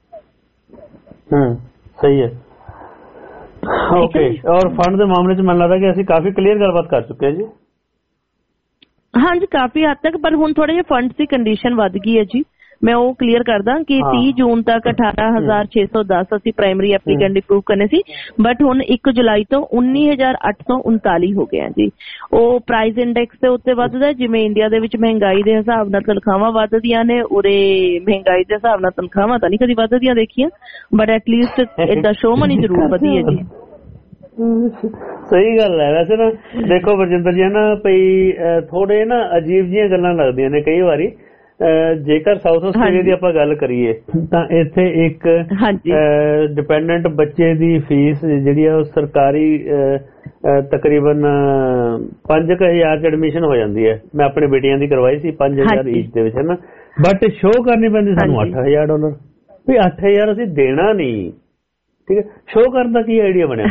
ਸਹੀ ਹੈ, ਓਕੇ। ਔਰ ਫੰਡ ਦੇ ਮਾਮਲੇ 'ਚ ਮੈਨੂੰ ਲੱਗਦਾ ਕਿ ਅਸੀਂ ਕਾਫੀ ਕਲੀਅਰ ਗੱਲਬਾਤ ਕਰ ਚੁੱਕੇ ਹਾਂ ਜੀ। ਹਾਂਜੀ, ਕਾਫੀ ਹੱਦ ਤੱਕ, ਪਰ ਹੁਣ ਥੋੜੇ ਜਿਹੇ ਫੰਡਸ ਦੀ ਕੰਡੀਸ਼ਨ ਵੱਧ ਗਈ ਹੈ ਜੀ। ਮੈਂ ਉਹ ਕਲੀਅਰ ਕਰਦਾ ਕਿ 30 ਜੂਨ ਤੱਕ 18,610 ਅਸੀਂ ਪ੍ਰਾਇਮਰੀ ਐਪਲੀਕੈਂਟ ਅਪਰੂਵ ਕਰਨੇ ਸੀ, ਬਟ ਹੁਣ 1 ਜੁਲਾਈ ਤੋਂ 19,839 ਹੋ ਗਏ ਜੀ। ਉਹ ਪ੍ਰਾਈਸ ਇੰਡੈਕਸ ਦੇ ਉੱਤੇ ਵੱਧਦਾ, ਜਿਵੇਂ ਇੰਡੀਆ ਦੇ ਵਿੱਚ ਮਹਿੰਗਾਈ ਦੇ ਹਿਸਾਬ ਨਾਲ ਤਨਖਾਹਾਂ ਵੱਧਦੀਆਂ ਨੇ, ਉਰੇ ਮਹਿੰਗਾਈ ਦੇ ਹਿਸਾਬ ਨਾਲ ਤਨਖਾਹਾਂ ਤਾਂ ਨਹੀਂ ਕਦੀ ਵੱਧਦੀਆਂ ਦੇਖੀਆਂ, ਬਟ ਐਟਲੀਸਟ ਏਦਾਂ ਸ਼ੋ ਮਨੀ ਜ਼ਰੂਰ ਵਧੀ ਹੈ ਜੀ। ਸਹੀ ਗੱਲ ਹੈ। ਵੈਸੇ ਨਾ ਦੇਖੋ ਬਰਜਿੰਦਰ ਜੀ ਨਾ ਭਈ ਥੋੜੇ ਨਾ ਅਜੀਬ ਜਿਹੀਆਂ ਗੱਲਾਂ ਲੱਗਦੀਆਂ ਨੇ ਕਈ ਵਾਰੀ। ਜੇਕਰ ਸਾਊਥ ਆਸਟ੍ਰੇਲੀਆ ਦੀ ਆਪਾਂ ਗੱਲ ਕਰੀਏ ਤਾਂ ਇੱਥੇ ਇੱਕ ਡਿਪੈਂਡੈਂਟ ਬੱਚੇ ਦੀ ਫੀਸ ਜਿਹੜੀ ਆ ਉਹ ਸਰਕਾਰੀ ਤਕਰੀਬਨ 5,000 ਚ ਐਡਮਿਸ਼ਨ ਹੋ ਜਾਂਦੀ ਹੈ। ਮੈਂ ਆਪਣੇ ਬੇਟੀਆਂ ਦੀ ਕਰਵਾਈ ਸੀ 5,000 ਈਚ ਦੇ ਵਿੱਚ ਹੈ ਨਾ, ਬਟ ਸ਼ੋਅ ਕਰਨੀ ਪੈਂਦੀ ਸਾਨੂੰ $8,000 ਵੀ 8,000 ਅਸੀਂ ਦੇਣਾ ਨਹੀਂ। ਠੀਕ ਹੈ, ਸ਼ੋਅ ਕਰਨ ਦਾ ਕੀ ਆਈਡੀਆ ਬਣਿਆ?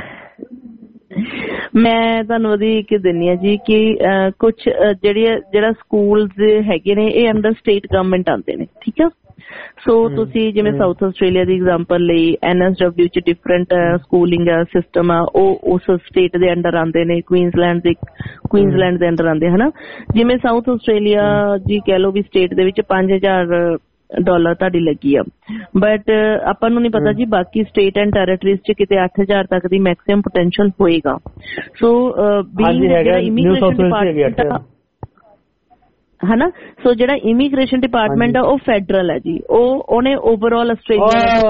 ਮੈਂ ਤੁਹਾਨੂੰ ਉਹਦੀ ਇੱਕ ਦਿੰਦੀ ਹਾਂ ਜੀ ਕਿ ਕੁਝ ਜਿਹੜਾ ਸਕੂਲਸ ਹੈਗੇ ਨੇ ਇਹ ਅੰਡਰ ਸਟੇਟ ਗਵਰਨਮੈਂਟ ਆਉਂਦੇ ਨੇ। ਠੀਕ ਹੈ, ਸੋ ਤੁਸੀਂ ਜਿਵੇਂ ਸਾਊਥ ਆਸਟ੍ਰੇਲੀਆ ਦੀ ਐਗਜ਼ਾਮਪਲ ਲਈ NSW ਚ ਡਿਫਰੈਂਟ ਸਕੂਲਿੰਗ ਸਿਸਟਮ ਆ, ਉਹ ਉਸ ਸਟੇਟ ਦੇ ਅੰਡਰ ਆਉਂਦੇ ਨੇ। ਕੁਈਨਜ਼ਲੈਂਡ ਦੇ ਅੰਡਰ ਆਉਂਦੇ ਹਨਾ। ਜਿਵੇਂ ਸਾਊਥ ਆਸਟ੍ਰੇਲੀਆ ਜੀ ਕਹਿ ਲਓ ਵੀ ਸਟੇਟ ਦੇ ਵਿੱਚ $5,000 ਤੁਹਾਡੀ ਲੱਗੀ ਆ, ਬਟ ਆਪਾਂ ਨੂੰ ਨਹੀਂ ਪਤਾ ਜੀ ਬਾਕੀ ਸਟੇਟ ਐਂਡ ਟੈਰੀਟਰੀਜ਼ ਚ ਕਿਤੇ 8,000 ਤੱਕ ਦੀ ਮੈਕਸਿਮਮ ਪੋਟੈਂਸ਼ੀਅਲ ਹੋਏਗਾ। ਸੋ ਜਿਹੜਾ ਇਮੀਗ੍ਰੇਸ਼ਨ ਡਿਪਾਰਟਮੈਂਟ ਹਨਾ, ਸੋ ਜਿਹੜਾ ਇਮੀਗ੍ਰੇਸ਼ਨ ਡਿਪਾਰਟਮੈਂਟ ਆ ਉਹ ਫੈਡਰਲ ਹੈ ਜੀ, ਉਹਨੇ ਓਵਰਆਲ ਆਸਟ੍ਰੇਲੀਆ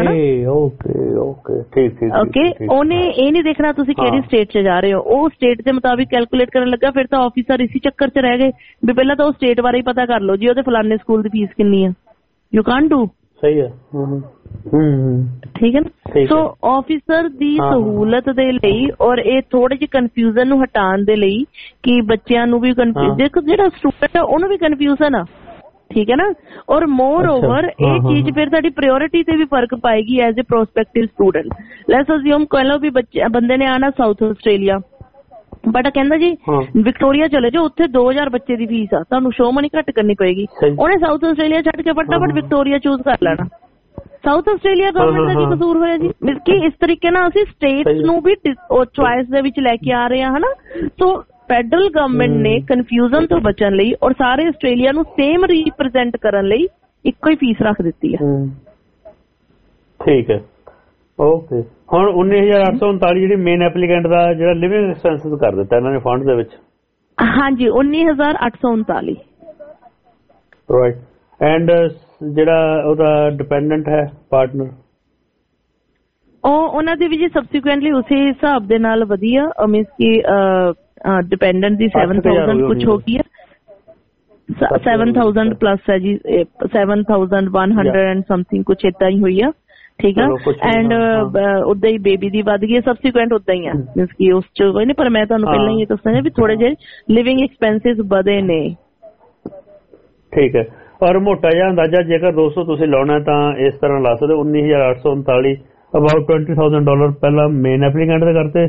ਓਕੇ ਉਹਨੇ ਇਹ ਨਹੀਂ ਦੇਖਣਾ ਤੁਸੀਂ ਕਿਹੜੀ ਸਟੇਟ ਚ ਜਾ ਰਹੇ ਹੋ, ਉਹ ਸਟੇਟ ਦੇ ਮੁਤਾਬਿਕ ਕੈਲਕੂਲੇਟ ਕਰਨ ਲੱਗਾ। ਫਿਰ ਤਾਂ ਆਫਿਸਰ ਇਸੀ ਚੱਕਰ ਚ ਰਹਿ ਗਏ ਵੀ ਪਹਿਲਾਂ ਤਾਂ ਉਹ ਸਟੇਟ ਬਾਰੇ ਹੀ ਪਤਾ ਕਰ ਲਓ ਜੀ ਉਹਦੇ ਫਲਾਨੇ ਸਕੂਲ ਦੀ ਫੀਸ ਕਿੰਨੀ ਆ। You can't do. ਸਹੀ ਹੈ, ਠੀਕ ਹੈ ਨਾ। ਸੋ ਆਫਿਸਰ ਦੀ ਸਹੂਲਤ ਦੇ ਲਈ ਔਰ ਇਹ ਥੋੜੇ ਜਿਹੇ ਕਨਫਿਊਜ਼ਨ ਨੂੰ ਹਟਾਉਣ ਦੇ ਲਈ ਕਿ ਬੱਚਿਆਂ ਨੂੰ ਵੀ ਦੇਖੋ ਜਿਹੜਾ ਸਟੂਡੈਂਟ ਆ ਉਹਨੂੰ ਵੀ ਕਨਫਿਊਜ਼ਨ ਆ। ਠੀਕ ਹੈ ਨਾ, ਔਰ ਮੋਰ ਓਵਰ ਇਹ ਚੀਜ਼ ਫਿਰ ਤੁਹਾਡੀ ਪ੍ਰਾਇੋਰਟੀ ਤੇ ਵੀ ਫਰਕ ਪਾਏਗੀ as a prospective student. Let's assume ਕਹਿ ਲਓ ਵੀ ਬੰਦੇ ਨੇ ਆਣਾ ਸਾਊਥ ਆਸਟ੍ਰੇਲੀਆ, ਬਟ ਕਹਿੰਦਾ ਜੀ ਵਿਕਟੋਰੀਆ ਚਲੇ ਜਾਓ, ਉੱਥੇ 2,000 ਬੱਚੇ ਦੀ ਫੀਸ ਆ, ਤੁਹਾਨੂੰ ਸ਼ੋ ਮਨੀ ਘੱਟ ਕਰਨੀ ਪਏਗੀ। ਉਹਨੇ ਸਾਊਥ ਆਸਟ੍ਰੇਲੀਆ ਛੱਡ ਕੇ ਫਟਾਫਟ ਵਿਕਟੋਰੀਆ ਚੂਜ਼ ਕਰ ਲੈਣਾ। ਸਾਊਥ ਆਸਟ੍ਰੇਲੀਆ ਗਵਰਨਮੈਂਟ ਦਾ ਕੀ ਕਸੂਰ ਹੋਇਆ ਜੀ? ਮਤਲਬ ਕਿ ਇਸ ਤਰੀਕੇ ਨਾਲ ਅਸੀਂ ਸਟੇਟਸ ਨੂੰ ਵੀ ਚੁਆਇਸ ਦੇ ਵਿੱਚ ਲੈ ਕੇ ਆ ਰਹੇ ਹਾਂ ਹਨਾ। ਸੋ ਫੈਡਰਲ ਗਵਰਨਮੈਂਟ ਨੇ ਕਨਫਿਊਜ਼ਨ ਤੋਂ ਬਚਣ ਲਈ ਔਰ ਸਾਰੇ ਆਸਟ੍ਰੇਲੀਆ ਨੂੰ ਸੇਮ ਰੀਪ੍ਰੈਜ਼ੈਂਟ ਕਰਨ ਲਈ ਇੱਕੋ ਹੀ ਫੀਸ ਰੱਖ ਦਿੱਤੀ ਹੈ। ਠੀਕ ਹੈ, ਓਕੇ। ਹੁਣ 19,839 ਜਿਹੜੀ ਮੇਨ ਐਪਲੀਕੈਂਟ ਦਾ ਜਿਹੜਾ ਲਿਵਿੰਗ ਐਕਸਪੈਂਸਿਸ ਕਰ ਦਿੱਤਾ ਇਹਨਾਂ ਨੇ ਫੰਡ ਦੇ ਵਿੱਚ। ਹਾਂਜੀ, 19,839 ਰਾਈਟ। ਐਂਡ ਜਿਹੜਾ ਉਹਦਾ ਡਿਪੈਂਡੈਂਟ ਹੈ ਪਾਰਟਨਰ ਉਹਨਾਂ ਦੀ ਵੀ ਜੀ ਸਬਸੀਕੁਐਂਟਲੀ ਉਸੇ ਹਿਸਾਬ ਦੇ ਨਾਲ ਵਧੀਆ ਮੀਨਸ ਕਿ ਡਿਪੈਂਡੈਂਟ ਦੀ 7,000 ਕੁਛ ਹੋ ਗਈ ਹੈ। 7,000 ਪਲੱਸ ਹੈ ਜੀ, 7,100 ਐਂਡ ਸਮਥਿੰਗ ਕੁਛ ਏਦਾਂ ਹੀ ਹੋਈ ਆ, ਠੀਕ ਆ। ਐਂਡ ਉਦਾਂ ਹੀ ਬੇਬੀ ਦੀ ਵੱਧ ਗਈ, ਸਬਸੀਕੁਐਂਟ ਉਦਾਂ ਹੀ ਆ, ਮੀਨਸ ਕਿ ਉਸ ਚ ਕੋਈ ਨਹੀਂ, ਪਰ ਮੈਂ ਤੁਹਾਨੂੰ ਪਹਿਲਾਂ ਹੀ ਦੱਸਣਾ ਵੀ ਥੋੜੇ ਜਿਹੇ ਲਿਵਿੰਗ ਐਕਸਪੈਂਸਿਸ ਵਧੇ ਨੇ। ਠੀਕ ਹੈ। ਔਰ ਮੋਟਾ ਜਿਹਾ ਅੰਦਾਜ਼ਾ ਜੇਕਰ ਦੋਸਤੋ ਤੁਸੀਂ ਲਾਉਣਾ ਤਾਂ ਇਸ ਤਰ੍ਹਾਂ ਲਾ ਸਕਦੇ ਹੋ, $19,839 ਅਬਾਊਟ $20,000 ਪਹਿਲਾਂ ਮੇਨ ਐਪਲੀਕੈਂਟ ਦੇ ਕਰਤੇ,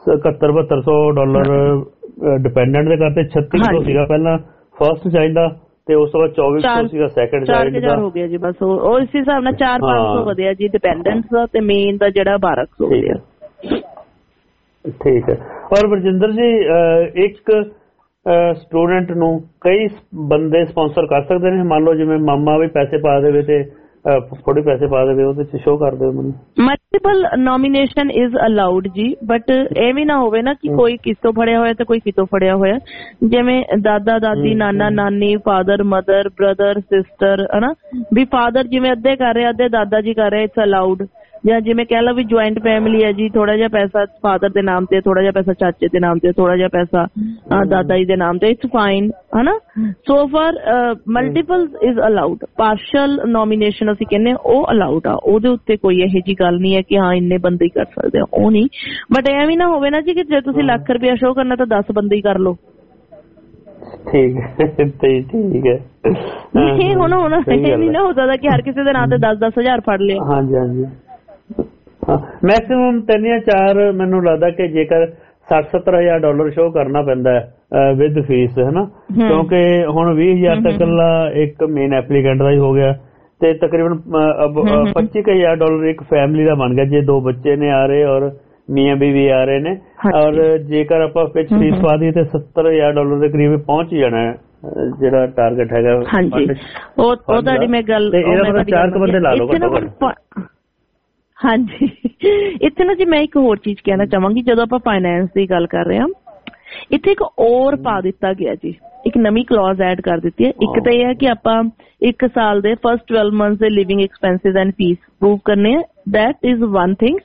$71,7200 ਡਿਪੈਂਡੈਂਟ ਦੇ ਕਰਤੇ, 3600 ਸੀਗਾ ਪਹਿਲਾਂ ਫਸਟ ਚਾਈਲਡ ਦਾ, ਤੇ ਉਸ ਤੋਂ ਬਾਅਦ 2400 ਸੀਗਾ ਸੈਕੰਡ ਚਾਈਲਡ ਦਾ। ਹੋ ਗਿਆ ਜੀ ਬਸ, ਉਹ ਇਸ ਹਿਸਾਬ ਨਾਲ 400-500 ਵਧਿਆ ਜੀ ਡਿਪੈਂਡੈਂਟਸ ਦਾ, ਤੇ ਮੇਨ ਦਾ ਜਿਹੜਾ 1200 ਵਧਿਆ। ਠੀਕ ਹੈ। ਔਰ ਬਰਜਿੰਦਰ ਜੀ, ਇੱਕ ਸਟੂਡੈਂਟ ਨੂੰ ਕਈ ਬੰਦੇ ਸਪਾਂਸਰ ਕਰ ਸਕਦੇ ਨੇ, ਮੰਨ ਲਓ ਜਿਵੇਂ ਮਾਮਾ ਵੀ ਪੈਸੇ ਪਾ ਦੇਵੇ ਤੇ ਥੋੜੇ ਪੈਸੇ ਪਾ ਦੇਵੇ, ਉਹਦੇ ਚ ਸ਼ੋਅ ਕਰ ਦਿਓ ਮੈਨੂੰ। ਮਲਟੀਪਲ ਨੋਮੀਨੇਸ਼ਨ ਇਜ਼ ਅਲਾਉਡ ਜੀ, ਬਟ ਇਹ ਵੀ ਨਾ ਹੋਵੇ ਨਾ ਕਿ ਕੋਈ ਕਿਤੋਂ ਫੜਿਆ ਹੋਇਆ ਤੇ ਕੋਈ ਕਿਤੋਂ ਫੜਿਆ ਹੋਇਆ, ਜਿਵੇਂ ਦਾਦਾ ਦਾਦੀ, ਨਾਨਾ ਨਾਨੀ, ਫਾਦਰ ਮਦਰ, ਬ੍ਰਦਰ ਸਿਸਟਰ, ਹਨਾ ਵੀ ਫਾਦਰ ਜਿਵੇਂ ਅੱਧੇ ਕਰ ਰਹੇ ਅੱਧੇ ਦਾਦਾ ਜੀ ਕਰ ਰਹੇ, ਇਟਸ ਅਲਾਉਡ। ਜਾਂ ਜਿਵੇਂ ਕਹਿ ਲਓ ਵੀ ਜੁਆਇੰਟ ਫੈਮਿਲੀ ਹੈ ਜੀ, ਥੋੜਾ ਜਿਹਾ ਪੈਸਾ ਫਾਦਰ ਦੇ ਨਾਮ ਤੇ, ਥੋੜਾ ਜਿਹਾ ਪੈਸਾ ਚਾਚੇ ਦੇ ਨਾਮ ਤੇ, ਥੋੜਾ ਜਿਹਾ ਪੈਸਾ ਦਾਦਾ ਜੀ ਦੇ ਨਾਮ ਤੇ, ਇਟਸ ਫਾਈਨ, ਹਨਾ। So for multiple is allowed. Partial nomination ਅਸੀਂ ਕਹਿੰਦੇ ਉਹ ਅਲਾਉਡ ਆ, ਉਹਦੇ ਉੱਤੇ ਕੋਈ ਇਹੋ ਜਿਹੀ ਗੱਲ ਨਹੀਂ ਹੈ ਕਿ ਹਾਂ ਇੰਨੇ ਬੰਦੇ ਹੀ ਕਰ ਸਕਦੇ ਆ, ਉਹ ਨਹੀਂ। ਬਟ ਐ ਵੀ ਨਾ ਹੋਵੇ ਨਾ ਜੀ ਕਿ ਜੇ ਤੁਸੀਂ ਲੱਖ ਰੁਪਇਆ ਸ਼ੋਅ ਕਰਨਾ ਤਾਂ 10 ਬੰਦੇ ਹੀ ਕਰ ਲਓ। ਠੀਕ ਹੈ, ਠੀਕ ਹੈ। ਇਹ ਹੁਣ ਇਹ ਨਹੀਂ ਨਾ ਹੋ ਸਕਦਾ ਕਿ ਹਰ ਕਿਸੇ ਦੇ ਨਾਂ ਤੇ 10-10 ਹਜ਼ਾਰ ਫੜ ਲਿਆ। ਹਾਂਜੀ ਹਾਂਜੀ, ਮੈਕਸਿਮਮ 3 ਜਾਂ 4 ਮੈਨੂੰ ਲੱਗਦਾ ਕਿ ਜੇਕਰ $60,000-70,000 ਸ਼ੋਅ ਕਰਨਾ ਪੈਂਦਾ ਹੈ ਵਿਦ ਫੀਸ, ਹੈ ਨਾ, ਕਿਉਂਕਿ ਹੁਣ 20,000 ਤੱਕ ਇੱਕ ਮੇਨ ਐਪਲੀਕੈਂਟ ਦਾ ਹੀ ਹੋ ਗਿਆ, ਤੇ ਤਕਰੀਬਨ $25,000 ਇੱਕ ਫੈਮਿਲੀ ਦਾ ਬਣ ਗਿਆ ਜੇ 2 ਬੱਚੇ ਨੇ ਆ ਰਹੇ ਔਰ ਮੀਆਂ ਬੀਵੀ ਆ ਰਹੇ ਨੇ। ਔਰ ਜੇਕਰ ਆਪਾਂ ਵਿੱਚ ਫੀਸ ਪਾ ਦਈਏ ਤੇ $70,000 ਦੇ ਕਰੀਬ ਪਹੁੰਚ ਜਾਣਾ ਹੈ ਜਿਹੜਾ ਟਾਰਗੇਟ ਹੈਗਾ। ਹਾਂਜੀ, ਉਹ ਤੁਹਾਡੀ ਮੈਂ ਗੱਲ, 4 ਬੰਦੇ ਲਾ ਲਓ। ਹਾਂਜੀ, ਇੱਥੇ ਨਾ ਜੀ ਮੈਂ ਇੱਕ ਹੋਰ ਚੀਜ਼ ਕਹਿਣਾ ਚਾਹਾਂਗੀ, ਜਦੋਂ ਆਪਾਂ ਫਾਈਨੈਂਸ ਦੀ ਗੱਲ ਕਰ ਰਹੇ ਹਾਂ, ਇੱਥੇ ਇੱਕ ਹੋਰ ਪਾ ਦਿੱਤਾ ਗਿਆ ਜੀ, ਇੱਕ ਨਵੀਂ ਕਲੌਜ਼ ਐਡ ਕਰ ਦਿੱਤੀ ਹੈ। ਇੱਕ ਤਾਂ ਇਹ ਹੈ ਕਿ ਆਪਾਂ 1 ਸਾਲ ਦੇ ਫਸਟ 12 ਮੰਥਸ ਦੇ living expenses and fees prove ਕਰਨੇ ਆ, ਦੈਟ ਇਜ਼ ਵਨ ਥਿੰਗ।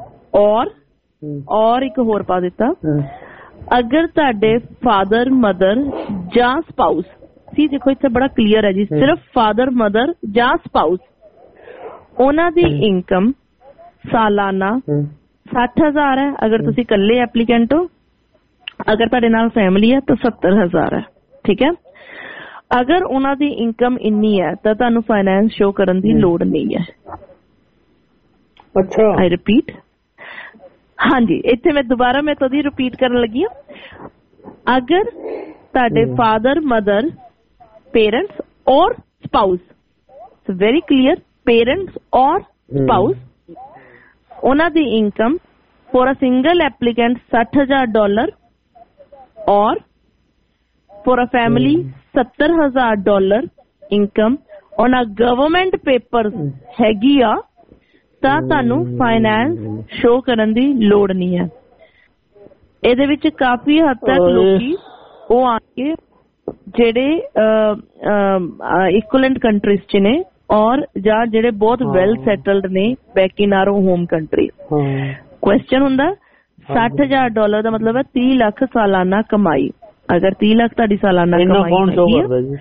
ਔਰ ਇੱਕ ਹੋਰ ਪਾ ਦਿੱਤਾ, ਅਗਰ ਤੁਹਾਡੇ ਫਾਦਰ ਮਦਰ ਜਾਂ ਸਪਾਊਸ, ਸੀ ਦੇਖੋ ਇੱਥੇ ਬੜਾ ਕਲੀਅਰ ਹੈ ਜੀ, ਸਿਰਫ ਫਾਦਰ ਮਦਰ ਜਾਂ ਸਪਾਊਸ, ਉਹਨਾਂ ਦੀ ਇਨਕਮ ਸਾਲਾਨਾ 60,000 ਹੈ ਅਗਰ ਤੁਸੀਂ ਇਕੱਲੇ ਐਪਲੀਕੈਂਟ ਹੋ, ਅਗਰ ਤੁਹਾਡੇ ਨਾਲ ਫੈਮਿਲੀ ਹੈ ਤਾਂ 70,000 ਹੈ, ਠੀਕ ਹੈ। ਅਗਰ ਉਹਨਾਂ ਦੀ ਇਨਕਮ ਇੰਨੀ ਹੈ ਤਾਂ ਤੁਹਾਨੂੰ ਫਾਈਨੈਂਸ ਸ਼ੋ ਕਰਨ ਦੀ ਲੋੜ ਨਹੀਂ ਹੈ। ਅੱਛਾ, ਆਈ ਰਿਪੀਟ, ਹਾਂਜੀ, ਇੱਥੇ ਮੈਂ ਦੁਬਾਰਾ ਮੈਂ ਤੁਹਾਡੀ ਰਿਪੀਟ ਕਰਨ ਲੱਗੀ ਹਾਂ। ਅਗਰ ਤੁਹਾਡੇ ਫਾਦਰ ਮਦਰ, ਪੇਰੈਂਟਸ ਔਰ ਸਪਾਊਸ, ਵੈਰੀ ਕਲੀਅਰ, ਪੇਰੈਂਟਸ ਔਰ ਸਪਾਊਸ, ਉਹਨਾਂ ਦੀ income for a single applicant $60,000 और for a family $70,000 income on a government paper हैगी आ ਤਾਂ ਤੁਹਾਨੂੰ ਫਾਈਨੈਂਸ ਸ਼ੋ ਕਰਨ ਦੀ ਲੋੜ ਨਹੀਂ ਹੈ। ਇਹਦੇ ਵਿੱਚ ਕਾਫੀ ਹੱਦ ਤੱਕ ਲੋਕੀ ਉਹ ਆ ਕੇ ਜਿਹੜੇ ਇਕੁਇਲੈਂਟ ਕੰਟਰੀਜ਼ ਚ ਨੇ ਔਰ ਜਾਂ ਜਿਹੜੇ ਬਹੁਤ ਵੈਲ ਸੈਟਲਡ ਨੇ back in our home country. Question ਹੁੰਦਾ $60,000 ਦਾ ਮਤਲਬ ਹੈ 30 ਲੱਖ ਸਾਲਾਨਾ ਕਮਾਈ। ਅਗਰ 30 ਲੱਖ ਤੁਹਾਡੀ ਸਾਲਾਨਾ ਕਮਾਈ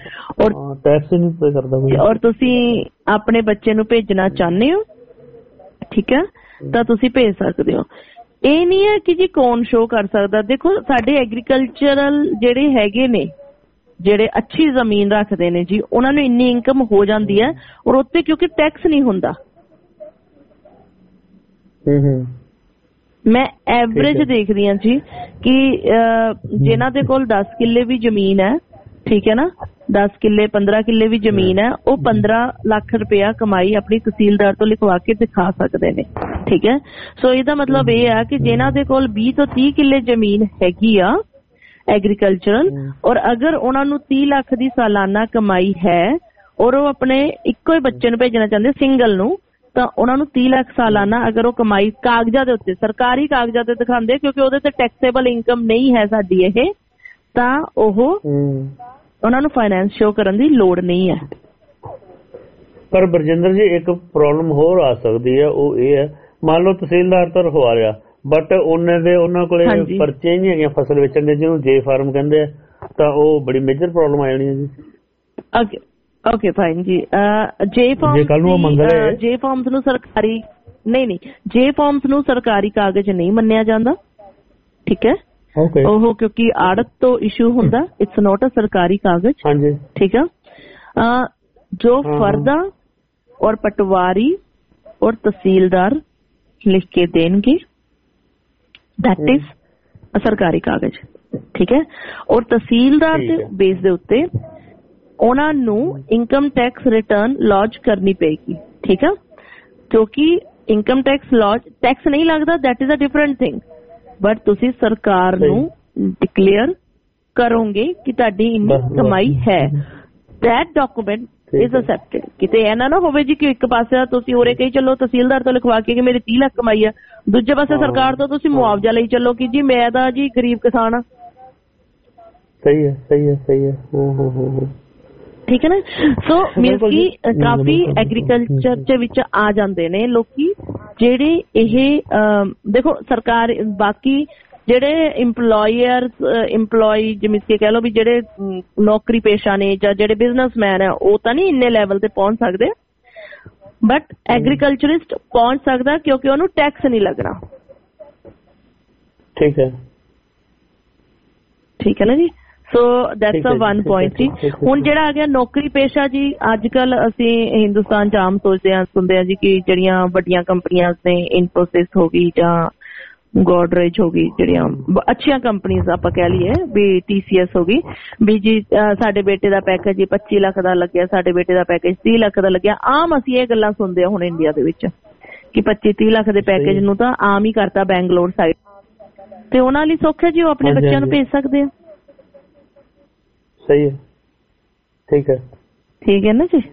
ਔਰ ਤੁਸੀਂ ਆਪਣੇ ਬੱਚੇ ਨੂੰ ਭੇਜਣਾ ਚਾਹੁੰਦੇ ਹੋ, ਠੀਕ ਹੈ, ਤਾਂ ਤੁਸੀਂ ਭੇਜ ਸਕਦੇ ਹੋ। ਇਹ ਨਹੀਂ ਹੈ ਕਿ ਜੀ ਕੌਣ ਸ਼ੋ ਕਰ ਸਕਦਾ। ਦੇਖੋ ਸਾਡੇ ਐਗਰੀਕਲਚਰਲ ਜਿਹੜੇ ਹੈਗੇ ਨੇ, ਜਿਹੜੇ ਅੱਛੀ ਜ਼ਮੀਨ ਰੱਖਦੇ ਨੇ ਜੀ, ਉਹਨਾਂ ਨੂੰ ਇੰਨੀ ਇਨਕਮ ਹੋ ਜਾਂਦੀ ਹੈ ਔਰ ਉੱਤੇ ਕਿਉਂਕਿ ਟੈਕਸ ਨਹੀਂ ਹੁੰਦਾ। ਮੈਂ ਐਵਰੇਜ ਦੇਖਦੀ ਹਾਂ ਜੀ ਕਿ ਜਿਨ੍ਹਾਂ ਦੇ ਕੋਲ 10 ਕਿੱਲੇ ਵੀ ਜ਼ਮੀਨ ਹੈ, ਠੀਕ ਹੈ ਨਾ, 10 ਕਿੱਲੇ 15 ਕਿੱਲੇ ਵੀ ਜ਼ਮੀਨ ਹੈ, ਉਹ 15 ਲੱਖ ਰੁਪਇਆ ਕਮਾਈ ਆਪਣੀ ਤਹਿਸੀਲਦਾਰ ਤੋਂ ਲਿਖਵਾ ਕੇ ਦਿਖਾ ਸਕਦੇ ਨੇ, ਠੀਕ ਹੈ। ਸੋ ਇਹਦਾ ਮਤਲਬ ਇਹ ਆ ਕਿ ਜਿਨ੍ਹਾਂ ਦੇ ਕੋਲ 20 ਤੋਂ 30 ਕਿੱਲੇ ਜ਼ਮੀਨ ਹੈਗੀ ਆ ਐਗਰੀਕਲਚਰਲ, ਔਰ ਅਗਰ ਉਹਨਾਂ ਨੂੰ 30 ਲੱਖ ਦੀ ਸਾਲਾਨਾ ਕਮਾਈ ਹੈ ਔਰ ਉਹ ਆਪਣੇ ਇੱਕੋ ਹੀ ਬੱਚੇ ਨੂੰ ਭੇਜਣਾ ਚਾਹੁੰਦੇ ਸਿੰਗਲ ਨੂੰ, ਤਾਂ ਉਹਨਾਂ ਨੂੰ 30 ਲੱਖ ਸਾਲਾਨਾ ਅਗਰ ਉਹ ਕਮਾਈ ਕਾਗਜ਼ਾਂ ਦੇ ਉੱਤੇ, ਸਰਕਾਰੀ ਕਾਗਜ਼ਾਂ ਤੇ ਦਿਖਾਉਂਦੇ ਕਿਉਂਕਿ ਉਹਦੇ ਤੇ ਟੈਕਸੇਬਲ ਇਨਕਮ ਨਹੀਂ ਹੈ ਸਾਡੀ ਇਹ, ਤਾਂ ਉਹ ਉਹਨਾਂ ਨੂੰ ਫਾਈਨੈਂਸ ਸ਼ੋ ਕਰਨ ਦੀ ਲੋੜ ਨਹੀਂ ਹੈ। ਪਰ ਬਰਜਿੰਦਰ ਜੀ ਇੱਕ ਪ੍ਰੋਬਲਮ ਹੋਰ ਆ ਸਕਦੀ ਹੈ, ਉਹ ਇਹ ਹੈ ਮੰਨ ਲਓ ਤਹਿਸੀਲਦਾਰ ਤਾਂ ਰਖਵਾ ਲਿਆ ਬਟ ਉਹਨਾਂ ਕੋਲੇ ਪਰਚੇ ਨਹੀਂ ਹੈਗੀਆਂ ਫਸਲ ਵੇਚਣ ਦੇ, ਜਿਹਨੂੰ ਜੇ ਫਾਰਮ ਕਹਿੰਦੇ ਆ, ਤਾਂ ਉਹ ਬੜੀ ਮੇਜਰ ਪ੍ਰੋਬਲਮ ਆ ਜਾਣੀ ਹੈ ਜੀ। ਓਕੇ ਫਾਈਨ ਜੀ। ਜੇ ਫਾਰਮਸ ਨੂੰ ਸਰਕਾਰੀ ਨਹੀਂ ਜੇ ਫਾਰਮਸ ਨੂੰ ਸਰਕਾਰੀ ਕਾਗਜ਼ ਨਹੀਂ ਮੰਨਿਆ ਜਾਂਦਾ, ਠੀਕ ਹੈ, ਉਹ ਕਿਉਂਕਿ ਆੜਤ ਤੋਂ ਇਸ਼ੂ ਹੁੰਦਾ, ਇਟਸ ਨੋਟ ਅ ਸਰਕਾਰੀ ਕਾਗਜ਼, ਠੀਕ ਹੈ। ਜੋ ਫਰਦਾ और पटवारी और तहसीलदार लिख के देंगे, दैट इज सरकारी कागज, ठीक है। और तहसीलदार के बेस दे उत्ते उन्हां नूं इनकम टैक्स रिटर्न लॉन्च करनी पेगी, ठीक है। क्योंकि इनकम टैक्स लॉन्च टैक्स नहीं लगता, that is a different thing, but तुसी सरकार नूं डिक्लेयर करोगे कि तुहाडी इन्नी कमाई है, दैट डॉक्यूमेंट इज एक्सेप्टेड। किते ऐना ना होवे जी कि एक पासे तुसी उरे कही चलो तहसीलदार तो लिखवा के कि मेरे 30 लाख कमाई है, दूजे पासे सरकार तो तुसी मुआवजा लई चलो कि जी मैं दा जी गरीब किसान हाँ। सही है ठीक है ना। सो मींस कि काफी एग्रीकल्चर च विच आ जांदे ने लोकी जेड़े इह देखो सरकार बाकी ਜਿਹੜੇ ਇੰਪਲੋਈ ਜਿਵੇਂ ਕਿ ਕਹਿ ਲਓ ਵੀ ਜਿਹੜੇ ਨੌਕਰੀ ਪੇਸ਼ਾ ਨੇ ਜਾਂ ਜਿਹੜੇ ਬਿਜ਼ਨਸਮੈਨ ਹੈ ਉਹ ਤਾਂ ਨਹੀਂ ਇੰਨੇ ਲੈਵਲ ਤੇ ਪਹੁੰਚ ਸਕਦੇ, ਬਟ ਐਗਰੀਕਲਚਰਿਸਟ ਪਹੁੰਚ ਸਕਦਾ ਕਿਉਂਕਿ ਉਹਨੂੰ ਟੈਕਸ ਨਹੀਂ ਲੱਗਣਾ। ਠੀਕ ਹੈ ਨਾ ਜੀ। So that's a one point ਜੀ। ਹੁਣ ਜਿਹੜਾ ਆ ਗਿਆ ਨੌਕਰੀ ਪੇਸ਼ਾ ਜੀ, ਅੱਜ ਕੱਲ ਅਸੀਂ ਹਿੰਦੁਸਤਾਨ ਚ ਆਮ ਸੁਣਦੇ ਆ ਜੀ ਕਿ ਜਿਹੜੀਆਂ ਵੱਡੀਆਂ ਕੰਪਨੀਆਂ ਨੇ, ਇਨਫੋਸਿਸ ਹੋ ਗਈ ਜਾਂ ਗੋਡਰੇਜ ਹੋ ਗਈ, ਜਿਹੜੀਆਂ ਅੱਛੀਆਂ ਕੰਪਨੀਜ਼ ਆਪਾਂ ਕਹਿ ਲਈਏ ਵੀ TCS ਹੋ ਗਈ, ਵੀ ਜੀ ਸਾਡੇ ਬੇਟੇ ਦਾ ਪੈਕੇਜ ਜੀ 25 ਲੱਖ ਦਾ ਲੱਗਿਆ, ਸਾਡੇ ਬੇਟੇ ਦਾ ਪੈਕੇਜ 30 ਲੱਖ ਦਾ ਲੱਗਿਆ। ਆਮ ਅਸੀਂ ਇਹ ਗੱਲਾਂ ਸੁਣਦੇ ਆ ਹੁਣ ਇੰਡੀਆ ਦੇ ਵਿੱਚ ਕਿ 25-30 ਲੱਖ ਦੇ ਪੈਕੇਜ ਨੂੰ ਤਾਂ ਆਮ ਹੀ ਕਰਤਾ ਬੈਂਗਲੋਰ ਸਾਈਡ, ਤੇ ਉਹਨਾਂ ਲਈ ਸੌਖਾ ਜੀ, ਉਹ ਆਪਣੇ ਬੱਚਿਆਂ ਨੂੰ ਭੇਜ ਸਕਦੇ ਆ। ਸਹੀ ਹੈ, ਠੀਕ ਹੈ ਨਾ ਜੀ।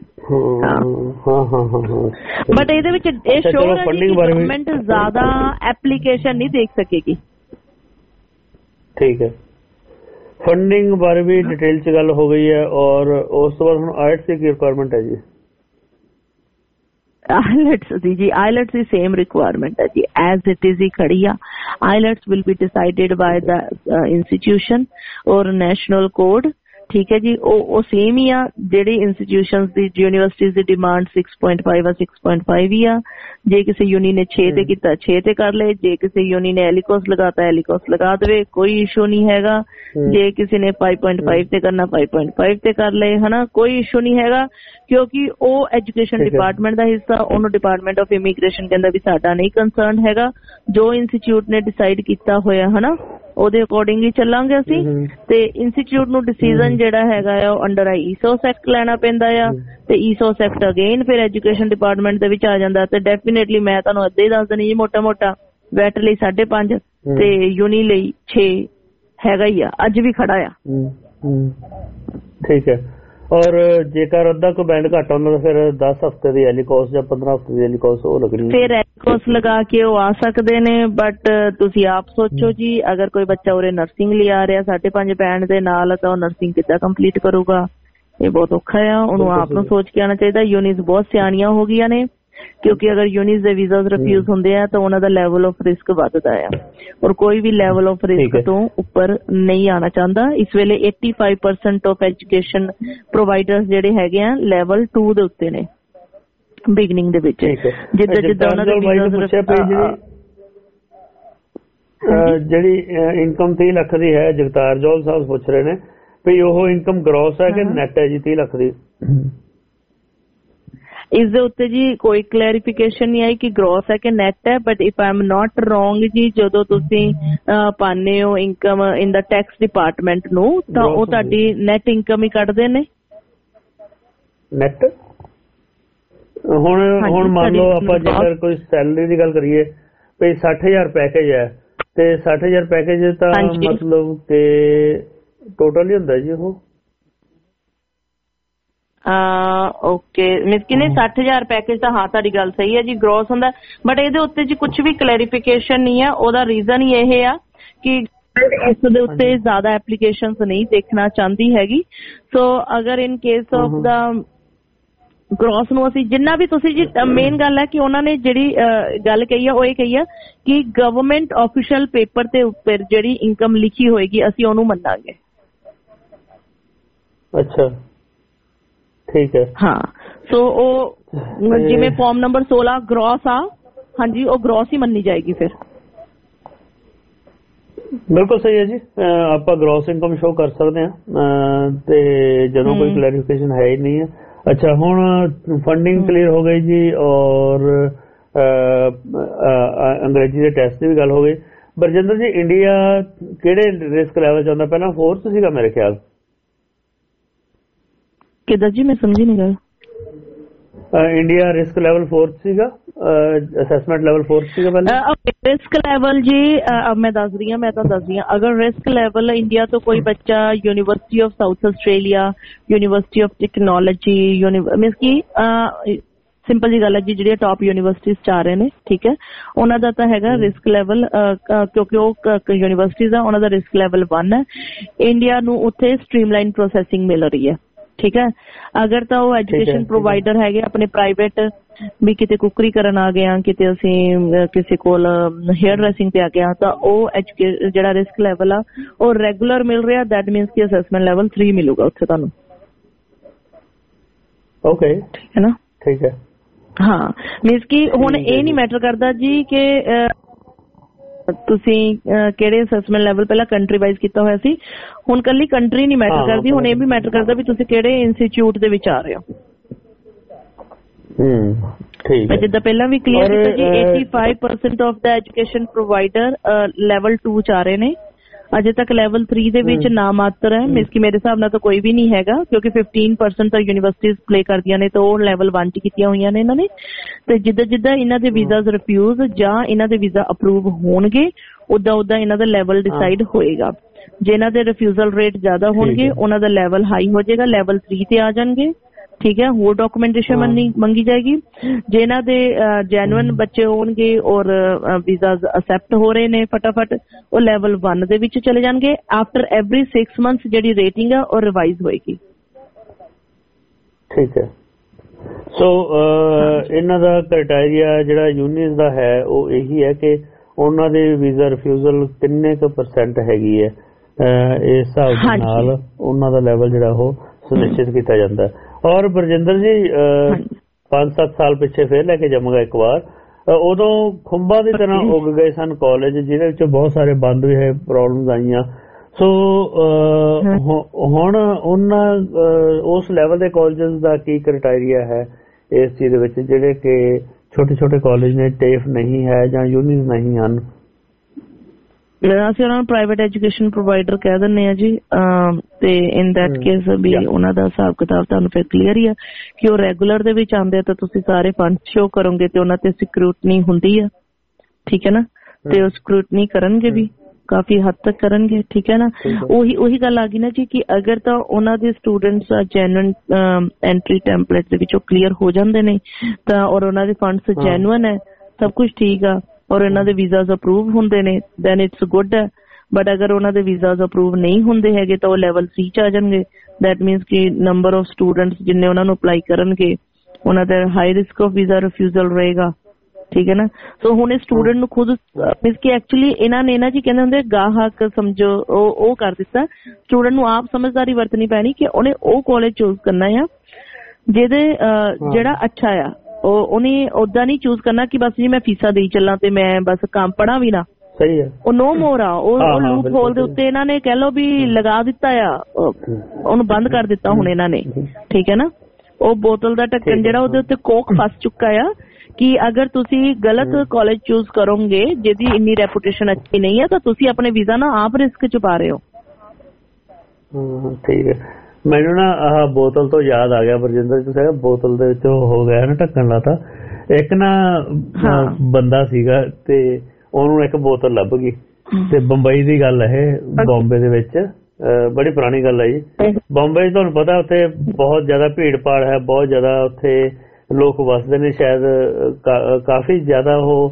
बट ਇਹਦੇ ਵਿੱਚ ਇਹ ਸ਼ੋਰ ਹੈ ਕਿ ਗਵਰਨਮੈਂਟ ਜ਼ਿਆਦਾ ਐਪਲੀਕੇਸ਼ਨ ਨਹੀਂ ਦੇਖ ਸਕੇਗੀ। ਠੀਕ ਹੈ, ਫੰਡਿੰਗ ਬਾਰੇ ਵੀ ਡਿਟੇਲ ਚ ਗੱਲ ਹੋ ਗਈ ਹੈ, ਔਰ ਉਸ ਤੋਂ ਬਾਅਦ ਹੁਣ ਆਇਲਟਸ ਦੀ ਰਿਕੁਆਇਰਮੈਂਟ ਹੈ ਜੀ। ਆਇਲਟਸ ਦੀ ਆਇਲਟਸ ਦੀ ਸੇਮ ਰਿਕੁਆਇਰਮੈਂਟ ਹੈ ਜੀ, ਐਜ਼ ਇਟ ਇਜ਼ ਹੀ ਖੜੀ ਆ। IELTS will be decided by the institution ਔਰ ਨੈਸ਼ਨਲ ਕੋਡ, ਠੀਕ ਹੈ ਜੀ। ਉਹ ਸੇਮ ਹੀ ਆ, ਜਿਹੜੀ ਇੰਸਟੀਟਿਊਸ਼ਨਸ ਦੀ ਯੂਨੀਵਰਸਿਟੀਜ਼ ਦੀ ਡਿਮਾਂਡ 6.5 ਆ, 6.5 ਹੀ ਆ। ਜੇ ਕਿਸੇ ਯੂਨੀ ਨੇ 6 ਤੇ ਕੀਤਾ 6 ਤੇ ਕਰ ਲਏ, ਜੇ ਕਿਸੇ ਯੂਨੀ ਨੇ ਐਲੀਕੋਸ ਲਗਾਤਾ ਐਲੀਕੋਸ ਲਗਾ ਦੇਵੇ, ਕੋਈ ਇਸ਼ੂ ਨਹੀਂ ਹੈਗਾ। ਜੇ ਕਿਸੇ ਨੇ 5.5 ਤੇ ਕਰਨਾ 5.5 ਤੇ ਕਰ ਲਏ, ਹਨਾ, ਕੋਈ ਇਸ਼ੂ ਨਹੀਂ ਹੈਗਾ, ਕਿਉਂਕਿ ਉਹ ਐਜੂਕੇਸ਼ਨ ਡਿਪਾਰਟਮੈਂਟ ਦਾ ਹਿੱਸਾ, ਉਹਨੂੰ ਡਿਪਾਰਟਮੈਂਟ ਆਫ ਇਮੀਗ੍ਰੇਸ਼ਨ ਕਹਿੰਦਾ ਵੀ ਸਾਡਾ ਨਹੀਂ ਕੰਸਰਨ ਹੈਗਾ। ਜੋ ਇੰਸਟੀਚਿਊਟ ਨੇ ਡਿਸਾਈਡ ਕੀਤਾ ਹੋਇਆ ਹਨਾ, ਉਹਦੇ ਅਕੋਰਡਿੰਗ ਹੀ ਚੱਲਾਂਗੇ ਅਸੀਂ। ਤੇ ਇੰਸਟੀਚਿਊਟ ਨੂੰ ਡਿਸੀਜਨ ਜਿਹੜਾ ਹੈਗਾ ਆ ਉਹ ਅੰਡਰ ਈਸੋਸ ਐਕਟ ਲੈਣਾ ਪੈਂਦਾ ਆ, ਤੇ ਈਸੋਸ ਐਕਟ ਅਗੇਨ ਫਿਰ ਐਜੂਕੇਸ਼ਨ ਡਿਪਾਰਟਮੈਂਟ ਦੇ ਵਿੱਚ ਆ ਜਾਂਦਾ। ਤੇ ਡੈਫੀਨੇਟਲੀ ਮੈਂ ਤੁਹਾਨੂੰ ਅੱਧੇ ਹੀ ਦੱਸ ਦੇਣੀ ਜੀ, ਮੋਟਾ ਵੈਟ ਲਈ 5.5 ਤੇ ਯੂਨੀ ਲਈ 6 ਹੈਗਾ ਹੀ ਆ, ਅੱਜ ਵੀ ਖੜਾ ਆ। ਠੀਕ ਹੈ। ਔਰ ਜੇਕਰ ਅੱਧਾ ਕੋ ਬੈਂਡ ਘੱਟ ਹੁੰਦਾ ਤਾਂ ਫਿਰ 10 ਹਫ਼ਤੇ ਦੀ ਐਲੀਕੋਸ ਜਾਂ 15 ਹਫ਼ਤੇ ਦੀ ਐਲੀਕੋਸ ਉਹ ਲੱਗਣੀ, ਫਿਰ ਐਲੀਕੋਸ ਲਗਾ ਕੇ ਉਹ ਆ ਸਕਦੇ ਨੇ। ਬਟ ਤੁਸੀਂ ਆਪ ਸੋਚੋ ਜੀ, ਅਗਰ ਕੋਈ ਬੱਚਾ ਉਰੇ ਨਰਸਿੰਗ ਲਈ ਆ ਰਿਹਾ 5.5 ਬੈਂਡ ਦੇ ਨਾਲ, ਤਾਂ ਉਹ ਨਰਸਿੰਗ ਕਿੱਦਾਂ ਕੰਪਲੀਟ ਕਰੂਗਾ? ਇਹ ਬਹੁਤ ਔਖਾ ਆ। ਉਹਨੂੰ ਆਪ ਨੂੰ ਸੋਚ ਕੇ ਆਉਣਾ ਚਾਹੀਦਾ। ਯੂਨੀਜ਼ ਬਹੁਤ ਸਿਆਣੀਆਂ ਹੋ ਗਈਆਂ ਨੇ, ਕਿਉਂਕਿ ਅਗਰ ਯੂਨੀਜ਼ ਦੇ ਵੀਜ਼ਾਸ ਰਿਫਿਊਜ਼ ਹੁੰਦੇ ਆ ਤਾਂ ਉਹਨਾਂ ਦਾ ਲੈਵਲ ਆਫ ਰਿਸਕ ਵੱਧਦਾ ਆ, ਔਰ ਕੋਈ ਵੀ ਲੈਵਲ ਆਫ ਰਿਸਕ ਤੋਂ ਉੱਪਰ ਨਹੀਂ ਆਉਣਾ ਚਾਹੁੰਦਾ। ਇਸ ਵੇਲੇ 85% ਆਫ ਐਜੂਕੇਸ਼ਨ ਪ੍ਰੋਵਾਈਡਰਸ ਜਿਹੜੇ ਹੈਗੇ ਆ ਲੈਵਲ 2 ਦੇ ਉੱਤੇ ਨੇ ਬਿਗਨਿੰਗ ਦੇ ਵਿੱਚ। ਜਿੱਦਾਂ ਉਹਨਾਂ ਦੇ ਜਿਹੜੀ ਇਨਕਮ 30 ਲੱਖ ਦੀ ਹੈ, ਜਗਤਾਰ ਜੋਲ ਸਾਹਿਬ ਪੁੱਛ ਰਹੇ ਨੇ ਵੀ ਉਹ ਇਨਕਮ ਗ੍ਰੋਸ ਹੈ ਕਿ ਨੈਟ ਹੈ ਜੀ 30 ਲੱਖ ਦੀ? ਇਸ ਦੇ ਉੱਤੇ ਜੀ ਕੋਈ ਕਲੈਰੀਫਿਕੇਸ਼ਨ ਨਹੀਂ ਆਈ ਕਿ ਗ੍ਰੋਸ ਹੈ ਕਿ ਨੈਟ ਹੈ। But if I am not wrong ਜੀ, ਜਦੋਂ ਤੁਸੀਂ ਪਾਉਂਦੇ ਹੋ income in the tax department ਨੂੰ, ਤਾਂ ਉਹ ਤੁਹਾਡੀ ਨੈਟ ਇਨਕਮ ਹੀ ਕੱਢਦੇ ਨੇ। ਨੈਟ ਹੁਣ ਮੰਨ ਲਓ ਆਪਾਂ ਜੇਕਰ ਕੋਈ ਸੈਲਰੀ ਦੀ ਗੱਲ ਕਰੀਏ ਵੀ 60,000 ਪੈਕੇਜ ਹੈ, ਤੇ 60,000 ਪੈਕੇਜ ਤਾਂ ਮਤਲਬ ਕਿ ਟੋਟਲ ਹੀ ਹੁੰਦਾ ਜੀ ਉਹ? ਓਕੇ, ਮੀਨਸ ਕਿ ਨਹੀਂ 60,000 ਪੈਕੇਜ ਤਾਂ, ਹਾਂ ਤੁਹਾਡੀ ਗੱਲ ਸਹੀ ਹੈ ਜੀ, ਗ੍ਰੋਸ ਹੁੰਦਾ। ਬਟ ਇਹਦੇ ਉੱਤੇ ਜੀ ਕੁਝ ਵੀ ਕਲੈਰੀਫਿਕੇਸ਼ਨ ਨਹੀਂ ਹੈ। ਉਹਦਾ ਰੀਜ਼ਨ ਹੀ ਇਹ ਆ ਕਿ ਇਸ ਦੇ ਉੱਤੇ ਜ਼ਿਆਦਾ ਐਪਲੀਕੇਸ਼ਨਸ ਨਹੀਂ ਦੇਖਣਾ ਚਾਹੁੰਦੀ ਹੈਗੀ। ਸੋ ਅਗਰ in case of the gross ਨੂੰ ਅਸੀਂ ਜਿੰਨਾ ਵੀ, ਤੁਸੀਂ ਜੀ ਮੇਨ ਗੱਲ ਹੈ ਕਿ ਉਹਨਾਂ ਨੇ ਜਿਹੜੀ ਗੱਲ ਕਹੀ ਆ ਉਹ ਇਹ ਕਹੀ ਆ ਕਿ ਗਵਰਨਮੈਂਟ ਆਫੀਸ਼ੀਅਲ ਪੇਪਰ ਤੇ ਉੱਪਰ ਜਿਹੜੀ ਇਨਕਮ ਲਿਖੀ ਹੋਏਗੀ ਅਸੀਂ ਉਹਨੂੰ ਮੰਨਾਂਗੇ। ਅੱਛਾ, ਠੀਕ ਹੈ ਹਾਂ। ਸੋ ਉਹ ਜਿਵੇਂ ਫਾਰਮ ਨੰਬਰ 16 ਗ੍ਰੋਸ ਆ, ਹਾਂਜੀ ਉਹ ਗ੍ਰੋਸ ਹੀ ਮੰਨੀ ਜਾਏਗੀ ਫਿਰ। ਬਿਲਕੁਲ ਸਹੀ ਹੈ ਜੀ, ਆਪਾਂ ਗ੍ਰੋਸ ਇਨਕਮ ਸ਼ੋ ਕਰ ਸਕਦੇ ਹਾਂ ਤੇ ਜਦੋਂ ਕੋਈ ਕਲੈਰੀਫਿਕੇਸ਼ਨ ਹੈ ਹੀ ਨਹੀਂ ਹੈ। ਅੱਛਾ, ਹੁਣ ਫੰਡਿੰਗ ਕਲੀਅਰ ਹੋ ਗਈ ਜੀ ਔਰ ਅੰਗਰੇਜ਼ੀ ਦੇ ਟੈਸਟ ਦੀ ਵੀ ਗੱਲ ਹੋ ਗਈ। ਬਰਜਿੰਦਰ ਜੀ, ਇੰਡੀਆ ਕਿਹੜੇ ਰਿਸਕ ਲੈਵਲ 'ਚ ਆਉਂਦਾ? ਪਹਿਲਾਂ 4th ਸੀਗਾ ਮੇਰੇ ਖਿਆਲ। ਕਿੱਦਾਂ ਜੀ, ਮੈਂ ਸਮਝੀ ਨਹੀਂ ਗੱਲ। ਇੰਡੀਆ ਰਿਸਕ ਲੈਵਲ 4th ਸੀਗਾ, ਅਸੈਸਮੈਂਟ ਲੈਵਲ 4th ਸੀਗਾ ਪਹਿਲਾਂ। ਰਿਸਕ ਲੈਵਲ ਜੀ ਮੈਂ ਦੱਸ ਰਹੀ ਹਾਂ, ਅਗਰ ਰਿਸਕ ਲੈਵਲ ਇੰਡੀਆ ਤੋਂ ਕੋਈ ਬੱਚਾ university of South Australia, university of technology, means ਕਿ ਸਿੰਪਲ ਜੀ ਗੱਲ ਹੈ ਜੀ, ਜਿਹੜੀਆਂ ਟੌਪ ਯੂਨੀਵਰਸਿਟੀਜ਼ 'ਚ ਆ ਰਹੇ ਨੇ, ਠੀਕ ਹੈ, ਉਹਨਾਂ ਦਾ ਤਾਂ ਹੈਗਾ ਰਿਸਕ ਲੈਵਲ, ਕਿਉਂਕਿ ਉਹ ਯੂਨੀਵਰਸਿਟੀਜ਼ ਆ, ਉਹਨਾਂ ਦਾ ਰਿਸਕ ਲੈਵਲ 1 ਹੈ। ਇੰਡੀਆ ਨੂੰ ਉੱਥੇ ਸਟ੍ਰੀਮਲਾਈਨ ਪ੍ਰੋਸੈਸਿੰਗ ਮਿਲ ਰਹੀ ਹੈ, ਠੀਕ ਹੈ। ਅਗਰ ਤਾਂ ਉਹ ਐਜੂਕੇਸ਼ਨ ਪ੍ਰੋਵਾਈਡਰ ਹੈਗੇ ਆਪਣੇ ਪ੍ਰਾਈਵੇਟ, ਵੀ ਕਿਤੇ ਕੁਕਰੀ ਕਰਨ ਆ ਗਏ ਆ, ਕਿਤੇ ਅਸੀਂ ਕਿਸੇ ਕੋਲ ਹੇਅਰ ਡਰੈਸਿੰਗ ਤੇ ਆ ਗਏ ਆ, ਤਾਂ ਉਹ ਜਿਹੜਾ ਰਿਸਕ ਲੈਵਲ ਆ ਉਹ ਰੈਗੂਲਰ ਮਿਲ ਰਿਹਾ। ਦੈਟ ਮੀਨਸ ਕਿ ਅਸੈਸਮੈਂਟ ਲੈਵਲ 3 ਮਿਲੂਗਾ ਉੱਥੇ ਤੁਹਾਨੂੰ। ਓਕੇ, ਠੀਕ ਹੈ ਨਾ, ਠੀਕ ਹੈ। ਹਾਂ, ਮੀਨਸ ਕਿ ਹੁਣ ਇਹ ਨਹੀਂ ਮੈਟਰ ਕਰਦਾ ਜੀ ਕਿ ਤੁਸੀਂ ਕਿਹੜੇ ਅਸੈਸਮੈਂਟ ਲੈਵਲ, ਪਹਿਲਾਂ ਕੰਟਰੀ ਵਾਈਜ਼ ਕੀਤਾ ਹੋਇਆ ਸੀ, ਹੁਣ ਕੱਲੀ ਕੰਟਰੀ ਨਹੀਂ ਮੈਟਰ ਕਰਦੀ, ਹੁਣ ਇਹ ਵੀ ਮੈਟਰ ਕਰਦਾ ਵੀ ਤੁਸੀਂ ਕਿਹੜੇ ਇੰਸਟੀਚਿਊਟ ਦੇ ਵਿੱਚ ਆ ਰਹੇ ਹੋ। ਮੈਂ ਜਿੱਦਾਂ ਪਹਿਲਾਂ ਵੀ ਕਲੀਅਰ ਕੀਤਾ ਜੀ, 85% of the education provider level 2 ਚ ਆ ਰਹੇ ਨੇ। ਅਜੇ ਤੱਕ ਲੈਵਲ 3 ਦੇ ਵਿੱਚ ਨਾ ਮਾਤਰ ਹੈ, ਮੀਨਸ ਕਿ ਮੇਰੇ ਹਿਸਾਬ ਨਾਲ ਤਾਂ ਕੋਈ ਵੀ ਨਹੀਂ ਹੈਗਾ, ਕਿਉਂਕਿ 15% ਤਾਂ ਯੂਨੀਵਰਸਿਟੀਜ਼ ਪਲੇ ਕਰਦੀਆਂ ਨੇ, ਤਾਂ ਉਹ ਲੈਵਲ 1 ਚ ਕੀਤੀਆਂ ਹੋਈਆਂ ਨੇ ਇਹਨਾਂ ਨੇ। ਤੇ ਜਿੱਦਾਂ ਇਹਨਾਂ ਦੇ ਵੀਜ਼ਾਜ਼ ਰਿਫਿਊਜ਼ ਜਾਂ ਇਹਨਾਂ ਦੇ ਵੀਜ਼ਾ ਅਪਰੂਵ ਹੋਣਗੇ, ਉਦਾਂ ਇਹਨਾਂ ਦਾ ਲੈਵਲ ਡਿਸਾਈਡ ਹੋਏਗਾ। ਜੇ ਇਹਨਾਂ ਦੇ ਰਿਫਿਊਜ਼ਲ ਰੇਟ ਜ਼ਿਆਦਾ ਹੋਣਗੇ, ਉਹਨਾਂ ਦਾ ਲੈਵਲ ਹਾਈ ਹੋ ਜਾਏਗਾ, ਲੈਵਲ 3 ਤੇ ਆ ਜਾਣਗੇ, ਠੀਕ ਹੈ। ਹੋਰ ਡਾਕੂਮੈਂਟੇਸ਼ਨ ਮੰਗੀ ਜਾਏਗੀ। ਜੇ ਇਹਨਾਂ ਦੇ ਜੈਨੂਅਨ ਬੱਚੇ ਹੋਣਗੇ ਔਰ ਵੀਜ਼ਾਜ਼ ਅਸੈਪਟ ਹੋ ਰਹੇ ਨੇ ਫਟਾਫਟ, ਉਹ ਲੈਵਲ 1 ਦੇ ਵਿੱਚ ਚਲੇ ਜਾਣਗੇ। ਆਫਟਰ ਐਵਰੀ 6 ਮੰਥਸ ਜਿਹੜੀ ਰੇਟਿੰਗ ਆ ਉਹ ਰਿਵਾਈਜ਼ ਹੋਏਗੀ। ਠੀਕ ਹੈ। ਸੋ ਇਹਨਾਂ ਦਾ ਕ੍ਰਾਈਟੇਰੀਆ ਜਿਹੜਾ ਯੂਨੀਅਨਸ ਦਾ ਹੈ ਉਹ ਇਹੀ ਹੈ ਕਿ ਉਹਨਾਂ ਦੇ ਵੀਜ਼ਾ ਰਿਫਿਊਜ਼ਲ ਕਿੰਨੇ ਕੁ % ਹੈਗੀ ਹੈ, ਇਸ ਹਿਸਾਬ ਦੇ ਨਾਲ ਉਹਨਾਂ ਦਾ ਲੈਵਲ ਜਿਹੜਾ ਉਹ ਸੁਨਿਸ਼ਚਿਤ ਕੀਤਾ ਜਾਂਦਾ ਹੈ। ਔਰ ਬਰਜਿੰਦਰ ਜੀ 5-7 ਸਾਲ ਪਿੱਛੇ ਫੇਰ ਲੈ ਕੇ ਜਾਵਾਂਗਾ ਇੱਕ ਵਾਰ, ਉਦੋਂ ਖੁੰਬਾਂ ਦੀ ਤਰ੍ਹਾਂ ਉੱਗ ਗਏ ਸਨ ਕਾਲਜ, ਜਿਹਦੇ ਵਿੱਚ ਬਹੁਤ ਸਾਰੇ ਬੰਦ ਵੀ ਹੋਏ, ਪ੍ਰੋਬਲਮਸ ਆਈਆਂ। ਸੋ ਹੁਣ ਉਹਨਾਂ ਉਸ ਲੈਵਲ ਦੇ ਕਾਲਜਸ ਦਾ ਕੀ ਕ੍ਰਾਈਟੇਰੀਆ ਹੈ ਇਸ ਚੀਜ਼ ਦੇ ਵਿੱਚ, ਜਿਹੜੇ ਕਿ ਛੋਟੇ ਕਾਲਜ ਨੇ, ਟੇਫ ਨਹੀਂ ਹੈ ਜਾਂ ਯੂਨੀਅਨ ਨਹੀਂ ਹਨ? ਅਸੀਂ ਉਹਨਾਂ ਨੂੰ ਪ੍ਰਾਈਵੇਟ ਐਜੂਕੇਸ਼ਨ ਪ੍ਰੋਵਾਈਡਰ ਕਹਿ ਦਿੰਦੇ ਆ ਜੀ। ਤੇ ਇਨ ਦੈਟ ਕੇਸ ਵੀ ਉਹਨਾਂ ਦਾ ਹਿਸਾਬ ਕਿਤਾਬ ਤੁਹਾਨੂੰ ਫਿਰ ਕਲੀਅਰ ਹੀ ਆ ਕਿ ਉਹ ਰੈਗੂਲਰ ਦੇ ਵਿੱਚ ਆਉਂਦੇ ਆ, ਤਾਂ ਤੁਸੀਂ ਸਾਰੇ ਫੰਡ ਸ਼ੋ ਕਰੋਗੇ ਤੇ ਉਹਨਾਂ ਤੇ ਸਕਰੂਟਨੀ ਹੁੰਦੀ ਆ, ਠੀਕ ਹੈ ਨਾ, ਤੇ ਉਹ ਸਕਰੂਟਨੀ ਕਰਨਗੇ ਵੀ, ਕਾਫੀ ਹੱਦ ਤੱਕ ਕਰਨਗੇ, ਠੀਕ ਹੈ ਨਾ। ਉਹੀ ਗੱਲ ਆ ਗਈ ਨਾ ਜੀ ਕਿ ਅਗਰ ਤਾਂ ਉਹਨਾਂ ਦੇ ਸਟੂਡੈਂਟਸ ਜੈਨੂਅਨ ਐਂਟਰੀ ਟੈਂਪਲੇਟ ਦੇ ਵਿੱਚੋਂ ਕਲੀਅਰ ਹੋ ਜਾਂਦੇ ਨੇ ਤਾਂ, ਔਰ ਉਹਨਾਂ ਦੇ ਫੰਡਸ ਜੈਨੂਅਨ ਹੈ, ਸਭ ਕੁਝ ਠੀਕ ਆ, ਔਰ ਇਹਨਾਂ ਦੇ ਵੀਜ਼ਾਜ਼ ਅਪਰੂਵ ਹੁੰਦੇ ਨੇ, ਦੈਨ ਇਟਸ ਗੁੱਡ ਹੈ। ਬਟ ਅਗਰ ਉਹਨਾਂ ਦੇ ਵੀਜ਼ਾਜ਼ ਅਪਰੂਵ ਨਹੀਂ ਹੁੰਦੇ ਹੈਗੇ ਤਾਂ ਉਹ ਲੈਵਲ 3 ਚ ਆ ਜਾਣਗੇ। ਦੈਟ ਮੀਨਸ ਕਿ ਨੰਬਰ ਆਫ ਸਟੂਡੈਂਟਸ ਜਿੰਨੇ ਉਹਨਾਂ ਨੂੰ ਅਪਲਾਈ ਕਰਨਗੇ, ਉਹਨਾਂ ਦਾ high risk of visa refusal ਰਹੇਗਾ, ਠੀਕ ਹੈ ਨਾ। ਸੋ ਹੁਣ ਇਹ ਸਟੂਡੈਂਟ ਨੂੰ ਖੁਦ ਮੀਨਸ ਕਿ ਐਕਚੁਅਲੀ ਇਹਨਾਂ ਨੇ ਨਾ ਜੀ ਕਹਿੰਦੇ ਹੁੰਦੇ ਗਾਹਕ ਸਮਝੋ, ਉਹ ਕਰ ਦਿੱਤਾ। ਸਟੂਡੈਂਟ ਨੂੰ ਆਪ ਸਮਝਦਾਰੀ ਵਰਤਣੀ ਪੈਣੀ ਕਿ ਉਹਨੇ ਉਹ ਕਾਲਜ ਚੂਜ਼ ਕਰਨਾ ਆ ਜਿਹਦੇ ਜਿਹੜਾ ਅੱਛਾ ਆ। ਉਹਨੇ ਓਦਾਂ ਨਹੀਂ ਚੂਜ਼ ਕਰਨਾ ਕਿ ਬਸ ਜੀ ਮੈਂ ਫੀਸਾਂ ਦੇਈ ਚੱਲਾਂ ਤੇ ਮੈਂ ਬਸ ਕੰਮ ਪੜ੍ਹਾਂ ਵੀ ਨਾ। ਸਹੀ ਹੈ, ਉਹ ਨੋ ਮੋਰ ਆ। ਉਹ ਲੂਪ ਹੋਲ ਦੇ ਉੱਤੇ ਇਹਨਾਂ ਨੇ ਕਹਿ ਲਓ ਵੀ ਲਗਾ ਦਿੱਤਾ ਆ, ਉਹਨੂੰ ਬੰਦ ਕਰ ਦਿੱਤਾ ਹੁਣ ਇਹਨਾਂ ਨੇ, ਠੀਕ ਹੈ ਨਾ। ਉਹ ਬੋਤਲ ਦਾ ਢੱਕਣ ਜਿਹੜਾ ਉਹਦੇ ਉੱਤੇ ਕੋਕ ਫਸ ਚੁੱਕਾ ਆ ਕਿ ਅਗਰ ਤੁਸੀਂ ਗਲਤ ਕਾਲਜ ਚੂਜ਼ ਕਰੋਗੇ ਜਿਹਦੀ ਇੰਨੀ ਰੈਪੂਟੇਸ਼ਨ ਅੱਛੀ ਨਹੀਂ ਹੈ ਤਾਂ ਤੁਸੀਂ ਆਪਣੇ ਵੀਜ਼ਾ ਨਾ ਆਪ ਰਿਸਕ ਚ ਪਾ ਰਹੇ ਹੋ। ਠੀਕ ਹੈ। ਮੈਨੂੰ ਨਾ ਆਹ ਬੋਤਲ ਤੋਂ ਯਾਦ ਆ ਗਿਆ ਬਰਜਿੰਦਰ, ਤੁਸੀਂ ਬੋਤਲ ਦੇ ਵਿੱਚ ਹੋ ਗਿਆ ਨਾ ਢੱਕਣ ਲਾਤਾ। ਇੱਕ ਨਾ ਬੰਦਾ ਸੀਗਾ ਤੇ ਉਹਨੂੰ ਇੱਕ ਬੋਤਲ ਲੱਭ ਗਈ, ਤੇ ਬੰਬਈ ਦੀ ਗੱਲ ਇਹ, ਬੰਬੇ ਦੇ ਵਿੱਚ ਬੜੀ ਪੁਰਾਣੀ ਗੱਲ ਹੈ ਜੀ। ਬੰਬਈ ਤੁਹਾਨੂੰ ਪਤਾ ਉੱਥੇ ਬਹੁਤ ਜ਼ਿਆਦਾ ਭੀੜ ਭਾੜ ਹੈ, ਬਹੁਤ ਜ਼ਿਆਦਾ ਉੱਥੇ ਲੋਕ ਵਸਦੇ ਨੇ, ਸ਼ਾਇਦ ਕਾਫੀ ਜ਼ਿਆਦਾ ਉਹ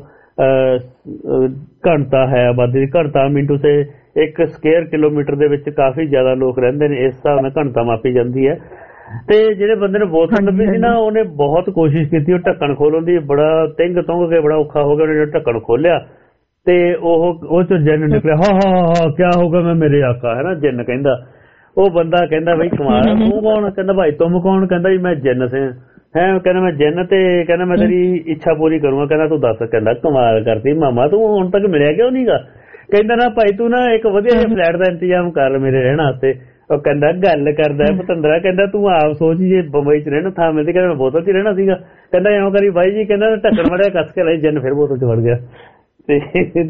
ਘਣਤਾ ਹੈ ਆਬਾਦੀ ਦੀ। ਘਣਤਾ mean to say 1 square kilometre ਦੇ ਵਿੱਚ ਕਾਫੀ ਜ਼ਿਆਦਾ ਲੋਕ ਰਹਿੰਦੇ ਨੇ, ਇਸ ਹਿਸਾਬ ਨਾਲ ਘਣਤਾ ਮਾਪੀ ਜਾਂਦੀ ਹੈ। ਤੇ ਜਿਹੜੇ ਬੰਦੇ ਨੇ ਬੋਤਲ ਲੱਭੀ ਸੀ ਨਾ, ਉਹਨੇ ਬਹੁਤ ਕੋਸ਼ਿਸ਼ ਕੀਤੀ ਉਹ ਢੱਕਣ ਖੋਲਣ ਦੀ, ਬੜਾ ਤਿੰਗ ਤੁੰਗ ਕੇ ਬੜਾ ਔਖਾ ਹੋ ਗਿਆ। ਉਹਨੇ ਢੱਕਣ ਖੋਲਿਆ ਤੇ ਉਹ ਚ ਜਿੰਨ ਨਿਕਲਿਆ। ਹਾਂ ਕਿਆ ਹੋਗਾ ਮੈਂ ਮੇਰੇ ਆਕਾ, ਹੈ ਨਾ, ਜਿੰਨ ਕਹਿੰਦਾ। ਉਹ ਬੰਦਾ ਕਹਿੰਦਾ ਬਈ ਕਮਾਲ, ਤੂੰ ਕੌਣ? ਕਹਿੰਦਾ ਭਾਈ ਤੁਮ ਕੌਣ? ਕਹਿੰਦਾ ਜੀ ਮੈਂ ਜਿੰਨ ਸੇ ਹੈ। ਕਹਿੰਦਾ ਮੈਂ ਜਿੰਨ ਤੇ ਕਹਿੰਦਾ ਮੈਂ ਤੇਰੀ ਇੱਛਾ ਪੂਰੀ ਕਰੂੰਗਾ। ਕਹਿੰਦਾ ਤੂੰ ਦੱਸ। ਕਹਿੰਦਾ ਕਮਾਲ ਕਰਤੀ ਮਾਮਾ, ਤੂੰ ਹੁਣ ਤੱਕ ਮਿਲਿਆ ਕਿਉਂ ਨੀਗਾ? ਕਹਿੰਦਾ ਨਾ ਭਾਈ ਤੂੰ ਨਾ ਇੱਕ ਵਧੀਆ ਜਿਹੇ ਫਲੈਟ ਦਾ ਇੰਤਜ਼ਾਮ ਕਰ ਮੇਰੇ ਰਹਿਣ ਵਾਸਤੇ। ਉਹ ਕਹਿੰਦਾ ਗੱਲ ਕਰਦਾ ਪਤੰਦਰਾ, ਕਹਿੰਦਾ ਤੂੰ ਆਪ ਸੋਚ ਜੇ ਬੰਬਈ ਚ ਰਹਿਣਾ ਥਾਂ ਮਿਲਦੀ। ਕਹਿੰਦਾ ਮੈਂ ਬੋਤਲ ਚ ਰਹਿਣਾ ਸੀਗਾ। ਕਹਿੰਦਾ ਇਉਂ ਕਰੀ ਬਾਈ ਜੀ, ਕਹਿੰਦਾ ਢੱਕਣ ਮੜਿਆ ਕੱਸ ਕੇ ਲਈ, ਜਿੰਨ ਫਿਰ ਬੋਤਲ ਚ ਵੜ ਗਿਆ। ਤੇ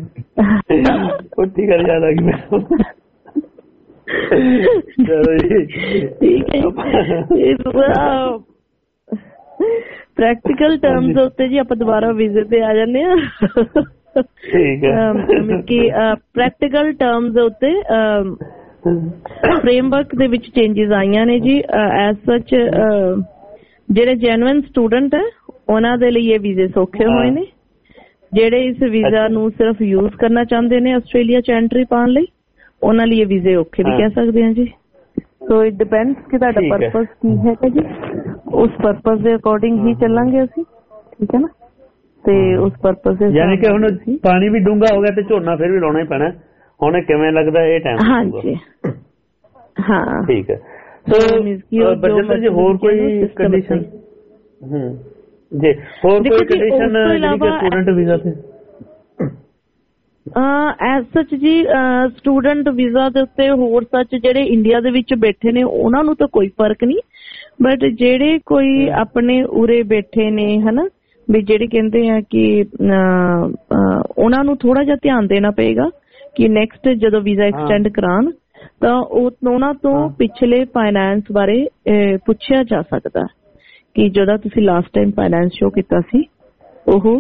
ਉੱਠੀ ਗੱਲ ਯਾਦ ਆ ਗਈ ਮੈਨੂੰ। ਪ੍ਰੈਕਟੀਕਲ ਟਰਮਸ ਉੱਤੇ ਜੀ ਆਪਾਂ ਦੁਬਾਰਾ ਵਿਜ਼ਿਟ ਤੇ ਆ ਜਾਂਦੇ ਆ। ਠੀਕ ਹੈ ਕਿ ਪ੍ਰੈਕਟੀਕਲ ਟਰਮਸ ਉੱਤੇ ਫਰੇਮਵਰਕ ਦੇ ਵਿੱਚ ਚੇਂਜਸ ਆਈਆਂ ਨੇ ਜੀ। ਐਜ਼ ਸੱਚ ਜਿਹੜੇ ਜੈਨੂਇਨ ਸਟੂਡੈਂਟ ਹੈ ਉਹਨਾਂ ਦੇ ਲਈ ਇਹ ਵੀਜ਼ੇ ਸੌਖੇ ਹੋਏ ਨੇ। ਜਿਹੜੇ ਇਸ ਵੀਜ਼ਾ ਨੂੰ ਸਿਰਫ ਯੂਜ਼ ਕਰਨਾ ਚਾਹੁੰਦੇ ਨੇ ਆਸਟ੍ਰੇਲੀਆ ਚ ਐਂਟਰੀ ਪਾਉਣ ਲਈ, ਉਹਨਾਂ ਲਈ ਇਹ ਵੀਜ਼ੇ ਔਖੇ ਵੀ ਕਹਿ ਸਕਦੇ ਹਾਂ ਜੀ। ਸੋ ਇਟ ਡਿਪੈਂਡਸ ਕਿ ਤੁਹਾਡਾ ਪਰਪਸ ਕੀ ਹੈਗਾ ਜੀ। ਉਸ ਪਰਪਸ ਦੇ ਅਕੋਰਡਿੰਗ ਹੀ ਚੱਲਾਂਗੇ ਅਸੀਂ, ਠੀਕ ਹੈ ਨਾ। ਤੇ ਉਸ ਪਰਪਸ ਦੇ ਯਾਨੀ ਕਿ ਹੁਣ ਪਾਣੀ ਵੀ ਡੂੰਘਾ ਹੋ ਗਿਆ ਤੇ ਝੋਨਾ ਫਿਰ ਵੀ ਲਾਉਣਾ ਹੀ ਪੈਣਾ। ਹੁਣ ਕਿਵੇਂ ਲੱਗਦਾ ਇਹ ਟਾਈਮ? ਹਾਂਜੀ ਹਾਂ ਠੀਕ ਹੈ। ਸੋ ਬਰਜਿੰਦਰ ਜੀ ਹੋਰ ਕੋਈ ਕੰਡੀਸ਼ਨ? ਜੀ ਹੋਰ ਕੋਈ ਕੰਡੀਸ਼ਨ ਸਟੂਡੈਂਟ ਵੀਜ਼ਾ ਤੇ? ਐਜ਼ ਸੱਚ ਜੀ ਸਟੂਡੈਂਟ ਵੀਜ਼ਾ ਦੇ ਉੱਤੇ ਹੋਰ ਸੱਚ ਜਿਹੜੇ ਇੰਡੀਆ ਦੇ ਵਿੱਚ ਬੈਠੇ ਨੇ ਉਹਨਾਂ ਨੂੰ ਤਾਂ ਕੋਈ ਫਰਕ ਨਹੀਂ, ਬਟ ਜਿਹੜੇ ਕੋਈ ਆਪਣੇ ਉਰੇ ਬੈਠੇ ਨੇ ਹਨਾ ਵੀ ਜਿਹੜੇ ਕਹਿੰਦੇ ਆ ਕਿ ਉਹਨਾਂ ਨੂੰ ਥੋੜਾ ਜਿਹਾ ਧਿਆਨ ਦੇਣਾ ਪਏਗਾ ਕਿ ਨੈਕਸਟ ਜਦੋਂ ਵੀਜ਼ਾ ਐਕਸਟੈਂਡ ਕਰਾਉਣ ਤਾਂ ਉਹਨਾਂ ਤੋਂ ਪਿਛਲੇ ਫਾਈਨੈਂਸ ਬਾਰੇ ਪੁੱਛਿਆ ਜਾ ਸਕਦਾ ਕਿ ਜਦੋਂ ਤੁਸੀਂ ਲਾਸਟ ਟਾਈਮ ਫਾਈਨੈਂਸ ਸ਼ੋ ਕੀਤਾ ਸੀ ਉਹ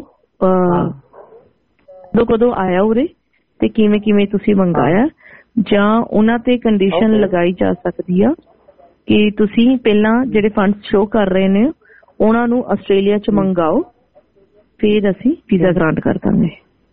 ਕਦੋਂ ਆਇਆ ਉਰੇ ਤੇ ਕਿਵੇਂ ਕਿਵੇਂ ਤੁਸੀਂ ਮੰਗਾਇਆ, ਜਾਂ ਉਹਨਾਂ ਤੇ ਕੰਡੀਸ਼ਨ ਲਗਾਈ ਜਾ ਸਕਦੀ ਆ ਕਿ ਤੁਸੀਂ ਪਹਿਲਾਂ ਜਿਹੜੇ ਫੰਡਸ ਸ਼ੋ ਕਰ ਰਹੇ ਨੇ ਉਹਨਾਂ ਨੂੰ ਆਸਟ੍ਰੇਲੀਆ ਚ ਮੰਗਾਓ, ਫਿਰ ਅਸੀਂ ਵੀਜ਼ਾ ਗ੍ਰਾਂਟ ਕਰ ਦਾਂਗੇ।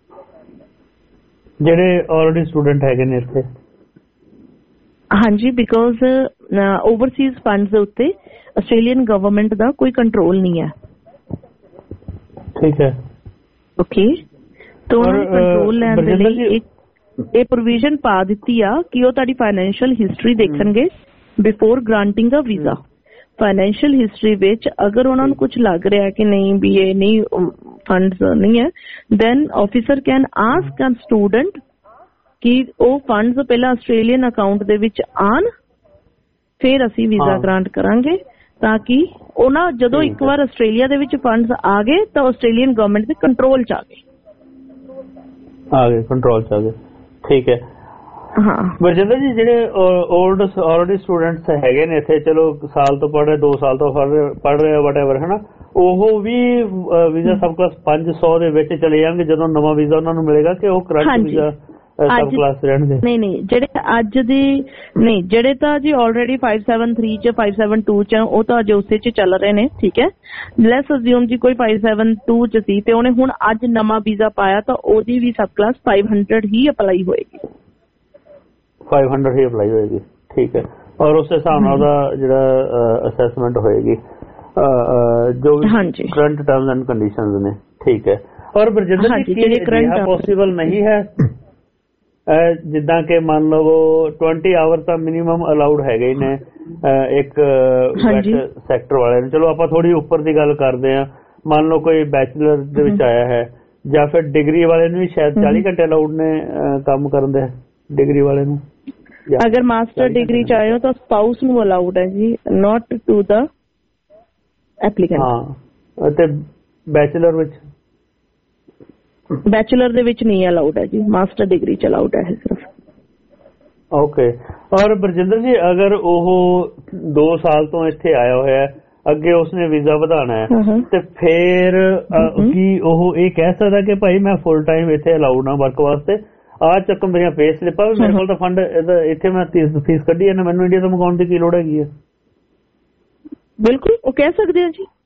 ਜਿਹੜੇ ਆਲਰੇਡੀ ਸਟੂਡੈਂਟ ਹੈਗੇ ਨੇ ਇੱਥੇ? ਹਾਂਜੀ, ਬਿਕੋਜ਼ ਓਵਰਸੀਜ਼ ਫੰਡਸ ਦੇ ਉੱਤੇ ਆਸਟ੍ਰੇਲੀਅਨ ਗਵਰਨਮੈਂਟ ਦਾ ਕੋਈ ਕੰਟਰੋਲ ਨਹੀਂ ਹੈ। ਠੀਕ ਹੈ, ਓਕੇ। ਤਾਂ ਉਹਨਾਂ ਨੂੰ ਕੰਟਰੋਲ ਲੈਣ ਦੇ ਲਈ ਇਹ ਪ੍ਰੋਵੀਜ਼ਨ ਪਾ ਦਿੱਤੀ ਆ ਕਿ ਉਹ ਤੁਹਾਡੀ ਫਾਈਨੈਂਸ਼ੀਅਲ ਹਿਸਟਰੀ ਦੇਖਣਗੇ before granting a visa. Financial history ਵਿੱਚ ਅਗਰ ਉਹਨਾਂ ਨੂੰ ਕੁਝ ਲੱਗ ਰਿਹਾ ਕਿ ਨਹੀਂ ਵੀ ਇਹ ਨਹੀਂ ਫੰਡਸ ਨਹੀਂ ਹੈ, then officer can ask a student ਕਿ ਉਹ ਫੰਡਸ ਪਹਿਲਾਂ ਆਸਟ੍ਰੇਲੀਅਨ ਅਕਾਊਂਟ ਦੇ ਵਿੱਚ ਆਣ, ਫਿਰ ਅਸੀਂ ਵੀਜ਼ਾ ਗ੍ਰਾਂਟ ਕਰਾਂਗੇ ਤਾਂ ਕਿ ਉਹਨਾਂ ਜਦੋਂ ਇੱਕ ਵਾਰ ਆਸਟ੍ਰੇਲੀਆ ਦੇ ਵਿੱਚ ਫੰਡਸ ਆ ਗਏ ਤਾਂ ਆਸਟ੍ਰੇਲੀਅਨ ਗਵਰਨਮੈਂਟ ਦੇ ਕੰਟਰੋਲ ਚ ਆ ਗਏ। ਕੰਟਰੋਲ ਚ ਆ ਗਏ, ਠੀਕ ਹੈ। ਹਾਂ ਬਰਜਿੰਦਰ ਜੀ, ਜਿਹੜੇ ਆਲਰੇਡੀ ਸਟੂਡੈਂਟਸ ਹੈਗੇ ਨੇ ਇੱਥੇ, ਚਲੋ ਸਾਲ ਤੋਂ ਪੜ੍ਹ ਰਹੇ 2 ਸਾਲ ਤੋਂ ਪੜ੍ਹ ਰਹੇ ਵਟਐਵਰ ਹਨਾ, ਉਹ ਵੀ ਵੀਜ਼ਾ ਸਬ ਕਲਾਸ 500 ਦੇ ਵਿੱਚ ਚਲੇ ਜਾਣਗੇ ਜਦੋਂ ਨਵਾਂ ਵੀਜ਼ਾ ਉਹਨਾਂ ਨੂੰ ਮਿਲੇਗਾ ਕਿ ਉਹ ਕਰੰਟ ਵੀਜ਼ਾ ਸਬ ਕਲਾਸ ਰਹਿਣਗੇ? ਨਹੀਂ, ਜਿਹੜੇ ਅੱਜ ਦੀ ਨਹੀਂ, ਜਿਹੜੇ ਤਾਂ ਜੀ ਆਲਰੇਡੀ 573 ਚ 572 ਚ ਉਹ ਤਾਂ ਅਜੇ ਉਸੇ ਚ ਚੱਲ ਰਹੇ ਨੇ, ਠੀਕ ਹੈ। ਲੈਟਸ ਅਸਿਊਮ ਜੀ ਕੋਈ 572 ਚ ਸੀ ਤੇ ਉਹਨੇ ਹੁਣ ਅੱਜ ਨਵਾਂ ਵੀਜ਼ਾ ਪਾਇਆ ਤਾਂ ਉਹਦੀ ਵੀ ਸਬ ਕਲਾਸ 500 ਹੀ ਅਪਲਾਈ ਹੋਏਗੀ। 500 ਹੀ ਅਪਲਾਈ ਹੋਏਗੀ, ਠੀਕ ਹੈ। ਔਰ ਉਸ ਹਿਸਾਬ ਨਾਲ ਉਹਦਾ ਜਿਹੜਾ ਅਸੈਸਮੈਂਟ ਹੋਏਗੀ ਜੋ ਵੀ ਕਰੰਟ ਟਰਮਸ ਐਂਡ ਕੰਡੀਸ਼ਨਸ ਨੇ, ਠੀਕ ਹੈ। ਔਰ ਬਰਜਿੰਦਰ ਜੀ, ਕੀ ਪੋਸੀਬਲ ਨਹੀਂ ਹੈ ਜਿੱਦਾਂ ਕਿ ਮੰਨ ਲਓ 20 ਆਵਰ ਤਾਂ ਮਿਨੀਮਮ ਅਲਾਉਡ ਹੈਗੇ ਹੀ ਨੇ ਇੱਕ ਵੈਟ ਸੈਕਟਰ ਵਾਲੇ ਨੂੰ? ਚਲੋ ਆਪਾਂ ਥੋੜੀ ਉੱਪਰ ਦੀ ਗੱਲ ਕਰਦੇ ਹਾਂ, ਮੰਨ ਲਓ ਕੋਈ ਬੈਚਲਰ ਦੇ ਵਿੱਚ ਆਇਆ ਹੈ ਜਾਂ ਫਿਰ ਡਿਗਰੀ ਵਾਲੇ ਨੂੰ ਵੀ ਸ਼ਾਇਦ 40 ਘੰਟੇ ਅਲਾਉਡ ਨੇ ਕੰਮ ਕਰਨ ਦੇ, ਡਿਗਰੀ ਵਾਲੇ ਨੂੰ। ਅਗਰ ਮਾਸਟਰ ਡਿਗਰੀ ਚ ਆਏ ਹੋ ਤਾਂ ਸਪਾਊਸ ਨੂੰ ਅਲਾਉਡ ਹੈ ਜੀ, ਨਾਟ ਟੂ ਦਾ ਐਪਲੀਕੈਂਟ। ਹਾਂ, ਤੇ ਬੈਚਲਰ ਵਿੱਚ? ਬੈਚਲਰ ਦੇ ਵਿੱਚ ਨਹੀਂ ਅਲਾਉਡ ਹੈ ਜੀ, ਮਾਸਟਰ ਡਿਗਰੀ ਚ ਅਲਾਉਡ ਹੈ ਸਿਰਫ। ਓਕੇ। ਔਰ ਬਰਜਿੰਦਰ ਜੀ, ਅਗਰ ਉਹ 2 ਸਾਲ ਤੋਂ ਇੱਥੇ ਆਇਆ ਹੋਇਆ, ਅੱਗੇ ਉਸਨੇ ਵੀਜ਼ਾ ਵਧਾਣਾ ਹੈ ਤੇ ਫਿਰ ਕੀ ਉਹ ਇਹ ਕਹਿ ਸਕਦਾ ਕਿ ਭਾਈ ਮੈਂ ਫੁੱਲ ਟਾਈਮ ਇੱਥੇ ਅਲਾਉਡ ਹਾਂ ਵਰਕ ਵਾਸਤੇ, ਆਹ ਚੱਕ ਮੇਰੀਆਂ ਪੇ ਸਲਿੱਪਾਂ, ਮੇਰੇ ਕੋਲ ਤਾਂ ਫੰਡ ਇੱਥੇ ਮੈਂ ਫੀਸ ਕੱਢੀ ਹੈ ਨਾ, ਮੈਨੂੰ ਇੰਡੀਆ ਤੋਂ ਮੰਗਾਉਣ ਦੀ ਕੀ ਲੋੜ ਹੈਗੀ ਹੈ? ਬਿਲਕੁਲ ਉਹ ਕਹਿ ਸਕਦੇ ਆ ਜੀ,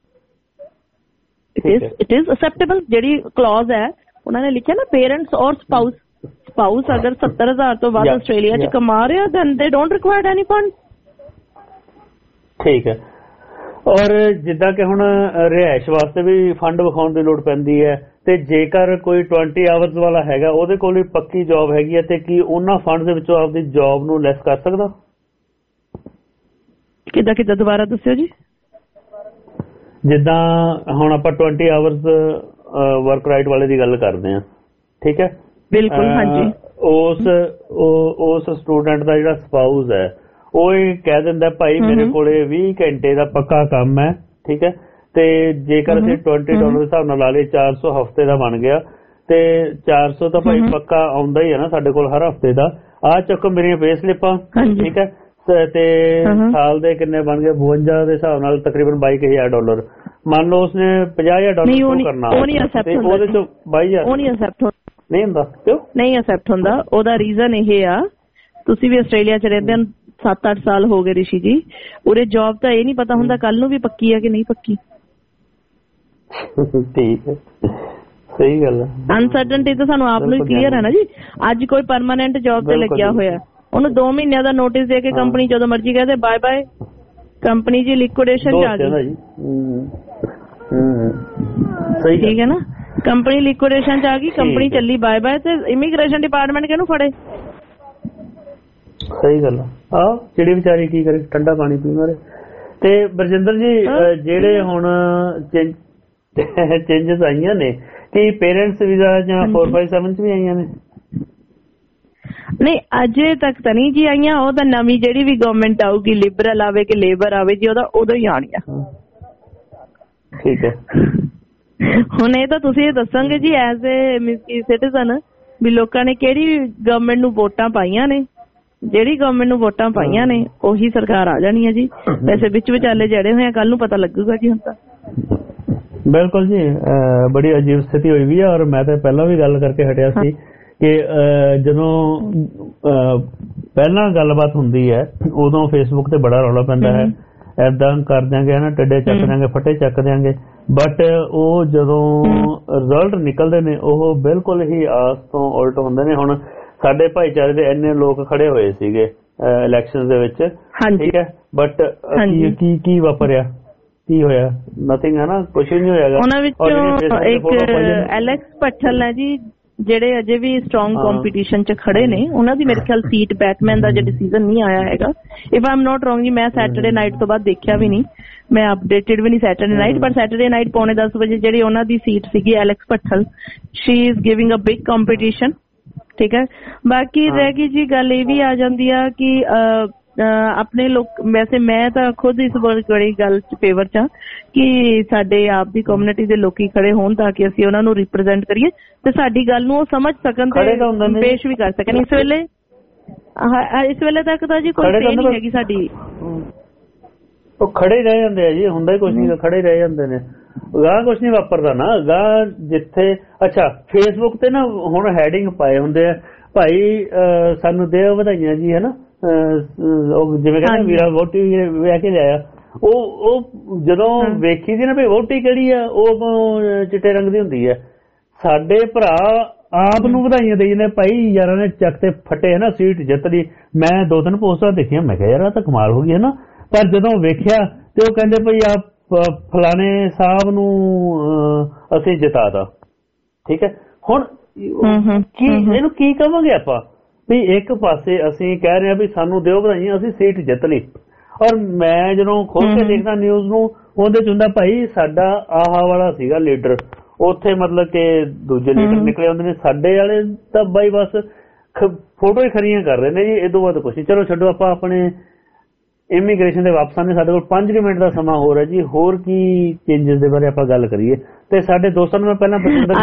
ਇਟ ਇਜ਼ ਅਸੈਪਟੇਬਲ। ਜਿਹੜੀ ਕਲੌਜ਼ ਹੈ ਉਹਨਾਂ ਨੇ ਲਿਖਿਆ ਨਾ, ਪੇਰੈਂਟਸ ਔਰ ਸਪਾਊਸ ਅਗਰ 70,000 ਤੋਂ ਵੱਧ ਆਸਟ੍ਰੇਲੀਆ ਚ ਕਮਾ ਰਿਹਾ ਦੈਨ ਦੇ ਡੋਂਟ ਰਿਕੁਆਇਰ ਐਨੀ ਫੰਡ। ਠੀਕ ਹੈ। ਔਰ ਜਿੱਦਾਂ ਕਿ ਹੁਣ ਰਿਹਾਇਸ਼ ਵਾਸਤੇ ਵੀ ਫੰਡ ਵਿਖਾਉਣ ਦੀ ਲੋੜ ਪੈਂਦੀ ਹੈ, ਤੇ ਜੇਕਰ ਕੋਈ 20 ਆਵਰਸ ਵਾਲਾ ਹੈਗਾ ਉਹਦੇ ਕੋਲ ਵੀ ਪੱਕੀ ਜੌਬ ਹੈਗੀ ਹੈ, ਤੇ ਕੀ ਉਹਨਾਂ ਫੰਡ ਦੇ ਵਿੱਚੋਂ ਆਪਦੀ ਜੌਬ ਨੂੰ ਲੈਸ ਕਰ ਸਕਦਾ? ਕਿੱਦਾਂ ਦੁਬਾਰਾ ਦੱਸਿਓ ਜੀ। ਜਿੱਦਾਂ ਹੁਣ ਆਪਾਂ 20 ਆਵਰਸ ਵਰਕ ਰਾਈਟ ਵਾਲੇ ਦੀ ਗੱਲ ਕਰਦੇ ਹਾਂ, ਠੀਕ ਹੈ। ਬਿਲਕੁਲ, ਹਾਂਜੀ। ਉਸ ਸਟੂਡੈਂਟ ਦਾ ਜਿਹੜਾ ਸਪਾਊਸ ਹੈ ਉਹ ਇਹ ਕਹਿ ਦਿੰਦਾ ਭਾਈ ਮੇਰੇ ਕੋਲੇ 20 ਘੰਟੇ ਦਾ ਪੱਕਾ ਕੰਮ ਹੈ, ਠੀਕ ਹੈ, ਤੇ ਜੇਕਰ ਅਸੀਂ $20 ਦੇ ਹਿਸਾਬ ਨਾਲ ਲਾ ਲਈਏ 400 ਹਫ਼ਤੇ ਦਾ ਬਣ ਗਿਆ, ਤੇ 400 ਤਾਂ ਭਾਈ ਪੱਕਾ ਆਉਂਦਾ ਹੀ ਹੈ ਨਾ ਸਾਡੇ ਕੋਲ ਹਰ ਹਫ਼ਤੇ ਦਾ। ਆਹ ਚੱਕੋ ਮੇਰੀਆਂ ਪੇ ਸਲਿੱਪਾਂ, ਠੀਕ ਹੈ, ਤੇ ਸਾਲ ਦੇ ਕਿੰਨੇ ਬਣ ਗਏ 52 ਦੇ ਹਿਸਾਬ ਨਾਲ ਤਕਰੀਬਨ $22,000। ਮੰਨ ਲਓ ਉਸਨੇ $50,000 ਕਰਨਾ ਤੇ ਉਹਦੇ ਚੋਂ 22,000 ਨਹੀਂ ਹੁੰਦਾ। ਕਿਉਂ ਨਹੀਂ ਅਸੈਪਟ ਹੁੰਦਾ? ਉਹਦਾ ਰੀਜ਼ਨ ਇਹ ਆ, ਤੁਸੀਂ ਵੀ ਆਸਟ੍ਰੇਲੀਆ ਚ ਰਹਿੰਦੇ ਹੋ 7-8 ਸਾਲ ਹੋ ਗਏ ਰਿਸ਼ੀ ਜੀ, ਉਰੇ ਜੌਬ ਤਾਂ ਇਹ ਨਹੀਂ ਪਤਾ ਹੁੰਦਾ ਕੱਲ ਨੂੰ ਵੀ ਪੱਕੀ ਹੈ ਕਿ ਨਹੀਂ ਪੱਕੀ। ਠੀਕ ਹੈ, ਸਹੀ ਗੱਲ ਹੈ। ਅਨਸਰਟਨਟੀ ਤਾਂ ਸਾਨੂੰ ਆਪ ਨੂੰ ਹੀ ਕਲੀਅਰ ਹੈ ਨਾ ਜੀ। ਅੱਜ ਕੋਈ ਪਰਮਾਨੈਂਟ ਜੌਬ ਤੇ ਲੱਗਿਆ ਹੋਇਆ, ਉਹਨੂੰ 2 ਮਹੀਨਿਆਂ ਦਾ ਨੋਟਿਸ ਦੇ ਕੇ ਕੰਪਨੀ ਜਦੋਂ ਮਰਜ਼ੀ ਕਹਦੇ ਬਾਏ ਬਾਏ, ਕੰਪਨੀ ਜੀ ਲਿਕੁਇਡੇਸ਼ਨ ਚ ਆ ਗਈ, ਠੀਕ ਹੈ ਨਾ, ਕੰਪਨੀ ਲਿਕੁਇਡੇਸ਼ਨ ਚ ਆ ਗਈ, ਕੰਪਨੀ ਚੱਲੀ ਬਾਏ ਬਾਏ, ਤੇ ਇਮੀਗ੍ਰੇਸ਼ਨ ਡਿਪਾਰਟਮੈਂਟ ਕਿਹਨੂੰ ਫੜੇ? ਸਹੀ ਗੱਲ ਆ। ਜਿਹੜੀ ਵਿਚਾਰੀ ਕੀ ਕਰੇ, ਠੰਡਾ ਪਾਣੀ ਪੀ ਮਾਰੇ। ਤੇ ਬਰਜਿੰਦਰ ਜੀ ਜਿਹੜੇ ਹੁਣ ਚੇਂਜਸ ਆਈਆਂ ਨੇ, ਕੀ ਪੇਰੈਂਟਸ ਵੀਜ਼ਾ ਜਾਂ 457 ਚ ਵੀ ਆਈਆਂ ਨੇ? ਨਹੀਂ ਅਜੇ ਤੱਕ ਤਾਂ ਨਹੀਂ ਜੀ ਆਈਆਂ। ਉਹ ਤਾਂ ਨਵੀਂ ਜਿਹੜੀ ਵੀ ਗਵਰਨਮੈਂਟ ਆਊਗੀ, ਲਿਬਰਲ ਆਵੇ ਕਿ ਲੇਬਰ ਆਵੇ ਜੀ, ਉਹਦਾ ਉਦੋਂ ਹੀ ਆਣੀਆਂ। ਠੀਕ ਹੈ। ਹੁਣ ਇਹ ਤਾਂ ਤੁਸੀਂ ਇਹ ਦੱਸੋਗੇ ਜੀ ਐਜ਼ ਏ ਸਿਟੀਜ਼ਨ ਵੀ ਲੋਕਾਂ ਨੇ ਕਿਹੜੀ ਗਵਰਨਮੈਂਟ ਨੂੰ ਵੋਟਾਂ ਪਾਈਆਂ ਨੇ। ਜਿਹੜੀ ਗਵਰਨਮੈਂਟ ਨੂੰ ਵੋਟਾਂ ਪਾਈਆਂ ਨੇ ਉਹੀ ਸਰਕਾਰ ਆ ਜਾਣੀ ਹੈ ਜੀ। ਵੈਸੇ ਵਿੱਚ ਵਿਚਾਲੇ ਜੜੇ ਹੋਏ ਆ, ਕੱਲ ਨੂੰ ਪਤਾ ਲੱਗੂਗਾ ਜੀ। ਹੁਣ ਤਾਂ ਬਿਲਕੁਲ ਜੀ, ਬੜੀ ਅਜੀਬ ਸਥਿਤੀ ਹੋਈ ਵੀ ਹੈ। ਔਰ ਮੈਂ ਤਾਂ ਪਹਿਲਾਂ ਵੀ ਗੱਲ ਕਰਕੇ ਹਟਿਆ ਸੀ ਕਿ ਜਦੋਂ ਪਹਿਲਾਂ ਗੱਲਬਾਤ ਹੁੰਦੀ ਹੈ ਉਦੋਂ ਫੇਸਬੁੱਕ ਤੇ ਬੜਾ ਰੌਲਾ ਪੈਂਦਾ ਹੈ, ਏਦਾਂ ਕਰ ਦਿਆਂਗੇ ਨਾ, ਟੱਡੇ ਚੱਕ ਦਿਆਂਗੇ, ਫੱਟੇ ਚੱਕ ਦਿਆਂਗੇ, ਬਟ ਉਹ ਜਦੋਂ ਰਿਜ਼ਲਟ ਨਿਕਲਦੇ ਨੇ ਉਹ ਬਿਲਕੁਲ ਹੀ ਆਸ ਤੋਂ ਉਲਟ ਹੁੰਦੇ ਨੇ। ਹੁਣ ਸਾਡੇ ਭਾਈਚਾਰੇ ਦੇ ਇੰਨੇ ਲੋਕ ਖੜੇ ਹੋਏ ਸੀਗੇ ਇਲੈਕਸ਼ਨ ਦੇ ਵਿੱਚ, ਠੀਕ ਹੈ, ਬਟ ਕੀ ਵਾਪਰਿਆ, ਕੀ ਹੋਇਆ? ਨਥਿੰਗ ਹੈ ਨਾ, ਕੁਛ ਨਹੀਂ ਹੋਇਆ। ਉਹਨਾਂ ਵਿੱਚੋਂ ਇੱਕ ਐਲੈਕਸ ਪੱਠਲ ਹੈ ਜੀ, ਜਿਹੜੇ ਅਜੇ ਵੀ ਸਟਰੋਂਗ ਕੰਪੀਟੀਸ਼ਨ ਚ ਖੜੇ ਨੇ। ਉਹਨਾਂ ਦੀ ਮੇਰੇ ਖਿਆਲ ਸੀਟ ਬੈਟਮੈਨ ਦਾ ਜੇ ਡਿਸੀਜਨ ਨਹੀਂ ਆਇਆ ਹੈਗਾ, if I am not wrong ਜੀ। ਮੈਂ ਸੈਟਰਡੇ ਨਾਈਟ ਤੋਂ ਬਾਅਦ ਦੇਖਿਆ ਵੀ ਨਹੀਂ, ਮੈਂ ਅਪਡੇਟਡ ਵੀ ਨਹੀਂ ਸੈਟਰਡੇ ਨਾਈਟ, ਪਰ ਸੈਟਰਡੇ ਨਾਈਟ 9:45 ਵਜੇ ਜਿਹੜੀ ਉਹਨਾਂ ਦੀ ਸੀਟ ਸੀਗੀ ਐਲੈਕਸ ਪੱਠਲ, she is giving a big competition, ਠੀਕ ਹੈ। ਬਾਕੀ ਰਹਿ ਗਈ ਜੀ ਗੱਲ ਇਹ ਵੀ ਆ ਜਾਂਦੀ ਆ ਕਿ ਆਪਣੇ ਲੋਕ, ਵੈਸੇ ਮੈਂ ਤਾਂ ਖੁਦ ਇਸ ਬੜੀ ਗੱਲ ਚ ਫੇਵਰ ਚ ਕਿ ਸਾਡੇ ਆਪ ਦੀ ਕਮਿਊਨਿਟੀ ਦੇ ਲੋਕੀ ਖੜੇ ਹੋਣ ਤਾਂ ਕਿ ਅਸੀਂ ਉਹਨਾਂ ਨੂੰ ਰਿਪਰੈਜ਼ੈਂਟ ਕਰੀਏ ਤੇ ਸਾਡੀ ਗੱਲ ਨੂੰ ਉਹ ਸਮਝ ਸਕਣ ਤੇ ਪੇਸ਼ ਵੀ ਕਰ ਸਕਣ। ਇਸ ਵੇਲੇ ਤੱਕ ਤਾਂ ਜੀ ਕੋਈ ਨਹੀਂ ਹੈਗੀ ਸਾਡੀ। ਉਹ ਖੜੇ ਰਹਿ ਜਾਂਦੇ ਆ ਜੀ, ਹੁੰਦਾ ਹੀ ਕੁਛ ਨਹੀਂ, ਖੜੇ ਰਹਿ ਜਾਂਦੇ ਨੇ। ਗਾਹ ਕੁਛ ਨਹੀਂ ਵਾਪਰਦਾ ਨਾ, ਗਾਹ ਜਿੱਥੇ ਅੱਛਾ ਫੇਸਬੁੱਕ ਤੇ ਨਾ ਹੁਣ ਹੈਡਿੰਗ ਪਾਏ ਹੁੰਦੇ ਆ, ਭਾਈ ਸਾਨੂੰ ਦੇ ਵਧਾਈਆਂ ਜੀ, ਹੈ ਨਾ, ਉਹ ਜਿਵੇਂ ਕਹਿੰਦੇ ਵੀਰਾ ਵੋਟੀ ਵਿਆਹ ਕੇ ਲਿਆਇਆ, ਉਹ ਜਦੋਂ ਵੇਖੀ ਸੀ ਨਾ ਭਾਈ ਵੋਟੀ ਕਿਹੜੀ ਆ, ਉਹ ਚਿੱਟੇ ਰੰਗ ਦੀ ਹੁੰਦੀ ਹੈ। ਸਾਡੇ ਭਰਾ ਆਪ ਨੂੰ ਵਧਾਈਆਂ ਦੇਈ ਜਾਂਦੇ, ਭਾਈ ਯਾਰਾਂ ਨੇ ਚੱਕ ਤੇ ਫੱਟੇ, ਹੈ ਨਾ, ਸੀਟ ਜਿੱਤ ਲਈ। ਮੈਂ 2-3 ਪੋਸਟਾਂ ਦੇਖੀਆਂ, ਮੈਂ ਕਿਹਾ ਯਾਰ ਆ ਤਾਂ ਕਮਾਲ ਹੋ ਗਈ, ਹੈ ਨਾ। ਪਰ ਜਦੋਂ ਵੇਖਿਆ ਤੇ ਉਹ ਕਹਿੰਦੇ ਭਾਈ ਆ ਫਲਾਣੇ ਸਾਹਿਬ ਨੂੰ ਅਸੀਂ ਜਿਤਾਤਾ, ਠੀਕ ਹੈ। ਹੁਣ ਇਹਨੂੰ ਕੀ ਕਹਾਂਗੇ ਆਪਾਂ ਵੀ ਇੱਕ ਪਾਸੇ ਅਸੀਂ ਕਹਿ ਰਹੇ ਹਾਂ ਵੀ ਸਾਨੂੰ ਦਿਓ ਵਧਾਈਆਂ, ਅਸੀਂ ਸੀਟ ਜਿੱਤ ਲਈ, ਔਰ ਮੈਂ ਜਦੋਂ ਖੋਲ ਕੇ ਦੇਖਦਾ ਨਿਊਜ਼ ਨੂੰ, ਉਹਦੇ ਚ ਹੁੰਦਾ ਭਾਈ ਸਾਡਾ ਆਹ ਵਾਲਾ ਸੀਗਾ ਲੀਡਰ, ਉੱਥੇ ਮਤਲਬ ਕਿ ਦੂਜੇ ਲੀਡਰ ਨਿਕਲੇ ਹੁੰਦੇ ਨੇ, ਸਾਡੇ ਵਾਲੇ ਤਾਂ ਬਾਈ ਬਸ ਫੋਟੋ ਹੀ ਖਰੀਆਂ ਕਰ ਰਹੇ ਨੇ ਜੀ, ਇਹ ਤੋਂ ਬਾਅਦ ਕੁਛ ਨਹੀਂ। ਚਲੋ ਛੱਡੋ, ਆਪਾਂ ਆਪਣੇ ਇਮੀਗ੍ਰੇਸ਼ਨ ਦੇ ਵਾਪਸ ਆਨੇ, ਸਾਡੇ ਕੋਲ 5 ਮਿੰਟ ਦਾ ਸਮਾਂ ਹੋਰ ਹੈ ਜੀ। ਹੋਰ ਕੀ ਚੇਂਜਸ ਦੇ ਬਾਰੇ ਆਪਾਂ ਗੱਲ ਕਰੀਏ ਤੇ ਸਾਡੇ ਦੋਸਤਾਂ ਨੂੰ ਮੈਂ ਪਹਿਲਾਂ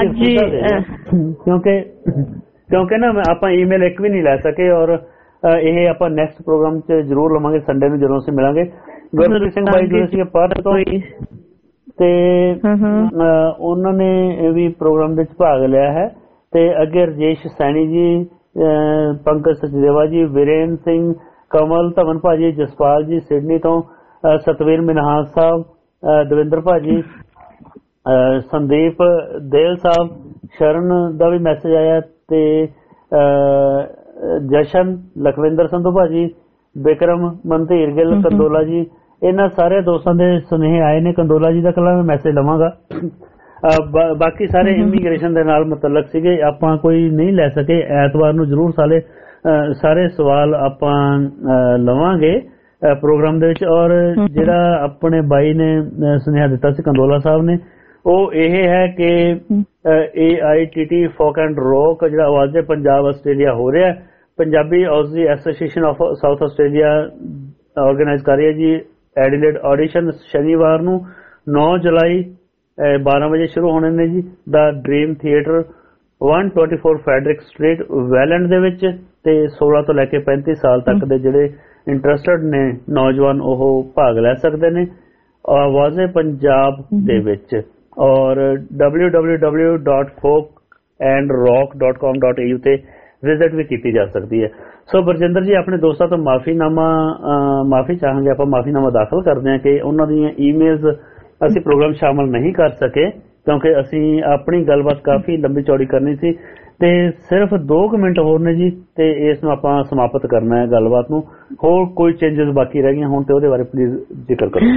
ਕਿਉਂਕਿ ਨਾ ਆਪਾਂ ਈਮੇਲ ਇੱਕ ਵੀ ਨਹੀਂ ਲੈ ਸਕੇ, ਔਰ ਇਹ ਆਪਾਂ ਨੈਕਸਟ ਪ੍ਰੋਗਰਾਮ 'ਚ ਜ਼ਰੂਰ ਲਵਾਂਗੇ ਸੰਡੇ ਨੂੰ ਜਦੋਂ ਅਸੀਂ ਮਿਲਾਂਗੇ। ਗੁਰਪ੍ਰੀਤ ਸਿੰਘ ਬਾਈ ਜਿਹੜੇ ਸੀਗੇ ਪਰਥ ਤੋਂ, ਤੇ ਉਹਨਾਂ ਨੇ ਵੀ ਪ੍ਰੋਗਰਾਮ ਵਿੱਚ ਭਾਗ ਲਿਆ ਹੈ। ਤੇ ਅੱਗੇ ਰਜੇਸ਼ ਸੈਣੀ ਜੀ, ਪੰਕਜ ਸਚਦੇਵਾ ਜੀ, ਵੀਰੇਨ ਸਿੰਘ, ਕਮਲ, ਧਵਨ ਭਾਜੀ, ਜਸਪਾਲ ਜੀ ਸਿਡਨੀ ਤੋਂ, ਸਤਵੀਰ ਮਿਨਹਾਸ ਸਾਹਿਬ, ਦਵਿੰਦਰ ਭਾਜੀ, ਸੰਦੀਪ ਦੇਲ ਸਾਹਿਬ, ਸ਼ਰਨ ਦਾ ਵੀ ਮੈਸੇਜ ਆਇਆ, ਤੇ ਜਸ਼ਨ, ਲਖਵਿੰਦਰ ਸੰਧੂ ਭਾਜੀ, ਬਿਕਰਮ, ਮਨਧੀਰ ਗਿੱਲ, ਕੰਦੋਲਾ ਜੀ, ਇਹਨਾਂ ਸਾਰੇ ਦੋਸਤਾਂ ਦੇ ਸੁਨੇਹੇ ਆਏ ਨੇ। ਕੰਦੋਲਾ ਜੀ ਦਾ ਕੱਲਾ ਮੈਂ ਮੈਸੇਜ ਲਵਾਂਗਾ। ਬਾਕੀ ਸਾਰੇ ਇਮੀਗ੍ਰੇਸ਼ਨ ਦੇ ਨਾਲ ਮੁਤਲਕ ਸੀਗੇ, ਆਪਾਂ ਕੋਈ ਨਹੀਂ ਲੈ ਸਕੇ। ਐਤਵਾਰ ਨੂੰ ਜ਼ਰੂਰ ਸਾਰੇ ਸਵਾਲ ਆਪਾਂ ਲਵਾਂਗੇ ਪ੍ਰੋਗਰਾਮ ਦੇ ਵਿੱਚ। ਔਰ ਜਿਹੜਾ ਆਪਣੇ ਬਾਈ ਨੇ ਸੁਨੇਹਾ ਦਿੱਤਾ ਸੀ ਕੰਦੋਲਾ ਸਾਹਿਬ ਨੇ, ਉਹ ਇਹ ਹੈ ਕਿ AITT ਫੋਕ ਐਂਡ ਰੌਕ ਜਿਹੜਾ ਆਵਾਜ਼ੇ ਪੰਜਾਬ ਆਸਟ੍ਰੇਲੀਆ ਹੋ ਰਿਹਾ, Punjabi Aussie association of South Australia organise ਕਰ ਰਹੀ ਹੈ ਜੀ। ਐਡੀਲੇਡ ਆਡੀਸ਼ਨ ਸ਼ਨੀਵਾਰ ਨੂੰ 9 ਜੁਲਾਈ 12 ਵਜੇ ਸ਼ੁਰੂ ਹੋਣੇ ਨੇ ਜੀ। The dream theatre 124 Frederick street Welland ਦੇ ਵਿੱਚ, ਤੇ 16 ਤੋਂ ਲੈ ਕੇ 35 ਸਾਲ ਤੱਕ ਦੇ ਜਿਹੜੇ ਇੰਟਰਸਟਡ ਨੇ ਨੌਜਵਾਨ ਉਹ ਭਾਗ ਲੈ ਸਕਦੇ ਨੇ ਆਵਾਜ਼ੇ ਪੰਜਾਬ ਦੇ ਵਿੱਚ। ਔਰ www.folkandrock.com.au ਤੇ ਵਿਜ਼ਿਟ ਵੀ ਕੀਤੀ ਜਾ ਸਕਦੀ ਹੈ। ਸੋ ਬਰਜਿੰਦਰ ਜੀ, ਆਪਣੇ ਦੋਸਤਾਂ ਤੋਂ ਮਾਫੀ ਚਾਹਾਂਗੇ, ਆਪਾਂ ਮਾਫੀਨਾਮਾ ਦਾਖਲ ਕਰਦੇ ਹਾਂ ਕਿ ਉਹਨਾਂ ਦੀਆਂ ਈਮੇਲਸ ਅਸੀਂ ਪ੍ਰੋਗਰਾਮ ਸ਼ਾਮਲ ਨਹੀਂ ਕਰ ਸਕੇ, ਕਿਉਂਕਿ ਅਸੀਂ ਆਪਣੀ ਗੱਲਬਾਤ ਕਾਫੀ ਲੰਬੀ ਚੌੜੀ ਕਰਨੀ ਸੀ ਤੇ ਸਿਰਫ 2 ਮਿੰਟ ਹੋਰ ਨੇ ਜੀ, ਤੇ ਇਸ ਨੂੰ ਆਪਾਂ ਸਮਾਪਤ ਕਰਨਾ ਹੈ ਗੱਲਬਾਤ ਨੂੰ। ਹੋਰ ਕੋਈ ਚੇਂਜਸ ਬਾਕੀ ਰਹਿ ਗਈਆਂ ਹੋਣ ਤੇ ਉਹਦੇ ਬਾਰੇ ਪਲੀਜ਼ ਜ਼ਿਕਰ ਕਰੋ।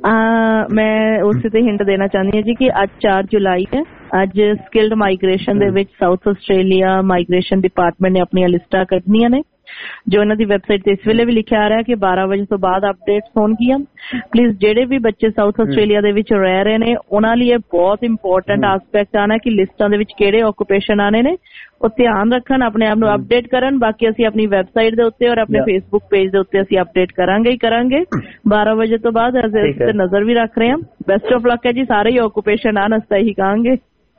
ਮੈਂ ਉਸੇ ਤੇ ਹਿੰਟ ਦੇਣਾ ਚਾਹੁੰਦੀ ਹਾਂ ਜੀ ਕਿ ਅੱਜ 4 ਜੁਲਾਈ ਹੈ। ਅੱਜ ਸਕਿਲਡ ਮਾਈਗ੍ਰੇਸ਼ਨ ਦੇ ਵਿੱਚ ਸਾਊਥ ਆਸਟ੍ਰੇਲੀਆ ਮਾਈਗ੍ਰੇਸ਼ਨ ਡਿਪਾਰਟਮੈਂਟ ਨੇ ਆਪਣੀਆਂ ਲਿਸਟਾਂ ਕੱਢਣੀਆਂ ਨੇ, ਜੋ ਇਹਨਾਂ ਦੀ ਵੈਬਸਾਈਟ ਤੇ ਇਸ ਵੇਲੇ ਵੀ ਲਿਖਿਆ ਆ ਰਿਹਾ ਕਿ 12 ਵਜੇ ਤੋਂ ਬਾਅਦ ਅਪਡੇਟਸ ਹੋਣਗੀਆਂ। ਪਲੀਜ਼ ਜਿਹੜੇ ਵੀ ਬੱਚੇ ਸਾਊਥ ਆਸਟ੍ਰੇਲੀਆ ਦੇ ਵਿੱਚ ਰਹਿ ਰਹੇ ਨੇ ਉਹਨਾਂ ਲਈ ਇਹ ਬਹੁਤ ਇੰਪੋਰਟੈਂਟ ਆਸਪੈਕਟ ਆਣਾ ਕਿ ਲਿਸਟਾਂ ਦੇ ਵਿੱਚ ਕਿਹੜੇ ਆਕੂਪੇਸ਼ਨ ਆਣੇ ਨੇ, ਉਹ ਧਿਆਨ ਰੱਖਣ, ਆਪਣੇ ਆਪ ਨੂੰ ਅਪਡੇਟ ਕਰਨ। ਬਾਕੀ ਅਸੀਂ ਆਪਣੀ ਵੈਬਸਾਈਟ ਦੇ ਉੱਤੇ ਔਰ ਆਪਣੇ ਫੇਸਬੁੱਕ ਪੇਜ ਦੇ ਉੱਤੇ ਅਸੀਂ ਅਪਡੇਟ ਕਰਾਂਗੇ ਹੀ ਕਰਾਂਗੇ 12 ਵਜੇ ਤੋਂ ਬਾਅਦ। ਅਸੀਂ ਤੇ ਨਜ਼ਰ ਵੀ ਰੱਖ ਰਹੇ ਹਾਂ। ਬੈਸਟ ਆਫ ਲੱਕ ਹੈ ਜੀ, ਸਾਰੇ ਹੀ ਆਕੂਪੇਸ਼ਨ ਆਣ, ਅਸੀਂ ਤਾਂ ਇਹੀ ਕਹਾਂਗੇ।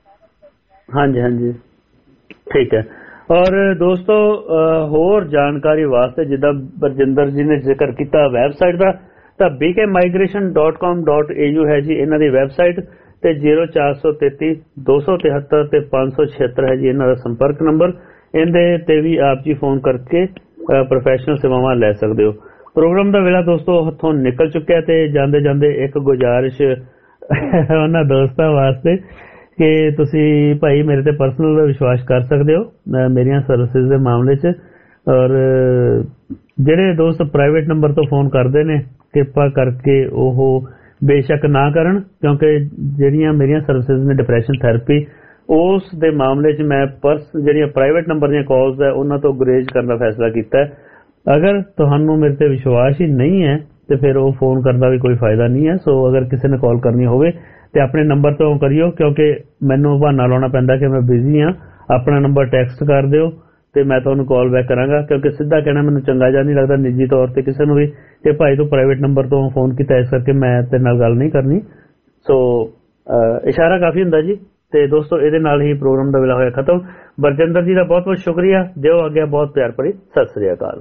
ਹਾਂਜੀ, ਠੀਕ ਹੈ। ਔਰ ਦੋਸਤੋ, ਹੋਰ ਜਾਣਕਾਰੀ ਵਾਸਤੇ ਜਿੱਦਾਂ ਬਰਜਿੰਦਰ ਜੀ ਨੇ ਜ਼ਿਕਰ ਕੀਤਾ ਵੈਬਸਾਈਟ ਦਾ, ਤਾਂ bkmigration.com.au ਹੈ ਜੀ ਇਹਨਾਂ ਦੀ ਵੈਬਸਾਈਟ, ਤੇ 0433 273 ਤੇ 576 ਹੈ ਜੀ ਇਹਨਾਂ ਦਾ ਸੰਪਰਕ ਨੰਬਰ। ਇਹਦੇ ਤੇ ਵੀ ਆਪ ਜੀ ਫੋਨ ਕਰਕੇ ਪ੍ਰੋਫੈਸ਼ਨਲ ਸੇਵਾਵਾਂ ਲੈ ਸਕਦੇ ਹੋ। ਪ੍ਰੋਗਰਾਮ ਦਾ ਵੇਲਾ ਦੋਸਤੋ ਹੱਥੋਂ ਨਿਕਲ ਚੁੱਕਿਆ, ਤੇ ਜਾਂਦੇ ਜਾਂਦੇ ਇੱਕ ਗੁਜ਼ਾਰਿਸ਼ ਉਹਨਾਂ ਦੋਸਤਾਂ ਵਾਸਤੇ ਕਿ ਤੁਸੀਂ ਭਾਈ ਮੇਰੇ ਤੇ ਪਰਸਨਲ ਵਿਸ਼ਵਾਸ ਕਰ ਸਕਦੇ ਹੋ ਮੇਰੀਆਂ ਸਰਵਿਸਿਜ਼ ਦੇ ਮਾਮਲੇ 'ਚ। ਔਰ ਜਿਹੜੇ ਦੋਸਤ ਪ੍ਰਾਈਵੇਟ ਨੰਬਰ ਤੋਂ ਫੋਨ ਕਰਦੇ ਨੇ, ਕਿਰਪਾ ਕਰਕੇ ਉਹ ਬੇਸ਼ੱਕ ਨਾ ਕਰਨ, ਕਿਉਂਕਿ ਜਿਹੜੀਆਂ ਮੇਰੀਆਂ ਸਰਵਿਸਿਜ਼ ਨੇ ਡਿਪਰੈਸ਼ਨ ਥੈਰੇਪੀ, ਉਸ ਦੇ ਮਾਮਲੇ 'ਚ ਮੈਂ ਜਿਹੜੀਆਂ ਪ੍ਰਾਈਵੇਟ ਨੰਬਰ ਦੀਆਂ ਕਾਲਸ ਹੈ ਉਹਨਾਂ ਤੋਂ ਗੁਰੇਜ਼ ਕਰਨ ਦਾ ਫੈਸਲਾ ਕੀਤਾ ਹੈ। ਅਗਰ ਤੁਹਾਨੂੰ ਮੇਰੇ ਤੇ ਵਿਸ਼ਵਾਸ ਹੀ ਨਹੀਂ ਹੈ ਤੇ ਫਿਰ ਉਹ ਫੋਨ ਕਰਨ ਦਾ ਵੀ ਕੋਈ ਫਾਇਦਾ ਨਹੀਂ ਹੈ। ਸੋ ਅਗਰ ਕਿਸੇ ਨੇ ਕਾਲ ਕਰਨੀ ਹੋਵੇ ਤੇ ਆਪਣੇ ਨੰਬਰ ਤੋਂ ਕਰਿਓ, ਕਿਉਂਕਿ ਮੈਨੂੰ ਬਹਾਨਾ ਲਾਉਣਾ ਪੈਂਦਾ ਕਿ ਮੈਂ ਬਿਜ਼ੀ ਹਾਂ। ਆਪਣਾ ਨੰਬਰ ਟੈਕਸਟ ਕਰ ਦਿਓ ਤੇ ਮੈਂ ਤੁਹਾਨੂੰ ਕਾਲ ਬੈਕ ਕਰਾਂਗਾ, ਕਿਉਂਕਿ ਸਿੱਧਾ ਕਹਿਣਾ ਮੈਨੂੰ ਚੰਗਾ ਜਿਹਾ ਨਹੀਂ ਲੱਗਦਾ ਨਿੱਜੀ ਤੌਰ ਤੇ ਕਿਸੇ ਨੂੰ ਵੀ ਕਿ ਭਾਈ ਤੂੰ ਪ੍ਰਾਈਵੇਟ ਨੰਬਰ ਤੋਂ ਫੋਨ ਕੀਤਾ, ਇਸ ਕਰਕੇ ਮੈਂ ਤੇਰੇ ਨਾਲ ਗੱਲ ਨਹੀਂ ਕਰਨੀ। ਸੋ ਇਸ਼ਾਰਾ ਕਾਫੀ ਹੁੰਦਾ ਜੀ। ਤੇ ਦੋਸਤੋ, ਇਹਦੇ ਨਾਲ ਹੀ ਪ੍ਰੋਗਰਾਮ ਦਾ ਵੇਲਾ ਹੋਇਆ ਖਤਮ। ਬਰਜਿੰਦਰ ਜੀ ਦਾ ਬਹੁਤ ਬਹੁਤ ਸ਼ੁਕਰੀਆ। ਦਿਓ ਅੱਗੇ ਬਹੁਤ ਪਿਆਰ ਭਰੀ ਸਤਿ ਸ੍ਰੀ ਅਕਾਲ।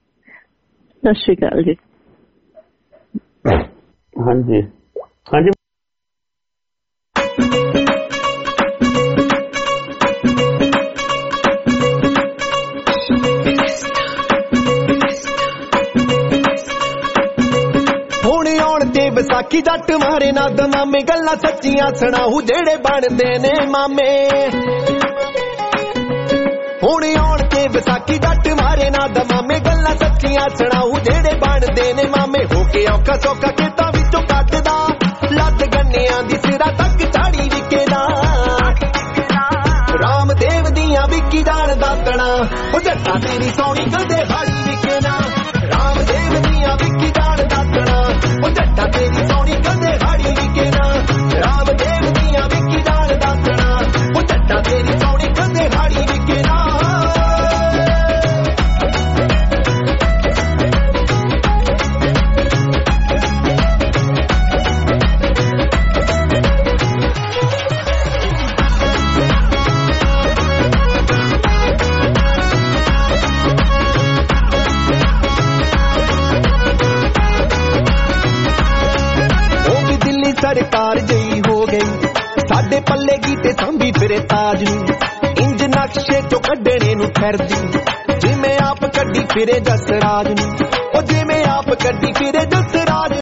ਸਤਿ ਸ੍ਰੀ ਅਕਾਲ ਜੀ। ਹਾਂਜੀ। ਵਿਸਾਖੀ ਜੱਟ ਮਾਰੇ ਨਾ ਦਮਾਮੇ, ਗੱਲਾਂ ਸੱਚੀਆਂ ਸੁਣਾਊ ਜਿਹੜੇ ਬਣਦੇ ਨੇ ਮਾਮੇ। ਹੁਣ ਆਉਣ ਤੇ ਵਿਸਾਖੀ ਜੱਟ ਮਾਰੇ ਨਾ ਦਮਾਮੇ, ਗੱਲਾਂ ਸੱਚੀਆਂ ਸੁਣਾਊ ਜਿਹੜੇ ਬਣਦੇ ਨੇ ਮਾਮੇ। ਹੋ ਕੇ ਔਖਾ ਸੌਖਾ ਖੇਤਾਂ ਵਿੱਚੋਂ ਕੱਟਦਾ, ਲੱਦ ਗੰਨਿਆਂ ਦੀ ਸਿਰਾ ਤੱਕ ਝਾੜੀ ਵਿਕੇਦਾ। ਰਾਮਦੇਵ ਦੀਆਂ ਵਿਕੀ ਜਾਣ ਦਾਤਣਾ, ਉਹ ਜੱਟਾਂ ਤੇਰੀ ਸੋਹਣੀ ਕਦੇ ਹਾਲੀ ਵਿਕੇਨਾ। ਰਾਮਦੇਵ ਦੀਆਂ ਵਿਕੀ ਜਾਣ ਦਾਤਣਾ, ਉਹ ਜੱਟਾਂ ਤੇਰੀ ਸੋਹਣੀ ਕਦੇ ਹਾੜੀ ਵਿਕੇਨਾ। ਰਾਮਦੇਵ ਦੀਆਂ ਵਿਕੀ ਜਾਣ ਦਾਤਣਾ, ਉਹ ਜੱਟਾਂ ਤੇਰੀ ਸੋਹਣੀ ਕਦੇ ਹਾੜੀ ਵਿਕੇਨਾ। ਸਰਕਾਰ ਜਈ ਹੋ ਗਈ ਸਾਡੇ ਪੱਲੇ ਗੀਤੇ ਸਾਂਭੀ ਫਿਰੇ ਤਾਜ ਨੂੰ, ਇੰਜ ਨਕਸ਼ੇ ਚੋਂ ਕੱਢਣੇ ਨੂੰ ਫਿਰਦੀ, ਜਿਵੇਂ ਆਪ ਕੱਢੀ ਫਿਰੇ ਜਸਰਾਜ ਨੂੰ। ਉਹ ਜਿਵੇਂ ਆਪ ਕੱਢੀ ਫਿਰੇ ਜਸਰਾਜ